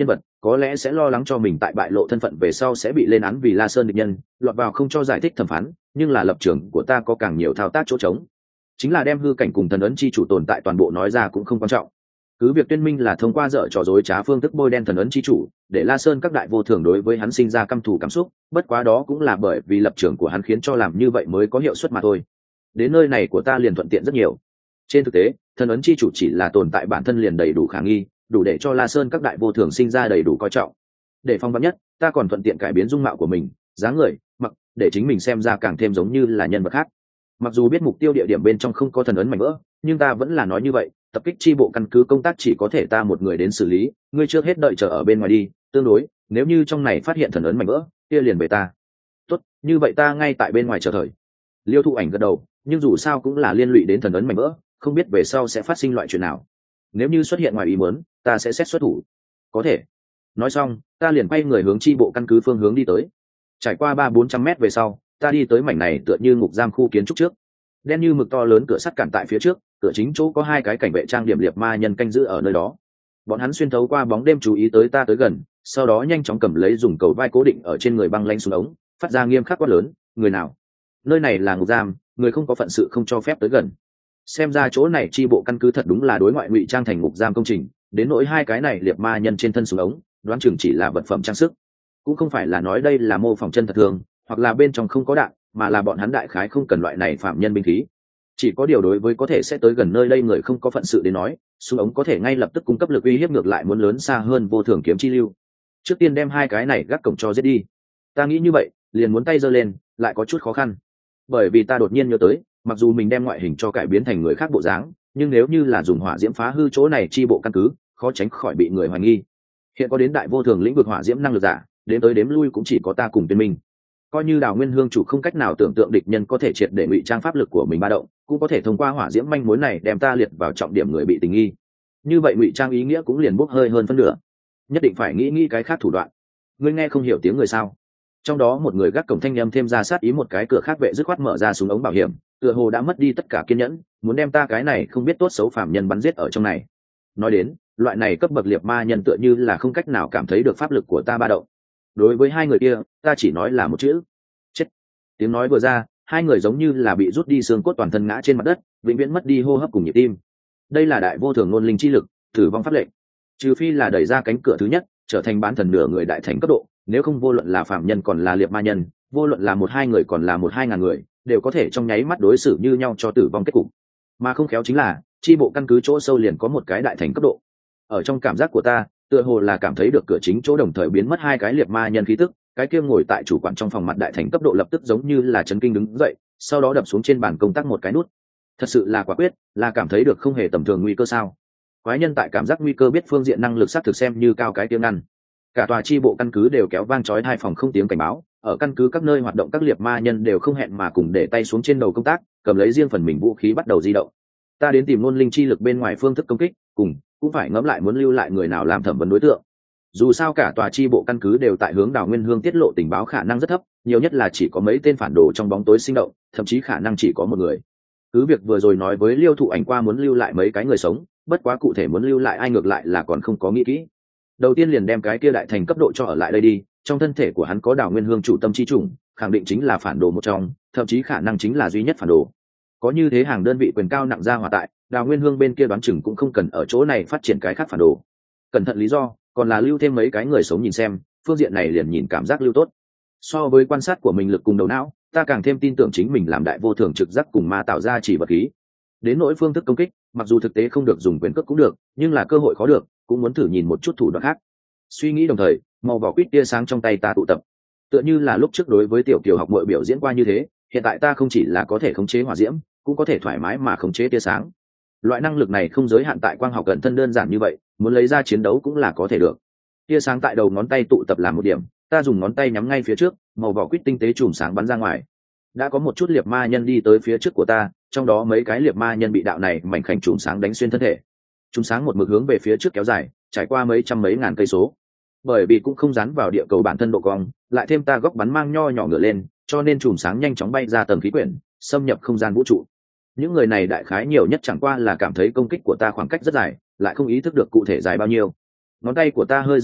có lẽ sẽ lo lắng cho mình tại bại lộ thân phận về sau sẽ bị lên án vì La Sơn địch nhân, lọt vào không cho giải thích thẩm phán, nhưng là lập trường của ta có càng nhiều thao tác chỗ trống, chính là đem hư cảnh cùng thần ấn chi chủ tồn tại toàn bộ nói ra cũng không quan trọng. Cứ việc tuyên minh là thông qua dở trò dối trá phương thức bôi đen thần ấn chi chủ, để La Sơn các đại vô thường đối với hắn sinh ra căm thù cảm xúc, bất quá đó cũng là bởi vì lập trường của hắn khiến cho làm như vậy mới có hiệu suất mà thôi. Đến nơi này của ta liền thuận tiện rất nhiều. Trên thực tế, thần ấn chi chủ chỉ là tồn tại bản thân liền đầy đủ khả nghi, đủ để cho La Sơn các đại vô thường sinh ra đầy đủ coi trọng. Để phong vắn nhất, ta còn thuận tiện cải biến dung mạo của mình, dáng người, mặc, để chính mình xem ra càng thêm giống như là nhân vật khác. Mặc dù biết mục tiêu địa điểm bên trong không có thần ấn mảnh vỡ, nhưng ta vẫn là nói như vậy, tập kích chi bộ căn cứ công tác chỉ có thể ta một người đến xử lý, ngươi trước hết đợi chờ ở bên ngoài đi, tương đối, nếu như trong này phát hiện thần ấn mảnh vỡ, kia liền về ta. Tốt, như vậy ta ngay tại bên ngoài chờ thời. Liêu Thụ Ảnh gật đầu, nhưng dù sao cũng là liên lụy đến thần ấn mảnh vỡ, không biết về sau sẽ phát sinh loại chuyện nào. Nếu như xuất hiện ngoài ý muốn, ta sẽ xét xuất thủ. Có thể. Nói xong, ta liền quay người hướng chi bộ căn cứ phương hướng đi tới. Trải qua 300-400 mét về sau, ta đi tới mảnh này tựa như ngục giam khu kiến trúc trước. Đen như mực to lớn cửa sắt cản tại phía trước, cửa chính chỗ có hai cái cảnh vệ trang điểm liệt ma nhân canh giữ ở nơi đó. Bọn hắn xuyên thấu qua bóng đêm chú ý tới ta tới gần, sau đó nhanh chóng cầm lấy dùng cầu vai cố định ở trên người băng lanh xuống ống, phát ra nghiêm khắc quát lớn, người nào? Nơi này là ngục giam, người không có phận sự không cho phép tới gần. Xem ra chỗ này chi bộ căn cứ thật đúng là đối ngoại ngụy trang thành ngục giam công trình, đến nỗi hai cái này liệt ma nhân trên thân xuống ống, đoán chừng chỉ là vật phẩm trang sức, cũng không phải là nói đây là mô phỏng chân thật thường, hoặc là bên trong không có đạn, mà là bọn hắn đại khái không cần loại này phạm nhân binh khí. Chỉ có điều đối với có thể sẽ tới gần nơi đây người không có phận sự đến nói, súng ống có thể ngay lập tức cung cấp lực uy hiếp ngược lại muốn lớn xa hơn vô thường kiếm chi lưu. Trước tiên đem hai cái này gác cổng cho giết đi. Ta nghĩ như vậy, liền muốn tay giơ lên, lại có chút khó khăn. Bởi vì ta đột nhiên nhớ tới, mặc dù mình đem ngoại hình cho cải biến thành người khác bộ dáng, nhưng nếu như là dùng hỏa diễm phá hư chỗ này chi bộ căn cứ, khó tránh khỏi bị người hoài nghi. Hiện có đến đại vô thường lĩnh vực hỏa diễm năng lực giả, đến tới đếm lui cũng chỉ có ta cùng Tuyên Minh. Coi như Đào Nguyên Hương chủ không cách nào tưởng tượng địch nhân có thể triệt để ngụy trang pháp lực của mình ba động, cũng có thể thông qua hỏa diễm manh mối này đem ta liệt vào trọng điểm người bị tình nghi. Như vậy ngụy trang ý nghĩa cũng liền bốc hơi hơn phân nửa. Nhất định phải nghĩ cái khác thủ đoạn. Ngươi nghe không hiểu tiếng người sao? Trong đó một người gác cổng thanh âm thêm ra sát ý, một cái cửa khác vệ dứt khoát mở ra súng ống bảo hiểm, tựa hồ đã mất đi tất cả kiên nhẫn, muốn đem ta cái này không biết tốt xấu phạm nhân bắn giết ở trong này. Nói đến, loại này cấp bậc liệt ma nhân tựa như là không cách nào cảm thấy được pháp lực của ta ba động. Đối với hai người kia, ta chỉ nói là một chữ: chết. Tiếng nói vừa ra, hai người giống như là bị rút đi xương cốt toàn thân ngã trên mặt đất, vĩnh viễn mất đi hô hấp cùng nhịp tim. Đây là đại vô thường ngôn linh chi lực, tử vong pháp lệnh. Trừ phi là đẩy ra cánh cửa thứ nhất, trở thành bán thần nửa người đại thành cấp độ, nếu không vô luận là phạm nhân còn là liệt ma nhân, vô luận là 1-2 người còn là 1-2 ngàn người, đều có thể trong nháy mắt đối xử như nhau cho tử vong kết cục. Mà không khéo chính là, chi bộ căn cứ chỗ sâu liền có một cái đại thành cấp độ. Ở trong cảm giác của ta, tựa hồ là cảm thấy được cửa chính chỗ đồng thời biến mất hai cái liệt ma nhân khí tức, cái kia ngồi tại chủ quản trong phòng mặt đại thành cấp độ lập tức giống như là chấn kinh đứng dậy, sau đó đập xuống trên bàn công tác một cái nút. Thật sự là quả quyết, là cảm thấy được không hề tầm thường nguy cơ sao? Quái nhân tại cảm giác nguy cơ biết phương diện năng lực xác thực xem như cao cái tiếng ngăn. Cả tòa chi bộ căn cứ đều kéo vang chói hai phòng không tiếng cảnh báo, ở căn cứ các nơi hoạt động các liệt ma nhân đều không hẹn mà cùng để tay xuống trên đầu công tác, cầm lấy riêng phần mình vũ khí bắt đầu di động. Ta đến tìm ngôn linh chi lực bên ngoài phương thức công kích, cũng phải ngẫm lại muốn lưu lại người nào làm thẩm vấn đối tượng. Dù sao cả tòa chi bộ căn cứ đều tại hướng Đào Nguyên Hương tiết lộ tình báo khả năng rất thấp, nhiều nhất là chỉ có mấy tên phản đồ trong bóng tối sinh động, thậm chí khả năng chỉ có một người. Cứ việc vừa rồi nói với Liêu Thụ Ảnh qua muốn lưu lại mấy cái người sống, bất quá cụ thể muốn lưu lại ai ngược lại là còn không có nghĩ kỹ. Đầu tiên liền đem cái kia đại thành cấp độ cho ở lại đây đi, trong thân thể của hắn có Đào Nguyên Hương chủ tâm chi chủng, khẳng định chính là phản đồ một trong, thậm chí khả năng chính là duy nhất phản đồ. Có như thế hàng đơn vị quyền cao nặng ra hòa tại, Đào Nguyên Hương bên kia đoán chừng cũng không cần ở chỗ này phát triển cái khác phản đồ. Cẩn thận lý do, còn là lưu thêm mấy cái người sống nhìn xem, phương diện này liền nhìn cảm giác lưu tốt. So với quan sát của mình lực cùng đầu não, ta càng thêm tin tưởng chính mình làm đại vô thường trực giác cùng ma tạo ra chỉ vật khí. Đến nỗi phương thức công kích, mặc dù thực tế không được dùng quyền cước cũng được, nhưng là cơ hội khó được, cũng muốn thử nhìn một chút thủ đoạn khác. Suy nghĩ đồng thời, màu vỏ quýt tia sáng trong tay ta tụ tập, tựa như là lúc trước đối với tiểu kiều học muội biểu diễn qua như thế, hiện tại ta không chỉ là có thể khống chế hỏa diễm, cũng có thể thoải mái mà khống chế tia sáng. Loại năng lực này không giới hạn tại quang học cận thân đơn giản như vậy, muốn lấy ra chiến đấu cũng là có thể được. Tia sáng tại đầu ngón tay tụ tập làm một điểm, ta dùng ngón tay nhắm ngay phía trước, màu vỏ quýt tinh tế chùm sáng bắn ra ngoài. Đã có một chút liệt ma nhân đi tới phía trước của ta, trong đó mấy cái liệt ma nhân bị đạo này mảnh khảnh chùm sáng đánh xuyên thân thể. Chùm sáng một mực hướng về phía trước kéo dài, trải qua mấy trăm mấy ngàn cây số. Bởi vì cũng không dán vào địa cầu bản thân độ cong, lại thêm ta góc bắn mang nho nhỏ ngửa lên, cho nên chùm sáng nhanh chóng bay ra tầng khí quyển, xâm nhập không gian vũ trụ. Những người này đại khái nhiều nhất chẳng qua là cảm thấy công kích của ta khoảng cách rất dài, lại không ý thức được cụ thể dài bao nhiêu. Ngón tay của ta hơi giật giật,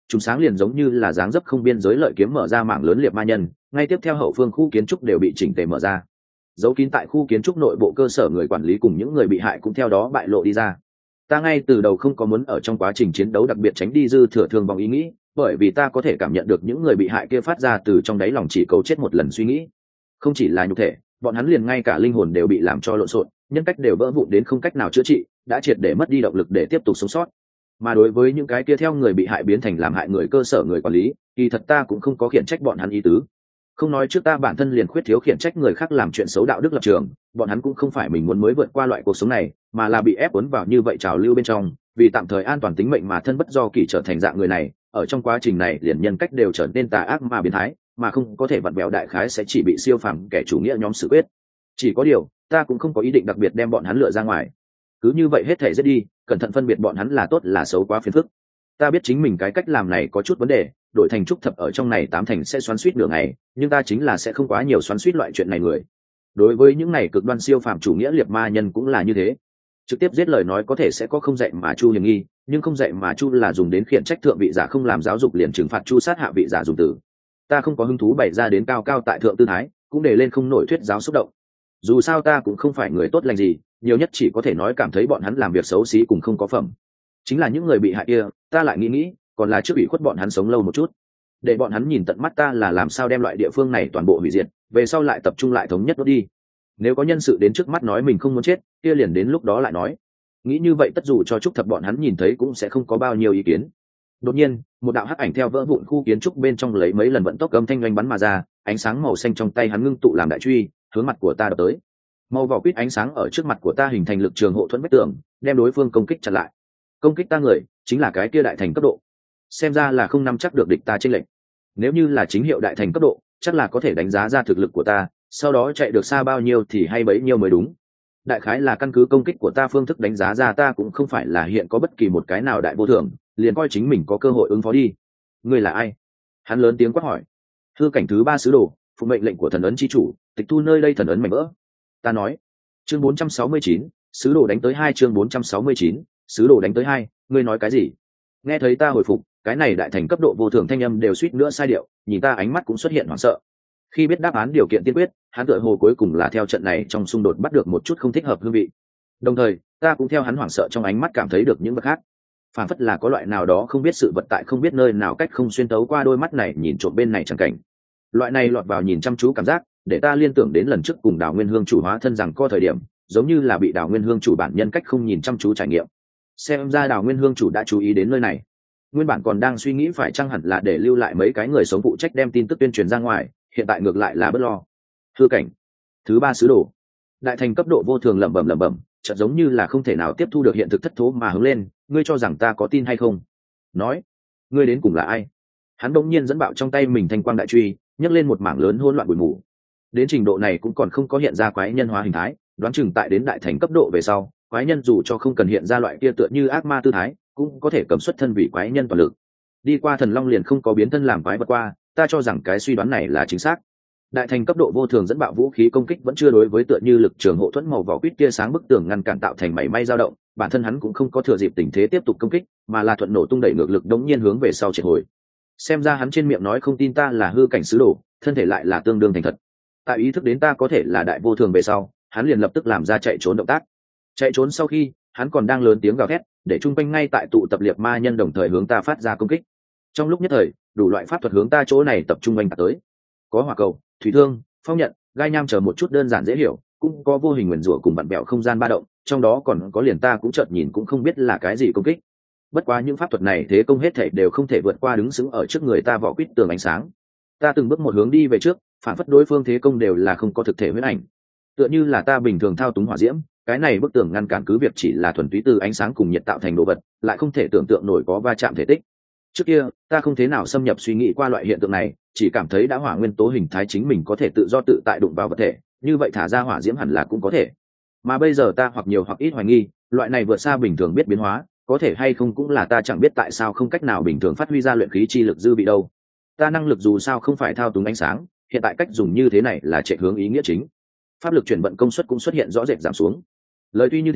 chúng sáng liền giống như là dáng dấp không biên giới lợi kiếm mở ra mảng lớn liệt ma nhân, ngay tiếp theo hậu phương khu kiến trúc đều bị chỉnh tề mở ra. Giấu kín tại khu kiến trúc nội bộ cơ sở người quản lý cùng những người bị hại cũng theo đó bại lộ đi ra. Ta ngay từ đầu không có muốn ở trong quá trình chiến đấu đặc biệt tránh đi dư thừa thương vong ý nghĩ, bởi vì ta có thể cảm nhận được những người bị hại kia phát ra từ trong đáy lòng chỉ cầu chết một lần suy nghĩ. Không chỉ là nhục thể, bọn hắn liền ngay cả linh hồn đều bị làm cho lộn xộn, nhân cách đều vỡ vụn đến không cách nào chữa trị, đã triệt để mất đi động lực để tiếp tục sống sót. Mà đối với những cái kia theo người bị hại biến thành làm hại người cơ sở người quản lý, kỳ thật ta cũng không có khiển trách bọn hắn ý tứ. Không nói trước ta bản thân liền khuyết thiếu khiển trách người khác làm chuyện xấu đạo đức lập trường, bọn hắn cũng không phải mình muốn mới vượt qua loại cuộc sống này, mà là bị ép cuốn vào như vậy trào lưu bên trong, vì tạm thời an toàn tính mệnh mà thân bất do kỳ trở thành dạng người này. Ở trong quá trình này liền nhân cách đều trở nên tà ác mà biến thái, mà không có thể vặn vẹo đại khái sẽ chỉ bị siêu phàm kẻ chủ nghĩa nhóm xử quyết. Chỉ có điều, ta cũng không có ý định đặc biệt đem bọn hắn lựa ra ngoài. Cứ như vậy hết thể giết đi, cẩn thận phân biệt bọn hắn là tốt là xấu quá phiền phức. Ta biết chính mình cái cách làm này có chút vấn đề, đổi thành trúc thập ở trong này 8 thành sẽ xoắn suýt nửa ngày, nhưng ta chính là sẽ không quá nhiều xoắn suýt loại chuyện này người. Đối với những này cực đoan siêu phàm chủ nghĩa liệt ma nhân cũng là như thế. Trực tiếp giết lời nói có thể sẽ có không dạy mà chu hiểm nghi, nhưng không dạy mà chu là dùng đến khiển trách thượng vị giả không làm giáo dục liền trừng phạt chu sát hạ vị giả dùng từ. Ta không có hứng thú bày ra đến cao cao tại thượng tư thái, cũng để lên không nổi thuyết giáo xúc động. Dù sao ta cũng không phải người tốt lành gì, nhiều nhất chỉ có thể nói cảm thấy bọn hắn làm việc xấu xí cùng không có phẩm. Chính là những người bị hại kia, ta lại nghĩ, còn là trước bị khuất bọn hắn sống lâu một chút, để bọn hắn nhìn tận mắt ta là làm sao đem loại địa phương này toàn bộ hủy diệt, về sau lại tập trung lại thống nhất đốt đi. Nếu có nhân sự đến trước mắt nói mình không muốn chết, kia liền đến lúc đó lại nói. Nghĩ như vậy tất dù cho trúc thập bọn hắn nhìn thấy cũng sẽ không có bao nhiêu ý kiến. Đột nhiên, một đạo hắc ảnh theo vỡ vụn khu kiến trúc bên trong lấy mấy lần vận tốc âm thanh oanh bắn mà ra, ánh sáng màu xanh trong tay hắn ngưng tụ làm đại truy, hướng mặt của ta đập tới. Màu vỏ quýt ánh sáng ở trước mặt của ta hình thành lực trường hộ thuẫn vách tường, đem đối phương công kích chặn lại. Công kích ta người chính là cái kia đại thành cấp độ, xem ra là không nắm chắc được địch ta chênh lệnh. Nếu như là chính hiệu đại thành cấp độ, chắc là có thể đánh giá ra thực lực của ta, sau đó chạy được xa bao nhiêu thì hay bấy nhiêu mới đúng. Đại khái là căn cứ công kích của ta phương thức đánh giá ra ta cũng không phải là hiện có bất kỳ một cái nào đại vô thượng, liền coi chính mình có cơ hội ứng phó đi. Ngươi là ai? Hắn lớn tiếng quát hỏi. Hư cảnh thứ 3 sứ đồ, phụ mệnh lệnh của thần ấn chi chủ, tịch thu nơi đây thần ấn mảnh vỡ. Ta nói. Chương 469, sứ đồ đánh tới 2 chương 469, sứ đồ đánh tới 2, ngươi nói cái gì? Nghe thấy ta hồi phục, cái này đại thành cấp độ vô thường thanh âm đều suýt nữa sai điệu, nhìn ta ánh mắt cũng xuất hiện hoảng sợ. Khi biết đáp án điều kiện tiên quyết, hắn tựa hồ cuối cùng là theo trận này trong xung đột bắt được một chút không thích hợp hương vị. Đồng thời, ta cũng theo hắn hoảng sợ trong ánh mắt cảm thấy được những vật khác. Phản phất là có loại nào đó không biết sự vật tại không biết nơi nào cách không xuyên tấu qua đôi mắt này nhìn trộm bên này chẳng cảnh. Loại này lọt vào nhìn chăm chú cảm giác, để ta liên tưởng đến lần trước cùng Đào Nguyên Hương chủ hóa thân rằng co thời điểm, giống như là bị Đào Nguyên Hương chủ bản nhân cách không nhìn chăm chú trải nghiệm. Xem ra Đào Nguyên Hương chủ đã chú ý đến nơi này. Nguyên bản còn đang suy nghĩ phải chăng hẳn là để lưu lại mấy cái người sống phụ trách đem tin tức tuyên truyền ra ngoài, hiện tại ngược lại là bớt lo. Hư cảnh thứ 3 sứ đồ, đại thành cấp độ vô thường lẩm bẩm, chợt giống như là không thể nào tiếp thu được hiện thực thất thố mà hướng lên. Ngươi cho rằng ta có tin hay không? Nói, ngươi đến cùng là ai? Hắn bỗng nhiên dẫn bạo trong tay mình thanh quang đại truy, nhấc lên một mảng lớn hỗn loạn bụi mù. Đến trình độ này cũng còn không có hiện ra quái nhân hóa hình thái, đoán chừng tại đến đại thành cấp độ về sau, quái nhân dù cho không cần hiện ra loại kia tựa như ác ma tư thái, cũng có thể cầm xuất thân vị quái nhân toàn lực. Đi qua thần long liền không có biến thân làm quái vật qua, ta cho rằng cái suy đoán này là chính xác. Đại thành cấp độ vô thường dẫn bạo vũ khí công kích vẫn chưa đối với tựa như lực trường hộ thuẫn màu vỏ quýt tia sáng bức tường ngăn cản tạo thành mảy may dao động, bản thân hắn cũng không có thừa dịp tình thế tiếp tục công kích, mà là thuận nổ tung đẩy ngược lực đống nhiên hướng về sau triệt hồi. Xem ra hắn trên miệng nói không tin ta là hư cảnh sứ đồ, thân thể lại là tương đương thành thật. Tại ý thức đến ta có thể là đại vô thường về sau, hắn liền lập tức làm ra chạy trốn động tác. Chạy trốn sau khi, hắn còn đang lớn tiếng gào thét, để trung quanh ngay tại tụ tập liệt ma nhân đồng thời hướng ta phát ra công kích. Trong lúc nhất thời, đủ loại pháp thuật hướng ta chỗ này tập trung quanh tới. Có hỏa cầu, thủy thương, phong nhận, gai nham chờ một chút đơn giản dễ hiểu, cũng có vô hình nguyền rủa cùng vặn bẹo không gian ba động, trong đó còn có liền ta cũng chợt nhìn cũng không biết là cái gì công kích. Bất quá những pháp thuật này thế công hết thảy đều không thể vượt qua đứng sững ở trước người ta vỏ quýt tường ánh sáng. Ta từng bước một hướng đi về trước, phản phất đối phương thế công đều là không có thực thể huyễn ảnh, tựa như là ta bình thường thao túng hỏa diễm. Cái này bức tường ngăn cản cứ việc chỉ là thuần túy từ ánh sáng cùng nhiệt tạo thành đồ vật, lại không thể tưởng tượng nổi có va chạm thể tích. Trước kia ta không thế nào xâm nhập suy nghĩ qua loại hiện tượng này, chỉ cảm thấy đã hỏa nguyên tố hình thái chính mình có thể tự do tự tại đụng vào vật thể, như vậy thả ra hỏa diễm hẳn là cũng có thể. Mà bây giờ ta hoặc nhiều hoặc ít hoài nghi, loại này vượt xa bình thường biết biến hóa, có thể hay không cũng là ta chẳng biết tại sao không cách nào bình thường phát huy ra luyện khí chi lực dư vị đâu. Ta năng lực dù sao không phải thao túng ánh sáng, hiện tại cách dùng như thế này là chạy hướng ý nghĩa chính. Pháp lực chuyển vận công suất cũng xuất hiện rõ rệt giảm xuống. Lời tuy như thế,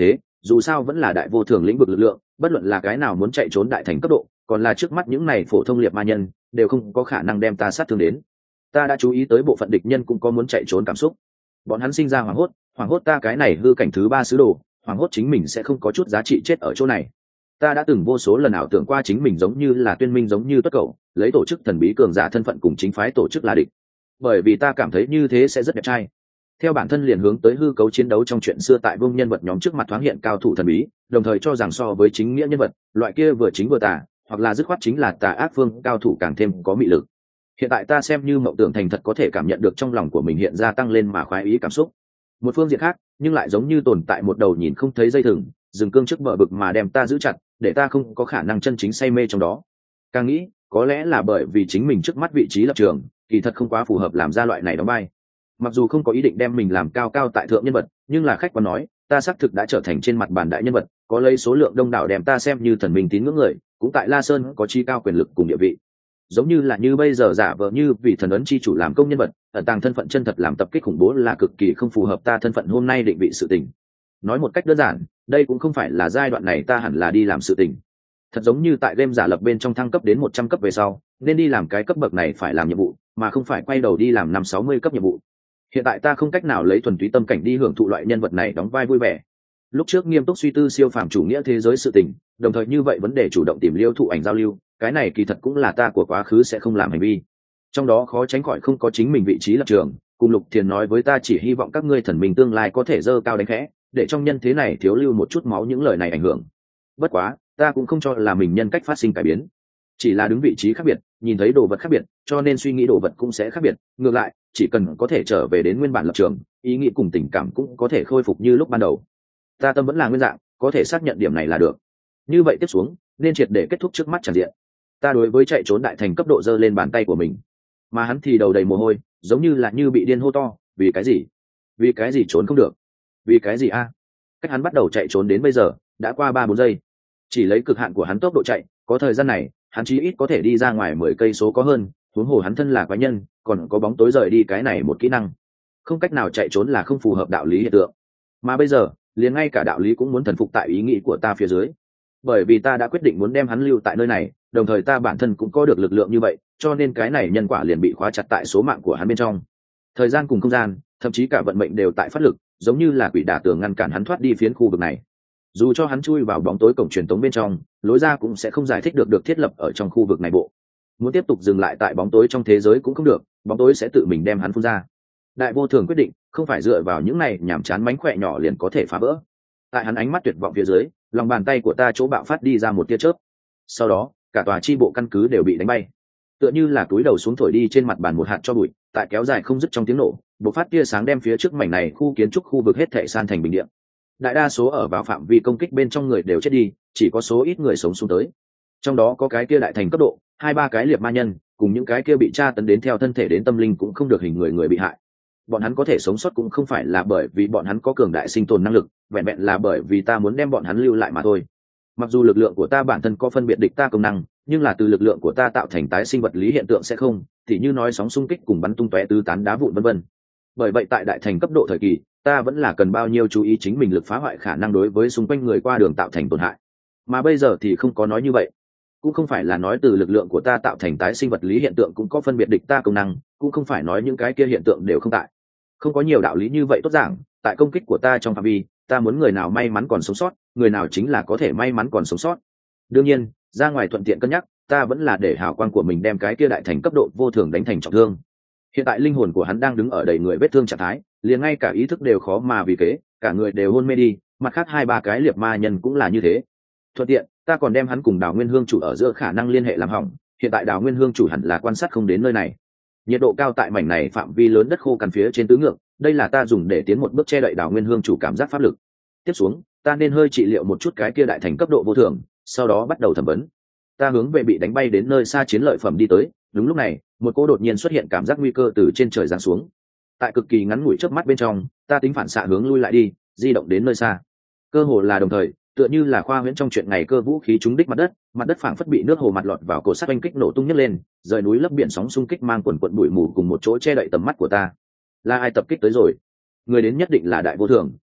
dù sao vẫn là đại vô thường lĩnh vực lực lượng, bất luận là cái nào muốn chạy trốn đại thành cấp độ, còn là trước mắt những này phổ thông liệt ma nhân, đều không có khả năng đem ta sát thương đến. Ta đã chú ý tới bộ phận địch nhân cũng có muốn chạy trốn cảm xúc, bọn hắn sinh ra hoảng hốt ta cái này hư cảnh thứ ba sứ đồ, hoảng hốt chính mình sẽ không có chút giá trị chết ở chỗ này. Ta đã từng vô số lần ảo tưởng qua chính mình giống như là tuyên minh, giống như tuất cẩu, lấy tổ chức thần bí cường giả thân phận cùng chính phái tổ chức là địch, bởi vì ta cảm thấy như thế sẽ rất đẹp trai. Theo bản thân liền hướng tới hư cấu chiến đấu trong chuyện xưa tại vương nhân vật nhóm trước mặt thoáng hiện cao thủ thần bí, đồng thời cho rằng so với chính nghĩa nhân vật, loại kia vừa chính vừa tà, hoặc là dứt khoát chính là tà ác phương cao thủ càng thêm có mị lực. Hiện tại ta xem như mộng tưởng thành thật có thể cảm nhận được trong lòng của mình hiện ra tăng lên mà khoái ý cảm xúc. Một phương diện khác, nhưng lại giống như tồn tại một đầu nhìn không thấy dây thừng, dừng cương trước bờ vực mà đem ta giữ chặt, để ta không có khả năng chân chính say mê trong đó. Càng nghĩ, có lẽ là bởi vì chính mình trước mắt vị trí lập trường, kỳ thật không quá phù hợp làm ra loại này đóng vai. Mặc dù không có ý định đem mình làm cao cao tại thượng nhân vật, nhưng là khách quan nói, ta xác thực đã trở thành trên mặt bàn đại nhân vật, có lấy số lượng đông đảo đem ta xem như thần minh tín ngưỡng người, cũng tại La Sơn có chi cao quyền lực cùng địa vị. Giống như là như bây giờ giả vờ như vì thần ấn chi chủ làm công nhân vật, ẩn tàng thân phận chân thật làm tập kích khủng bố là cực kỳ không phù hợp ta thân phận hôm nay định vị sự tình. Nói một cách đơn giản, đây cũng không phải là giai đoạn này ta hẳn là đi làm sự tình. Thật giống như tại game giả lập bên trong thăng cấp đến 100 cấp về sau, nên đi làm cái cấp bậc này phải làm nhiệm vụ, mà không phải quay đầu đi làm 560 cấp nhiệm vụ. Hiện tại ta không cách nào lấy thuần túy tâm cảnh đi hưởng thụ loại nhân vật này đóng vai vui vẻ. Lúc trước nghiêm túc suy tư siêu phàm chủ nghĩa thế giới sự tình, đồng thời như vậy vấn đề chủ động tìm liêu thụ ảnh giao lưu, cái này kỳ thật cũng là ta của quá khứ sẽ không làm hành vi. Trong đó khó tránh khỏi không có chính mình vị trí lập trường, cùng Lục Thiền nói với ta chỉ hy vọng các ngươi thần minh tương lai có thể dơ cao đánh khẽ, để trong nhân thế này thiếu lưu một chút máu những lời này ảnh hưởng. Bất quá, ta cũng không cho là mình nhân cách phát sinh cải biến, chỉ là đứng vị trí khác biệt, nhìn thấy đồ vật khác biệt, cho nên suy nghĩ đồ vật cũng sẽ khác biệt. Ngược lại, chỉ cần có thể trở về đến nguyên bản lập trường, ý nghĩ cùng tình cảm cũng có thể khôi phục như lúc ban đầu. Ta tâm vẫn là nguyên dạng, có thể xác nhận điểm này là được. Như vậy tiếp xuống, nên triệt để kết thúc trước mắt tràn diện. Ta đối với chạy trốn đại thành cấp độ giơ lên bàn tay của mình, mà hắn thì đầu đầy mồ hôi, giống như là như bị điên hô to, vì cái gì? Vì cái gì trốn không được? Vì cái gì a? Cách hắn bắt đầu chạy trốn đến bây giờ, đã qua 3-4 giây. Chỉ lấy cực hạn của hắn tốc độ chạy, có thời gian này, hắn chí ít có thể đi ra ngoài 10 cây số có hơn, huống hồ hắn thân là quái nhân, còn có bóng tối rời đi cái này một kỹ năng. Không cách nào chạy trốn là không phù hợp đạo lý hiện tượng. Mà bây giờ, liền ngay cả đạo lý cũng muốn thần phục tại ý nghĩ của ta phía dưới. Bởi vì ta đã quyết định muốn đem hắn lưu tại nơi này, đồng thời ta bản thân cũng có được lực lượng như vậy, cho nên cái này nhân quả liền bị khóa chặt tại số mạng của hắn bên trong. Thời gian cùng không gian, thậm chí cả vận mệnh đều tại phát lực, giống như là quỷ đả tường ngăn cản hắn thoát đi phiến khu vực này. Dù cho hắn chui vào bóng tối cổng truyền tống bên trong, lối ra cũng sẽ không giải thích được thiết lập ở trong khu vực này bộ. Muốn tiếp tục dừng lại tại bóng tối trong thế giới cũng không được, bóng tối sẽ tự mình đem hắn phun ra. Đại vô thường quyết định, không phải dựa vào những này nhảm chán mánh khỏe nhỏ liền có thể phá vỡ. Tại hắn ánh mắt tuyệt vọng phía dưới, lòng bàn tay của ta chỗ bạo phát đi ra một tia chớp. Sau đó, cả tòa chi bộ căn cứ đều bị đánh bay, tựa như là túi đầu xuống thổi đi trên mặt bàn một hạt cho bụi, tại kéo dài không dứt trong tiếng nổ, bộc phát tia sáng đem phía trước mảnh này khu kiến trúc khu vực hết thảy san thành bình địa. Đại đa số ở vào phạm vi công kích bên trong người đều chết đi, chỉ có số ít người sống xuống tới. Trong đó có cái kia đại thành cấp độ, 2-3 cái liệt ma nhân, cùng những cái kia bị tra tấn đến theo thân thể đến tâm linh cũng không được hình người bị hại. Bọn hắn có thể sống sót cũng không phải là bởi vì bọn hắn có cường đại sinh tồn năng lực, vẹn vẹn là bởi vì ta muốn đem bọn hắn lưu lại mà thôi. Mặc dù lực lượng của ta bản thân có phân biệt địch ta công năng, nhưng là từ lực lượng của ta tạo thành tái sinh vật lý hiện tượng sẽ không, thì như nói sóng xung kích cùng bắn tung tóe tứ tán đá vụn vân vân. Bởi vậy tại đại thành cấp độ thời kỳ, ta vẫn là cần bao nhiêu chú ý chính mình lực phá hoại khả năng đối với xung quanh người qua đường tạo thành tổn hại. Mà bây giờ thì không có nói như vậy, cũng không phải là nói từ lực lượng của ta tạo thành tái sinh vật lý hiện tượng cũng có phân biệt địch ta công năng, cũng không phải nói những cái kia hiện tượng đều không tại. Không có nhiều đạo lý như vậy tốt giảng, tại công kích của ta trong phạm vi, ta muốn người nào may mắn còn sống sót, người nào chính là có thể may mắn còn sống sót. Đương nhiên, ra ngoài thuận tiện cân nhắc, ta vẫn là để hào quang của mình đem cái kia đại thành cấp độ vô thường đánh thành trọng thương. Hiện tại linh hồn của hắn đang đứng ở đầy người vết thương trạng thái, liền ngay cả ý thức đều khó mà vì kế, cả người đều hôn mê đi, mặt khác 2-3 cái liệt ma nhân cũng là như thế. Thuận tiện, ta còn đem hắn cùng Đào Nguyên Hương chủ ở giữa khả năng liên hệ làm hỏng, hiện tại Đào Nguyên Hương chủ hẳn là quan sát không đến nơi này. Nhiệt độ cao tại mảnh này phạm vi lớn đất khô cằn phía trên tứ ngược, đây là ta dùng để tiến một bước che đậy Đào Nguyên Hương chủ cảm giác pháp lực. Tiếp xuống, ta nên hơi trị liệu một chút cái kia đại thành cấp độ vô thường, sau đó bắt đầu thẩm vấn. Ta hướng về bị đánh bay đến nơi xa chiến lợi phẩm đi tới. Đúng lúc này, một cô đột nhiên xuất hiện cảm giác nguy cơ từ trên trời giáng xuống. Tại cực kỳ ngắn ngủi chớp mắt bên trong, ta tính phản xạ hướng lui lại đi, di động đến nơi xa. Cơ hồ là đồng thời, tựa như là khoa huyễn trong chuyện ngày cơ vũ khí trúng đích mặt đất phảng phất bị nước hồ mặt lọt vào cổ sắt oanh kích nổ tung nhấc lên, rời núi lấp biển sóng xung kích mang quần quận bụi mù cùng một chỗ che đậy tầm mắt của ta. Là ai tập kích tới rồi? Người đến nhất định là đại vô thường,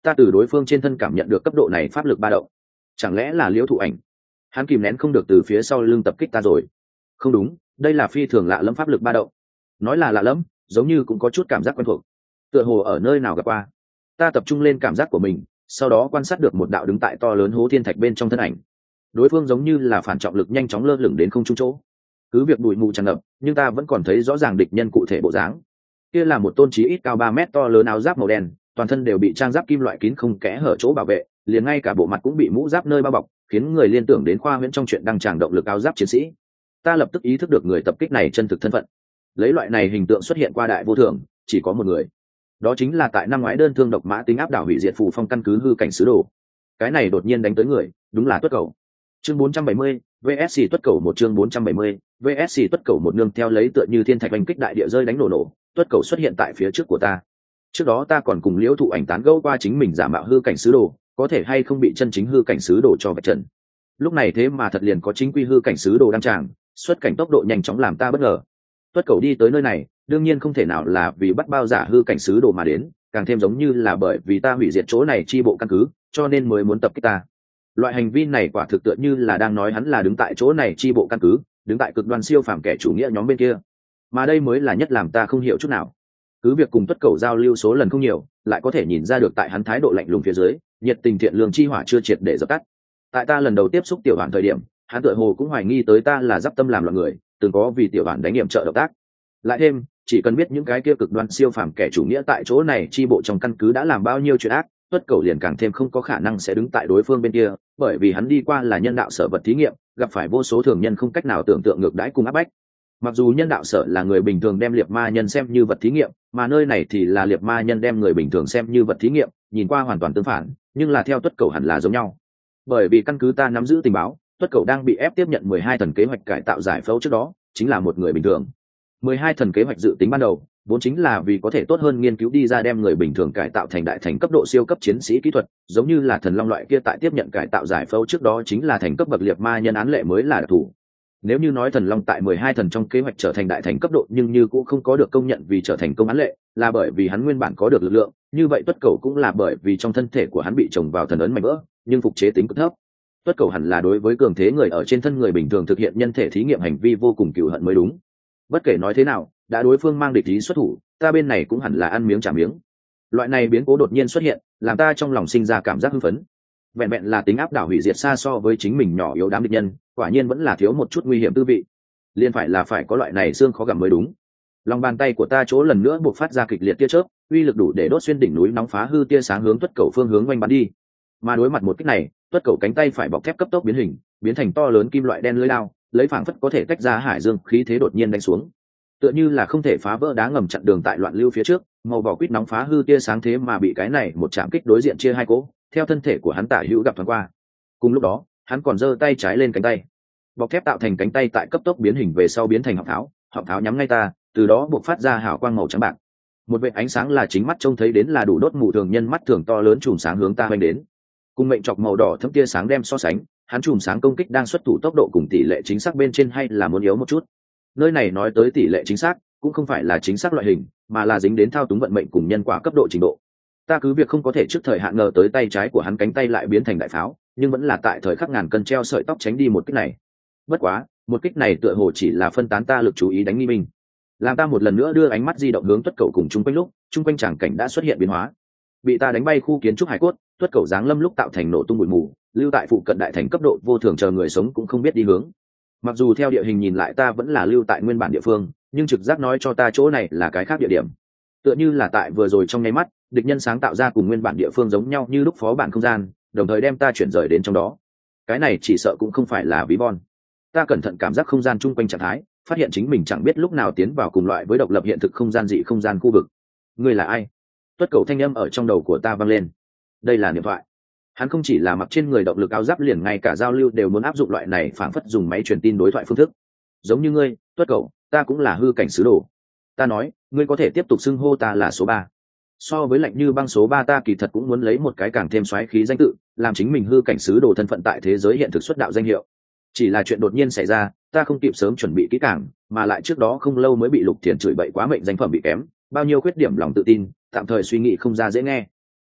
ta từ đối phương trên thân cảm nhận được cấp độ này pháp lực ba động. Chẳng lẽ là Liễu Thụ Ảnh? Hắn kìm nén không được từ phía sau lưng tập kích ta rồi. Không đúng, đây là phi thường lạ lẫm pháp lực ba động. Nói là lạ lẫm, giống như cũng có chút cảm giác quen thuộc, tựa hồ ở nơi nào gặp qua. Ta tập trung lên cảm giác của mình, sau đó quan sát được một đạo đứng tại to lớn hố thiên thạch bên trong thân ảnh. Đối phương giống như là phản trọng lực nhanh chóng lơ lửng đến không trung chỗ. Cứ việc bụi mù tràn ngập, nhưng ta vẫn còn thấy rõ ràng địch nhân cụ thể bộ dáng. Kia là một tôn chí ít cao 3 mét to lớn áo giáp màu đen, toàn thân đều bị trang giáp kim loại kín không kẽ hở chỗ bảo vệ, liền ngay cả bộ mặt cũng bị mũ giáp nơi bao bọc, khiến người liên tưởng đến khoa huyễn trong chuyện đăng tràng động lực áo giáp chiến sĩ. Ta lập tức ý thức được người tập kích này chân thực thân phận. Lấy loại này hình tượng xuất hiện qua đại vô thường, chỉ có một người. Đó chính là tại năm ngoái đơn thương độc mã tính áp đảo hủy diệt phù phong căn cứ hư cảnh sứ đồ. Cái này đột nhiên đánh tới người, đúng là Tuất Cẩu. Chương 470, VSC Tuất Cẩu một chương 470, VSC Tuất Cẩu một nương theo lấy tựa như thiên thạch oanh kích đại địa rơi đánh nổ, Tuất Cẩu xuất hiện tại phía trước của ta. Trước đó ta còn cùng Liễu Thụ Ảnh tán gẫu qua chính mình giả mạo hư cảnh sứ đồ, có thể hay không bị chân chính hư cảnh sứ đồ cho vạch trần. Lúc này thế mà thật liền có chính quy hư cảnh sứ đồ đăng tràng, xuất cảnh tốc độ nhanh chóng làm ta bất ngờ. Tuất Cẩu đi tới nơi này, đương nhiên không thể nào là vì bắt bao giả hư cảnh sứ đồ mà đến, càng thêm giống như là bởi vì ta hủy diệt chỗ này chi bộ căn cứ, cho nên mới muốn tập kích ta. Loại hành vi này quả thực tựa như là đang nói hắn là đứng tại chỗ này chi bộ căn cứ, đứng tại cực đoan siêu phàm kẻ chủ nghĩa nhóm bên kia. Mà đây mới là nhất làm ta không hiểu chút nào. Cứ việc cùng Tuất Cẩu giao lưu số lần không nhiều, lại có thể nhìn ra được tại hắn thái độ lạnh lùng phía dưới, nhiệt tình thiện lương chi hỏa chưa triệt để dập tắt. Tại ta lần đầu tiếp xúc tiểu bản thời điểm, hắn tựa hồ cũng hoài nghi tới ta là giáp tâm làm loạn người, từng có vì tiểu bản đánh nghiệm trợ động tác. Lại thêm, chỉ cần biết những cái kia cực đoan siêu phàm kẻ chủ nghĩa tại chỗ này chi bộ trong căn cứ đã làm bao nhiêu chuyện ác, Tuất Cẩu liền càng thêm không có khả năng sẽ đứng tại đối phương bên kia, bởi vì hắn đi qua là nhân đạo sở vật thí nghiệm, gặp phải vô số thường nhân không cách nào tưởng tượng ngược đãi cùng áp bách. Mặc dù nhân đạo sở là người bình thường đem liệt ma nhân xem như vật thí nghiệm, mà nơi này thì là liệt ma nhân đem người bình thường xem như vật thí nghiệm, nhìn qua hoàn toàn tương phản, nhưng là theo Tuất Cẩu hẳn là giống nhau. Bởi vì căn cứ ta nắm giữ tình báo, Tuất Cẩu đang bị ép tiếp nhận 12 thần kế hoạch cải tạo giải phẫu trước đó, chính là một người bình thường. 12 thần kế hoạch dự tính ban đầu, vốn chính là vì có thể tốt hơn nghiên cứu đi ra đem người bình thường cải tạo thành đại thành cấp độ siêu cấp chiến sĩ kỹ thuật, giống như là thần long loại kia tại tiếp nhận cải tạo giải phẫu trước đó chính là thành cấp bậc liệt ma nhân án lệ mới là đặc thủ. Nếu như nói thần long tại 12 thần trong kế hoạch trở thành đại thành cấp độ nhưng như cũng không có được công nhận vì trở thành công án lệ, là bởi vì hắn nguyên bản có được lực lượng, như vậy Tuất Cẩu cũng là bởi vì trong thân thể của hắn bị trồng vào thần ấn mảnh vỡ, nhưng phục chế tính cực thấp. Tuất Cẩu hẳn là đối với cường thế người ở trên thân người bình thường thực hiện nhân thể thí nghiệm hành vi vô cùng cừu hận mới đúng. Bất kể nói thế nào, đã đối phương mang địch ý xuất thủ, ta bên này cũng hẳn là ăn miếng trả miếng. Loại này biến cố đột nhiên xuất hiện, làm ta trong lòng sinh ra cảm giác hưng phấn. Vẹn vẹn là tính áp đảo hủy diệt xa so với chính mình nhỏ yếu đám địch nhân, quả nhiên vẫn là thiếu một chút nguy hiểm tư vị. Liên phải có loại này xương khó gặm mới đúng. Lòng bàn tay của ta chỗ lần nữa buộc phát ra kịch liệt tia chớp, uy lực đủ để đốt xuyên đỉnh núi nóng phá hư tia sáng hướng Tuất Cẩu phương hướng oanh bắn đi. Mà đối mặt một kích này, Tuất Cẩu cánh tay phải bọc thép cấp tốc biến hình, biến thành to lớn kim loại đen lưỡi lao, lấy phảng phất có thể tách ra hải dương khí thế đột nhiên đánh xuống. Tựa như là không thể phá vỡ đá ngầm chặn đường tại loạn lưu phía trước, màu vỏ quýt nóng phá hư tia sáng thế mà bị cái này một chạm kích đối diện chia hai cỗ, theo thân thể của hắn tả hữu gặp thoáng qua. Cùng lúc đó, hắn còn giơ tay trái lên cánh tay. Bọc thép tạo thành cánh tay tại cấp tốc biến hình về sau biến thành họng tháo nhắm ngay ta, từ đó buộc phát ra hào quang màu trắng bạc. Một vệt ánh sáng là chính mắt trông thấy đến là đủ đốt mù thường nhân mắt thường to lớn chùm sáng hướng ta hoành đến. Cùng mệnh chọc màu đỏ thấm tia sáng đem so sánh, hắn chùm sáng công kích đang xuất thủ tốc độ cùng tỷ lệ chính xác bên trên hay là muốn yếu một chút. Nơi này nói tới tỷ lệ chính xác, cũng không phải là chính xác loại hình, mà là dính đến thao túng vận mệnh cùng nhân quả cấp độ trình độ. Ta cứ việc không có thể trước thời hạn ngờ tới tay trái của hắn cánh tay lại biến thành đại pháo, nhưng vẫn là tại thời khắc ngàn cân treo sợi tóc tránh đi một kích này. Bất quá, một kích này tựa hồ chỉ là phân tán ta lực chú ý đánh nghi mình. Làm ta một lần nữa đưa ánh mắt di động hướng Tuất Cẩu cùng chung quanh lúc, chung quanh tràng cảnh đã xuất hiện biến hóa. Bị ta đánh bay khu kiến trúc hải cốt, Tuất Cẩu giáng lâm lúc tạo thành nổ tung bụi mù, lưu tại phụ cận đại thành cấp độ vô thường chờ người sống cũng không biết đi hướng. Mặc dù theo địa hình nhìn lại ta vẫn là lưu tại nguyên bản địa phương, nhưng trực giác nói cho ta chỗ này là cái khác địa điểm. Tựa như là tại vừa rồi trong nháy mắt, địch nhân sáng tạo ra cùng nguyên bản địa phương giống nhau như lúc phó bản không gian, đồng thời đem ta chuyển rời đến trong đó. Cái này chỉ sợ cũng không phải là ví von. Ta cẩn thận cảm giác không gian chung quanh trạng thái, phát hiện chính mình chẳng biết lúc nào tiến vào cùng loại với độc lập hiện thực không gian dị không gian khu vực. Ngươi là ai? Tuất Cẩu thanh âm ở trong đầu của ta vang lên. Đây là điện thoại. Hắn không chỉ là mặc trên người động lực áo giáp liền ngay cả giao lưu đều muốn áp dụng loại này phảng phất dùng máy truyền tin đối thoại phương thức. Giống như ngươi, Tuất Cẩu, ta cũng là hư cảnh sứ đồ. Ta nói, ngươi có thể tiếp tục xưng hô ta là số 3. So với lạnh như băng số 3 ta kỳ thật cũng muốn lấy một cái càng thêm xoáy khí danh tự, làm chính mình hư cảnh sứ đồ thân phận tại thế giới hiện thực xuất đạo danh hiệu. Chỉ là chuyện đột nhiên xảy ra, ta không kịp sớm chuẩn bị kỹ càng, mà lại trước đó không lâu mới bị Lục Thiền chửi bậy quá mệnh danh phẩm bị kém, bao nhiêu khuyết điểm lòng tự tin, tạm thời suy nghĩ không ra dễ nghe.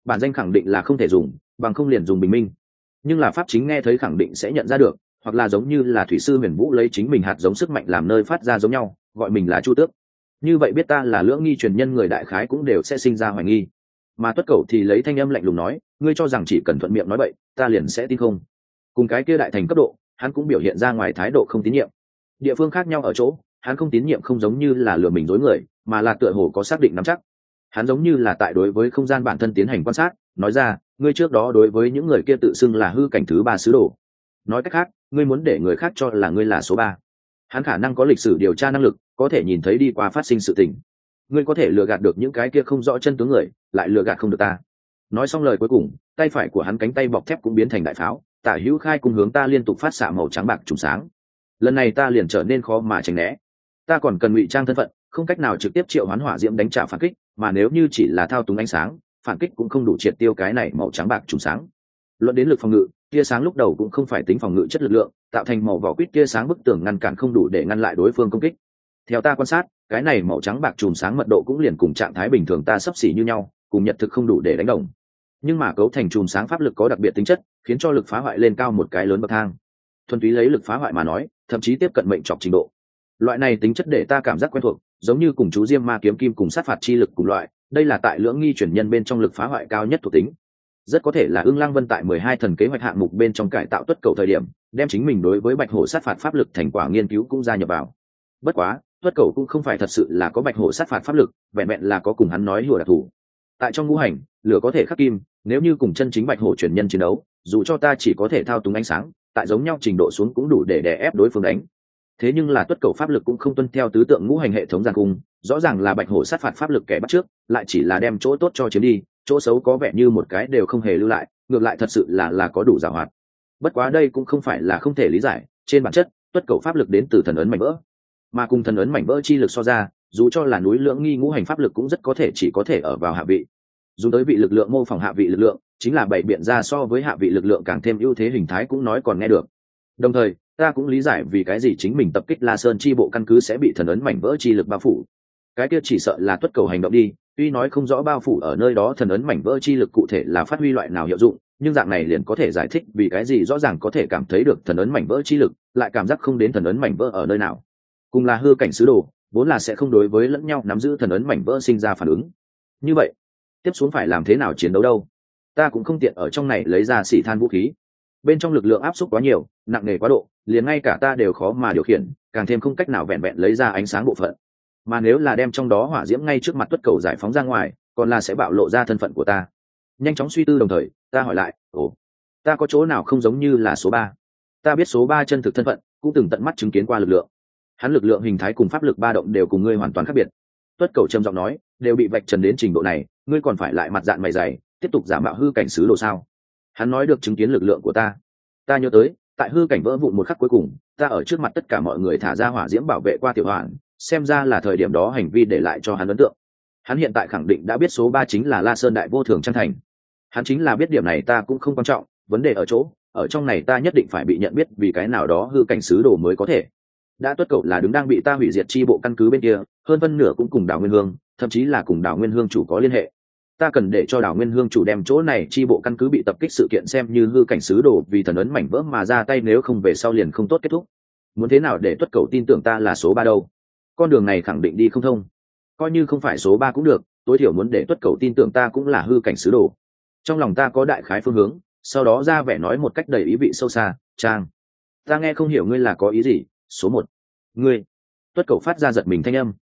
bản danh khẳng định là không thể dùng, bằng không liền dùng bình minh. Nhưng là pháp chính nghe thấy khẳng định sẽ nhận ra được, hoặc là giống như là thủy sư Huyền Vũ lấy chính mình hạt giống sức mạnh làm nơi phát ra giống nhau, gọi mình là Chu Tước. Như vậy biết ta là Lưỡng Nghi truyền nhân người đại khái cũng đều sẽ sinh ra hoài nghi. Mà Tuất Cẩu thì lấy thanh âm lạnh lùng nói, ngươi cho rằng chỉ cần thuận miệng nói bậy, ta liền sẽ tin không? Cùng cái kia đại thành cấp độ, hắn cũng biểu hiện ra ngoài thái độ không tín nhiệm. Địa phương khác nhau ở chỗ, hắn không tín nhiệm không giống như là lừa mình dối người, mà là tựa hồ có xác định nắm chắc. Hắn giống như là tại đối với không gian bản thân tiến hành quan sát, nói ra, ngươi trước đó đối với những người kia tự xưng là hư cảnh thứ 3 sứ đồ. Nói cách khác, ngươi muốn để người khác cho là ngươi là số 3. Hắn khả năng có lịch sử điều tra năng lực, có thể nhìn thấy đi qua phát sinh sự tình. Ngươi có thể lừa gạt được những cái kia không rõ chân tướng người, lại lừa gạt không được ta. Nói xong lời cuối cùng, tay phải của hắn cánh tay bọc thép cũng biến thành đại pháo, Tả Hữu Khai cùng hướng ta liên tục phát xạ màu trắng bạc trùng sáng. Lần này ta liền trở nên khó mà tránh né. Ta còn cần ngụy trang thân phận, không cách nào trực tiếp triệu hoán hỏa diễm đánh trả phản kích, mà nếu như chỉ là thao túng ánh sáng, phản kích cũng không đủ triệt tiêu cái này màu trắng bạc trùng sáng. Luận đến lực phòng ngự, tia sáng lúc đầu cũng không phải tính phòng ngự chất lực lượng, tạo thành màu vỏ quýt tia sáng bức tường ngăn cản không đủ để ngăn lại đối phương công kích. Theo ta quan sát, cái này màu trắng bạc chùm sáng mật độ cũng liền cùng trạng thái bình thường ta sấp xỉ như nhau, cùng nhật thực không đủ để đánh đồng. Nhưng mà cấu thành chùm sáng pháp lực có đặc biệt tính chất, khiến cho lực phá hoại lên cao một cái lớn bậc thang. Thuần túy lấy lực phá hoại mà nói, thậm chí tiếp cận mệnh trọc trình độ. Loại này tính chất để ta cảm giác quen thuộc, giống như cùng chú Diêm Ma kiếm kim cùng sát phạt chi lực cùng loại, đây là tại Lưỡng Nghi chuyển nhân bên trong lực phá hoại cao nhất thuộc tính. Rất có thể là Ưng Lăng Vân tại 12 thần kế hoạch hạng mục bên trong cải tạo Tuất Cẩu thời điểm, đem chính mình đối với Bạch Hổ sát phạt pháp lực thành quả nghiên cứu cũng gia nhập vào. Bất quá, Tuất Cẩu cũng không phải thật sự là có Bạch Hổ sát phạt pháp lực, vẹn vẹn là có cùng hắn nói hùa đặc thủ. Tại trong ngũ hành, lửa có thể khắc kim, nếu như cùng chân chính Bạch Hổ chuyển nhân chiến đấu, dù cho ta chỉ có thể thao túng ánh sáng, tại giống nhau trình độ xuống cũng đủ để đè ép đối phương đánh. Thế nhưng là Tuất Cẩu pháp lực cũng không tuân theo tứ tượng ngũ hành hệ thống giàn cung, rõ ràng là Bạch Hổ sát phạt pháp lực kẻ bắt trước, lại chỉ là đem chỗ tốt cho chiếm đi, chỗ xấu có vẻ như một cái đều không hề lưu lại, ngược lại thật sự là có đủ giàu hoạt. Bất quá đây cũng không phải là không thể lý giải, trên bản chất, Tuất Cẩu pháp lực đến từ thần ấn mảnh vỡ, mà cùng thần ấn mảnh vỡ chi lực so ra, dù cho là núi Lưỡng Nghi ngũ hành pháp lực cũng rất có thể chỉ có thể ở vào hạ vị. Dù tới vị lực lượng mô phỏng hạ vị lực lượng, chính là bảy biện ra so với hạ vị lực lượng càng thêm ưu thế hình thái cũng nói còn nghe được. Đồng thời, ta cũng lý giải vì cái gì chính mình tập kích La Sơn chi bộ căn cứ sẽ bị thần ấn mảnh vỡ chi lực bao phủ. Cái kia chỉ sợ là Tuất Cẩu hành động đi, tuy nói không rõ bao phủ ở nơi đó thần ấn mảnh vỡ chi lực cụ thể là phát huy loại nào hiệu dụng, nhưng dạng này liền có thể giải thích vì cái gì rõ ràng có thể cảm thấy được thần ấn mảnh vỡ chi lực, lại cảm giác không đến thần ấn mảnh vỡ ở nơi nào. Cùng là hư cảnh sứ đồ, vốn là sẽ không đối với lẫn nhau nắm giữ thần ấn mảnh vỡ sinh ra phản ứng. Như vậy, tiếp xuống phải làm thế nào chiến đấu đâu? Ta cũng không tiện ở trong này lấy ra xỉ than vũ khí. Bên trong lực lượng áp suất quá nhiều, nặng nề quá độ, liền ngay cả ta đều khó mà điều khiển, càng thêm không cách nào vẹn vẹn lấy ra ánh sáng bộ phận. Mà nếu là đem trong đó hỏa diễm ngay trước mặt Tuất Cẩu giải phóng ra ngoài, còn là sẽ bạo lộ ra thân phận của ta. Nhanh chóng suy tư đồng thời, ta hỏi lại, ta có chỗ nào không giống như là số 3? Ta biết số 3 chân thực thân phận, cũng từng tận mắt chứng kiến qua lực lượng. Hắn lực lượng hình thái cùng pháp lực ba động đều cùng ngươi hoàn toàn khác biệt. Tuất Cẩu trầm giọng nói, đều bị vạch trần đến trình độ này, ngươi còn phải lại mặt dạn mày dày, tiếp tục giả mạo hư cảnh sứ đồ sao? Hắn nói được chứng kiến lực lượng của ta. Ta nhớ tới, tại hư cảnh vỡ vụn một khắc cuối cùng, ta ở trước mặt tất cả mọi người thả ra hỏa diễm bảo vệ qua tiểu hoàn, xem ra là thời điểm đó hành vi để lại cho hắn ấn tượng. Hắn hiện tại khẳng định đã biết số 3 chính là La Sơn đại vô thường chân thành. Hắn chính là biết điểm này ta cũng không quan trọng, vấn đề ở chỗ, ở trong này ta nhất định phải bị nhận biết vì cái nào đó hư cảnh sứ đồ mới có thể. Đã Tuất Cẩu là đứng đang bị ta hủy diệt chi bộ căn cứ bên kia, hơn phân nửa cũng cùng Đào Nguyên Hương, thậm chí là cùng Đào Nguyên Hương chủ có liên hệ. Ta cần để cho Đào Nguyên Hương chủ đem chỗ này chi bộ căn cứ bị tập kích sự kiện xem như hư cảnh sứ đồ vì thần ấn mảnh vỡ mà ra tay, nếu không về sau liền không tốt kết thúc. Muốn thế nào để Tuất Cẩu tin tưởng ta là số 3 đâu? Con đường này khẳng định đi không thông. Coi như không phải số 3 cũng được, tối thiểu muốn để Tuất Cẩu tin tưởng ta cũng là hư cảnh sứ đồ. Trong lòng ta có đại khái phương hướng, sau đó ra vẻ nói một cách đầy ý vị sâu xa, Trang, ta nghe không hiểu ngươi là có ý gì. Số 1, ngươi. Tuất Cẩu phát ra giật mình thanh âm,